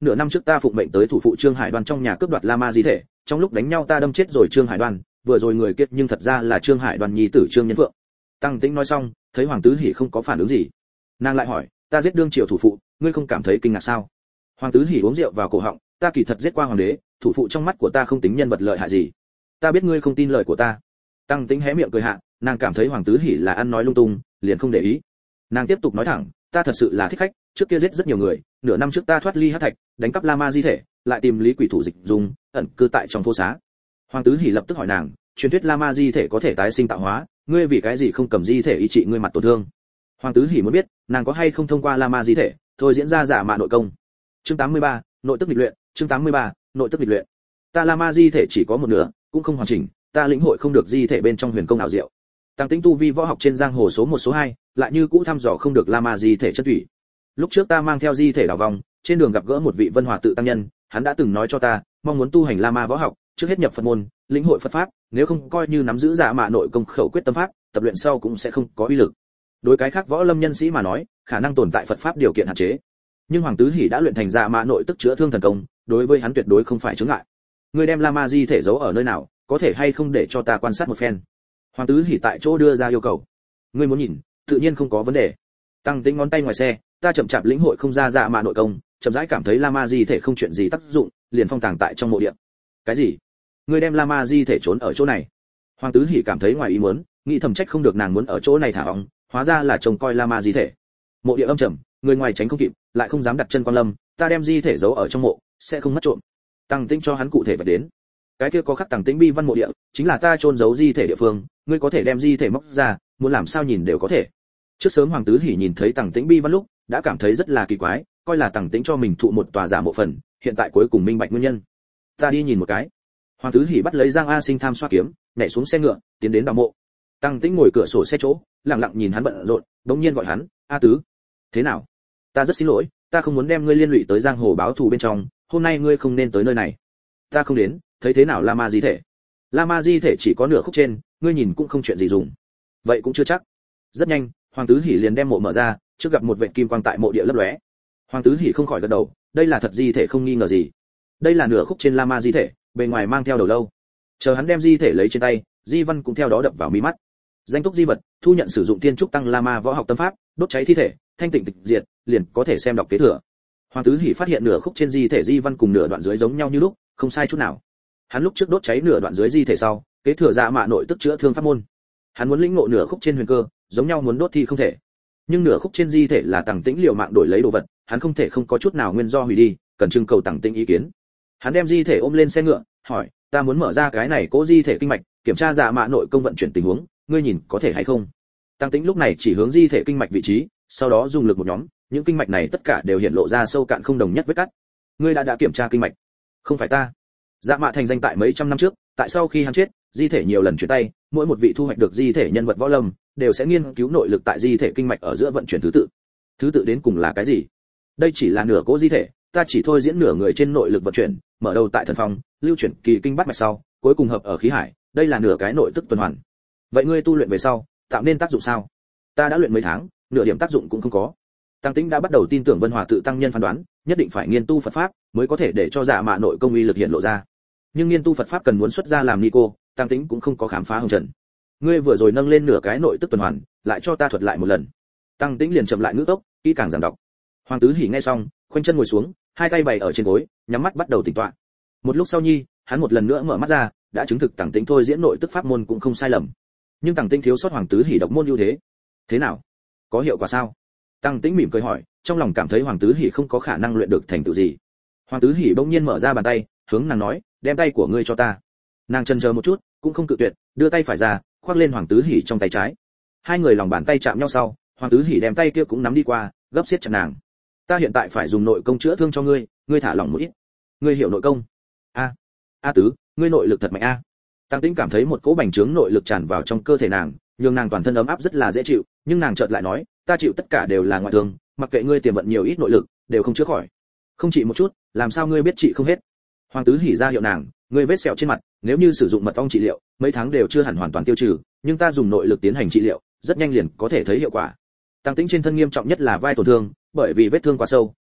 nửa năm trước ta phụng mệnh tới thủ phụ Trương Hải Đoan trong nhà cướp đoạt Lama di thể, trong lúc đánh nhau ta đâm chết rồi Trương Hải Đoan, vừa rồi người kiệt nhưng thật ra là Trương Hải Đoan nhi tử Trương Nhân Phượng. Tăng Tĩnh nói xong, thấy Hoàng Tứ Hỉ không có phản ứng gì, nàng lại hỏi, ta giết đương triều thủ phụ, ngươi không cảm thấy kinh ngạc sao? Hoàng Tứ Hỉ uống rượu vào cổ họng, ta kỳ thật giết qua hoàng đế, thủ phụ trong mắt của ta không tính nhân vật lợi hại gì. Ta biết ngươi không tin lời của ta. Tăng Tĩnh hé miệng cười hạ, nàng cảm thấy Hoàng Tứ Hỉ là ăn nói lung tung, liền không để ý. Nàng tiếp tục nói thẳng, ta thật sự là thích khách, trước kia giết rất nhiều người, nửa năm trước ta thoát ly hắc thạch, đánh cắp Lama di thể, lại tìm lý quỷ thủ dịch dùng, ẩn cư tại trong phố xá. Hoàng Tứ Hỉ lập tức hỏi nàng, truyền thuyết Lama di thể có thể tái sinh tạo hóa, ngươi vì cái gì không cầm di thể y trị ngươi mặt tổn thương? Hoàng Tứ Hỉ muốn biết, nàng có hay không thông qua Lama di thể, thôi diễn ra giả mạ nội công. Chương tám mươi ba, nội tức nghịch luyện, chương tám mươi ba, nội tức nghịch luyện. Ta Lama di thể chỉ có một nửa, cũng không hoàn chỉnh, ta lĩnh hội không được di thể bên trong huyền công ảo diệu. Tăng Tĩnh tu vi võ học trên giang hồ số một số hai, lại như cũ thăm dò không được Lama di thể chất thủy. Lúc trước ta mang theo di thể đảo vòng, trên đường gặp gỡ một vị Vân Hòa tự tăng nhân, hắn đã từng nói cho ta, mong muốn tu hành Lama võ học, trước hết nhập Phật môn, lĩnh hội Phật pháp, nếu không coi như nắm giữ giả mạ nội công khẩu quyết tâm pháp, tập luyện sau cũng sẽ không có uy lực. Đối cái khác võ lâm nhân sĩ mà nói, khả năng tồn tại Phật pháp điều kiện hạn chế. Nhưng Hoàng Tứ Hỉ đã luyện thành giả mạ nội tức chữa thương thần công, đối với hắn tuyệt đối không phải chướng ngại. Ngươi đem Lama di thể giấu ở nơi nào, có thể hay không để cho ta quan sát một phen? Hoàng Tứ Hỉ tại chỗ đưa ra yêu cầu. Ngươi muốn nhìn, tự nhiên không có vấn đề. Tăng Tĩnh ngón tay ngoài xe, ta chậm chạp lĩnh hội không ra dạ mạ nội công, chậm rãi cảm thấy Lama di thể không chuyện gì tác dụng, liền phong tàng tại trong mộ địa. Cái gì? Ngươi đem Lama di thể trốn ở chỗ này? Hoàng Tứ Hỉ cảm thấy ngoài ý muốn, nghĩ thầm trách không được nàng muốn ở chỗ này thả ong, hóa ra là trông coi Lama di thể. Mộ địa âm trầm, người ngoài tránh không kịp, lại không dám đặt chân quan lâm, ta đem di thể giấu ở trong mộ, sẽ không mất trộm. Tăng Tĩnh cho hắn cụ thể vật đến. Cái kia có khắc Tăng Tĩnh bi văn mộ địa, chính là ta chôn giấu di thể địa phương, ngươi có thể đem di thể móc ra, muốn làm sao nhìn đều có thể. Trước sớm Hoàng Tứ Hỉ nhìn thấy Tăng Tĩnh bi văn lúc, đã cảm thấy rất là kỳ quái, coi là Tăng Tĩnh cho mình thụ một tòa giả mộ phần, hiện tại cuối cùng minh bạch nguyên nhân. Ta đi nhìn một cái. Hoàng Tứ Hỉ bắt lấy Giang A Sinh tham xoa kiếm, nhảy xuống xe ngựa, tiến đến đào mộ. Tăng Tĩnh ngồi cửa sổ xe chỗ, lặng lặng nhìn hắn bận rộn, đống nhiên gọi hắn, "A Tứ, thế nào? Ta rất xin lỗi, ta không muốn đem ngươi liên lụy tới giang hồ báo thù bên trong, hôm nay ngươi không nên tới nơi này." "Ta không đến, thấy thế nào Lama di thể?" "Lama di thể chỉ có nửa khúc trên, ngươi nhìn cũng không chuyện gì dùng." "Vậy cũng chưa chắc." Rất nhanh, Hoàng Tứ Hỉ liền đem mộ mở ra, trước gặp một vệt kim quang tại mộ địa lấp lóe. Hoàng Tứ Hỉ không khỏi gật đầu, đây là thật di thể không nghi ngờ gì. Đây là nửa khúc trên Lama di thể, bề ngoài mang theo đầu lâu. Chờ hắn đem di thể lấy trên tay, di văn cũng theo đó đập vào mí mắt. Danh túc di vật, thu nhận sử dụng tiên trúc tăng Lama võ học tâm pháp, đốt cháy thi thể, thanh tịnh tịch diệt, liền có thể xem đọc kế thừa. Hoàng Tứ Hỉ phát hiện nửa khúc trên di thể di văn cùng nửa đoạn dưới giống nhau như lúc, không sai chút nào. Hắn lúc trước đốt cháy nửa đoạn dưới di thể sau, kế thừa dạ mạ nội tức chữa thương pháp môn. Hắn muốn lĩnh ngộ nửa khúc trên huyền cơ, giống nhau muốn đốt thì không thể. Nhưng nửa khúc trên di thể là Tằng Tĩnh liều mạng đổi lấy đồ vật, hắn không thể không có chút nào nguyên do hủy đi, cần trưng cầu Tằng Tĩnh ý kiến. Hắn đem di thể ôm lên xe ngựa, hỏi, ta muốn mở ra cái này cố di thể kinh mạch, kiểm tra dạ mạ nội công vận chuyển tình huống, ngươi nhìn có thể hay không? Tằng Tĩnh lúc này chỉ hướng di thể kinh mạch vị trí, sau đó dùng lực một nhóm, những kinh mạch này tất cả đều hiện lộ ra sâu cạn không đồng nhất vết cắt. Ngươi đã đã kiểm tra kinh mạch? Không phải ta. Dạ mạ thành danh tại mấy trăm năm trước, tại sau khi hắn chết, di thể nhiều lần chuyển tay, mỗi một vị thu hoạch được di thể nhân vật võ lâm đều sẽ nghiên cứu nội lực tại di thể kinh mạch ở giữa vận chuyển thứ tự. Thứ tự đến cùng là cái gì? Đây chỉ là nửa cố di thể, ta chỉ thôi diễn nửa người trên nội lực vận chuyển, mở đầu tại thần phong, lưu chuyển kỳ kinh bát mạch sau, cuối cùng hợp ở khí hải, đây là nửa cái nội tức tuần hoàn. Vậy ngươi tu luyện về sau, tạo nên tác dụng sao? Ta đã luyện mấy tháng, nửa điểm tác dụng cũng không có. Tăng Tĩnh đã bắt đầu tin tưởng Vân Hòa tự tăng nhân phán đoán, nhất định phải nghiên tu Phật pháp, mới có thể để cho dạ mạ nội công uy lực hiện lộ ra. Nhưng nghiên tu Phật pháp cần muốn xuất ra làm ni cô, Tăng Tĩnh cũng không có khám phá hồng trần. Ngươi vừa rồi nâng lên nửa cái nội tức tuần hoàn, lại cho ta thuật lại một lần. Tăng Tĩnh liền chậm lại ngữ tốc, kỹ càng giảng đọc. Hoàng Tứ Hỉ nghe xong, khoanh chân ngồi xuống, hai tay bày ở trên gối, nhắm mắt bắt đầu tĩnh tọa. Một lúc sau nhi, hắn một lần nữa mở mắt ra, đã chứng thực Tăng Tĩnh thôi diễn nội tức pháp môn cũng không sai lầm. Nhưng Tăng Tĩnh thiếu sót Hoàng Tứ Hỉ độc môn ưu thế. Thế nào? Có hiệu quả sao? Tăng Tĩnh mỉm cười hỏi, trong lòng cảm thấy Hoàng Tứ Hỉ không có khả năng luyện được thành tựu gì. Hoàng Tứ Hỉ bỗng nhiên mở ra bàn tay, hướng nàng nói, đem tay của ngươi cho ta. Nàng chần chờ một chút, cũng không cự tuyệt, đưa tay phải ra, khoác lên Hoàng Tứ Hỉ trong tay trái. Hai người lòng bàn tay chạm nhau sau, Hoàng Tứ Hỉ đem tay kia cũng nắm đi qua, gấp siết chặt nàng. Ta hiện tại phải dùng nội công chữa thương cho ngươi, ngươi thả lỏng một ít. Ngươi hiểu nội công? A, A Tứ, ngươi nội lực thật mạnh a. Tăng Tĩnh cảm thấy một cỗ bành trướng nội lực tràn vào trong cơ thể nàng, nhường nàng toàn thân ấm áp rất là dễ chịu, nhưng nàng chợt lại nói, ta chịu tất cả đều là ngoại thương, mặc kệ ngươi tiềm vận nhiều ít nội lực, đều không chữa khỏi. Không trị một chút, làm sao ngươi biết trị không hết? Hoàng Tứ Hỉ ra hiệu nàng, ngươi vết sẹo trên mặt, nếu như sử dụng mật ong trị liệu, mấy tháng đều chưa hẳn hoàn toàn tiêu trừ, nhưng ta dùng nội lực tiến hành trị liệu, rất nhanh liền có thể thấy hiệu quả. Tăng Tĩnh trên thân nghiêm trọng nhất là vai tổn thương, bởi vì vết thương quá sâu,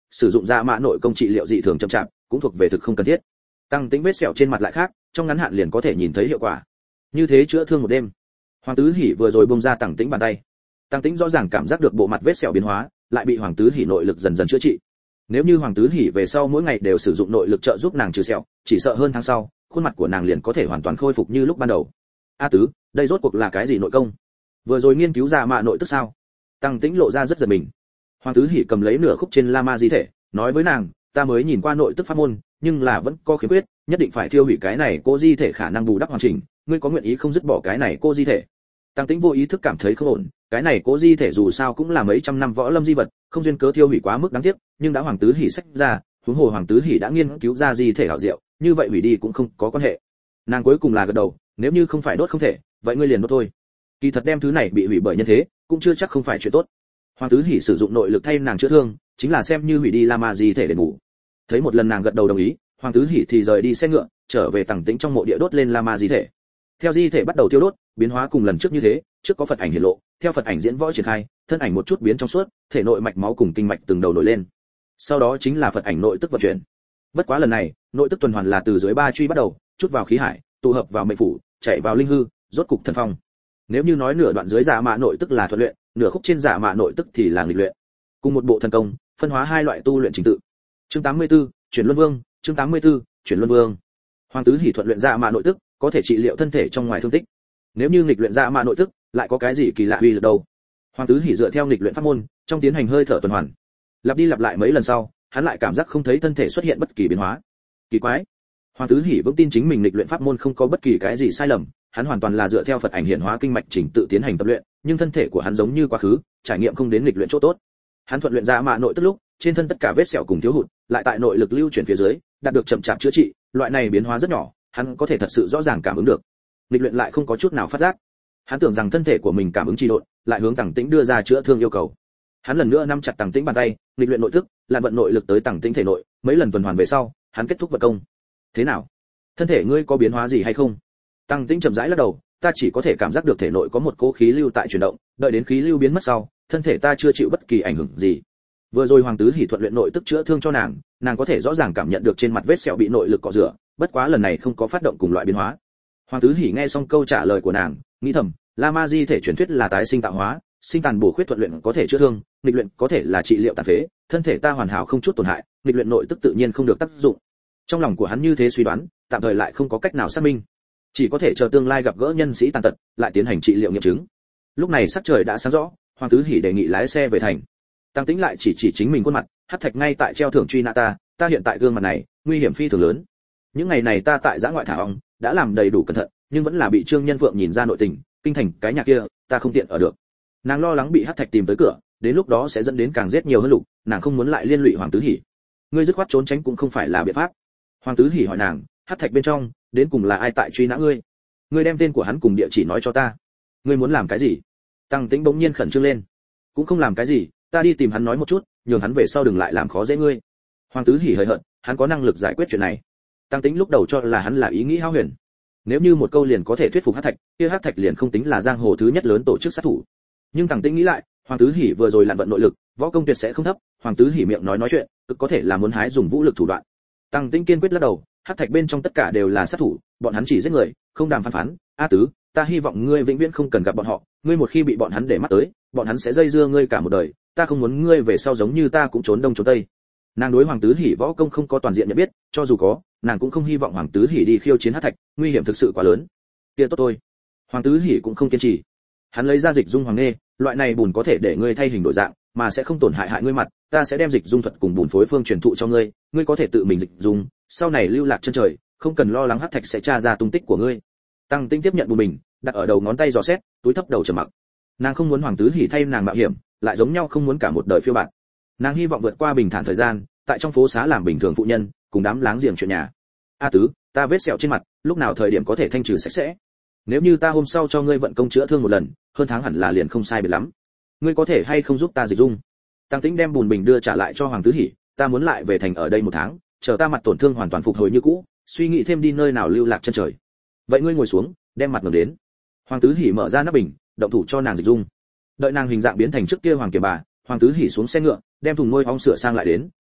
sử dụng dạ mạ nội công trị liệu dị thường chậm chạp cũng thuộc về thực không cần thiết. Tăng Tĩnh vết sẹo trên mặt lại khác, trong ngắn hạn liền có thể nhìn thấy hiệu quả. Như thế chữa thương một đêm. Hoàng Tứ Hỉ vừa rồi bung ra Tăng Tĩnh bàn tay. Tăng Tĩnh rõ ràng cảm giác được bộ mặt vết sẹo biến hóa, lại bị Hoàng Tứ Hỉ nội lực dần dần chữa trị. Nếu như Hoàng Tứ Hỉ về sau mỗi ngày đều sử dụng nội lực trợ giúp nàng trừ sẹo, chỉ sợ hơn tháng sau, khuôn mặt của nàng liền có thể hoàn toàn khôi phục như lúc ban đầu. A Tứ, đây rốt cuộc là cái gì nội công? Vừa rồi nghiên cứu ra mạ nội tức sao? Tăng Tĩnh lộ ra rất giật mình. Hoàng Tứ Hỉ cầm lấy nửa khúc trên Lama di thể, nói với nàng, ta mới nhìn qua nội tức pháp môn, nhưng là vẫn có khiếm khuyết, nhất định phải tiêu hủy cái này cô di thể khả năng bù đắp hoàn chỉnh, ngươi có nguyện ý không dứt bỏ cái này cô di thể? Tăng Tĩnh vô ý thức cảm thấy không ổn, cái này cô di thể dù sao cũng là mấy trăm năm võ lâm di vật, không duyên cớ tiêu hủy quá mức đáng tiếc, nhưng đã Hoàng Tứ Hỉ sách ra, huống hồ Hoàng Tứ Hỉ đã nghiên cứu ra di thể hảo diệu, như vậy hủy đi cũng không có quan hệ. Nàng cuối cùng là gật đầu, nếu như không phải đốt không thể, vậy ngươi liền đốt thôi. Kỳ thật đem thứ này bị hủy bởi nhân thế, cũng chưa chắc không phải chuyện tốt. Hoàng Tứ Hỉ sử dụng nội lực thay nàng chữa thương, chính là xem như hủy đi Lama di thể để ngủ. Thấy một lần nàng gật đầu đồng ý, Hoàng Tứ Hỉ thì rời đi xe ngựa, trở về Tăng Tĩnh trong mộ địa đốt lên Lama di thể. Theo di thể bắt đầu tiêu đốt, biến hóa cùng lần trước như thế, trước có Phật ảnh hiển lộ, theo Phật ảnh diễn võ triển khai, thân ảnh một chút biến trong suốt, thể nội mạch máu cùng kinh mạch từng đầu nổi lên. Sau đó chính là Phật ảnh nội tức vận chuyển. Bất quá lần này, nội tức tuần hoàn là từ dưới ba truy bắt đầu, chút vào khí hải, tụ hợp vào mệnh phủ, chạy vào linh hư, rốt cục thần phong. Nếu như nói nửa đoạn dưới giả mạ nội tức là thuận luyện, nửa khúc trên giả mạ nội tức thì là nghịch luyện. Cùng một bộ thần công, phân hóa hai loại tu luyện trình tự. Chương tám mươi tư, chuyển luân vương, chương tám mươi tư, chuyển luân vương. Hoàng Tứ Hỉ thuận luyện giả mạ nội tức, có thể trị liệu thân thể trong ngoài thương tích. Nếu như nghịch luyện giả mạ nội tức, lại có cái gì kỳ lạ uy lực đâu? Hoàng Tứ Hỉ dựa theo nghịch luyện pháp môn, trong tiến hành hơi thở tuần hoàn. Lặp đi lặp lại mấy lần sau, hắn lại cảm giác không thấy thân thể xuất hiện bất kỳ biến hóa. Kỳ quái. Hoàng Tứ Hỉ vững tin chính mình nghịch luyện pháp môn không có bất kỳ cái gì sai lầm, hắn hoàn toàn là dựa theo Phật ảnh hiển hóa kinh mạch chỉnh tự tiến hành tập luyện, nhưng thân thể của hắn giống như quá khứ, trải nghiệm không đến nghịch luyện chỗ tốt. Hắn thuận luyện ra mạ nội tức lúc, trên thân tất cả vết sẹo cùng thiếu hụt, lại tại nội lực lưu chuyển phía dưới, đạt được chậm chạp chữa trị, loại này biến hóa rất nhỏ, hắn có thể thật sự rõ ràng cảm ứng được. Nghịch luyện lại không có chút nào phát giác. Hắn tưởng rằng thân thể của mình cảm ứng trì độn, lại hướng Tăng Tĩnh đưa ra chữa thương yêu cầu. Hắn lần nữa nắm chặt Tăng Tĩnh bàn tay, nghịch luyện nội tức, lại vận nội lực tới Tăng Tĩnh thể nội, mấy lần tuần hoàn về sau, hắn kết thúc vật công. Thế nào? Thân thể ngươi có biến hóa gì hay không? Tăng Tĩnh chậm rãi lắc đầu, ta chỉ có thể cảm giác được thể nội có một cỗ khí lưu tại chuyển động, đợi đến khí lưu biến mất sau, thân thể ta chưa chịu bất kỳ ảnh hưởng gì. Vừa rồi Hoàng Tứ Hỉ thuận luyện nội tức chữa thương cho nàng, nàng có thể rõ ràng cảm nhận được trên mặt vết sẹo bị nội lực cọ rửa, bất quá lần này không có phát động cùng loại biến hóa. Hoàng Tứ Hỉ nghe xong câu trả lời của nàng, nghĩ thầm, Lama di thể truyền thuyết là tái sinh tạo hóa, sinh tàn bổ khuyết thuận luyện có thể chữa thương, nghịch luyện có thể là trị liệu tàn phế, thân thể ta hoàn hảo không chút tổn hại, nghịch luyện nội tức tự nhiên không được tác dụng. Trong lòng của hắn như thế suy đoán, tạm thời lại không có cách nào xác minh, chỉ có thể chờ tương lai gặp gỡ nhân sĩ tàn tật, lại tiến hành trị liệu nghiệm chứng. Lúc này sắc trời đã sáng rõ, Hoàng Tứ Hỉ đề nghị lái xe về thành. Tăng Tĩnh lại chỉ chỉ chính mình khuôn mặt, hắc thạch ngay tại treo thưởng truy nã ta, ta hiện tại gương mặt này, nguy hiểm phi thường lớn. Những ngày này ta tại giã ngoại thả ong, đã làm đầy đủ cẩn thận, nhưng vẫn là bị Trương Nhân Vượng nhìn ra nội tình, kinh thành cái nhà kia, ta không tiện ở được. Nàng lo lắng bị hắc thạch tìm tới cửa, đến lúc đó sẽ dẫn đến càng giết nhiều hơn lục, nàng không muốn lại liên lụy Hoàng Tứ Hỉ. Ngươi dứt khoát trốn tránh cũng không phải là biện pháp. Hoàng Tứ Hỉ hỏi nàng, hắc thạch bên trong, đến cùng là ai tại truy nã ngươi? Ngươi đem tên của hắn cùng địa chỉ nói cho ta. Ngươi muốn làm cái gì? Tăng Tĩnh bỗng nhiên khẩn trương lên. Cũng không làm cái gì, ta đi tìm hắn nói một chút, nhường hắn về sau đừng lại làm khó dễ ngươi. Hoàng Tứ Hỉ hời hợt, hắn có năng lực giải quyết chuyện này. Tăng Tĩnh lúc đầu cho là hắn là ý nghĩ hão huyền. Nếu như một câu liền có thể thuyết phục hắc thạch, kia hắc thạch liền không tính là giang hồ thứ nhất lớn tổ chức sát thủ. Nhưng Tăng Tĩnh nghĩ lại, Hoàng Tứ Hỉ vừa rồi lặn vận nội lực, võ công tuyệt sẽ không thấp, Hoàng Tứ Hỉ miệng nói nói chuyện, cực có thể là muốn hái dùng vũ lực thủ đoạn. Tăng Tĩnh kiên quyết lắc đầu, hắc thạch bên trong tất cả đều là sát thủ, bọn hắn chỉ giết người, không đàm phán phán. A Tứ, ta hy vọng ngươi vĩnh viễn không cần gặp bọn họ, ngươi một khi bị bọn hắn để mắt tới, bọn hắn sẽ dây dưa ngươi cả một đời, ta không muốn ngươi về sau giống như ta cũng trốn đông trốn tây. Nàng đối Hoàng Tứ Hỉ võ công không có toàn diện nhận biết, cho dù có, nàng cũng không hy vọng Hoàng Tứ Hỉ đi khiêu chiến hắc thạch, nguy hiểm thực sự quá lớn. Kia tốt thôi. Hoàng Tứ Hỉ cũng không kiên trì. Hắn lấy ra dịch dung hoàng nê, loại này bùn có thể để ngươi thay hình đổi dạng, mà sẽ không tổn hại hại ngươi mặt, ta sẽ đem dịch dung thuật cùng bùn phối phương truyền thụ cho ngươi, ngươi có thể tự mình dịch dung, sau này lưu lạc chân trời, không cần lo lắng hắc thạch sẽ tra ra tung tích của ngươi. Tăng Tĩnh tiếp nhận bùn mình, đặt ở đầu ngón tay dò xét, túi thấp đầu trầm mặc. Nàng không muốn Hoàng Tứ Hỉ thay nàng mạo hiểm, lại giống nhau không muốn cả một đời phiêu bạt. Nàng hy vọng vượt qua bình thản thời gian, tại trong phố xá làm bình thường phụ nhân, cùng đám láng giềng chuyện nhà. A Tứ, ta vết sẹo trên mặt, lúc nào thời điểm có thể thanh trừ sạch sẽ? Nếu như ta hôm sau cho ngươi vận công chữa thương một lần, hơn tháng hẳn là liền không sai biệt lắm. Ngươi có thể hay không giúp ta dịch dung? Tăng Tĩnh đem bùn bình đưa trả lại cho Hoàng Tứ Hỉ, ta muốn lại về thành ở đây một tháng, chờ ta mặt tổn thương hoàn toàn phục hồi như cũ, suy nghĩ thêm đi nơi nào lưu lạc chân trời. Vậy ngươi ngồi xuống, đem mặt ngẩng đến. Hoàng Tứ Hỉ mở ra nắp bình, động thủ cho nàng dịch dung. Đợi nàng hình dạng biến thành trước kia hoàng kiều bà, Hoàng Tứ Hỉ xuống xe ngựa, đem thùng nuôi ong sửa sang lại đến,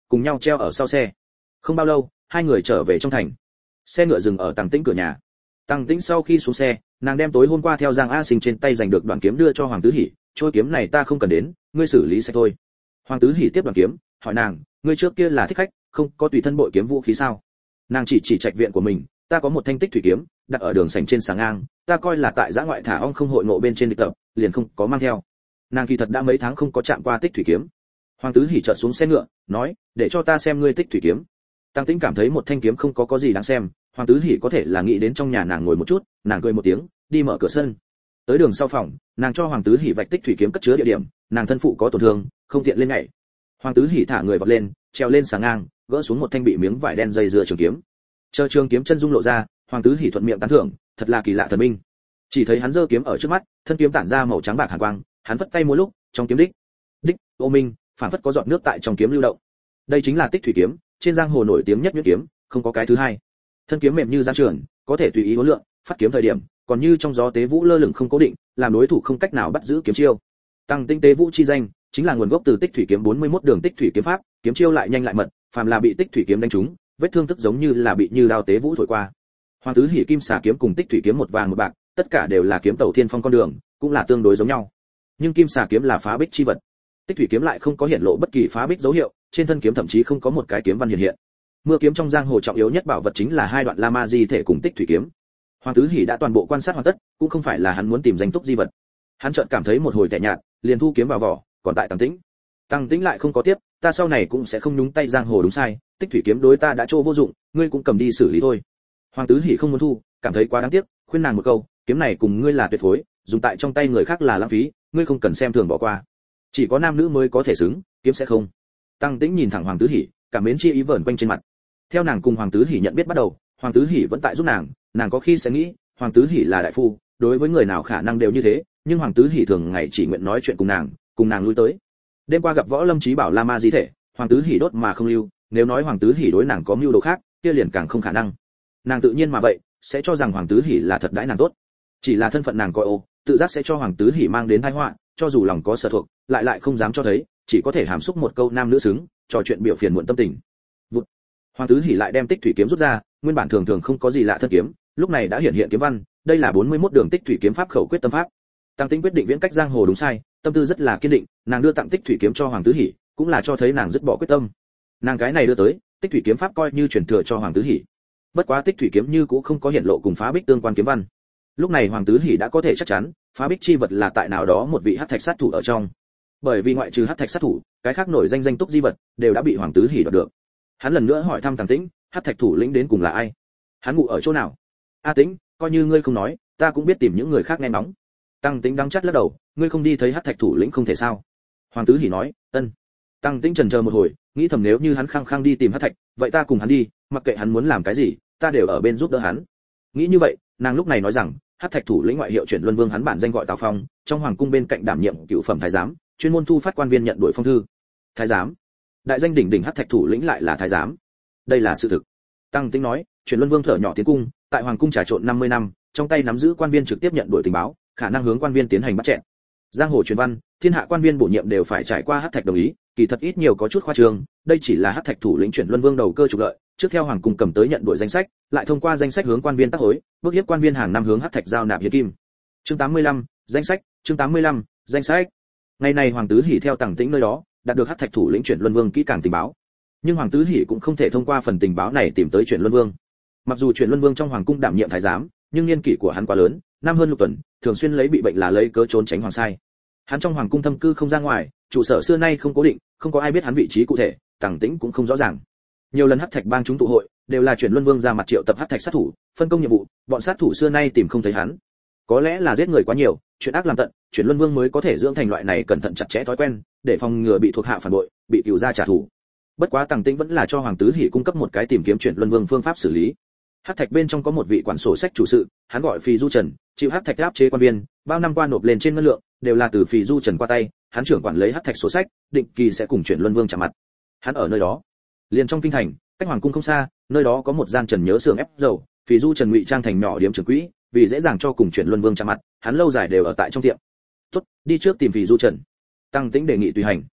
cùng nhau treo ở sau xe. Không bao lâu, hai người trở về trong thành. Xe ngựa dừng ở Tăng Tĩnh cửa nhà. Tăng Tĩnh sau khi xuống xe, nàng đem tối hôm qua theo Giang A Sinh trên tay giành được đoạn kiếm đưa cho Hoàng Tứ Hỉ, trôi kiếm này ta không cần đến, ngươi xử lý sạch thôi. Hoàng Tứ Hỉ tiếp đoạn kiếm, hỏi nàng, ngươi trước kia là thích khách, không có tùy thân bội kiếm vũ khí sao? Nàng chỉ chỉ trạch viện của mình, ta có một thanh tích thủy kiếm, đặt ở đường sảnh trên sàng ngang, ta coi là tại giã ngoại thả ong không hội ngộ bên trên địch tập, liền không có mang theo. Nàng kỳ thật đã mấy tháng không có chạm qua tích thủy kiếm. Hoàng Tứ Hỉ chợt xuống xe ngựa, nói, để cho ta xem ngươi tích thủy kiếm. Tăng Tĩnh cảm thấy một thanh kiếm không có có gì đáng xem, Hoàng Tứ Hỉ có thể là nghĩ đến trong nhà nàng ngồi một chút, nàng cười một tiếng, đi mở cửa sân. Tới đường sau phòng, nàng cho Hoàng Tứ Hỉ vạch tích thủy kiếm cất chứa địa điểm, nàng thân phụ có tổn thương, không tiện lên nhảy. Hoàng Tứ Hỉ thả người vọt lên, treo lên sàng ngang, gỡ xuống một thanh bị miếng vải đen dây dưa trường kiếm. Chờ trường kiếm chân dung lộ ra, Hoàng Tứ Hỉ thuận miệng tán thưởng, thật là kỳ lạ thần binh. Chỉ thấy hắn giơ kiếm ở trước mắt, thân kiếm tản ra màu trắng bạc hàn quang, hắn vất tay múa lúc, trong kiếm đích, đích, ô minh, phản phất có giọt nước tại trong kiếm lưu động. Đây chính là tích thủy kiếm, trên giang hồ nổi tiếng nhất nhuyễn kiếm, không có cái thứ hai. Thân kiếm mềm như giang trường, có thể tùy ý uốn lượn, phát kiếm thời điểm, còn như trong gió tế vũ lơ lửng không cố định, làm đối thủ không cách nào bắt giữ kiếm chiêu. Tăng Tinh tế vũ chi danh, chính là nguồn gốc từ tích thủy kiếm bốn mươi mốt đường tích thủy kiếm pháp, kiếm chiêu lại nhanh lại mật, phàm là bị tích thủy kiếm đánh trúng, vết thương tức giống như là bị như đao tế vũ thổi qua. Hoàng Tứ Hỉ kim xà kiếm cùng tích thủy kiếm một vàng một bạc, tất cả đều là kiếm tẩu thiên phong con đường, cũng là tương đối giống nhau. Nhưng kim xà kiếm là phá bích chi vật, tích thủy kiếm lại không có hiện lộ bất kỳ phá bích dấu hiệu, trên thân kiếm thậm chí không có một cái kiếm văn hiện hiện. Mưa kiếm trong giang hồ trọng yếu nhất bảo vật chính là hai đoạn la ma di thể cùng tích thủy kiếm. Hoàng Tứ Hỉ đã toàn bộ quan sát hoàn tất, cũng không phải là hắn muốn tìm danh túc di vật. Hắn chợt cảm thấy một hồi tẻ nhạt, liền thu kiếm vào vỏ, còn tại Tăng Tĩnh. Tăng Tĩnh lại không có tiếp, ta sau này cũng sẽ không nhúng tay giang hồ đúng sai, tích thủy kiếm đối ta đã trô vô dụng, ngươi cũng cầm đi xử lý thôi. Hoàng Tứ Hỉ không muốn thu, cảm thấy quá đáng tiếc, khuyên nàng một câu, kiếm này cùng ngươi là tuyệt phối, dùng tại trong tay người khác là lãng phí, ngươi không cần xem thường bỏ qua. Chỉ có nam nữ mới có thể xứng, kiếm sẽ không. Tăng Tĩnh nhìn thẳng Hoàng Tứ Hỉ, cảm mến chi ý vẩn quanh trên mặt. Theo nàng cùng Hoàng Tứ Hỉ nhận biết bắt đầu, Hoàng Tứ Hỉ vẫn tại giúp nàng, nàng có khi sẽ nghĩ, Hoàng Tứ Hỉ là đại phu, đối với người nào khả năng đều như thế, nhưng Hoàng Tứ Hỉ thường ngày chỉ nguyện nói chuyện cùng nàng, cùng nàng lui tới. Đêm qua gặp Võ Lâm Chí bảo La Ma di thể, Hoàng Tứ Hỉ đốt mà không lưu, nếu nói Hoàng Tứ Hỉ đối nàng có mưu đồ khác, kia liền càng không khả năng. Nàng tự nhiên mà vậy, sẽ cho rằng Hoàng Tứ Hỉ là thật đãi nàng tốt. Chỉ là thân phận nàng coi ô, tự giác sẽ cho Hoàng Tứ Hỉ mang đến tai họa, cho dù lòng có sở thuộc, lại lại không dám cho thấy, chỉ có thể hàm xúc một câu nam nữ xứng, trò chuyện biểu phiền muộn tâm tình. Vụt. Hoàng Tứ Hỉ lại đem tích thủy kiếm rút ra, nguyên bản thường thường không có gì lạ thân kiếm, lúc này đã hiện hiện kiếm văn, đây là bốn mươi mốt đường tích thủy kiếm pháp khẩu quyết tâm pháp. Tăng Tĩnh quyết định viễn cách giang hồ đúng sai, tâm tư rất là kiên định, nàng đưa tặng tích thủy kiếm cho Hoàng Tứ Hỉ, cũng là cho thấy nàng dứt bỏ quyết tâm. Nàng cái này đưa tới, tích thủy kiếm pháp coi như truyền thừa cho Hoàng Tứ Hỉ. Bất quá tích thủy kiếm như cũng không có hiện lộ cùng phá bích tương quan kiếm văn. Lúc này Hoàng Tứ Hỉ đã có thể chắc chắn, phá bích chi vật là tại nào đó một vị hắc thạch sát thủ ở trong. Bởi vì ngoại trừ hắc thạch sát thủ, cái khác nổi danh danh túc di vật đều đã bị Hoàng Tứ Hỉ đoạt được. Hắn lần nữa hỏi thăm Tăng Tĩnh, hắc thạch thủ lĩnh đến cùng là ai? Hắn ngủ ở chỗ nào? A Tĩnh, coi như ngươi không nói, ta cũng biết tìm những người khác nghe nóng. Tăng Tĩnh đắng chắt lắc đầu, ngươi không đi thấy hắc thạch thủ lĩnh không thể sao? Hoàng Tứ Hỉ nói, ân. Tăng Tĩnh chần chờ một hồi, nghĩ thầm nếu như hắn khăng khăng đi tìm hắc thạch, vậy ta cùng hắn đi, mặc kệ hắn muốn làm cái gì, ta đều ở bên giúp đỡ hắn. Nghĩ như vậy, nàng lúc này nói rằng, hắc thạch thủ lĩnh ngoại hiệu chuyển luân vương, hắn bản danh gọi Tào Phong, trong hoàng cung bên cạnh đảm nhiệm cựu phẩm thái giám, chuyên môn thu phát quan viên nhận đuổi phong thư. Thái giám? Đại danh đỉnh đỉnh hắc thạch thủ lĩnh lại là thái giám? Đây là sự thực. Tăng Tĩnh nói, chuyển luân vương thở nhỏ tiến cung, tại hoàng cung trà trộn năm mươi năm, trong tay nắm giữ quan viên trực tiếp nhận đuổi tình báo, khả năng hướng quan viên tiến hành bắt chẹn. Giang hồ truyền văn, thiên hạ quan viên bổ nhiệm đều phải trải qua hắc thạch đồng ý, kỳ thật ít nhiều có chút khoa trương, đây chỉ là hắc thạch thủ lĩnh chuyển luân vương đầu cơ trục lợi, trước theo hoàng cung cầm tới nhận đuổi danh sách, lại thông qua danh sách hướng quan viên tác hối, bức hiếp quan viên hàng năm hướng hắc thạch giao nạp hiến kim. Chương tám mươi lăm, danh sách, chương tám mươi lăm, danh sách. Ngày này Hoàng Tứ Hỉ theo Tăng Tĩnh nơi đó, đạt được hắc thạch thủ lĩnh chuyển luân vương kỹ càng tình báo. Nhưng Hoàng Tứ Hỉ cũng không thể thông qua phần tình báo này tìm tới chuyển luân vương. Mặc dù chuyển luân vương trong hoàng cung đảm nhiệm thái giám, nhưng niên kỷ của hắn quá lớn, năm hơn lục tuần, thường xuyên lấy bị bệnh là lấy cớ trốn tránh hoàng sai. Hắn trong hoàng cung thâm cư không ra ngoài, trụ sở xưa nay không cố định, không có ai biết hắn vị trí cụ thể, Tăng Tĩnh cũng không rõ ràng. Nhiều lần hắc thạch bang chúng tụ hội, đều là chuyển luân vương ra mặt triệu tập hắc thạch sát thủ, phân công nhiệm vụ, bọn sát thủ xưa nay tìm không thấy hắn. Có lẽ là giết người quá nhiều, chuyện ác làm tận, chuyển luân vương mới có thể dưỡng thành loại này cẩn thận chặt chẽ thói quen, để phòng ngừa bị thuộc hạ phản bội, bị cửu gia trả thù. Bất quá Tăng Tĩnh vẫn là cho Hoàng Tứ Hỉ cung cấp một cái tìm kiếm chuyển luân vương phương pháp xử lý. Hắc thạch bên trong có một vị quản sổ sách chủ sự, hắn gọi Phì Du Trần, chịu hắc thạch áp chế quan viên, bao năm qua nộp lên trên ngân lượng, đều là từ Phì Du Trần qua tay, hắn trưởng quản lấy hắc thạch sổ sách, định kỳ sẽ cùng chuyển luân vương chạm mặt. Hắn ở nơi đó, liền trong kinh thành, cách hoàng cung không xa, nơi đó có một gian trần nhớ xưởng ép dầu, Phì Du Trần ngụy trang thành nhỏ điểm trưởng quỹ, vì dễ dàng cho cùng chuyển luân vương chạm mặt, hắn lâu dài đều ở tại trong tiệm. Tốt, đi trước tìm Phì Du Trần. Tăng Tĩnh đề nghị tùy hành.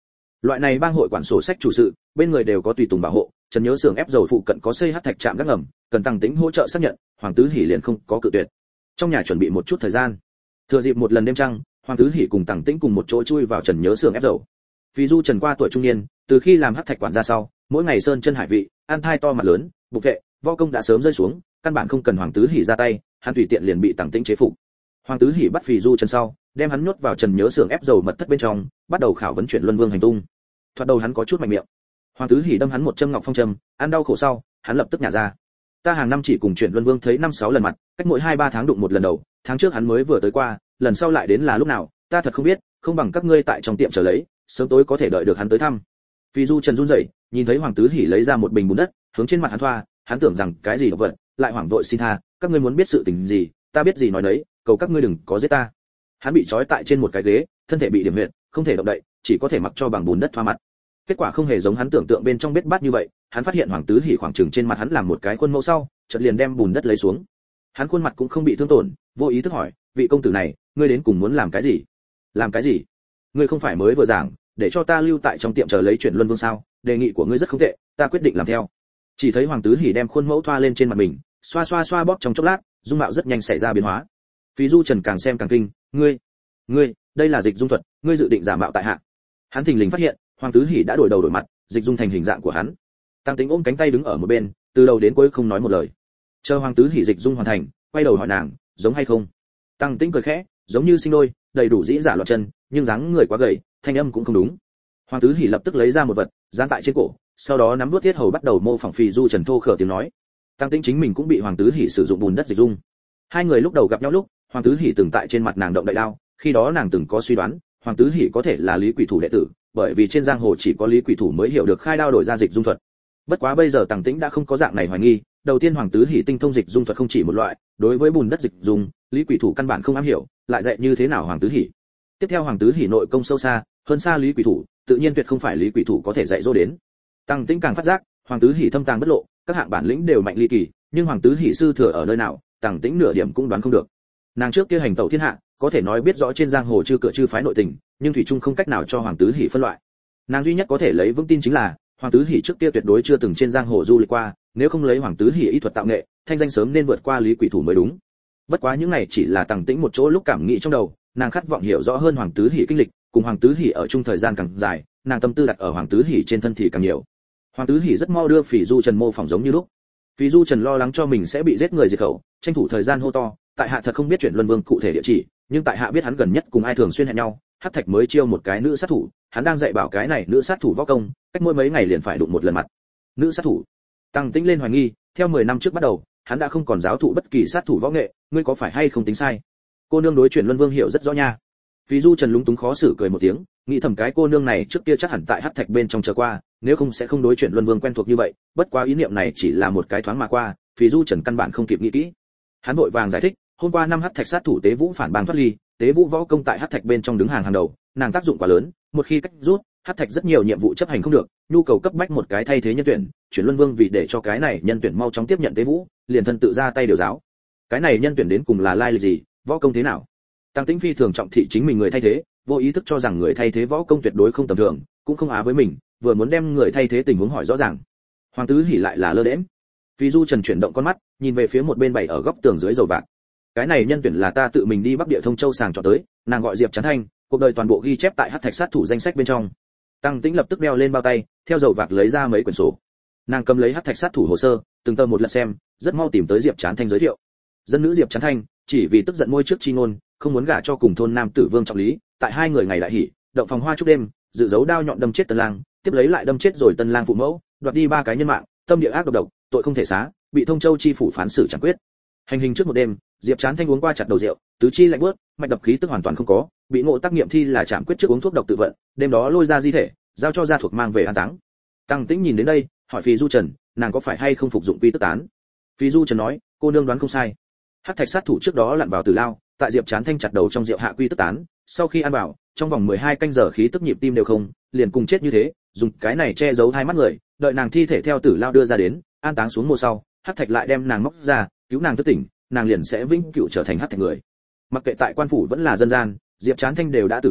Loại này bang hội quản sổ sách chủ sự, bên người đều có tùy tùng bảo hộ, Trần Nhớ Xưởng ép dầu phụ cận có xây hắc thạch trạm gác ngầm, cần Tăng Tĩnh hỗ trợ xác nhận, Hoàng Tứ Hỉ liền không có cự tuyệt. Trong nhà chuẩn bị một chút thời gian, thừa dịp một lần đêm trăng, Hoàng Tứ Hỉ cùng Tăng Tĩnh cùng một chỗ chui vào Trần Nhớ Xưởng ép dầu. Vì Du Trần qua tuổi trung niên, từ khi làm hắc thạch quản gia sau, mỗi ngày sơn chân hải vị, ăn thai to mặt lớn, bục vệ, võ công đã sớm rơi xuống, căn bản không cần Hoàng Tứ Hỉ ra tay, hắn tùy tiện liền bị Tăng Tĩnh chế phục. Hoàng Tứ Hỉ bắt Phì Du Trần sau, đem hắn nhốt vào Trần Nhớ Xưởng ép dầu mật thất bên trong, bắt đầu khảo vấn chuyển Luân Vương hành tung. Thoạt đầu hắn có chút mạnh miệng. Hoàng Tứ Hỉ đâm hắn một châm ngọc phong châm, ăn đau khổ sau, hắn lập tức nhả ra. Ta hàng năm chỉ cùng chuyển Luân Vương thấy năm sáu lần mặt, cách mỗi hai ba tháng đụng một lần đầu, tháng trước hắn mới vừa tới qua, lần sau lại đến là lúc nào, ta thật không biết, không bằng các ngươi tại trong tiệm chờ lấy, sớm tối có thể đợi được hắn tới thăm. Phi Du Trần run rẩy, nhìn thấy Hoàng Tứ Hỉ lấy ra một bình bùn đất, hướng trên mặt hắn thoa, hắn tưởng rằng cái gì độc vật, lại hoảng vội xin tha, các ngươi muốn biết sự tình gì, ta biết gì nói đấy, cầu các ngươi đừng có giết ta. Hắn bị trói tại trên một cái ghế, thân thể bị điểm huyệt, không thể động đậy, chỉ có thể mặc cho bằng bùn đất thoa mặt. Kết quả không hề giống hắn tưởng tượng bên trong bết bát như vậy, hắn phát hiện Hoàng Tứ Hỉ khoảng chừng trên mặt hắn làm một cái khuôn mẫu sau, chợt liền đem bùn đất lấy xuống. Hắn khuôn mặt cũng không bị thương tổn, vô ý thức hỏi, vị công tử này, ngươi đến cùng muốn làm cái gì? Làm cái gì? Ngươi không phải mới vừa giảng, để cho ta lưu tại trong tiệm chờ lấy chuyển Luân Vương sao? Đề nghị của ngươi rất không tệ, ta quyết định làm theo. Chỉ thấy Hoàng Tứ Hỉ đem khuôn mẫu thoa lên trên mặt mình, xoa xoa xoa bóp trong chốc lát, dung mạo rất nhanh xảy ra biến hóa. Phí Du Trần càng xem càng kinh, ngươi, ngươi, đây là dịch dung thuật, ngươi dự định giả mạo tại hạ. Hắn thình lình phát hiện, Hoàng Tứ Hỉ đã đổi đầu đổi mặt, dịch dung thành hình dạng của hắn. Tăng Tính ôm cánh tay đứng ở một bên, từ đầu đến cuối không nói một lời. Chờ Hoàng Tứ Hỉ dịch dung hoàn thành, quay đầu hỏi nàng, giống hay không? Tăng Tính cười khẽ, giống như sinh đôi, đầy đủ dĩ giả loạn chân, nhưng dáng người quá gầy, thanh âm cũng không đúng. Hoàng Tứ Hỉ lập tức lấy ra một vật, dán tại trên cổ, sau đó nắm vuốt thiết hầu bắt đầu mô phỏng Phì Du Trần thô khở tiếng nói. Tăng Tính chính mình cũng bị Hoàng Tứ Hỉ sử dụng bùn đất dịch dung. Hai người lúc đầu gặp nhau lúc, Hoàng Tứ Hỉ từng tại trên mặt nàng động đại đao, khi đó nàng từng có suy đoán, Hoàng Tứ Hỉ có thể là Lý Quỷ Thủ đệ tử, bởi vì trên giang hồ chỉ có Lý Quỷ Thủ mới hiểu được khai đao đổi ra dịch dung thuật. Bất quá bây giờ Tăng Tĩnh đã không có dạng này hoài nghi, đầu tiên Hoàng Tứ Hỉ tinh thông dịch dung thuật không chỉ một loại, đối với bùn đất dịch dung, Lý Quỷ Thủ căn bản không am hiểu, lại dạy như thế nào Hoàng Tứ Hỉ. Tiếp theo Hoàng Tứ Hỉ nội công sâu xa, hơn xa Lý Quỷ Thủ, tự nhiên tuyệt không phải Lý Quỷ Thủ có thể dạy dỗ đến. Tăng Tĩnh càng phát giác, Hoàng Tứ Hỉ thâm tàng bất lộ, các hạng bản lĩnh đều mạnh ly kỳ, nhưng Hoàng Tứ Hỉ sư thừa ở nơi nào, Tăng Tĩnh nửa điểm cũng đoán không được. Nàng trước kia hành tẩu thiên hạ, có thể nói biết rõ trên giang hồ chư cửa chư phái nội tình, nhưng thủy chung không cách nào cho Hoàng Tứ Hỉ phân loại. Nàng duy nhất có thể lấy vững tin chính là, Hoàng Tứ Hỉ trước kia tuyệt đối chưa từng trên giang hồ du lịch qua, nếu không lấy Hoàng Tứ Hỉ y thuật tạo nghệ, thanh danh sớm nên vượt qua Lý Quỷ Thủ mới đúng. Bất quá những này chỉ là Tăng Tĩnh một chỗ lúc cảm nghĩ trong đầu, nàng khát vọng hiểu rõ hơn Hoàng Tứ Hỉ kinh lịch, cùng Hoàng Tứ Hỉ ở chung thời gian càng dài, nàng tâm tư đặt ở Hoàng Tứ Hỉ trên thân thì càng nhiều. Hoàng Tứ Hỉ rất mau đưa Phỉ Du Trần mô phỏng giống như lúc. Phỉ Du Trần lo lắng cho mình sẽ bị giết người diệt khẩu, tranh thủ thời gian hô to, tại hạ thật không biết chuyển Luân Vương cụ thể địa chỉ, nhưng tại hạ biết hắn gần nhất cùng ai thường xuyên hẹn nhau, Hắc Thạch mới chiêu một cái nữ sát thủ, hắn đang dạy bảo cái này nữ sát thủ võ công, cách mỗi mấy ngày liền phải đụng một lần mặt. Nữ sát thủ? Tăng Tĩnh lên hoài nghi, theo mười năm trước bắt đầu, hắn đã không còn giáo thụ bất kỳ sát thủ võ nghệ, ngươi có phải hay không tính sai? Cô nương đối chuyển Luân Vương hiểu rất rõ nha. Phí Du Trần lúng túng khó xử cười một tiếng, nghĩ thầm cái cô nương này trước kia chắc hẳn tại Hắc Thạch bên trong chờ qua, nếu không sẽ không đối chuyển Luân Vương quen thuộc như vậy, bất quá ý niệm này chỉ là một cái thoáng mà qua, Phí Du Trần căn bản không kịp nghĩ kỹ. Hắn vội vàng giải thích, hôm qua năm Hắc Thạch sát thủ Tế Vũ phản bang thoát ly, Tế Vũ võ công tại Hắc Thạch bên trong đứng hàng hàng đầu, nàng tác dụng quá lớn, một khi cách rút, Hắc Thạch rất nhiều nhiệm vụ chấp hành không được, nhu cầu cấp bách một cái thay thế nhân tuyển, chuyển Luân Vương vì để cho cái này nhân tuyển mau chóng tiếp nhận Tế Vũ, liền thân tự ra tay điều giáo. Cái này nhân tuyển đến cùng là lai lịch gì, võ công thế nào? Tăng Tĩnh phi thường trọng thị chính mình người thay thế, vô ý thức cho rằng người thay thế võ công tuyệt đối không tầm thường, cũng không á với mình, vừa muốn đem người thay thế tình huống hỏi rõ ràng. Hoàng Tứ Hỉ lại là lơ đễnh. Phi Du Trần chuyển động con mắt, nhìn về phía một bên bày ở góc tường dưới dầu vạc. Cái này nhân tuyển là ta tự mình đi Bắc Địa Thông Châu sàng chọn tới, nàng gọi Diệp Chán Thanh, cuộc đời toàn bộ ghi chép tại Hắc Thạch sát thủ danh sách bên trong. Tăng Tĩnh lập tức đeo lên bao tay, theo dầu vạc lấy ra mấy quyển sổ. Nàng cầm lấy Hắc Thạch sát thủ hồ sơ, từng tờ một lật xem, rất mau tìm tới Diệp Chán Thanh giới thiệu. Dân nữ Diệp Chán Thanh, chỉ vì tức giận môi trước chi ngôn, không muốn gả cho cùng thôn nam tử Vương Trọng Lý, tại hai người ngày đại hỉ, động phòng hoa chúc đêm, dự giấu đao nhọn đâm chết Tân Lang, tiếp lấy lại đâm chết rồi Tân Lang phụ mẫu, đoạt đi ba cái nhân mạng, tâm địa ác độc độc, tội không thể xá, bị Thông Châu chi phủ phán xử chẳng quyết. Hành hình trước một đêm, Diệp Chán Thanh uống qua chặt đầu rượu, tứ chi lạnh buốt, mạch đập khí tức hoàn toàn không có, bị ngộ tác nghiệm thi là chạm quyết trước uống thuốc độc tự vận, đêm đó lôi ra di thể, giao cho gia thuộc mang về an táng. Tăng Tĩnh nhìn đến đây, hỏi Phi Du Trần, nàng có phải hay không phục dụng quy tức tán? Phi Du Trần nói, cô nương đoán không sai. Hắc Thạch sát thủ trước đó lặn vào tử lao, tại Diệp Chán Thanh chặt đầu trong rượu hạ quy tức tán, sau khi ăn vào, trong vòng mười hai canh giờ khí tức nhịp tim đều không, liền cùng chết như thế, dùng cái này che giấu hai mắt người, đợi nàng thi thể theo tử lao đưa ra đến, an táng xuống mộ sau, Hắc Thạch lại đem nàng móc ra, cứu nàng thức tỉnh, nàng liền sẽ vĩnh cửu trở thành Hắc Thạch người. Mặc kệ tại quan phủ vẫn là dân gian, Diệp Chán Thanh đều đã tử vong,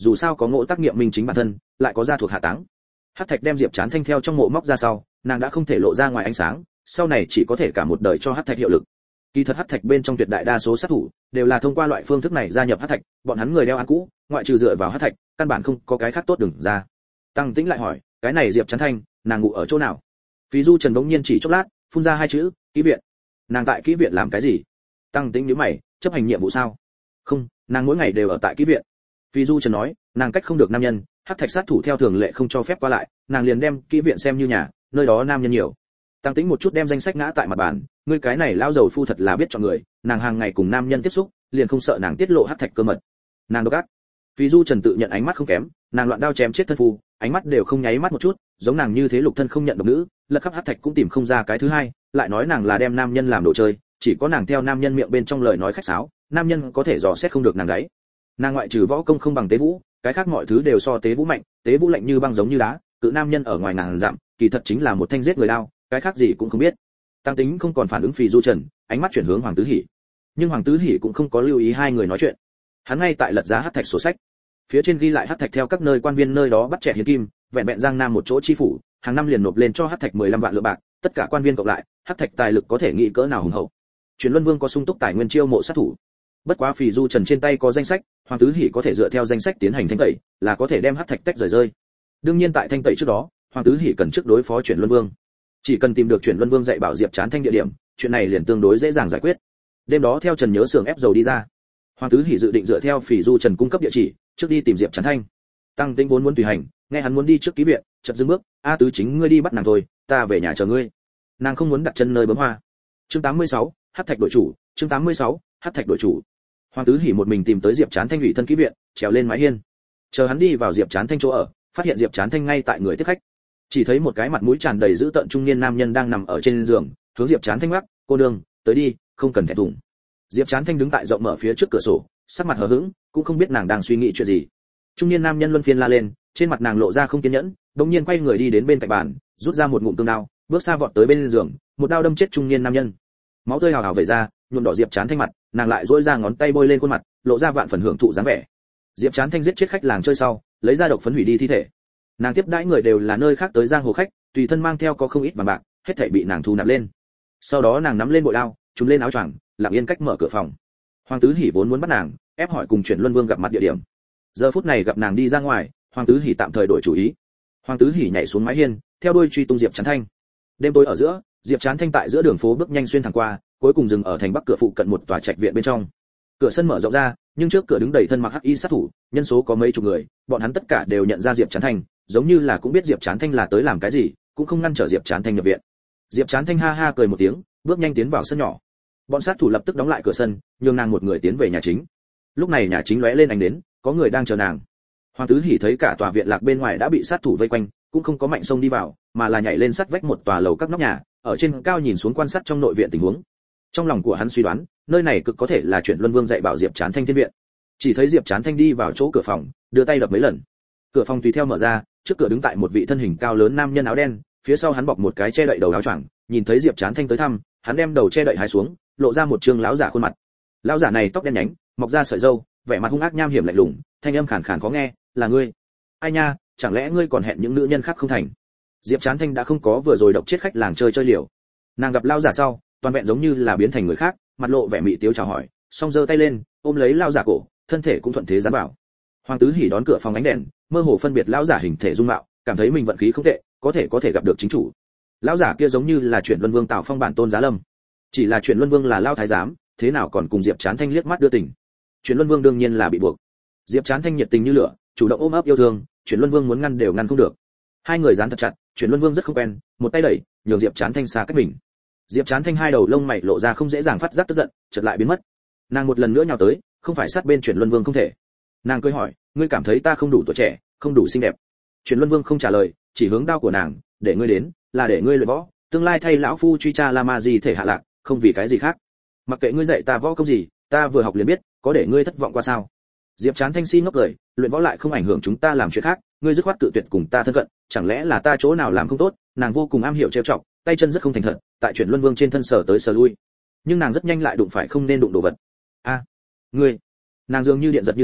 dù sao có ngộ tác nghiệm minh chính bản thân, lại có gia thuộc hạ táng. Hắc thạch đem Diệp Chán Thanh theo trong mộ móc ra sau, nàng đã không thể lộ ra ngoài ánh sáng, sau này chỉ có thể cả một đời cho Hắc thạch hiệu lực. Kỳ thật Hắc thạch bên trong tuyệt đại đa số sát thủ đều là thông qua loại phương thức này gia nhập Hắc thạch, bọn hắn người đeo án cũ, ngoại trừ dựa vào Hắc thạch, căn bản không có cái khác tốt đừng ra. Tăng Tĩnh lại hỏi, cái này Diệp Chán Thanh, nàng ngủ ở chỗ nào? Phí Du Trần bỗng nhiên chỉ chốc lát, phun ra hai chữ, kỹ viện. Nàng tại kỹ viện làm cái gì? Tăng Tĩnh nhíu mày, chấp hành nhiệm vụ sao? Không, nàng mỗi ngày đều ở tại kỹ viện. Phí Du Trần nói, nàng cách không được nam nhân, Hắc thạch sát thủ theo thường lệ không cho phép qua lại, nàng liền đem kỹ viện xem như nhà, nơi đó nam nhân nhiều. Tăng Tĩnh một chút đem danh sách ngã tại mặt bàn, ngươi cái này lao dầu phu thật là biết chọn người, nàng hàng ngày cùng nam nhân tiếp xúc, liền không sợ nàng tiết lộ Hắc thạch cơ mật. Nàng độc ác. Phí Du Trần tự nhận ánh mắt không kém, nàng loạn đao chém chết thân phu, ánh mắt đều không nháy mắt một chút, giống nàng như thế lục thân không nhận độc nữ, lật khắp Hắc thạch cũng tìm không ra cái thứ hai, lại nói nàng là đem nam nhân làm đồ chơi, chỉ có nàng theo nam nhân miệng bên trong lời nói khách sáo, nam nhân có thể dò xét không được nàng đấy. Nàng ngoại trừ võ công không bằng Tế Vũ, cái khác mọi thứ đều so Tế Vũ mạnh, Tế Vũ lạnh như băng giống như đá, cự nam nhân ở ngoài nàng dặm, kỳ thật chính là một thanh giết người đao, cái khác gì cũng không biết. Tăng Tính không còn phản ứng Phì Du Trần, ánh mắt chuyển hướng Hoàng Tứ Hỉ. Nhưng Hoàng Tứ Hỉ cũng không có lưu ý hai người nói chuyện. Hắn ngay tại lật giá hắc thạch sổ sách. Phía trên ghi lại hắc thạch theo các nơi quan viên nơi đó bắt trẻ hiến kim, vẹn vẹn Giang Nam một chỗ chi phủ, hàng năm liền nộp lên cho hắc thạch mười lăm vạn lượng bạc, tất cả quan viên cộng lại, hắc thạch tài lực có thể nghĩ cỡ nào hùng hậu. Truyền Luân Vương có sung túc tài nguyên chiêu mộ sát thủ. Bất quá Phì Du Trần trên tay có danh sách, Hoàng Tứ Hỉ có thể dựa theo danh sách tiến hành thanh tẩy, là có thể đem hắc thạch tách rời rơi. Đương nhiên tại thanh tẩy trước đó, Hoàng Tứ Hỉ cần trước đối phó Truyền Luân Vương. Chỉ cần tìm được Truyền Luân Vương dạy bảo Diệp Chán Thanh địa điểm, chuyện này liền tương đối dễ dàng giải quyết. Đêm đó theo Trần Nhớ Sường ép dầu đi ra, Hoàng Tứ Hỉ dự định dựa theo Phì Du Trần cung cấp địa chỉ, trước đi tìm Diệp Chán Thanh. Tăng Tĩnh vốn muốn tùy hành, nghe hắn muốn đi trước ký viện, chợt dừng bước, "A Tứ chính ngươi đi bắt nàng thôi, ta về nhà chờ ngươi." Nàng không muốn đặt chân nơi bướm hoa. Chương tám mươi sáu, Hắc thạch đội chủ, chương tám mươi sáu, Hắc thạch đội chủ. Hoàng Tứ Hỉ một mình tìm tới Diệp Chán Thanh ủy thân ký viện, trèo lên mái hiên. Chờ hắn đi vào Diệp Chán Thanh chỗ ở, phát hiện Diệp Chán Thanh ngay tại người tiếp khách. Chỉ thấy một cái mặt mũi tràn đầy dữ tợn trung niên nam nhân đang nằm ở trên giường, hướng Diệp Chán Thanh quát, "Cô nương, tới đi, không cần thẹn thùng." Diệp Chán Thanh đứng tại rộng mở phía trước cửa sổ, sắc mặt hờ hững, cũng không biết nàng đang suy nghĩ chuyện gì. Trung niên nam nhân luân phiên la lên, trên mặt nàng lộ ra không kiên nhẫn, đột nhiên quay người đi đến bên cạnh bàn, rút ra một ngụm tương đao, bước xa vọt tới bên giường, một đao đâm chết trung niên nam nhân. Máu tươi hào hào vẩy ra, nhuộm đỏ Diệp Chán Thanh mặt, nàng lại duỗi ra ngón tay bôi lên khuôn mặt, lộ ra vạn phần hưởng thụ dáng vẻ. Diệp Chán Thanh giết chết khách làng chơi sau, lấy ra độc phấn hủy đi thi thể. Nàng tiếp đãi người đều là nơi khác tới giang hồ khách, tùy thân mang theo có không ít vàng bạc, hết thảy bị nàng thu nạp lên. Sau đó nàng nắm lên bội đao, trùm lên áo choàng, lặng yên cách mở cửa phòng. Hoàng Tứ Hỉ vốn muốn bắt nàng, ép hỏi cùng Truyền Luân Vương gặp mặt địa điểm. Giờ phút này gặp nàng đi ra ngoài, Hoàng Tứ Hỉ tạm thời đổi chủ ý. Hoàng Tứ Hỉ nhảy xuống mái hiên, theo đuôi truy tung Diệp Chán Thanh. Đêm tối ở giữa, Diệp Chán Thanh tại giữa đường phố bước nhanh xuyên thẳng qua, cuối cùng dừng ở thành bắc cửa phụ cận một tòa trạch viện bên trong. Cửa sân mở rộng ra, nhưng trước cửa đứng đầy thân mặc hắc y sát thủ, nhân số có mấy chục người, bọn hắn tất cả đều nhận ra Diệp Chán Thanh, giống như là cũng biết Diệp Chán Thanh là tới làm cái gì, cũng không ngăn trở Diệp Chán Thanh nhập viện. Diệp Chán Thanh ha ha cười một tiếng, bước nhanh tiến vào sân nhỏ. Bọn sát thủ lập tức đóng lại cửa sân, nhường nàng một người tiến về nhà chính. Lúc này nhà chính lóe lên ánh đến, có người đang chờ nàng. Hoàng Tứ Hỉ thấy cả tòa viện lạc bên ngoài đã bị sát thủ vây quanh, cũng không có mạnh xông đi vào, mà là nhảy lên sắt vách một tòa lầu các nóc nhà, ở trên cao nhìn xuống quan sát trong nội viện tình huống. Trong lòng của hắn suy đoán, nơi này cực có thể là Truyền Luân Vương dạy bảo Diệp Chán Thanh thiên viện. Chỉ thấy Diệp Chán Thanh đi vào chỗ cửa phòng, đưa tay đập mấy lần. Cửa phòng tùy theo mở ra, trước cửa đứng tại một vị thân hình cao lớn nam nhân áo đen, phía sau hắn bọc một cái che đậy đầu áo choàng, nhìn thấy Diệp Chán Thanh tới thăm, hắn đem đầu che đậy hái xuống, lộ ra một trương lão giả khuôn mặt. Lão giả này tóc đen nhánh, mọc ra sợi râu, vẻ mặt hung ác nham hiểm lạnh lùng, thanh âm khàn khàn khó nghe, "Là ngươi? Ai nha, chẳng lẽ ngươi còn hẹn những nữ nhân khác không thành?" Diệp Chán Thanh đã không có vừa rồi độc chết khách làng chơi chơi liều. Nàng gặp lão giả sau, toàn vẹn giống như là biến thành người khác, mặt lộ vẻ mị tiếu chào hỏi, song giơ tay lên, ôm lấy lão giả cổ, thân thể cũng thuận thế dán vào. Hoàng Tứ Hỉ đón cửa phòng ánh đèn, mơ hồ phân biệt lão giả hình thể dung mạo, cảm thấy mình vận khí không tệ, có thể có thể gặp được chính chủ. Lão giả kia giống như là Truyền Luân Vương Tào Phong bản tôn Giá Lâm. Chỉ là Truyền Luân Vương là lao thái giám, thế nào còn cùng Diệp Chán Thanh liếc mắt đưa tình. Truyền Luân Vương đương nhiên là bị buộc. Diệp Chán Thanh nhiệt tình như lửa, chủ động ôm ấp yêu thương, Truyền Luân Vương muốn ngăn đều ngăn không được. Hai người dán thật chặt, Truyền Luân Vương rất không quen, một tay đẩy, nhường Diệp Chán Thanh xa cách mình. Diệp Chán Thanh hai đầu lông mày lộ ra không dễ dàng phát giác tức giận, chợt lại biến mất. Nàng một lần nữa nhào tới, không phải sát bên Truyền Luân Vương không thể. Nàng cười hỏi, ngươi cảm thấy ta không đủ tuổi trẻ, không đủ xinh đẹp? Truyền Luân Vương không trả lời, chỉ hướng đao của nàng, để ngươi đến, là để ngươi luyện võ, tương lai thay lão phu truy tra Lama gì thể hạ lạc, không vì cái gì khác. Mặc kệ ngươi dạy ta võ công gì, ta vừa học liền biết, có để ngươi thất vọng qua sao? Diệp Chán Thanh si ngốc cười, luyện võ lại không ảnh hưởng chúng ta làm chuyện khác, ngươi dứt khoát cự tuyệt cùng ta thân cận, chẳng lẽ là ta chỗ nào làm không tốt? Nàng vô cùng am hiểu trêu chọc, tay chân rất không thành thật, tại Truyền Luân Vương trên thân sở tới sở lui, nhưng nàng rất nhanh lại đụng phải không nên đụng đồ vật. A, ngươi! Nàng dường như điện giật như thế,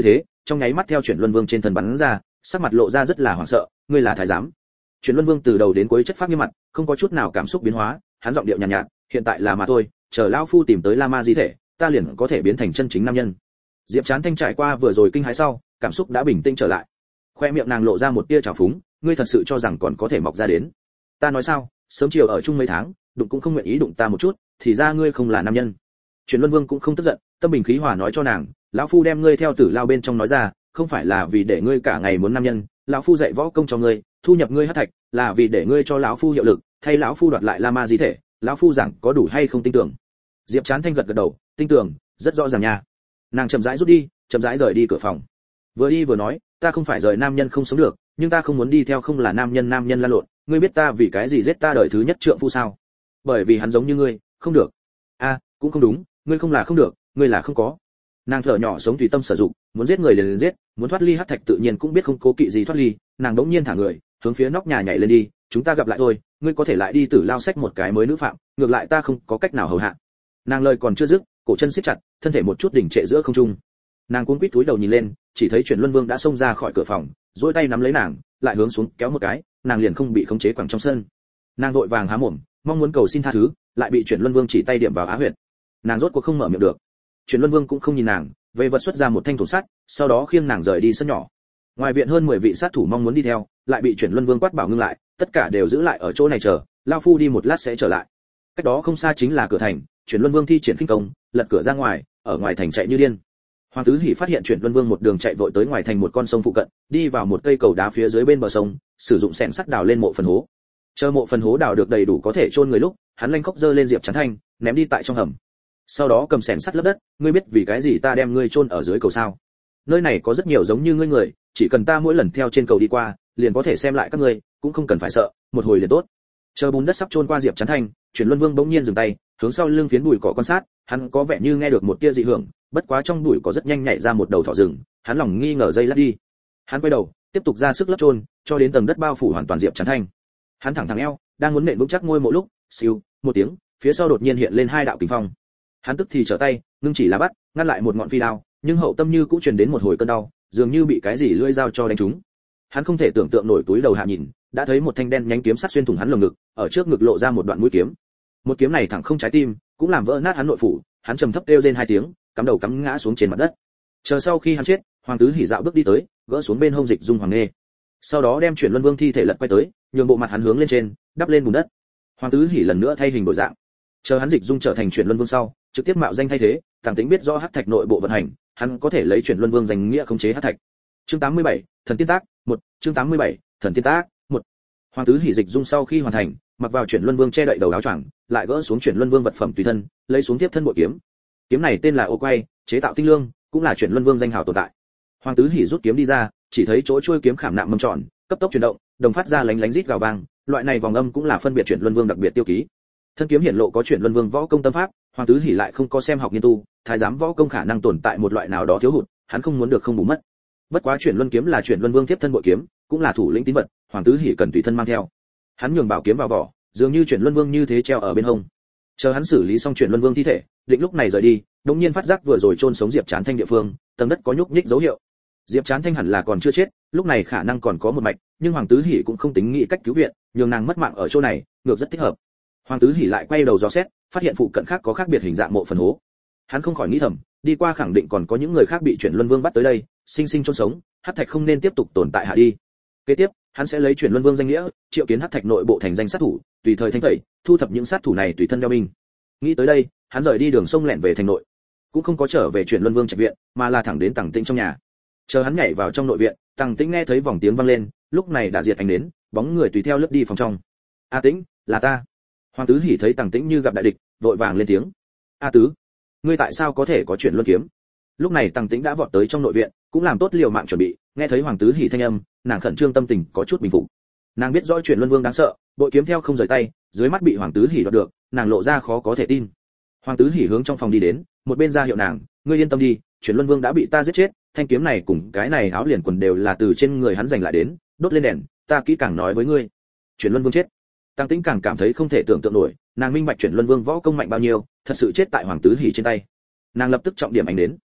trong nháy mắt theo Chuyển Luân Vương trên thân bắn ra, sắc mặt lộ ra rất là hoảng sợ, ngươi là thái giám? Chuyển Luân Vương từ đầu đến cuối chất phác nghiêm mặt, không có chút nào cảm xúc biến hóa, hắn giọng điệu nhàn nhạt, nhạt, hiện tại là mà thôi, chờ lão phu tìm tới La Ma di thể, ta liền có thể biến thành chân chính nam nhân. Diệp Chán Thanh trải qua vừa rồi kinh hãi sau, cảm xúc đã bình tĩnh trở lại. Khoe miệng nàng lộ ra một tia trào phúng, ngươi thật sự cho rằng còn có thể mọc ra đến? Ta nói sao, sớm chiều ở chung mấy tháng, đụng cũng không nguyện ý đụng ta một chút, thì ra ngươi không là nam nhân. Chuyển Luân Vương cũng không tức giận, tâm bình khí hòa nói cho nàng, lão phu đem ngươi theo tử lao bên trong nói ra, không phải là vì để ngươi cả ngày muốn nam nhân, lão phu dạy võ công cho ngươi, thu nhập ngươi hắc thạch, là vì để ngươi cho lão phu hiệu lực, thay lão phu đoạt lại La Ma di thể, lão phu giảng có đủ hay không tin tưởng? Diệp Chán Thanh gật gật đầu, tin tưởng, rất rõ ràng nha. Nàng chậm rãi rút đi, chậm rãi rời đi cửa phòng. Vừa đi vừa nói, ta không phải rời nam nhân không sống được, nhưng ta không muốn đi theo không là nam nhân nam nhân lăn lộn, ngươi biết ta vì cái gì giết ta đời thứ nhất trượng phu sao? Bởi vì hắn giống như ngươi, không được. A, à, cũng không đúng, ngươi không là không được, ngươi là không có. Nàng thở nhỏ sống tùy tâm sử dụng, muốn giết người liền liền giết, muốn thoát ly hắc thạch tự nhiên cũng biết không cố kỵ gì thoát ly, nàng đống nhiên thả người, hướng phía nóc nhà nhảy lên đi, chúng ta gặp lại thôi, ngươi có thể lại đi tử lao sách một cái mới nữ phạm, ngược lại ta không có cách nào hầu hạ. Nàng lời còn chưa dứt, cổ chân siết chặt, thân thể một chút đỉnh trệ giữa không trung. Nàng cuống quýt túi đầu nhìn lên, chỉ thấy Chuyển Luân Vương đã xông ra khỏi cửa phòng, duỗi tay nắm lấy nàng, lại hướng xuống kéo một cái, nàng liền không bị khống chế quẳng trong sân. Nàng vội vàng há mồm, mong muốn cầu xin tha thứ, lại bị Chuyển Luân Vương chỉ tay điểm vào á huyệt. Nàng rốt cuộc không mở miệng được. Chuyển Luân Vương cũng không nhìn nàng, về vật xuất ra một thanh thổ sắt, sau đó khiêng nàng rời đi sân nhỏ. Ngoài viện hơn mười vị sát thủ mong muốn đi theo, lại bị Chuyển Luân Vương quát bảo ngưng lại, tất cả đều giữ lại ở chỗ này chờ, lão phu đi một lát sẽ trở lại. Cách đó không xa chính là cửa thành, Chuyển Luân Vương thi triển khinh công, lật cửa ra ngoài, ở ngoài thành chạy như điên. Hoàng Tứ Hỉ phát hiện Chuyển Luân Vương một đường chạy vội tới ngoài thành một con sông phụ cận, đi vào một cây cầu đá phía dưới bên bờ sông, sử dụng xẻng sắt đào lên mộ phần hố. Chờ mộ phần hố đào được đầy đủ có thể chôn người lúc, hắn lanh khóc giơ lên Diệp Chán Thanh, ném đi tại trong hầm. Sau đó cầm xẻng sắt lấp đất, ngươi biết vì cái gì ta đem ngươi chôn ở dưới cầu sao? Nơi này có rất nhiều giống như ngươi người, chỉ cần ta mỗi lần theo trên cầu đi qua, liền có thể xem lại các ngươi, cũng không cần phải sợ, một hồi liền tốt. Chờ bùn đất sắp chôn qua Diệp Chán Thanh, Chuyển Luân Vương bỗng nhiên dừng tay, hướng sau lưng phiến bụi cỏ quan sát, hắn có vẻ như nghe được một tia dị hưởng, bất quá trong bụi cỏ rất nhanh nhảy ra một đầu thỏ rừng, hắn lòng nghi ngờ dây lát đi. Hắn quay đầu, tiếp tục ra sức lấp chôn, cho đến tầng đất bao phủ hoàn toàn Diệp Chán Thanh. Hắn thẳng thẳng eo, đang muốn nện vững chắc ngôi mộ lúc, siêu, một tiếng, phía sau đột nhiên hiện lên hai đạo kình phong. Hắn tức thì trở tay, ngưng chỉ là bắt, ngăn lại một ngọn phi đao, nhưng hậu tâm như cũng truyền đến một hồi cơn đau, dường như bị cái gì lưỡi dao cho đánh trúng. Hắn không thể tưởng tượng nổi, túi đầu hạ nhìn, đã thấy một thanh đen nhánh kiếm sắt xuyên thủng hắn lồng ngực, ở trước ngực lộ ra một đoạn mũi kiếm. Một kiếm này thẳng không trái tim, cũng làm vỡ nát hắn nội phủ, hắn trầm thấp kêu rên hai tiếng, cắm đầu cắm ngã xuống trên mặt đất. Chờ sau khi hắn chết, Hoàng Tứ Hỉ dạo bước đi tới, gỡ xuống bên hông dịch dung hoàng nghê. Sau đó đem Chuyển Luân Vương thi thể lật quay tới, nhường bộ mặt hắn hướng lên trên, đắp lên bùn đất. Hoàng Tứ Hỉ lần nữa thay hình đổi dạng. Chờ hắn dịch dung trở thành Chuyển Luân Vương sau, trực tiếp mạo danh thay thế, Tàng Tĩnh biết rõ hắc thạch nội bộ vận hành, hắn có thể lấy Chuyển Luân Vương danh nghĩa khống chế hắc thạch. Chương tám mươi bảy, Thần Tiên Tác, một, chương tám mươi bảy, Thần Tiên Tác, một. Hoàng Tứ Hỉ dịch dung sau khi hoàn thành, mặc vào Chuyển Luân Vương che đậy đầu áo choàng, lại gỡ xuống Chuyển Luân Vương vật phẩm tùy thân, lấy xuống tiếp thân bội kiếm. Kiếm này tên là Ô Quay, chế tạo tinh lương, cũng là Chuyển Luân Vương danh hào tồn tại. Hoàng Tứ Hỉ rút kiếm đi ra, chỉ thấy chỗ chuôi kiếm khảm nạm mâm tròn, cấp tốc chuyển động, đồng phát ra lánh lánh rít gào vang, loại này vòng âm cũng là phân biệt Chuyển Luân Vương đặc biệt tiêu ký. Thân kiếm hiển lộ có Chuyển Luân Vương võ công tâm pháp, Hoàng Tứ Hỉ lại không có xem học nghiên tu, thái giám võ công khả năng tồn tại một loại nào đó thiếu hụt, hắn không muốn được không bù mất. Bất quá Chuyển Luân kiếm là Chuyển Luân Vương tiếp thân bội kiếm, cũng là thủ lĩnh tín vật, Hoàng Tứ Hỉ cần tùy thân mang theo. Hắn nhường bảo kiếm vào vỏ, dường như Chuyển Luân Vương như thế treo ở bên hông. Chờ hắn xử lý xong Chuyển Luân Vương thi thể, định lúc này rời đi, đột nhiên phát giác vừa rồi chôn sống Diệp Chán Thanh địa phương, tầng đất có nhúc nhích dấu hiệu. Diệp Chán Thanh hẳn là còn chưa chết, lúc này khả năng còn có một mạch, nhưng Hoàng Tứ Hỉ cũng không tính nghĩ cách cứu viện, nhường nàng mất mạng ở chỗ này, ngược rất thích hợp. Hoàng Tứ Hỉ lại quay đầu dò xét, phát hiện phụ cận khác có khác biệt hình dạng mộ phần hố. Hắn không khỏi nghĩ thầm, đi qua khẳng định còn có những người khác bị Chuyển Luân Vương bắt tới đây, sinh sinh chôn sống, hắc thạch không nên tiếp tục tồn tại hạ đi. Kế tiếp, hắn sẽ lấy Chuyển Luân Vương danh nghĩa, triệu kiến hắc thạch nội bộ thành danh sát thủ, tùy thời thanh tẩy, thu thập những sát thủ này tùy thân đeo binh. Nghĩ tới đây, hắn rời đi đường sông lẻn về thành nội, cũng không có trở về Chuyển Luân Vương trạch viện, mà là thẳng đến Tằng Tĩnh trong nhà. Chờ hắn nhảy vào trong nội viện, Tằng Tĩnh nghe thấy vòng tiếng vang lên, lúc này đã diệt ánh đến, bóng người tùy theo lướt đi phòng trong. A Tĩnh, là ta. Hoàng Tứ Hỉ thấy Tằng Tĩnh như gặp đại địch, vội vàng lên tiếng. A Tứ, ngươi tại sao có thể có Chuyển Luân kiếm? Lúc này Tằng Tĩnh đã vọt tới trong nội viện, cũng làm tốt liều mạng chuẩn bị, nghe thấy Hoàng Tứ Hỉ thanh âm, nàng khẩn trương tâm tình có chút bình phục. Nàng biết rõ Chuyển Luân Vương đáng sợ, bội kiếm theo không rời tay, dưới mắt bị Hoàng Tứ Hỉ đoạt được, nàng lộ ra khó có thể tin. Hoàng Tứ Hỉ hướng trong phòng đi đến, một bên ra hiệu nàng, ngươi yên tâm đi, Chuyển Luân Vương đã bị ta giết chết, thanh kiếm này cùng cái này áo liền quần đều là từ trên người hắn giành lại đến, đốt lên đèn, ta kỹ càng nói với ngươi. Chuyển Luân Vương chết. Tăng Tĩnh càng cảm thấy không thể tưởng tượng nổi, nàng minh bạch Chuyển Luân Vương võ công mạnh bao nhiêu, thật sự chết tại Hoàng Tứ Hỉ trên tay. Nàng lập tức trọng điểm ánh đến.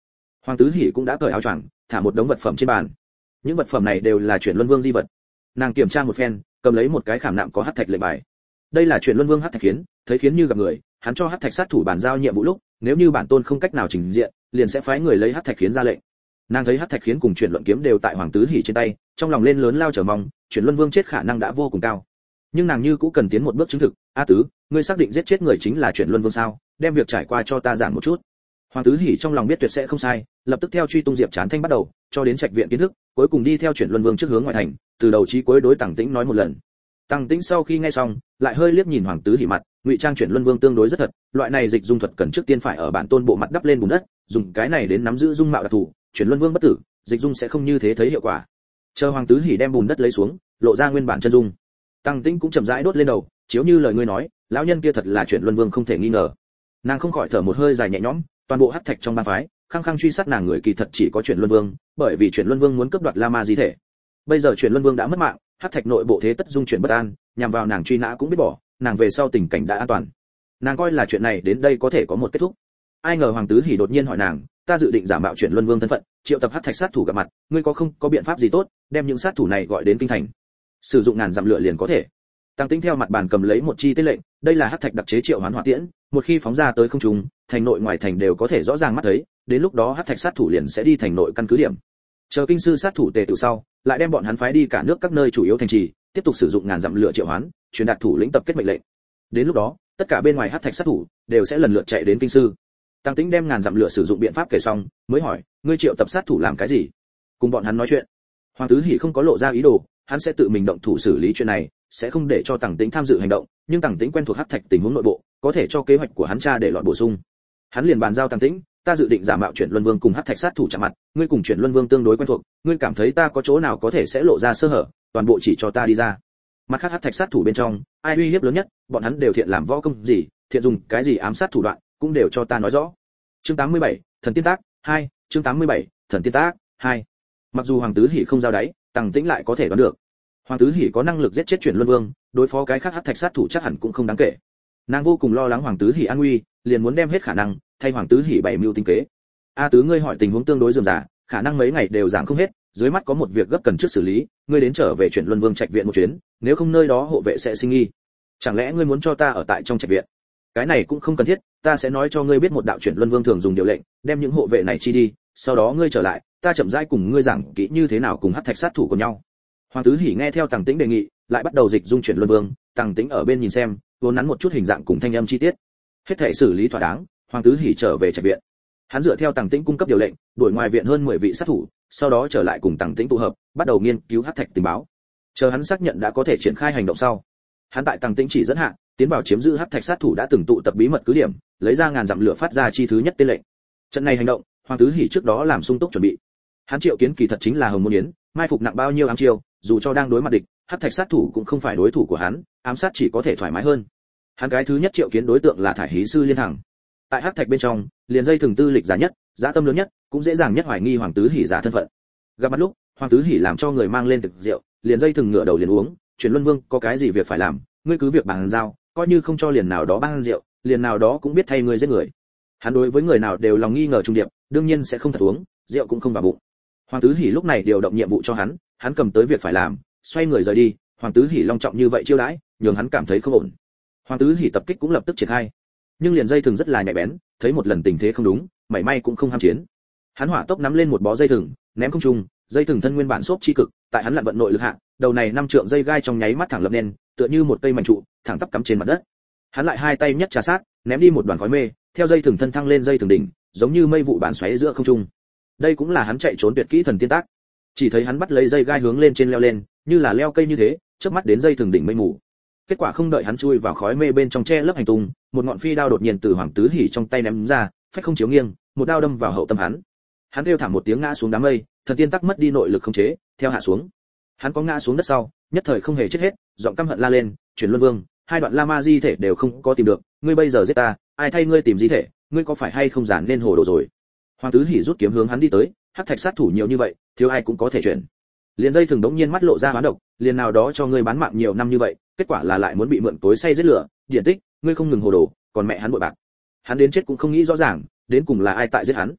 Hoàng Tứ Hỉ cũng đã cởi áo choàng, thả một đống vật phẩm trên bàn. Những vật phẩm này đều là chuyển luân vương di vật. Nàng kiểm tra một phen, cầm lấy một cái khảm nạm có hắc thạch lệnh bài. Đây là chuyển luân vương hắc thạch khiến, thấy khiến như gặp người, hắn cho hắc thạch sát thủ bàn giao nhiệm vụ lúc, nếu như bản tôn không cách nào trình diện, liền sẽ phái người lấy hắc thạch khiến ra lệnh. Nàng thấy hắc thạch khiến cùng chuyển luận kiếm đều tại Hoàng Tứ Hỉ trên tay, trong lòng lên lớn lao chờ mong, chuyển luân vương chết khả năng đã vô cùng cao. Nhưng nàng như cũng cần tiến một bước chứng thực. A Tứ, ngươi xác định giết chết người chính là chuyển luân vương sao? Đem việc trải qua cho ta giảng một chút. Hoàng Tứ Hỉ trong lòng biết tuyệt sẽ không sai, lập tức theo truy tung Diệp Chán Thanh bắt đầu, cho đến trạch viện kiến thức, cuối cùng đi theo chuyển luân vương trước hướng ngoại thành, từ đầu chí cuối đối Tằng Tĩnh nói một lần. Tằng Tĩnh sau khi nghe xong, lại hơi liếc nhìn Hoàng Tứ Hỉ mặt, ngụy trang chuyển luân vương tương đối rất thật, loại này dịch dung thuật cần trước tiên phải ở bản tôn bộ mặt đắp lên bùn đất, dùng cái này đến nắm giữ dung mạo đặc thù, chuyển luân vương bất tử, dịch dung sẽ không như thế thấy hiệu quả. Chờ Hoàng Tứ Hỉ đem bùn đất lấy xuống, lộ ra nguyên bản chân dung. Tằng Tĩnh cũng chậm rãi đốt lên đầu, chiếu như lời ngươi nói, lão nhân kia thật là chuyển luân vương không thể nghi ngờ. Nàng không khỏi thở một hơi dài nhẹ nhõm, toàn bộ hắc thạch trong bang phái, khăng khăng truy sát nàng người kỳ thật chỉ có chuyển luân vương, bởi vì chuyển luân vương muốn cướp đoạt La Ma di thể. Bây giờ chuyển luân vương đã mất mạng, hắc thạch nội bộ thế tất dung chuyển bất an, nhằm vào nàng truy nã cũng biết bỏ, nàng về sau tình cảnh đã an toàn. Nàng coi là chuyện này đến đây có thể có một kết thúc. Ai ngờ Hoàng Tứ Hỉ đột nhiên hỏi nàng, ta dự định giả mạo chuyển luân vương thân phận, triệu tập hắc thạch sát thủ gặp mặt, ngươi có không có biện pháp gì tốt, đem những sát thủ này gọi đến kinh thành. Sử dụng ngàn dặm lửa liền có thể. Tăng Tĩnh theo mặt bàn cầm lấy một chi tiết lệnh, đây là hắc thạch đặc chế triệu hoán hỏa tiễn, một khi phóng ra tới không trung, thành nội ngoài thành đều có thể rõ ràng mắt thấy, đến lúc đó hắc thạch sát thủ liền sẽ đi thành nội căn cứ điểm. Chờ kinh sư sát thủ tề tự sau, lại đem bọn hắn phái đi cả nước các nơi chủ yếu thành trì, tiếp tục sử dụng ngàn dặm lửa triệu hoán, truyền đạt thủ lĩnh tập kết mệnh lệnh. Đến lúc đó, tất cả bên ngoài hắc thạch sát thủ đều sẽ lần lượt chạy đến kinh sư. Tăng Tĩnh đem ngàn dặm lửa sử dụng biện pháp kể xong, mới hỏi, ngươi triệu tập sát thủ làm cái gì? Cùng bọn hắn nói chuyện. Hoàng Tứ Hỉ không có lộ ra ý đồ, hắn sẽ tự mình động thủ xử lý chuyện này, sẽ không để cho Tằng Tĩnh tham dự hành động, nhưng Tằng Tĩnh quen thuộc hắc thạch tình huống nội bộ, có thể cho kế hoạch của hắn tra để lọt bổ sung. Hắn liền bàn giao Tằng Tĩnh, ta dự định giả mạo chuyển luân vương cùng hắc thạch sát thủ chạm mặt, ngươi cùng chuyển luân vương tương đối quen thuộc, ngươi cảm thấy ta có chỗ nào có thể sẽ lộ ra sơ hở, toàn bộ chỉ cho ta đi ra. Mặt khác hắc thạch sát thủ bên trong, ai uy hiếp lớn nhất, bọn hắn đều thiện làm võ công gì, thiện dùng cái gì ám sát thủ đoạn, cũng đều cho ta nói rõ. Chương tám mươi bảy, thần tiên tác hai, chương tám mươi bảy, thần tiên tác hai. Mặc dù Hoàng Tứ Hỉ không giao đáy, Tằng Tĩnh lại có thể đoán được. Hoàng Tứ Hỉ có năng lực giết chết chuyển luân vương, đối phó cái khác hắc thạch sát thủ chắc hẳn cũng không đáng kể. Nàng vô cùng lo lắng Hoàng Tứ Hỉ an nguy, liền muốn đem hết khả năng thay Hoàng Tứ Hỉ bày mưu tính kế. A Tứ, ngươi hỏi tình huống tương đối rườm rà, khả năng mấy ngày đều giảng không hết, dưới mắt có một việc gấp cần trước xử lý, ngươi đến trở về chuyển luân vương trạch viện một chuyến, nếu không nơi đó hộ vệ sẽ sinh nghi. Chẳng lẽ ngươi muốn cho ta ở tại trong trạch viện? Cái này cũng không cần thiết, ta sẽ nói cho ngươi biết một đạo chuyển luân vương thường dùng điều lệnh, đem những hộ vệ này chi đi, sau đó ngươi trở lại, ta chậm rãi cùng ngươi giảng kỹ như thế nào cùng hắc thạch sát thủ của nhau. Hoàng Tứ Hỉ nghe theo Tằng Tĩnh đề nghị, lại bắt đầu dịch dung chuyển luân vương, Tằng Tĩnh ở bên nhìn xem, vốn nắn một chút hình dạng cùng thanh âm chi tiết. Hết thảy xử lý thỏa đáng, Hoàng Tứ Hỉ trở về trạch viện. Hắn dựa theo Tằng Tĩnh cung cấp điều lệnh, đuổi ngoài viện hơn mười vị sát thủ, sau đó trở lại cùng Tằng Tĩnh tụ hợp, bắt đầu nghiên cứu hắc thạch tình báo. Chờ hắn xác nhận đã có thể triển khai hành động sau, hắn tại Tằng Tĩnh chỉ dẫn hạ, tiến vào chiếm giữ hắc thạch sát thủ đã từng tụ tập bí mật cứ điểm, lấy ra ngàn dặm lửa phát ra chi thứ nhất tên lệnh. Trận này hành động, Hoàng Tứ Hỉ trước đó làm sung túc chuẩn bị. Hắn triệu kiến kỳ thật chính là Hồng Môn Yến, mai phục nặng bao nhiêu ám chiêu, dù cho đang đối mặt địch, hắc thạch sát thủ cũng không phải đối thủ của hắn, ám sát chỉ có thể thoải mái hơn. Hắn cái thứ nhất triệu kiến đối tượng là thải hí sư Liên Thẳng. Tại hắc thạch bên trong, liền dây thường tư lịch giả nhất, giá tâm lớn nhất, cũng dễ dàng nhất hoài nghi Hoàng Tứ Hỉ giả thân phận. Gặp mặt lúc, Hoàng Tứ Hỉ làm cho người mang lên thực rượu, liền dây thường ngửa đầu liền uống, chuyển luân vương có cái gì việc phải làm, ngươi cứ việc bàn giao, coi như không cho liền nào đó ban rượu, liền nào đó cũng biết thay ngươi giết người. Hắn đối với người nào đều lòng nghi ngờ trung điệp, đương nhiên sẽ không thật uống, rượu cũng không vào bụng. Hoàng Tứ Hỉ lúc này điều động nhiệm vụ cho hắn, hắn cầm tới việc phải làm, xoay người rời đi. Hoàng Tứ Hỉ long trọng như vậy chiêu đãi, nhường hắn cảm thấy không ổn. Hoàng Tứ Hỉ tập kích cũng lập tức triển khai, nhưng liền dây thừng rất là nhạy bén, thấy một lần tình thế không đúng, mảy may cũng không ham chiến. Hắn hỏa tốc nắm lên một bó dây thừng, ném không trung, dây thừng thân nguyên bản xốp chi cực, tại hắn lặn vận nội lực hạ, đầu này năm trượng dây gai trong nháy mắt thẳng lập lên, tựa như một cây mảnh trụ, thẳng tắp cắm trên mặt đất. Hắn lại hai tay nhất trà sát, ném đi một đoàn khói mê, theo dây thừng thân thăng lên dây thừng đỉnh, giống như mây vụ bản xoáy giữa không trung. Đây cũng là hắn chạy trốn tuyệt kỹ thần tiên tác. Chỉ thấy hắn bắt lấy dây gai hướng lên trên leo lên, như là leo cây như thế, chớp mắt đến dây thừng đỉnh mây mù. Kết quả không đợi hắn chui vào khói mê bên trong che lấp hành tung, một ngọn phi đao đột nhiên từ Hoàng Tứ Hỉ trong tay ném ra, phách không chiếu nghiêng, một đao đâm vào hậu tâm hắn. Hắn kêu thảm một tiếng ngã xuống đám mây, thần tiên tắc mất đi nội lực khống chế, theo hạ xuống. Hắn có ngã xuống đất sau, nhất thời không hề chết hết, giọng căm hận la lên, "Chuyển Luân Vương, hai đoạn La Ma di thể đều không có tìm được, ngươi bây giờ giết ta, ai thay ngươi tìm di thể, ngươi có phải hay không giản nên hồ đồ rồi?" Hoàng Tứ Hỉ rút kiếm hướng hắn đi tới, hắc thạch sát thủ nhiều như vậy, thiếu ai cũng có thể chuyển. Liền dây thường đống nhiên mắt lộ ra hoán độc, liền nào đó cho ngươi bán mạng nhiều năm như vậy, kết quả là lại muốn bị mượn tối say giết lửa, điển tích, ngươi không ngừng hồ đồ, còn mẹ hắn bội bạc. Hắn đến chết cũng không nghĩ rõ ràng, đến cùng là ai tại giết hắn.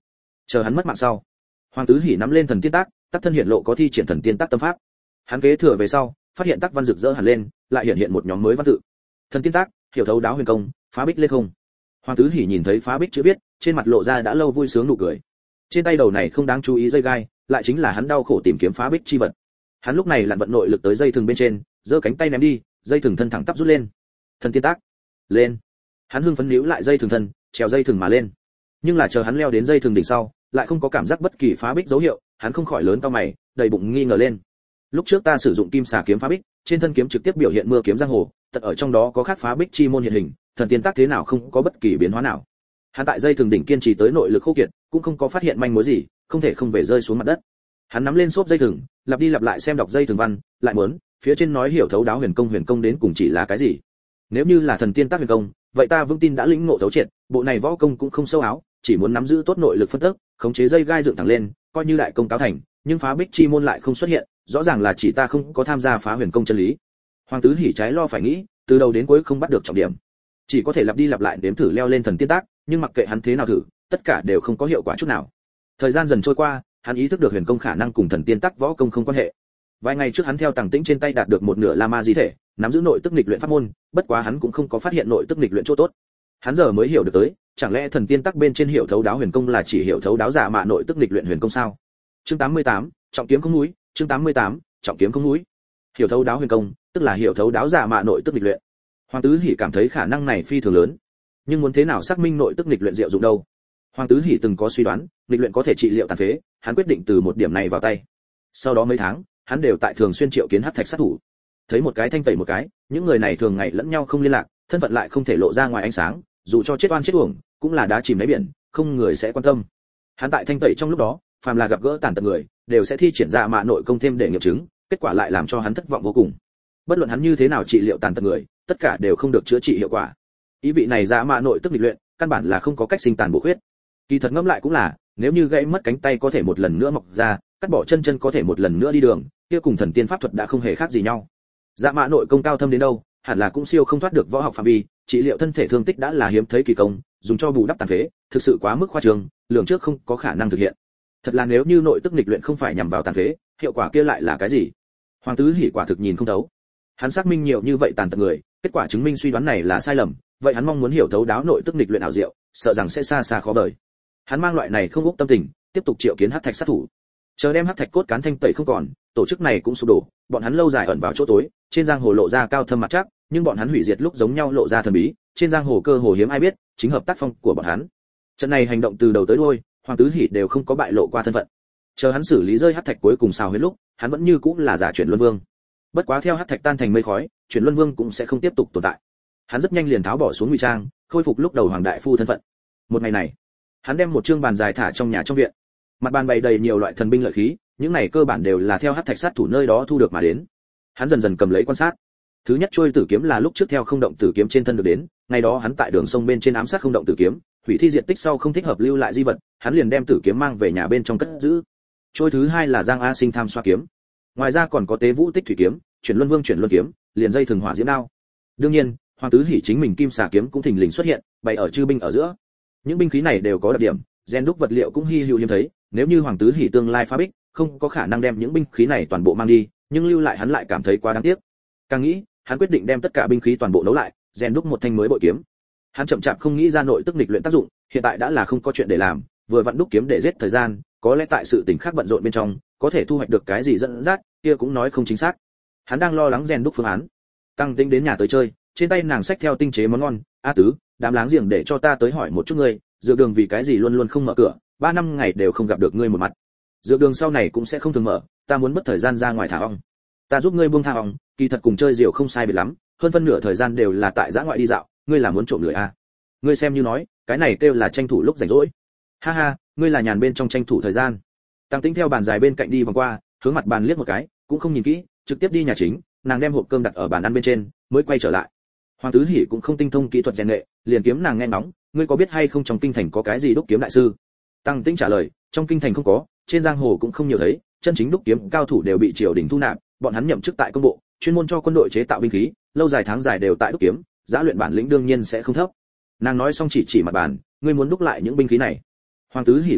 Chờ hắn mất mạng sau, Hoàng Tứ Hỉ nắm lên thần tiên tác, tác thân hiện lộ có thi triển thần tiên tác tâm pháp. Hắn kế thừa về sau, phát hiện tác văn rực rỡ hẳn lên, lại hiện hiện một nhóm mới văn tự. Thần tiên tác, hiểu thấu đáo huyền công, phá bích lên không. Hoàng Tứ Hỉ nhìn thấy phá bích chữ viết, trên mặt lộ ra đã lâu vui sướng nụ cười. Trên tay đầu này không đáng chú ý dây gai, lại chính là hắn đau khổ tìm kiếm phá bích chi vật. Hắn lúc này lặn vận nội lực tới dây thừng bên trên, giơ cánh tay ném đi, dây thừng thân thẳng tắp rút lên. Thần tiên tác, lên. Hắn hưng phấn níu lại dây thừng thân, trèo dây thừng mà lên. Nhưng là chờ hắn leo đến dây thừng đỉnh sau, lại không có cảm giác bất kỳ phá bích dấu hiệu, hắn không khỏi lớn cau mày, đầy bụng nghi ngờ lên. Lúc trước ta sử dụng kim xà kiếm phá bích, trên thân kiếm trực tiếp biểu hiện mưa kiếm giang hồ, tật ở trong đó có khác phá bích chi môn hiện hình, thần tiên tác thế nào không có bất kỳ biến hóa nào. Hắn tại dây thừng đỉnh kiên trì tới nội lực khô kiệt, cũng không có phát hiện manh mối gì, không thể không về rơi xuống mặt đất. Hắn nắm lên xốp dây thừng, lặp đi lặp lại xem đọc dây thừng văn, lại muốn, phía trên nói hiểu thấu đáo huyền công huyền công đến cùng chỉ là cái gì? Nếu như là thần tiên tác huyền công, vậy ta vững tin đã lĩnh ngộ thấu triệt, bộ này võ công cũng không sâu áo, chỉ muốn nắm giữ tốt nội lực phân tức, khống chế dây gai dựng thẳng lên, coi như đại công cáo thành, nhưng phá bích chi môn lại không xuất hiện, rõ ràng là chỉ ta không có tham gia phá huyền công chân lý. Hoàng Tứ Hỉ trái lo phải nghĩ, từ đầu đến cuối không bắt được trọng điểm, chỉ có thể lặp đi lặp lại đếm thử leo lên thần tiên tác, nhưng mặc kệ hắn thế nào thử, tất cả đều không có hiệu quả chút nào. Thời gian dần trôi qua, hắn ý thức được huyền công khả năng cùng thần tiên tác võ công không quan hệ. Vài ngày trước hắn theo Tằng Tĩnh trên tay đạt được một nửa La Ma di thể, nắm giữ nội tức nghịch luyện pháp môn, bất quá hắn cũng không có phát hiện nội tức nghịch luyện chỗ tốt. Hắn giờ mới hiểu được tới, chẳng lẽ thần tiên tác bên trên hiểu thấu đáo huyền công là chỉ hiểu thấu đáo giả mạ nội tức nghịch luyện huyền công sao? Chương tám mươi tám, trọng kiếm không núi, chương tám mươi tám, trọng kiếm không núi. Hiểu thấu đáo huyền công, tức là hiểu thấu đáo giả mạ nội tức nghịch luyện. Hoàng Tứ Hỉ cảm thấy khả năng này phi thường lớn, nhưng muốn thế nào xác minh nội tức nghịch luyện diệu dụng đâu? Hoàng Tứ Hỉ từng có suy đoán, nghịch luyện có thể trị liệu tàn phế, hắn quyết định từ một điểm này vào tay. Sau đó mấy tháng, hắn đều tại thường xuyên triệu kiến hắc thạch sát thủ. Thấy một cái thanh tẩy một cái, những người này thường ngày lẫn nhau không liên lạc, thân phận lại không thể lộ ra ngoài ánh sáng, dù cho chết oan chết uổng, cũng là đá chìm đáy biển, không người sẽ quan tâm. Hắn tại thanh tẩy trong lúc đó, phàm là gặp gỡ tàn tật người, đều sẽ thi triển ra mạ nội công thêm để nghiệm chứng, kết quả lại làm cho hắn thất vọng vô cùng. Bất luận hắn như thế nào trị liệu tàn tật người, tất cả đều không được chữa trị hiệu quả. Ý vị này ra mạ nội tức nghịch luyện, căn bản là không có cách sinh tàn bổ huyết. Kỳ thật ngẫm lại cũng là, nếu như gãy mất cánh tay có thể một lần nữa mọc ra, cắt bỏ chân chân có thể một lần nữa đi đường, kia cùng thần tiên pháp thuật đã không hề khác gì nhau. Dạ mạ nội công cao thâm đến đâu, hẳn là cũng siêu không thoát được võ học phạm vi, trị liệu thân thể thương tích đã là hiếm thấy kỳ công, dùng cho bù đắp tàn phế, thực sự quá mức khoa trương, lường trước không có khả năng thực hiện. Thật là nếu như nội tức nghịch luyện không phải nhằm vào tàn phế, hiệu quả kia lại là cái gì? Hoàng Tứ Hỉ quả thực nhìn không thấu. Hắn xác minh nhiều như vậy tàn tật người, kết quả chứng minh suy đoán này là sai lầm, vậy hắn mong muốn hiểu thấu đáo nội tức nghịch luyện ảo diệu, sợ rằng sẽ xa xa khó vời. Hắn mang loại này không úc tâm tình, tiếp tục triệu kiến hắc thạch sát thủ. Chờ đem hắc thạch cốt cán thanh tẩy không còn, tổ chức này cũng sụp đổ, bọn hắn lâu dài ẩn vào chỗ tối, trên giang hồ lộ ra cao thâm mặt chắc, nhưng bọn hắn hủy diệt lúc giống nhau lộ ra thần bí, trên giang hồ cơ hồ hiếm ai biết, chính hợp tác phong của bọn hắn. Trận này hành động từ đầu tới đuôi, Hoàng Tứ Hỉ đều không có bại lộ qua thân phận. Chờ hắn xử lý rơi hắc thạch cuối cùng xào huyết lúc, hắn vẫn như cũng là giả chuyển luân vương. Bất quá theo hắc thạch tan thành mây khói, chuyển luân vương cũng sẽ không tiếp tục tồn tại. Hắn rất nhanh liền tháo bỏ xuống ngụy trang, khôi phục lúc đầu hoàng đại phu thân phận. Một ngày này, hắn đem một trương bàn dài thả trong nhà trong viện. Mặt bàn bày đầy nhiều loại thần binh lợi khí, những này cơ bản đều là theo hắc thạch sát thủ nơi đó thu được mà đến. Hắn dần dần cầm lấy quan sát. Thứ nhất trôi tử kiếm là lúc trước theo không động tử kiếm trên thân được đến, ngày đó hắn tại đường sông bên trên ám sát không động tử kiếm, hủy thi diện tích sau không thích hợp lưu lại di vật, hắn liền đem tử kiếm mang về nhà bên trong cất giữ. Trôi thứ hai là Giang A Sinh tham xoa kiếm. Ngoài ra còn có Tế Vũ Tích thủy kiếm, chuyển luân vương chuyển luân kiếm, liền dây thường hỏa diễm đao. Đương nhiên, Hoàng Tứ Hỉ chính mình kim xà kiếm cũng thình lình xuất hiện, bày ở chư binh ở giữa. Những binh khí này đều có đặc điểm, gen đúc vật liệu cũng hi hữu hiếm thấy, nếu như Hoàng Tứ Hỉ tương lai phá bích, không có khả năng đem những binh khí này toàn bộ mang đi, nhưng lưu lại hắn lại cảm thấy quá đáng tiếc. Càng nghĩ, hắn quyết định đem tất cả binh khí toàn bộ nấu lại, rèn đúc một thanh mới bội kiếm. Hắn chậm chạp không nghĩ ra nội tức nghịch luyện tác dụng, hiện tại đã là không có chuyện để làm, vừa vặn đúc kiếm để giết thời gian, có lẽ tại sự tình khác bận rộn bên trong, có thể thu hoạch được cái gì dẫn dắt, kia cũng nói không chính xác. Hắn đang lo lắng rèn đúc phương án. Tăng Tĩnh đến nhà tới chơi, trên tay nàng xách theo tinh chế món ngon, "A Tứ, đám láng giềng để cho ta tới hỏi một chút ngươi, dược đường vì cái gì luôn luôn không mở cửa, ba năm ngày đều không gặp được ngươi một mặt. Dược đường sau này cũng sẽ không thường mở, ta muốn mất thời gian ra ngoài thả ong. Ta giúp ngươi buông tha ong, kỳ thật cùng chơi rượu không sai biệt lắm, hơn phân nửa thời gian đều là tại dã ngoại đi dạo, ngươi là muốn trộm lười à? Ngươi xem như nói, cái này kêu là tranh thủ lúc rảnh rỗi. Ha ha, ngươi là nhàn bên trong tranh thủ thời gian." Tăng Tĩnh theo bàn dài bên cạnh đi vòng qua, hướng mặt bàn liếc một cái, cũng không nhìn kỹ, trực tiếp đi nhà chính, nàng đem hộp cơm đặt ở bàn ăn bên trên, mới quay trở lại. Hoàng Tứ Hỉ cũng không tinh thông kỹ thuật rèn nghệ, liền kiếm nàng nghe nóng, "Ngươi có biết hay không trong kinh thành có cái gì đúc kiếm đại sư?" Tăng Tĩnh trả lời, "Trong kinh thành không có, trên giang hồ cũng không nhiều thấy, chân chính đúc kiếm cao thủ đều bị triều đình thu nạp, bọn hắn nhậm chức tại công bộ, chuyên môn cho quân đội chế tạo binh khí, lâu dài tháng dài đều tại đúc kiếm, giá luyện bản lĩnh đương nhiên sẽ không thấp." Nàng nói xong chỉ chỉ mặt bàn, "Ngươi muốn đúc lại những binh khí này?" Hoàng Tứ Hỉ gật đầu,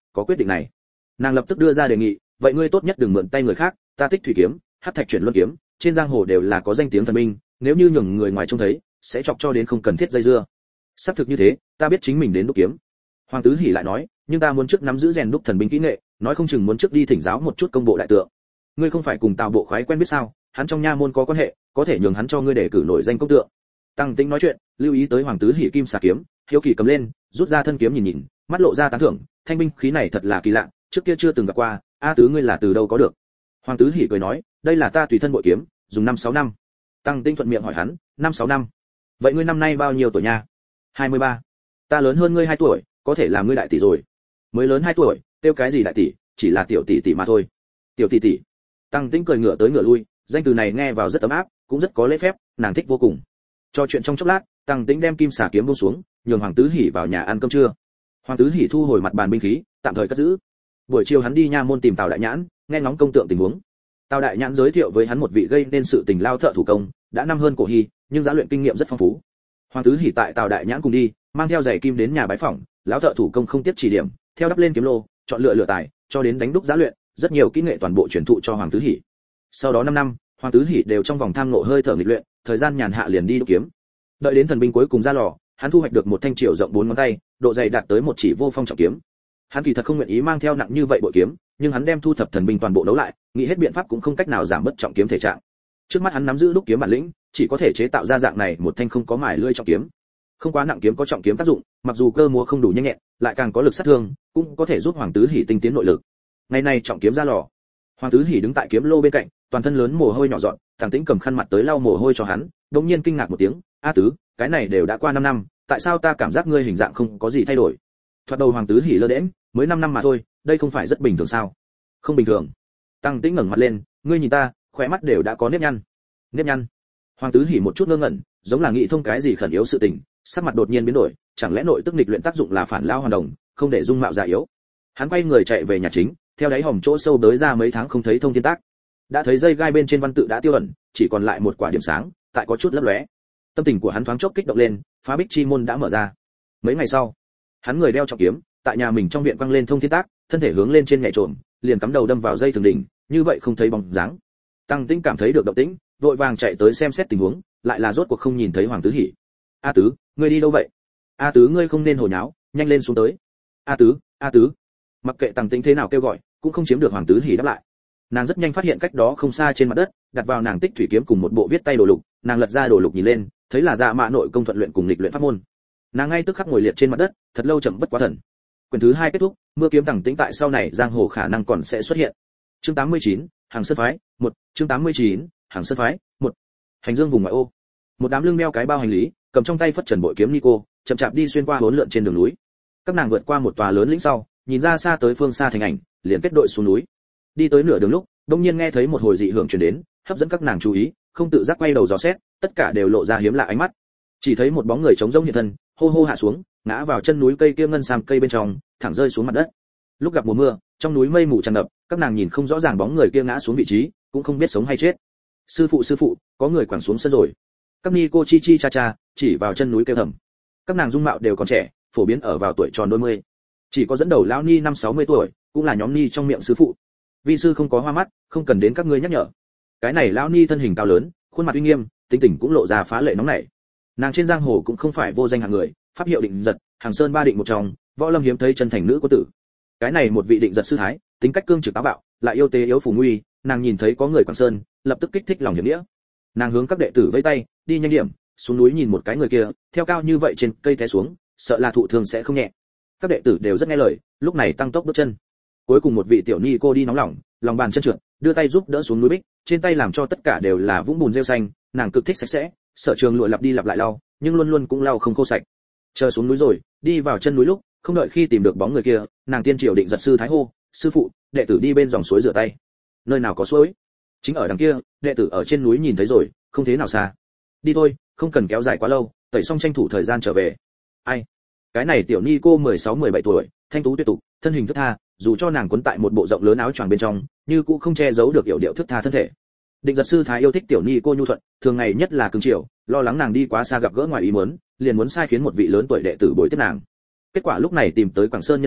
có quyết định này. Nàng lập tức đưa ra đề nghị, vậy ngươi tốt nhất đừng mượn tay người khác, ta tích thủy kiếm, hắc thạch chuyển luân kiếm, trên giang hồ đều là có danh tiếng thần binh, nếu như nhường người ngoài trông thấy, sẽ chọc cho đến không cần thiết dây dưa. Xác thực như thế, ta biết chính mình đến đúc kiếm. Hoàng Tứ Hỉ lại nói, nhưng ta muốn trước nắm giữ rèn đúc thần binh kỹ nghệ, nói không chừng muốn trước đi thỉnh giáo một chút công bộ đại tượng. Ngươi không phải cùng Tào Bộ Khoái quen biết sao, hắn trong nha môn có quan hệ, có thể nhường hắn cho ngươi để cử nổi danh công tượng. Tăng Tĩnh nói chuyện, lưu ý tới Hoàng Tứ Hỉ kim xà kiếm, hiếu kỳ cầm lên, rút ra thân kiếm nhìn nhìn, mắt lộ ra tán thưởng, thanh binh khí này thật là kỳ lạ, trước kia chưa từng gặp qua, a Tứ ngươi là từ đâu có được? Hoàng Tứ Hỉ cười nói, đây là ta tùy thân bội kiếm, dùng năm sáu năm. Tăng Tĩnh thuận miệng hỏi hắn, năm sáu năm. Vậy ngươi năm nay bao nhiêu tuổi nha? hai mươi ba. Ta lớn hơn ngươi hai tuổi, có thể làm ngươi đại tỷ rồi. Mới lớn hai tuổi, tiêu cái gì đại tỷ, chỉ là tiểu tỷ tỷ mà thôi. Tiểu tỷ tỷ. Tăng Tĩnh cười ngửa tới ngửa lui, danh từ này nghe vào rất ấm áp, cũng rất có lễ phép, nàng thích vô cùng. Trò chuyện trong chốc lát, Tăng Tĩnh đem kim xà kiếm buông xuống, nhường Hoàng Tứ Hỉ vào nhà ăn cơm trưa. Hoàng Tứ Hỉ thu hồi mặt bàn binh khí, tạm thời cất giữ. Buổi chiều hắn đi nha môn tìm Tào Đại Nhãn, nghe ngóng công tượng tình huống. Tào Đại Nhãn giới thiệu với hắn một vị gây nên sự tình lao thợ thủ công, đã năm hơn cổ hy, nhưng giá luyện kinh nghiệm rất phong phú. Hoàng Tứ Hỉ tại Tào Đại Nhãn cùng đi, mang theo giày kim đến nhà bái phỏng, lão thợ thủ công không tiếp chỉ điểm, theo đắp lên kiếm lô, chọn lựa lựa tài, cho đến đánh đúc giá luyện, rất nhiều kỹ nghệ toàn bộ truyền thụ cho Hoàng Tứ Hỉ. Sau đó năm năm, Hoàng Tứ Hỉ đều trong vòng tham ngộ hơi thở nghịch luyện, thời gian nhàn hạ liền đi đúc kiếm. Đợi đến thần binh cuối cùng ra lò, hắn thu hoạch được một thanh chiều rộng bốn ngón tay, độ dày đạt tới một chỉ vô phong trọng kiếm. Hắn kỳ thật không nguyện ý mang theo nặng như vậy bội kiếm, nhưng hắn đem thu thập thần binh toàn bộ đấu lại, nghĩ hết biện pháp cũng không cách nào giảm bớt trọng kiếm thể trạng. Trước mắt hắn nắm giữ đúc kiếm bản lĩnh, chỉ có thể chế tạo ra dạng này một thanh không có mài lưỡi trọng kiếm. Không quá nặng kiếm có trọng kiếm tác dụng, mặc dù cơ múa không đủ nhanh nhẹn, lại càng có lực sát thương, cũng có thể giúp Hoàng Tứ Hỉ tinh tiến nội lực. Ngày nay trọng kiếm ra lò, Hoàng Tứ Hỉ đứng tại kiếm lô bên cạnh, toàn thân lớn mồ hôi nhỏ giọt, Thằng Tĩnh cầm khăn mặt tới lau mồ hôi cho hắn, đột nhiên kinh ngạc một tiếng, "A Tứ, cái này đều đã qua năm năm, tại sao ta cảm giác ngươi hình dạng không có gì thay đổi?" Thoạt đầu Hoàng Tứ Hỉ lơ đễnh, mới năm năm mà thôi, đây không phải rất bình thường sao? Không bình thường. Tăng Tĩnh ngẩng mặt lên, ngươi nhìn ta, khóe mắt đều đã có nếp nhăn. Nếp nhăn? Hoàng Tứ Hỉ một chút ngơ ngẩn, giống là nghĩ thông cái gì khẩn yếu sự tình, sắc mặt đột nhiên biến đổi, chẳng lẽ nội tức nghịch luyện tác dụng là phản lao hoàn đồng, không để dung mạo già yếu. Hắn quay người chạy về nhà chính, theo đáy hòm chỗ sâu tới ra mấy tháng không thấy thông thiên tác. Đã thấy dây gai bên trên văn tự đã tiêu ẩn, chỉ còn lại một quả điểm sáng, tại có chút lấp lóe. Tâm tình của hắn thoáng chốc kích động lên, phá bích chi môn đã mở ra. Mấy ngày sau, hắn người đeo trọng kiếm, tại nhà mình trong viện quăng lên thông thiên tác, thân thể hướng lên trên nhảy trộm, liền cắm đầu đâm vào dây thường đỉnh, như vậy không thấy bóng dáng. Tăng Tĩnh cảm thấy được động tĩnh, vội vàng chạy tới xem xét tình huống, lại là rốt cuộc không nhìn thấy Hoàng Tứ Hỉ. "A Tứ, ngươi đi đâu vậy? A Tứ ngươi không nên hồ nháo, nhanh lên xuống tới. A Tứ, A Tứ." Mặc kệ Tăng Tĩnh thế nào kêu gọi, cũng không chiếm được Hoàng Tứ Hỉ đáp lại. Nàng rất nhanh phát hiện cách đó không xa trên mặt đất, đặt vào nàng tích thủy kiếm cùng một bộ viết tay đồ lục, nàng lật ra đồ lục nhìn lên, thấy là Dạ Mạ nội công thuận luyện cùng lịch luyện pháp môn. Nàng ngay tức khắc ngồi liệt trên mặt đất, thật lâu chậm bất quá thần. Quyển thứ hai kết thúc, mưa kiếm Tăng Tĩnh tại sau này giang hồ khả năng còn sẽ xuất hiện. Chương tám mươi chín, Hàng Sơn phái, một, chương tám mươi chín, Hàng Sơn phái, một. Hành dương vùng ngoại ô. Một đám lưng đeo cái bao hành lý, cầm trong tay phất trần bội kiếm Nico, chậm chạp đi xuyên qua hỗn lượn trên đường núi. Các nàng vượt qua một tòa lớn lĩnh sau, nhìn ra xa tới phương xa thành ảnh, liền kết đội xuống núi. Đi tới nửa đường lúc, đông nhiên nghe thấy một hồi dị hưởng truyền đến, hấp dẫn các nàng chú ý, không tự giác quay đầu dò xét, tất cả đều lộ ra hiếm lạ ánh mắt. Chỉ thấy một bóng người trống rỗng hiện thân, hô hô hạ xuống, ngã vào chân núi cây kia ngân sam cây bên trong, thẳng rơi xuống mặt đất. Lúc gặp mùa mưa, trong núi mây mù tràn ngập, các nàng nhìn không rõ ràng bóng người kia ngã xuống vị trí, cũng không biết sống hay chết. "Sư phụ sư phụ, có người quẳng xuống sân rồi." Các ni cô chi chi cha cha chỉ vào chân núi kêu thầm. Các nàng dung mạo đều còn trẻ, phổ biến ở vào tuổi tròn đôi mươi. Chỉ có dẫn đầu lão ni năm sáu mươi tuổi, cũng là nhóm ni trong miệng sư phụ. "Vi sư không có hoa mắt, không cần đến các ngươi nhắc nhở." Cái này lão ni thân hình cao lớn, khuôn mặt uy nghiêm, tính tình cũng lộ ra phá lệ nóng nảy. Nàng trên giang hồ cũng không phải vô danh hạng người, pháp hiệu Định Giật, Hàng Sơn ba định một trong, võ lâm hiếm thấy chân thành nữ có tử. Cái này một vị Định Giật sư thái, tính cách cương trực táo bạo, lại yêu tế yếu phù nguy, nàng nhìn thấy có người Quảng Sơn, lập tức kích thích lòng hiểm nghĩa. Nàng hướng các đệ tử vẫy tay, đi nhanh điểm, xuống núi nhìn một cái người kia, theo cao như vậy trên cây té xuống, sợ là thụ thương sẽ không nhẹ. Các đệ tử đều rất nghe lời, lúc này tăng tốc bước chân. Cuối cùng một vị tiểu ni cô đi nóng lòng, lòng bàn chân trượt, đưa tay giúp đỡ xuống núi bích, trên tay làm cho tất cả đều là vũng bùn rêu xanh, nàng cực thích sạch sẽ, sở trường lụa lặp đi lặp lại lau, nhưng luôn luôn cũng lau không khô sạch. Chờ xuống núi rồi, đi vào chân núi lúc, không đợi khi tìm được bóng người kia, nàng tiên triều Định Giật sư thái hô, "Sư phụ, đệ tử đi bên dòng suối rửa tay." "Nơi nào có suối?" "Chính ở đằng kia, đệ tử ở trên núi nhìn thấy rồi, không thế nào xa." "Đi thôi, không cần kéo dài quá lâu, tẩy xong tranh thủ thời gian trở về." Ai? Cái này tiểu ni cô mười sáu mười bảy tuổi, thanh tú tuyệt tục, thân hình thướt tha, dù cho nàng quấn tại một bộ rộng lớn áo choàng bên trong, như cũng không che giấu được yểu điệu thướt tha thân thể. Định Giật sư thái yêu thích tiểu ni cô nhu thuận, thường ngày nhất là cứng chiều, lo lắng nàng đi quá xa gặp gỡ ngoài ý muốn, liền muốn sai khiến một vị lớn tuổi đệ tử bồi tiếp nàng. Kết quả lúc này tìm tới Quảng Sơn nhân ảnh,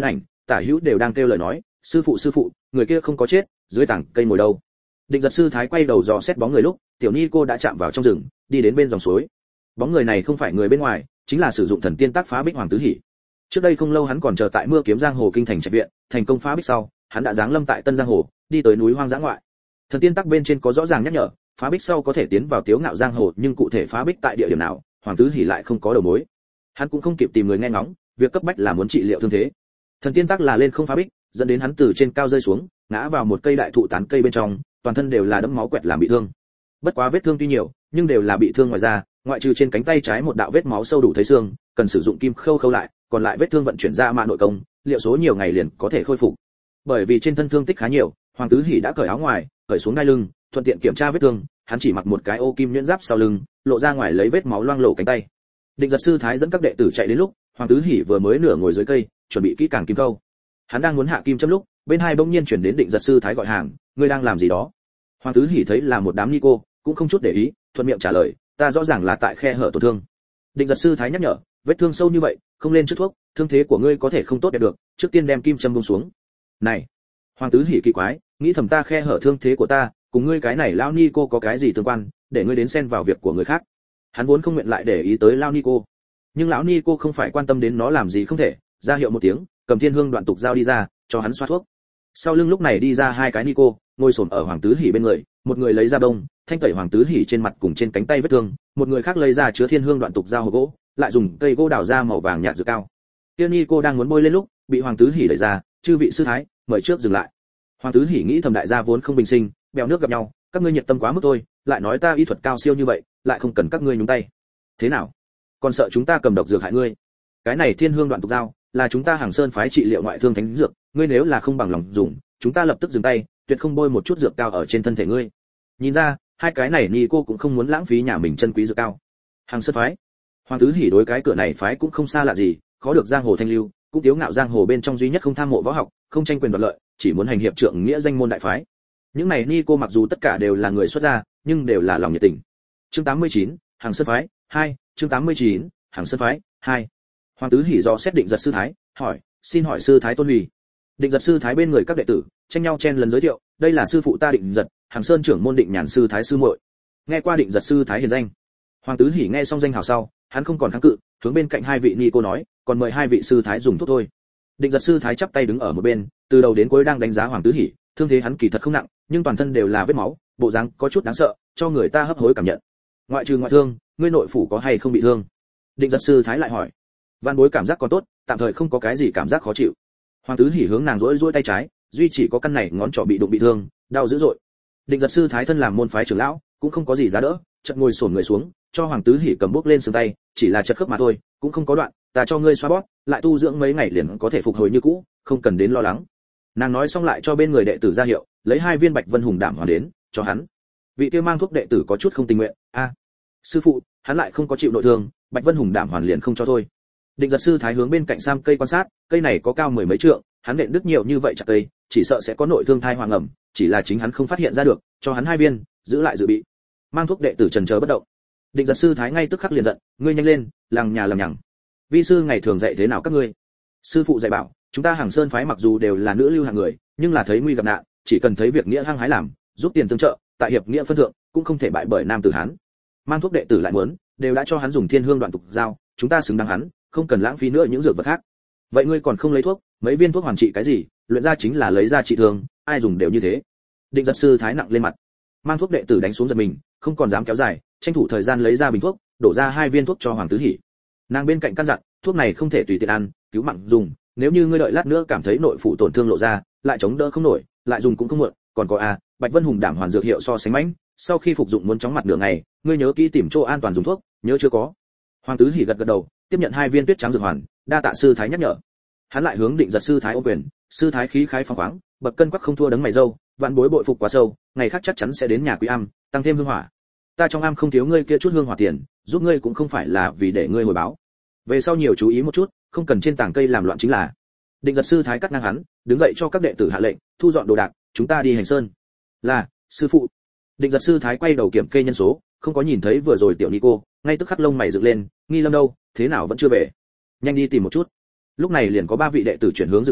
tả hữu đều đang kêu lời nói, sư phụ sư phụ, người kia không có chết, dưới tảng cây ngồi đâu. Định giật sư thái quay đầu dò xét bóng người lúc, tiểu ni cô đã chạm vào trong rừng, đi đến bên dòng suối. Bóng người này không phải người bên ngoài, chính là sử dụng thần tiên tác phá bích Hoàng Tứ Hỷ. Trước đây không lâu hắn còn chờ tại Mưa Kiếm Giang Hồ kinh thành trạch viện, thành công phá bích sau, hắn đã giáng lâm tại Tân Giang Hồ, đi tới núi hoang dã ngoại. Thần tiên tác bên trên có rõ ràng nhắc nhở, phá bích sau có thể tiến vào Tiếu Ngạo Giang Hồ, nhưng cụ thể phá bích tại địa điểm nào, Hoàng Tứ Hỷ lại không có đầu mối. Hắn cũng không kịp tìm người nghe ngóng, việc cấp bách là muốn trị liệu thương thế. Thần tiên tác là lên không phá bích, dẫn đến hắn từ trên cao rơi xuống, ngã vào một cây đại thụ tán cây bên trong, toàn thân đều là đẫm máu quẹt làm bị thương. Bất quá vết thương tuy nhiều, nhưng đều là bị thương ngoài da, ngoại trừ trên cánh tay trái một đạo vết máu sâu đủ thấy xương, cần sử dụng kim khâu khâu lại, còn lại vết thương vận chuyển ra mạ nội công, liệu số nhiều ngày liền có thể khôi phục. Bởi vì trên thân thương tích khá nhiều, Hoàng Tứ Hỷ đã cởi áo ngoài, cởi xuống đai lưng, thuận tiện kiểm tra vết thương, hắn chỉ mặc một cái ô kim nhuyễn giáp sau lưng, lộ ra ngoài lấy vết máu loang lổ cánh tay. Định giật sư thái dẫn các đệ tử chạy đến lúc, Hoàng Tứ Hỷ vừa mới nửa ngồi dưới cây, chuẩn bị kỹ càng kim câu. Hắn đang muốn hạ kim châm lúc, bên hai bỗng nhiên chuyển đến Định giật sư thái gọi hàng, ngươi đang làm gì đó? Hoàng Tứ Hỷ thấy là một đám ni cô, cũng không chút để ý, thuận miệng trả lời, ta rõ ràng là tại khe hở tổn thương. Định giật sư thái nhắc nhở, vết thương sâu như vậy, không lên trước thuốc, thương thế của ngươi có thể không tốt đẹp được, trước tiên đem kim châm buông xuống. Này, Hoàng Tứ Hỷ kỳ quái, nghĩ thầm ta khe hở thương thế của ta, cùng ngươi cái này lao ni cô có cái gì tương quan, để ngươi đến xen vào việc của người khác. Hắn vốn không nguyện lại để ý tới lao ni cô, nhưng lão ni cô không phải quan tâm đến nó làm gì không thể, ra hiệu một tiếng, cầm thiên hương đoạn tục dao đi ra, cho hắn xoa thuốc. Sau lưng lúc này đi ra hai cái ni cô, ngồi xổm ở Hoàng Tứ Hỷ bên người, một người lấy ra đông, thanh tẩy Hoàng Tứ Hỷ trên mặt cùng trên cánh tay vết thương, một người khác lấy ra chứa thiên hương đoạn tục dao hộp gỗ, lại dùng cây gỗ đào ra màu vàng nhạt dược cao. Tiên ni cô đang muốn bôi lên lúc, bị Hoàng Tứ Hỷ đẩy ra, chư vị sư thái, mời trước dừng lại. Hoàng Tứ Hỷ nghĩ thầm đại gia vốn không bình sinh, bèo nước gặp nhau, các ngươi nhiệt tâm quá mức thôi, lại nói ta y thuật cao siêu như vậy, lại không cần các ngươi nhúng tay. Thế nào? Còn sợ chúng ta cầm độc dược hại ngươi? Cái này thiên hương đoạn tục dao, là chúng ta Hàng Sơn phái trị liệu ngoại thương thánh dược, ngươi nếu là không bằng lòng dùng, chúng ta lập tức dừng tay, tuyệt không bôi một chút dược cao ở trên thân thể ngươi. Nhìn ra, hai cái này ni cô cũng không muốn lãng phí nhà mình chân quý dược cao. Hàng Sơn phái, Hoàng Tứ Hỷ đối cái cửa này phái cũng không xa lạ gì, khó được giang hồ thanh lưu, cũng Tiếu Ngạo Giang Hồ bên trong duy nhất không tham mộ võ học, không tranh quyền đoạt lợi, chỉ muốn hành hiệp trượng nghĩa danh môn đại phái. Những này ni cô mặc dù tất cả đều là người xuất gia, nhưng đều là lòng nhiệt tình. Chương tám mươi chín, Hàng Sơn phái hai, chương tám mươi chín, Hàng Sơn phái hai. Hoàng Tứ Hỷ do xét Định giật sư thái, hỏi, xin hỏi sư thái tôn hủy. Định giật sư thái bên người các đệ tử tranh nhau chen lần giới thiệu, đây là sư phụ ta Định giật, Hàng Sơn trưởng môn Định Nhàn sư thái sư muội. Nghe qua Định giật sư thái hiền danh, Hoàng Tứ Hỷ nghe xong danh hào sau, hắn không còn kháng cự, hướng bên cạnh hai vị ni cô nói, còn mời hai vị sư thái dùng thuốc thôi. Định giật sư thái chắp tay đứng ở một bên, từ đầu đến cuối đang đánh giá Hoàng Tứ Hỷ, thương thế hắn kỳ thật không nặng, nhưng toàn thân đều là vết máu, bộ dáng có chút đáng sợ, cho người ta hấp hối cảm nhận. Ngoại trừ ngoại thương, ngươi nội phủ có hay không bị thương? Định giật sư thái lại hỏi. Văn bối cảm giác còn tốt, tạm thời không có cái gì cảm giác khó chịu. Hoàng Tứ Hỷ hướng nàng rũi rũi tay trái, duy chỉ có căn này ngón trỏ bị đụng bị thương, đau dữ dội. Định giật sư thái thân làm môn phái trưởng lão, cũng không có gì giá đỡ, chợt ngồi xổm người xuống, cho Hoàng Tứ Hỷ cầm bước lên xương tay, chỉ là chật khớp mà thôi, cũng không có đoạn, ta cho ngươi xoa bóp, lại tu dưỡng mấy ngày liền có thể phục hồi như cũ, không cần đến lo lắng. Nàng nói xong lại cho bên người đệ tử ra hiệu, lấy hai viên Bạch Vân Hùng Đảm hoàn đến, cho hắn. Vị kia mang thuốc đệ tử có chút không tình nguyện, a, à, sư phụ, hắn lại không có chịu nội thương, Bạch Vân Hùng Đảm hoàn liền không cho thôi. Định giật sư thái hướng bên cạnh sam cây quan sát, cây này có cao mười mấy trượng, hắn nện đứt nhiều như vậy chặt cây, chỉ sợ sẽ có nội thương thai hoàng ẩm, chỉ là chính hắn không phát hiện ra được, cho hắn hai viên, giữ lại dự bị. Mang thuốc đệ tử trần chờ bất động. Định giật sư thái ngay tức khắc liền giận, ngươi nhanh lên, lằng nhà lằng nhằng. Vi sư ngày thường dạy thế nào các ngươi? Sư phụ dạy bảo, chúng ta Hàng Sơn phái mặc dù đều là nữ lưu hạng người, nhưng là thấy nguy gặp nạn, chỉ cần thấy việc nghĩa hăng hái làm, giúp tiền tương trợ, tại hiệp nghĩa phân thượng, cũng không thể bại bởi nam tử hán. Mang thuốc đệ tử lại muốn, đều đã cho hắn dùng thiên hương đoạn tục giao, chúng ta xứng đáng hắn, không cần lãng phí nữa những dược vật khác. Vậy ngươi còn không lấy thuốc, mấy viên thuốc hoàn trị cái gì, luyện ra chính là lấy ra trị thương, ai dùng đều như thế. Định giật sư thái nặng lên mặt. Mang thuốc đệ tử đánh xuống giật mình, không còn dám kéo dài, tranh thủ thời gian lấy ra bình thuốc, đổ ra hai viên thuốc cho Hoàng Tứ Hỷ. Nàng bên cạnh căn dặn, thuốc này không thể tùy tiện ăn, cứu mạng dùng, nếu như ngươi đợi lát nữa cảm thấy nội phủ tổn thương lộ ra, lại chống đỡ không nổi, lại dùng cũng không muộn, còn có a, Bạch Vân Hùng Đảm hoàn dược hiệu so sánh mãnh, sau khi phục dụng muốn chóng mặt nửa ngày, ngươi nhớ kỹ tìm chỗ an toàn dùng thuốc, nhớ chưa có. Hoàng Tứ Hỷ gật gật đầu, tiếp nhận hai viên tuyết trắng dược hoàn, đa tạ sư thái nhắc nhở. Hắn lại hướng Định giật sư thái ôm quyền, sư thái khí khái phong khoáng, bậc cân quắc không thua đấng mày râu, vạn bối bội phục quá sâu, ngày khác chắc chắn sẽ đến nhà quý am, tăng thêm hương hỏa. Ta trong am không thiếu ngươi kia chút hương hỏa tiền, giúp ngươi cũng không phải là vì để ngươi hồi báo. Về sau nhiều chú ý một chút, không cần trên tảng cây làm loạn chính là. Định giật sư thái cắt ngang hắn, đứng dậy cho các đệ tử hạ lệnh, thu dọn đồ đạc, chúng ta đi hành sơn. Là, sư phụ. Định giật sư thái quay đầu kiểm kê nhân số, không có nhìn thấy vừa rồi tiểu ni cô, ngay tức khắc lông mày dựng lên, nghi lâm đâu, thế nào vẫn chưa về? Nhanh đi tìm một chút. Lúc này liền có ba vị đệ tử chuyển hướng rừng cây,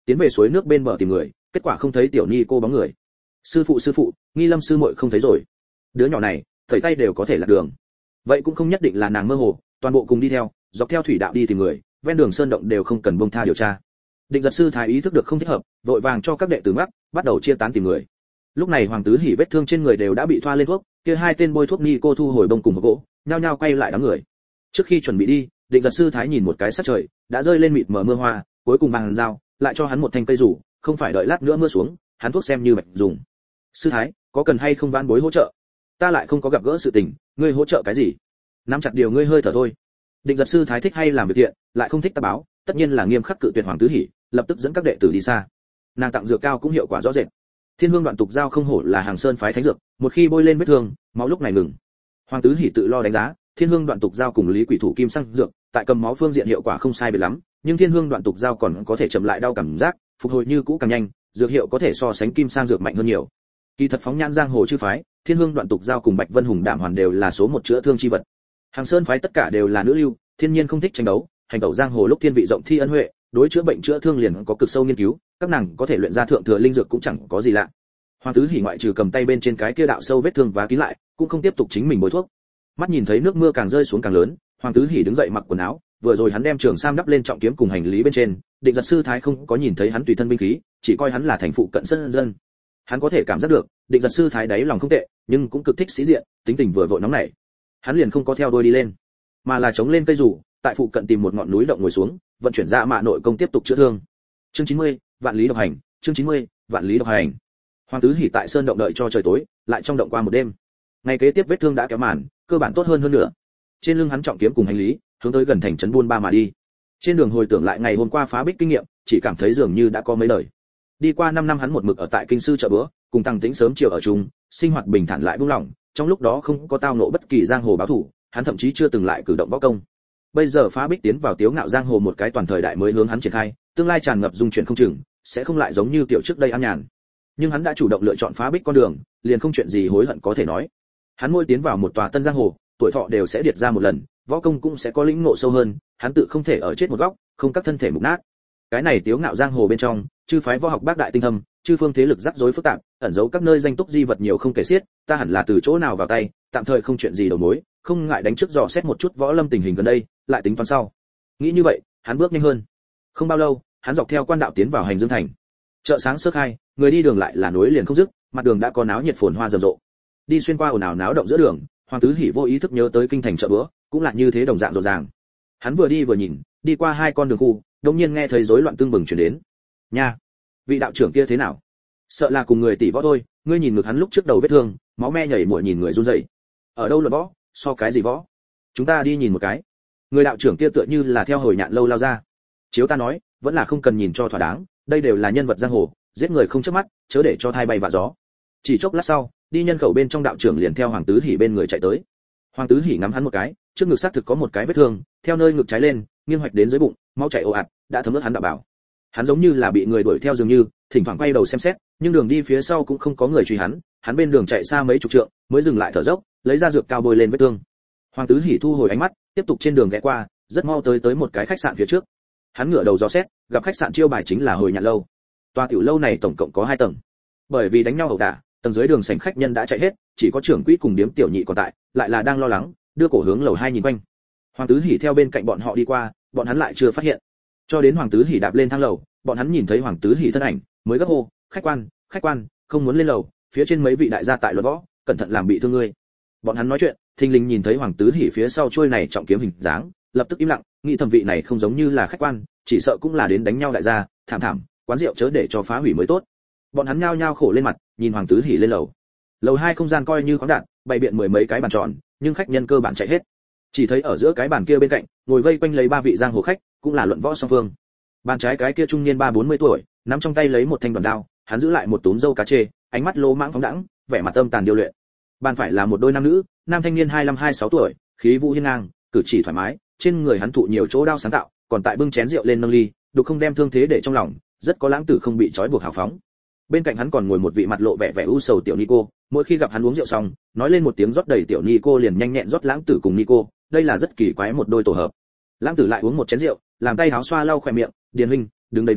tiến về suối nước bên bờ tìm người, kết quả không thấy tiểu ni cô bóng người. Sư phụ sư phụ, Nghi Lâm sư muội không thấy rồi. Đứa nhỏ này, thầy tay đều có thể lạc đường. Vậy cũng không nhất định là nàng mơ hồ, toàn bộ cùng đi theo, dọc theo thủy đạo đi tìm người, ven đường sơn động đều không cần buông tha điều tra. Định Giật sư thái ý thức được không thích hợp, vội vàng cho các đệ tử mắc, bắt đầu chia tán tìm người. Lúc này Hoàng Tứ Hỉ vết thương trên người đều đã bị thoa lên thuốc, kia hai tên bôi thuốc ni cô thu hồi bông cùng một gỗ, nhao nhao quay lại đám người. Trước khi chuẩn bị đi, Định Giật sư thái nhìn một cái sắc trời, đã rơi lên mịt mờ mưa hoa, cuối cùng bằng dao, lại cho hắn một thanh cây rủ, không phải đợi lát nữa mưa xuống, hắn thuốc xem như bạch dùng. Sư thái, có cần hay không vãn bối hỗ trợ? Ta lại không có gặp gỡ sự tình, ngươi hỗ trợ cái gì? Nắm chặt điều ngươi hơi thở thôi. Định Giật sư thái thích hay làm việc thiện, lại không thích ta báo, tất nhiên là nghiêm khắc cự tuyệt Hoàng Tứ Hỉ, lập tức dẫn các đệ tử đi xa. Nàng tặng dược cao cũng hiệu quả rõ rệt. Thiên Hương Đoạn Tục Giao không hổ là Hàng Sơn phái thánh dược, một khi bôi lên vết thương, máu lúc này ngừng. Hoàng Tứ Hỉ tự lo đánh giá, Thiên Hương Đoạn Tục Giao cùng Lý Quỷ Thủ Kim Sang dược, tại cầm máu phương diện hiệu quả không sai biệt lắm, nhưng Thiên Hương Đoạn Tục Giao còn có thể chậm lại đau cảm giác, phục hồi như cũ càng nhanh, dược hiệu có thể so sánh Kim Sang dược mạnh hơn nhiều. Kỳ thật phóng nhãn giang hồ chư phái, Thiên Hương Đoạn Tục Giao cùng Bạch Vân Hùng Đạm Hoàn đều là số một chữa thương chi vật. Hàng Sơn phái tất cả đều là nữ lưu, thiên nhiên không thích tranh đấu, hành tẩu giang hồ lúc thiên vị rộng thi ân huệ, đối chữa bệnh chữa thương liền có cực sâu nghiên cứu, các nàng có thể luyện ra thượng thừa linh dược cũng chẳng có gì lạ. Hoàng Tứ Hỉ ngoại trừ cầm tay bên trên cái kia đạo sâu vết thương và kín lại, cũng không tiếp tục chính mình bôi thuốc. Mắt nhìn thấy nước mưa càng rơi xuống càng lớn, Hoàng Tứ Hỉ đứng dậy mặc quần áo, vừa rồi hắn đem trường sam đắp lên trọng kiếm cùng hành lý bên trên, Định Giật sư thái không có nhìn thấy hắn tùy thân binh khí, chỉ coi hắn là thành phụ cận dân dân. Hắn có thể cảm giác được, Định Giật sư thái đáy lòng không tệ, nhưng cũng cực thích sĩ diện, tính tình vừa vội nóng nảy. Hắn liền không có theo đuôi đi lên, mà là chống lên cây rủ, tại phụ cận tìm một ngọn núi động ngồi xuống, vận chuyển ra mạ nội công tiếp tục chữa thương. Chương chín mươi, vạn lý độc hành, chương chín mươi, vạn lý độc hành. Hoàng Tứ Hỉ tại sơn động đợi cho trời tối, lại trong động qua một đêm. Ngày kế tiếp vết thương đã kéo màn, cơ bản tốt hơn hơn nữa. Trên lưng hắn trọng kiếm cùng hành lý, hướng tới gần thành trấn Buôn Ba mà đi. Trên đường hồi tưởng lại ngày hôm qua phá bích kinh nghiệm, chỉ cảm thấy dường như đã có mấy lời. Đi qua năm năm hắn một mực ở tại kinh sư chợ bữa, cùng Tăng Tĩnh sớm chiều ở chung, sinh hoạt bình thản lại buông lỏng, trong lúc đó không có tao nộ bất kỳ giang hồ báo thủ, hắn thậm chí chưa từng lại cử động võ công. Bây giờ phá bích tiến vào tiếu ngạo giang hồ một cái toàn thời đại mới hướng hắn triển khai, tương lai tràn ngập dung chuyển không chừng, sẽ không lại giống như tiểu trước đây an nhàn. Nhưng hắn đã chủ động lựa chọn phá bích con đường, liền không chuyện gì hối hận có thể nói. Hắn mỗi tiến vào một tòa tân giang hồ, tuổi thọ đều sẽ điệt ra một lần, võ công cũng sẽ có lĩnh ngộ sâu hơn, hắn tự không thể ở chết một góc, không các thân thể mục nát. Cái này tiếu ngạo giang hồ bên trong, chư phái võ học bác đại tinh thâm, chư phương thế lực rắc rối phức tạp, ẩn giấu các nơi danh túc di vật nhiều không kể xiết, ta hẳn là từ chỗ nào vào tay, tạm thời không chuyện gì đầu mối, không ngại đánh trước dò xét một chút võ lâm tình hình gần đây, lại tính toán sau. Nghĩ như vậy, hắn bước nhanh hơn. Không bao lâu, hắn dọc theo quan đạo tiến vào hành Dương thành. Chợ sáng sơ khai, người đi đường lại là nối liền không dứt, mặt đường đã có náo nhiệt phồn hoa rầm rộ. Đi xuyên qua ồn ào náo động giữa đường, Hoàng Tứ Hỉ vô ý thức nhớ tới kinh thành chợ bữa, cũng là như thế đồng dạng rộn ràng. Hắn vừa đi vừa nhìn, đi qua hai con đường khu, đột nhiên nghe thấy rối loạn tương bừng truyền đến. Nha, vị đạo trưởng kia thế nào? Sợ là cùng người tỷ võ thôi, ngươi nhìn ngực hắn lúc trước đầu vết thương, máu me nhảy muội nhìn người run rẩy. Ở đâu là võ, so cái gì võ? Chúng ta đi nhìn một cái. Người đạo trưởng kia tựa như là theo hồi nhạn lâu lao ra. Chiếu ta nói, vẫn là không cần nhìn cho thỏa đáng, đây đều là nhân vật giang hồ, giết người không chớp mắt, chớ để cho thai bay vạ gió. Chỉ chốc lát sau, đi nhân khẩu bên trong đạo trưởng liền theo Hoàng Tứ Hỉ bên người chạy tới. Hoàng Tứ Hỉ ngắm hắn một cái, trước ngực xác thực có một cái vết thương, theo nơi ngực trái lên, nghiêng hoạch đến dưới bụng, máu chảy ồ ạt, đã thấm ướt hắn đạo bảo. Hắn giống như là bị người đuổi theo dường như, thỉnh thoảng quay đầu xem xét, nhưng đường đi phía sau cũng không có người truy hắn, hắn bên đường chạy xa mấy chục trượng, mới dừng lại thở dốc, lấy ra dược cao bôi lên vết thương. Hoàng Tứ Hỉ thu hồi ánh mắt, tiếp tục trên đường ghé qua, rất mau tới tới một cái khách sạn phía trước. Hắn ngửa đầu dò xét, gặp khách sạn chiêu bài chính là Hồi Nhạn lâu. Tòa tiểu lâu này tổng cộng có hai tầng. Bởi vì đánh nhau ẩu đả, tầng dưới đường sảnh khách nhân đã chạy hết, chỉ có trưởng quỹ cùng điếm tiểu nhị còn tại, lại là đang lo lắng, đưa cổ hướng lầu hai nhìn quanh. Hoàng Tứ Hỉ theo bên cạnh bọn họ đi qua, bọn hắn lại chưa phát hiện. Cho đến Hoàng Tứ Hỉ đạp lên thang lầu, bọn hắn nhìn thấy Hoàng Tứ Hỉ thân ảnh, mới gấp hô, khách quan, khách quan, không muốn lên lầu, phía trên mấy vị đại gia tại luật võ, cẩn thận làm bị thương ngươi. Bọn hắn nói chuyện, thình lình nhìn thấy Hoàng Tứ Hỉ phía sau trôi này trọng kiếm hình dáng, lập tức im lặng, nghĩ thẩm vị này không giống như là khách quan, chỉ sợ cũng là đến đánh nhau đại gia, thảm thảm, quán rượu chớ để cho phá hủy mới tốt. Bọn hắn nhao nhao khổ lên mặt, nhìn Hoàng Tứ Hỉ lên lầu. Lầu hai không gian coi như khoáng đạt, bày biện mười mấy cái bàn tròn, nhưng khách nhân cơ bản chạy hết. Chỉ thấy ở giữa cái bàn kia bên cạnh, ngồi vây quanh lấy ba vị giang hồ khách, cũng là luận võ song phương. Bàn trái cái kia trung niên ba bốn mươi tuổi, nắm trong tay lấy một thanh đoàn đao, hắn giữ lại một túm râu cá chê, ánh mắt lô mãng phóng đãng, vẻ mặt âm tàn điêu luyện. Bàn phải là một đôi nam nữ, nam thanh niên hai lăm hai sáu tuổi, khí vũ hiên ngang, cử chỉ thoải mái, trên người hắn thụ nhiều chỗ đao sáng tạo, còn tại bưng chén rượu lên nâng ly, đục không đem thương thế để trong lòng, rất có lãng tử không bị trói buộc hào phóng. Bên cạnh hắn còn ngồi một vị mặt lộ vẻ vẻ u sầu tiểu Nico, mỗi khi gặp hắn uống rượu xong, nói lên một tiếng rót đầy tiểu Nico liền nhanh nhẹn rót lãng tử cùng Nico, đây là rất kỳ quái một đôi tổ hợp. Lãng tử lại uống một chén rượu, làm tay háo xoa lau khóe miệng, điền huynh, đứng đây đánh,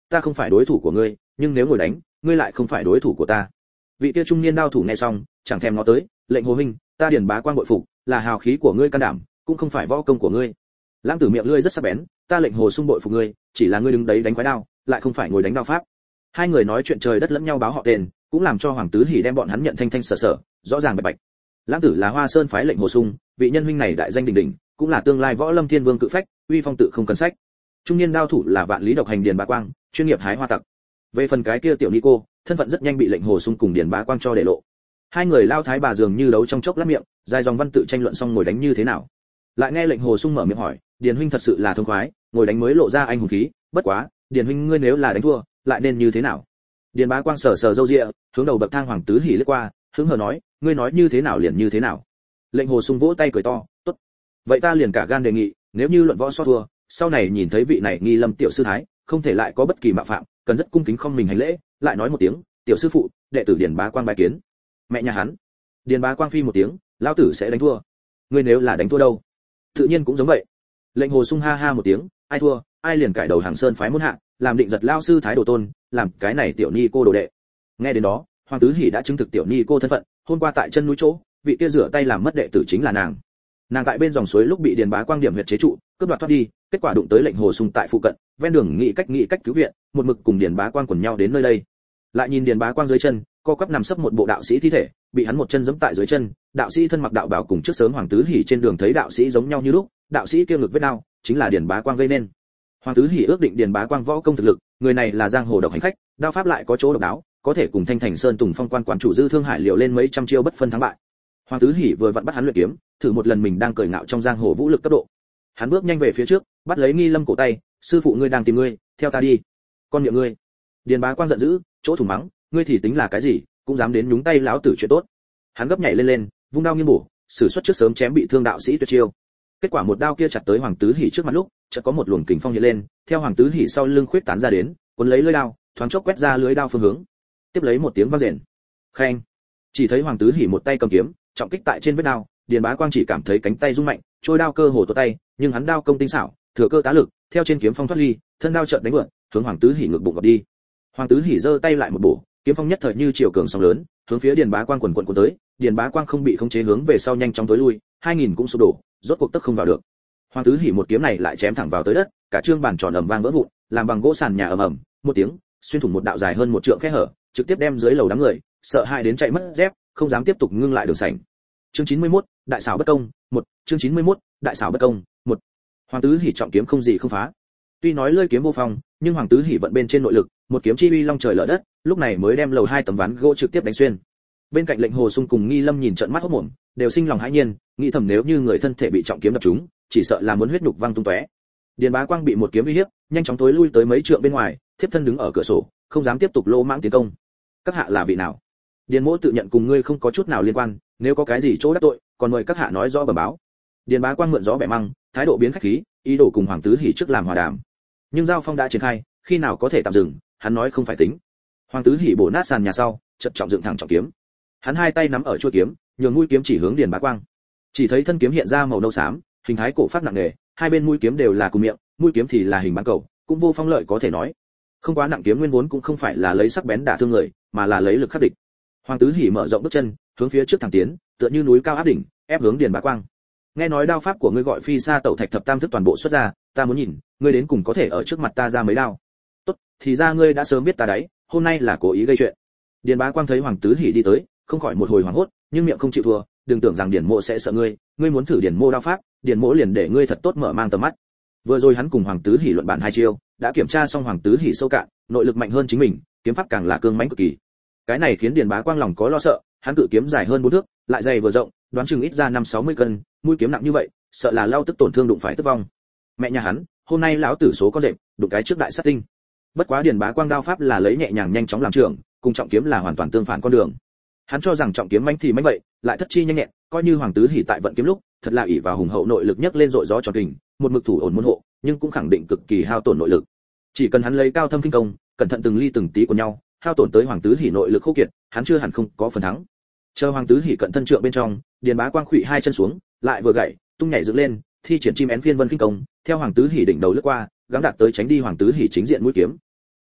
ta không phải đối thủ của ngươi, nhưng nếu ngồi đánh, ngươi lại không phải đối thủ của ta. Vị kia trung niên đao thủ nghe xong, chẳng thèm ngó tới, lệnh Hồ huynh, ta Điền Bá Quang bội phục, là hào khí của ngươi can đảm, cũng không phải võ công của ngươi. Lãng Tử miệng lưỡi rất sắc bén, ta lệnh Hồ Sung bội phục ngươi, chỉ là ngươi đứng đấy đánh quái đao, lại không phải ngồi đánh đao pháp. Hai người nói chuyện trời đất lẫn nhau báo họ tên, cũng làm cho Hoàng Tứ Hỉ đem bọn hắn nhận thanh thanh sở sở, rõ ràng bạch bạch. Lãng Tử là Hoa Sơn phái lệnh Hồ Sung, vị nhân huynh này đại danh đỉnh đỉnh, cũng là tương lai võ lâm thiên vương cự phách, uy phong tự không cần sách. Trung niên đao thủ là Vạn Lý độc hành Điền Bá Quang, chuyên nghiệp hái hoa tặc. Về phần cái kia tiểu Nico, thân phận rất nhanh bị lệnh Hồ Sung cùng Điền Bá Quang cho để lộ. Hai người lao thái bà dường như đấu trong chốc lát miệng, dài dòng văn tự tranh luận xong ngồi đánh như thế nào. Lại nghe lệnh Hồ Sung mở miệng hỏi, Điền huynh thật sự là thông khoái, ngồi đánh mới lộ ra anh hùng khí, bất quá, Điền huynh ngươi nếu là đánh thua, lại nên như thế nào? Điền Bá Quang sờ sờ râu ria, hướng đầu bậc thang Hoàng Tứ Hỉ lướt qua, hứng hờ nói, ngươi nói như thế nào liền như thế nào. Lệnh Hồ Sung vỗ tay cười to, tốt. Vậy ta liền cả gan đề nghị, nếu như luận võ so thua, sau này nhìn thấy vị này Nghi Lâm tiểu sư thái, không thể lại có bất kỳ mạo phạm, cần rất cung kính không mình hành lễ, lại nói một tiếng, tiểu sư phụ, đệ tử Điền Bá Quang bái kiến. Mẹ nhà hắn. Điền Bá Quang phi một tiếng, lão tử sẽ đánh thua. Ngươi nếu là đánh thua đâu? Tự nhiên cũng giống vậy. Lệnh Hồ Sung ha ha một tiếng, ai thua, ai liền cải đầu hàng sơn phái môn hạ, làm định giật lao sư thái đồ tôn, làm cái này tiểu ni cô đồ đệ. Nghe đến đó, Hoàng Tứ Hỉ đã chứng thực tiểu ni cô thân phận, hôm qua tại chân núi chỗ, vị kia rửa tay làm mất đệ tử chính là nàng. Nàng tại bên dòng suối lúc bị Điền Bá Quang điểm huyệt chế trụ, cướp đoạt thoát đi, kết quả đụng tới lệnh Hồ Sung tại phụ cận, ven đường nghĩ cách nghĩ cách cứu viện, một mực cùng Điền Bá Quang quần nhau đến nơi đây. Lại nhìn Điền Bá Quang dưới chân, co quắp nằm sấp một bộ đạo sĩ thi thể, bị hắn một chân giẫm tại dưới chân, đạo sĩ thân mặc đạo bào cùng trước sớm Hoàng Tứ Hỉ trên đường thấy đạo sĩ giống nhau như lúc, đạo sĩ kia ngực vết đau, chính là Điền Bá Quang gây nên. Hoàng Tứ Hỉ ước định Điền Bá Quang võ công thực lực, người này là giang hồ độc hành khách, đao pháp lại có chỗ độc đáo, có thể cùng Thanh Thành Sơn Tùng Phong quan quán chủ Dư Thương Hải liều lên mấy trăm chiêu bất phân thắng bại. Hoàng Tứ Hỉ vừa vặn bắt hắn luyện kiếm, thử một lần mình đang cười ngạo trong giang hồ vũ lực cấp độ. Hắn bước nhanh về phía trước, bắt lấy Nghi Lâm cổ tay, sư phụ ngươi đang tìm ngươi, theo ta đi. Con miệng ngươi. Điền Bá Quang giận dữ, chỗ thủ mắng, ngươi thì tính là cái gì, cũng dám đến nhúng tay lão tử chuyện tốt. Hắn gấp nhảy lên lên, vung đao nghiêng bổ, sử xuất trước sớm chém bị thương đạo sĩ tuyệt chiêu. Kết quả một đao kia chặt tới Hoàng Tứ Hỉ trước mặt lúc, chợt có một luồng kình phong hiện lên, theo Hoàng Tứ Hỉ sau lưng khuyết tán ra đến, cuốn lấy lưỡi đao, thoáng chốc quét ra lưỡi đao phương hướng. Tiếp lấy một tiếng vang rền. Khen. Chỉ thấy Hoàng Tứ Hỉ một tay cầm kiếm, trọng kích tại trên vết đao, Điền Bá Quang chỉ cảm thấy cánh tay rung mạnh, trôi đao cơ hồ tuột tay, nhưng hắn đao công tinh xảo, thừa cơ tá lực, theo trên kiếm phong thoát ly, thân đao chợt đánh vượt, hướng Hoàng Tứ Hỉ ngược bụng gọt đi. Hoàng Tứ Hỉ giơ tay lại một bổ, kiếm phong nhất thời như chiều cường sóng lớn, hướng phía Điền Bá Quang quần quần cuốn tới, Điền Bá Quang không bị khống chế hướng về sau nhanh chóng tối lui, hai nghìn cũng sụp đổ, rốt cuộc tức không vào được. Hoàng Tứ Hỉ một kiếm này lại chém thẳng vào tới đất, cả trương bàn tròn ầm vang vỡ vụn, làm bằng gỗ sàn nhà ầm ầm, một tiếng, xuyên thủng một đạo dài hơn một trượng khe hở, trực tiếp đem dưới lầu đám người, sợ hãi đến chạy mất dép, không dám tiếp tục ngưng lại đường sảnh. Chương chín mươi mốt, đại xảo bất công, một, chương chín mươi mốt, đại xảo bất công, một. Hoàng Tứ Hỉ trọng kiếm không gì không phá. Tuy nói lưỡi kiếm vô phong, nhưng Hoàng Tứ Hỉ vận bên trên nội lực, một kiếm chi uy long trời lở đất, lúc này mới đem lầu hai tấm ván gỗ trực tiếp đánh xuyên. Bên cạnh lệnh Hồ Sung cùng Nghi Lâm nhìn trợn mắt hốt mồm, đều sinh lòng hãi nhiên, nghĩ thầm nếu như người thân thể bị trọng kiếm đập trúng, chỉ sợ là muốn huyết nhục văng tung tóe. Điền Bá Quang bị một kiếm uy hiếp, nhanh chóng tối lui tới mấy trượng bên ngoài, thiếp thân đứng ở cửa sổ, không dám tiếp tục lô mãng tiến công. Các hạ là vị nào? Điền Mỗ tự nhận cùng ngươi không có chút nào liên quan, nếu có cái gì chỗ đắc tội, còn mời các hạ nói rõ bẩm báo. Điền Bá Quang mượn gió bẻ măng, thái độ biến khách khí, ý đồ cùng Hoàng Tứ Hỉ trước làm hòa đàm. Nhưng giao phong đã triển khai, khi nào có thể tạm dừng, hắn nói không phải tính. Hoàng Tứ Hỉ bổ nát sàn nhà sau, chợt trọng dựng thẳng trọng kiếm. Hắn hai tay nắm ở chuôi kiếm, nhường mũi kiếm chỉ hướng Điền Bá Quang. Chỉ thấy thân kiếm hiện ra màu nâu xám, hình thái cổ phác nặng nề, hai bên mũi kiếm đều là cùng miệng, mũi kiếm thì là hình bán cầu, cũng vô phong lợi có thể nói. Không quá nặng kiếm nguyên vốn cũng không phải là lấy sắc bén đả thương người, mà là lấy lực khắc địch. Hoàng Tứ Hỉ mở rộng bước chân, hướng phía trước thẳng tiến, tựa như núi cao áp đỉnh, ép hướng Điền Bá Quang. Nghe nói đao pháp của ngươi gọi phi sa tẩu thạch thập tam thức toàn bộ xuất ra, ta muốn nhìn, ngươi đến cùng có thể ở trước mặt ta ra mấy đao. Tốt, thì ra ngươi đã sớm biết ta đấy, hôm nay là cố ý gây chuyện. Điền Bá Quang thấy Hoàng Tứ Hỉ đi tới, không khỏi một hồi hoảng hốt, nhưng miệng không chịu thua, đừng tưởng rằng Điền Mộ sẽ sợ ngươi, ngươi muốn thử Điền Mộ đao pháp, Điền Mộ liền để ngươi thật tốt mở mang tầm mắt. Vừa rồi hắn cùng Hoàng Tứ Hỉ luận bản hai chiêu, đã kiểm tra xong Hoàng Tứ Hỉ sâu cạn, nội lực mạnh hơn chính mình, kiếm pháp càng là cương mãnh cực kỳ. Cái này khiến Điền Bá Quang lòng có lo sợ, hắn cự kiếm dài hơn bốn thước, lại dày vừa rộng, đoán chừng ít ra năm sáu mươi cân, mũi kiếm nặng như vậy, sợ là lao tức tổn thương đụng phải tức vong. Mẹ nhà hắn, hôm nay lão tử số con rệp, đụng cái trước đại sát tinh. Bất quá Điền Bá Quang đao pháp là lấy nhẹ nhàng nhanh chóng làm trưởng, cùng trọng kiếm là hoàn toàn tương phản con đường. Hắn cho rằng trọng kiếm mãnh thì mãnh vậy, lại thất chi nhanh nhẹn, coi như Hoàng Tứ Hỉ tại vận kiếm lúc, thật là ỷ vào hùng hậu nội lực nhấc lên dội gió tròn kình, một mực thủ ổn môn hộ, nhưng cũng khẳng định cực kỳ hao tổn nội lực. Chỉ cần hắn lấy cao thâm kinh công, cẩn thận từng ly từng tí của nhau, hao tổn tới Hoàng Tứ Hỉ nội lực khô kiệt, hắn chưa hẳn không có phần thắng. Chờ Hoàng Tứ Hỉ cận thân trượng bên trong, Điền Bá Quang khuỵu hai chân xuống, lại vừa gậy, tung nhảy dựng lên, thi triển chim én phiên vân kinh công, theo Hoàng Tứ Hỉ đỉnh đầu lướt qua, gắng đạt tới tránh đi Hoàng Tứ Hỉ chính diện mũi kiếm.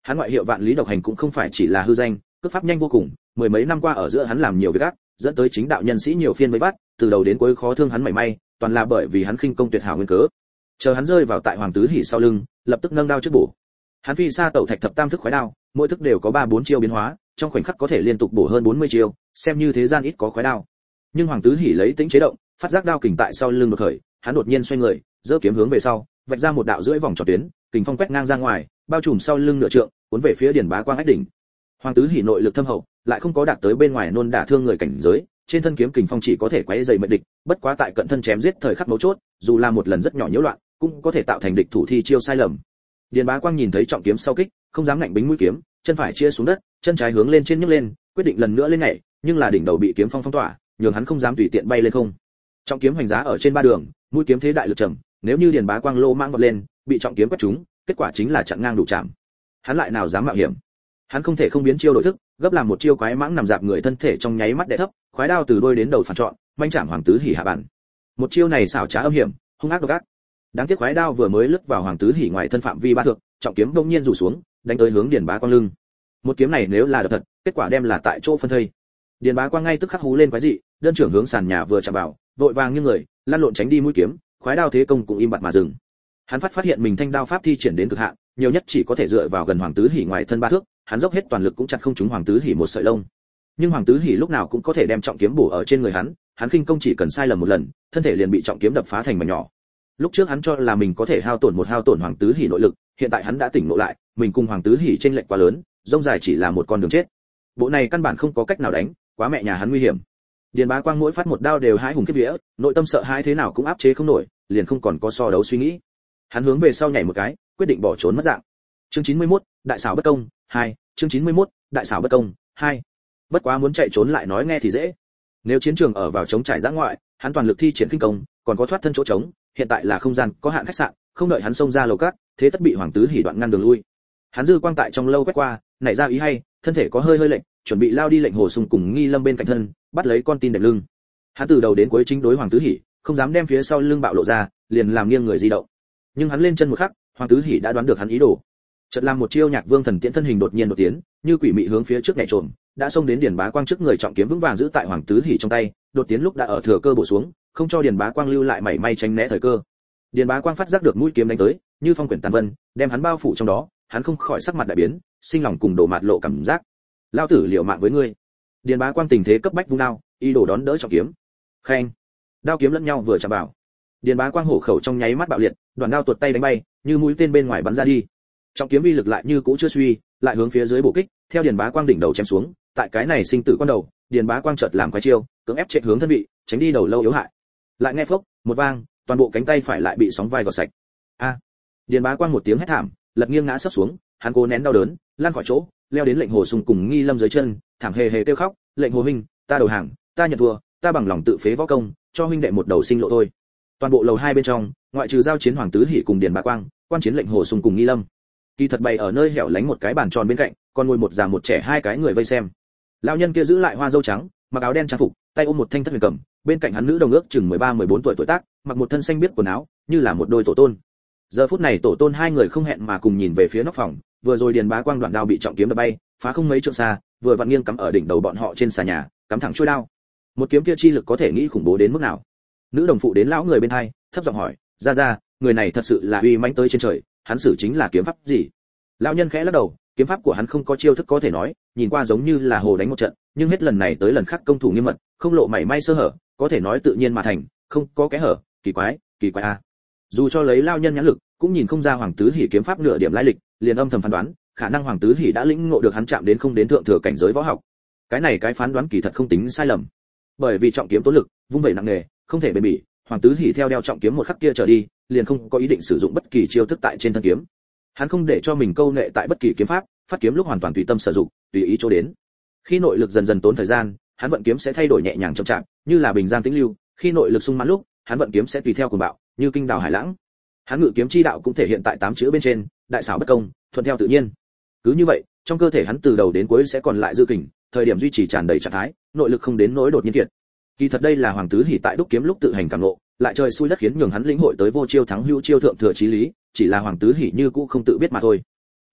Hắn ngoại hiệu Vạn Lý Độc Hành cũng không phải chỉ là hư danh, cước pháp nhanh vô cùng, mười mấy năm qua ở giữa hắn làm nhiều việc ác, dẫn tới chính đạo nhân sĩ nhiều phiên vây bắt, từ đầu đến cuối khó thương hắn mảy may, toàn là bởi vì hắn khinh công tuyệt hảo nguyên cớ. Chờ hắn rơi vào tại Hoàng Tứ Hỉ sau lưng, lập tức nâng đao trước bổ. Hắn phi xa tẩu thạch thập tam thức khoái đao, mỗi thức đều có ba bốn chiêu biến hóa, trong khoảnh khắc có thể liên tục bổ hơn bốn mươi chiêu, xem như thế gian ít có khoái đao. Nhưng Hoàng Tứ Hỉ lấy tĩnh chế động, phát giác đao kình tại sau lưng đột khởi, hắn đột nhiên xoay người, giơ kiếm hướng về sau, vạch ra một đạo rưỡi vòng tròn tuyến, kình phong quét ngang ra ngoài, bao trùm sau lưng nửa trượng, cuốn về phía Điền Bá Quang ách đỉnh. Hoàng Tứ Hỉ nội lực thâm hậu, lại không có đạt tới bên ngoài nôn đả thương người cảnh giới, trên thân kiếm kình phong chỉ có thể quấy dày mệnh địch, bất quá tại cận thân chém giết thời khắc mấu chốt, dù là một lần rất nhỏ nhiễu loạn, cũng có thể tạo thành địch thủ thi chiêu sai lầm. Điền Bá Quang nhìn thấy trọng kiếm sau kích, không dám ngạnh bính mũi kiếm, chân phải chia xuống đất, chân trái hướng lên trên nhấc lên, quyết định lần nữa lên nhảy, nhưng là đỉnh đầu bị kiếm phong phong tỏa, nhường hắn không dám tùy tiện bay lên không. Trọng kiếm hoành giá ở trên ba đường, mũi kiếm thế đại lực trầm, nếu như Điền Bá Quang lô mang vọt lên, bị trọng kiếm quét trúng, kết quả chính là chặn ngang đủ chạm. Hắn lại nào dám mạo hiểm. Hắn không thể không biến chiêu đổi thức, gấp làm một chiêu quái mãng nằm dạp người thân thể trong nháy mắt đè thấp, khoái đao từ đôi đến đầu phản trọn, manh chạm Hoàng Tứ Hỉ hạ bản. Một chiêu này xảo trá âm hiểm, hung ác độc ác. Đáng tiếc khoái đao vừa mới lướt vào Hoàng Tứ Hỉ ngoài thân phạm vi ba thước, trọng kiếm đột nhiên rủ xuống, đánh tới hướng Điền Bá Quang lưng. Một kiếm này nếu là đập thật, kết quả đem là tại chỗ phân thây. Điền Bá Quang ngay tức khắc hú lên quái dị, đơn trưởng hướng sàn nhà vừa chạm vào, vội vàng nghiêng người, lăn lộn tránh đi mũi kiếm, khoái đao thế công cũng im bặt mà dừng. Hắn phát phát hiện mình thanh đao pháp thi triển đến cực hạn, nhiều nhất chỉ có thể dựa vào gần Hoàng Tứ Hỉ ngoài thân ba thước, hắn dốc hết toàn lực cũng chặt không trúng Hoàng Tứ Hỉ một sợi lông. Nhưng Hoàng Tứ Hỉ lúc nào cũng có thể đem trọng kiếm bổ ở trên người hắn, hắn khinh công chỉ cần sai lầm một lần, thân thể liền bị trọng kiếm đập phá thành mảnh nhỏ. Lúc trước hắn cho là mình có thể hao tổn một hao tổn Hoàng Tứ Hỉ nội lực, hiện tại hắn đã tỉnh ngộ lại, mình cùng Hoàng Tứ Hỉ chênh lệch quá lớn, rông dài chỉ là một con đường chết. Bộ này căn bản không có cách nào đánh, quá mẹ nhà hắn nguy hiểm. Điền Bá Quang mỗi phát một đao đều hãi hùng kiếp vía, nội tâm sợ hãi thế nào cũng áp chế không nổi, liền không còn có so đấu suy nghĩ. Hắn hướng về sau nhảy một cái, quyết định bỏ trốn mất dạng. Chương chín mươi mốt, đại xảo bất công, hai, chương chín mươi mốt, đại xảo bất công, hai. Bất quá muốn chạy trốn lại nói nghe thì dễ. Nếu chiến trường ở vào chống trải giã ngoại, hắn toàn lực thi triển kinh công, còn có thoát thân chỗ trống, hiện tại là không gian có hạn khách sạn, không đợi hắn xông ra lầu cát, thế tất bị Hoàng Tứ Hỉ đoạn ngăn đường lui. Hắn dư quang tại trong lâu quét qua, nảy ra ý hay, thân thể có hơi hơi lệnh, chuẩn bị lao đi lệnh Hồ Sùng cùng Nghi Lâm bên cạnh thân, bắt lấy con tin đệm lưng. Hắn từ đầu đến cuối chính đối Hoàng Tứ Hỉ, không dám đem phía sau lưng bạo lộ ra, liền làm nghiêng người di động. Nhưng hắn lên chân một khắc, Hoàng Tứ Hỉ đã đoán được hắn ý đồ. Chợt làm một chiêu Nhạc Vương Thần Tiễn thân hình đột nhiên đột tiến, như quỷ mị hướng phía trước nhảy trồm, đã xông đến Điền Bá Quang trước người, trọng kiếm vững vàng giữ tại Hoàng Tứ Hỉ trong tay, đột tiến lúc đã ở thừa cơ bổ xuống, không cho Điền Bá Quang lưu lại mảy may tránh né thời cơ. Điền Bá Quang phát giác được mũi kiếm đánh tới, như phong quyển tàn vân, đem hắn bao phủ trong đó, hắn không khỏi sắc mặt đại biến, sinh lòng cùng đổ mạt lộ cảm giác. Lao tử liều mạng với ngươi. Điền Bá Quang tình thế cấp bách vung đao, ý đồ đón đỡ trọng kiếm. Khen, đao kiếm lẫn nhau vừa chạm vào. Điền Bá Quang hổ khẩu trong nháy mắt bạo liệt, đoạn đao tuột tay đánh bay, như mũi tên bên ngoài bắn ra đi. Trọng kiếm uy lực lại như cũ chưa suy, lại hướng phía dưới bổ kích, theo Điền Bá Quang đỉnh đầu chém xuống, tại cái này sinh tử con đầu, Điền Bá Quang chợt làm quái chiêu, cưỡng ép chạy hướng thân vị, tránh đi đầu lâu yếu hại. Lại nghe phốc, một vang, toàn bộ cánh tay phải lại bị sóng vai gọt sạch. A! Điền Bá Quang một tiếng hét thảm, lật nghiêng ngã sấp xuống, hắn cố nén đau đớn, lăn khỏi chỗ, leo đến lệnh Hồ Sùng cùng Nghi Lâm dưới chân, thảm hề hề kêu khóc, "Lệnh Hồ huynh, ta đầu hàng, ta nhận thua, ta bằng lòng tự phế võ công, cho huynh đệ một đầu sinh lộ thôi." Toàn bộ lầu hai bên trong, ngoại trừ giao chiến Hoàng Tứ Hỉ cùng Điền Bá Quang, quan chiến lệnh Hồ Sùng cùng Nghi Lâm. Kỳ thật bày ở nơi hẻo lánh một cái bàn tròn bên cạnh, còn ngồi một già một trẻ hai cái người vây xem. Lão nhân kia giữ lại hoa dâu trắng, mặc áo đen trang phục, tay ôm một thanh thất huyền cầm, bên cạnh hắn nữ đồng ước chừng mười ba mười bốn tuổi tuổi tác, mặc một thân xanh biếc quần áo, như là một đôi tổ tôn. Giờ phút này tổ tôn hai người không hẹn mà cùng nhìn về phía nóc phòng, vừa rồi Điền Bá Quang đoạn đao bị trọng kiếm đập bay, phá không mấy trượng xa, vừa vặn nghiêng cắm ở đỉnh đầu bọn họ trên xà nhà, cắm thẳng chuôi đao. Một kiếm kia chi lực có thể nghĩ khủng bố đến mức nào. Nữ đồng phụ đến lão người bên hai, thấp giọng hỏi, "Gia gia, người này thật sự là uy mãnh tới trên trời, hắn sử chính là kiếm pháp gì?" Lão nhân khẽ lắc đầu, kiếm pháp của hắn không có chiêu thức có thể nói, nhìn qua giống như là hồ đánh một trận, nhưng hết lần này tới lần khác công thủ nghiêm mật, không lộ mảy may sơ hở, có thể nói tự nhiên mà thành, không có kẽ hở, kỳ quái, kỳ quái a. Dù cho lấy lão nhân nhãn lực, cũng nhìn không ra Hoàng Tứ Hỉ kiếm pháp nửa điểm lai lịch, liền âm thầm phán đoán, khả năng Hoàng Tứ Hỉ đã lĩnh ngộ được hắn chạm đến không đến thượng thừa cảnh giới võ học. Cái này cái phán đoán kỳ thật không tính sai lầm, bởi vì trọng kiếm tốn lực, vung vẩy nặng nề, không thể bền bỉ, Hoàng Tứ Hỉ theo đeo trọng kiếm một khắc kia trở đi, liền không có ý định sử dụng bất kỳ chiêu thức tại trên thân kiếm. Hắn không để cho mình câu nệ tại bất kỳ kiếm pháp, phát kiếm lúc hoàn toàn tùy tâm sử dụng, tùy ý chỗ đến. Khi nội lực dần dần tốn thời gian, hắn vận kiếm sẽ thay đổi nhẹ nhàng chậm chạp, như là bình giang tĩnh lưu, khi nội lực sung mãn lúc, hắn vận kiếm sẽ tùy theo cuồng bạo, như kinh đào hải lãng. Hắn ngự kiếm chi đạo cũng thể hiện tại tám chữ bên trên, đại xảo bất công, thuận theo tự nhiên. Cứ như vậy, trong cơ thể hắn từ đầu đến cuối sẽ còn lại dư kình, thời điểm duy trì tràn đầy trạng thái, nội lực không đến nỗi đột nhiên kiệt. Kỳ thật đây là Hoàng Tứ Hỉ tại đúc kiếm lúc tự hành cảm ngộ, lại trời xui đất khiến nhường hắn lĩnh hội tới vô chiêu thắng hữu chiêu thượng thừa chí lý, chỉ là Hoàng Tứ Hỉ như cũ không tự biết mà thôi.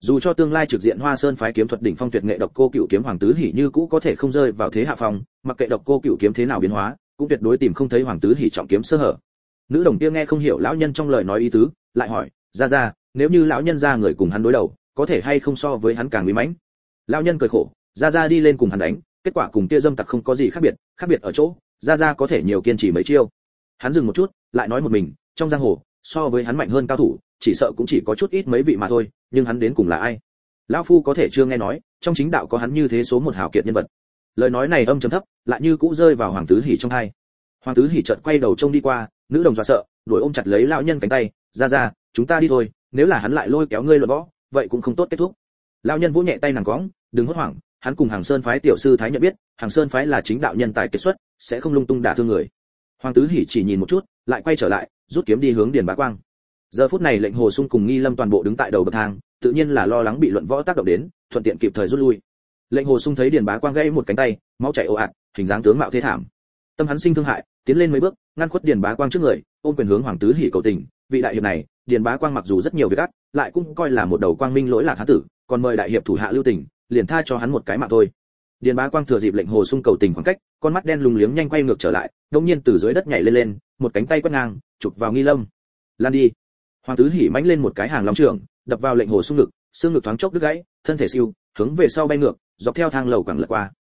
Dù cho tương lai trực diện Hoa Sơn phái kiếm thuật đỉnh phong tuyệt nghệ độc cô cựu kiếm Hoàng Tứ Hỉ như cũ có thể không rơi vào thế hạ phong, mặc kệ độc cô cựu kiếm thế nào biến hóa, cũng tuyệt đối tìm không thấy Hoàng Tứ Hỉ trọng kiếm sơ hở. Nữ đồng kia nghe không hiểu lão nhân trong lời nói ý tứ, lại hỏi, "Gia gia, nếu như lão nhân gia người cùng hắn đối đầu, có thể hay không so với hắn càng uy mãnh?" Lão nhân cười khổ, "Gia gia đi lên cùng hắn đánh, kết quả cùng kia dâm tặc không có gì khác biệt, khác biệt ở chỗ, Gia gia có thể nhiều kiên trì mấy chiêu." Hắn dừng một chút, lại nói một mình, "Trong giang hồ, so với hắn mạnh hơn cao thủ, chỉ sợ cũng chỉ có chút ít mấy vị mà thôi, nhưng hắn đến cùng là ai? Lão phu có thể chưa nghe nói, trong chính đạo có hắn như thế số một hảo kiệt nhân vật." Lời nói này âm trầm thấp, lại như cũ rơi vào Hoàng Tứ Hỉ trong tai. Hoàng Tứ Hỉ chợt quay đầu trông đi qua, nữ đồng dọa sợ, đuổi ôm chặt lấy lão nhân cánh tay, "Ra ra, chúng ta đi thôi, nếu là hắn lại lôi kéo ngươi luận võ, vậy cũng không tốt kết thúc." Lão nhân vỗ nhẹ tay nàng cõng, "Đừng hốt hoảng, hắn cùng Hàng Sơn phái tiểu sư thái nhận biết, Hàng Sơn phái là chính đạo nhân tài kết xuất, sẽ không lung tung đả thương người." Hoàng Tứ Hỉ chỉ nhìn một chút, lại quay trở lại, rút kiếm đi hướng Điền Bá Quang. Giờ phút này lệnh Hồ Sung cùng Nghi Lâm toàn bộ đứng tại đầu bậc thang, tự nhiên là lo lắng bị luận võ tác động đến, thuận tiện kịp thời rút lui. Lệnh Hồ Sung thấy Điền Bá Quang gãy một cánh tay, máu chảy ồ ạt, hình dáng tướng mạo thế thảm. Tâm hắn sinh thương hại, tiến lên mấy bước, ngăn khuất Điền Bá Quang trước người, ôm quyền hướng Hoàng Tứ Hỉ cầu tình, "Vị đại hiệp này, Điền Bá Quang mặc dù rất nhiều việc ác, lại cũng coi là một đầu quang minh lỗi lạc hán tử, còn mời đại hiệp thủ hạ lưu tình, liền tha cho hắn một cái mạng thôi." Điền Bá Quang thừa dịp lệnh Hồ Sung cầu tình khoảng cách, con mắt đen lùng liếng nhanh quay ngược trở lại, đột nhiên từ dưới đất nhảy lên lên, một cánh tay quét ngang, chụp vào Nghi Lâm. "Lan đi!" Hoàng Tứ Hỉ mãnh lên một cái hàng long trưởng, đập vào lệnh Hồ Sung ngực, xương ngực thoáng chốc đứt gãy, thân thể siêu, hướng về sau bay ngược, dọc theo thang lầu quẳng lật qua.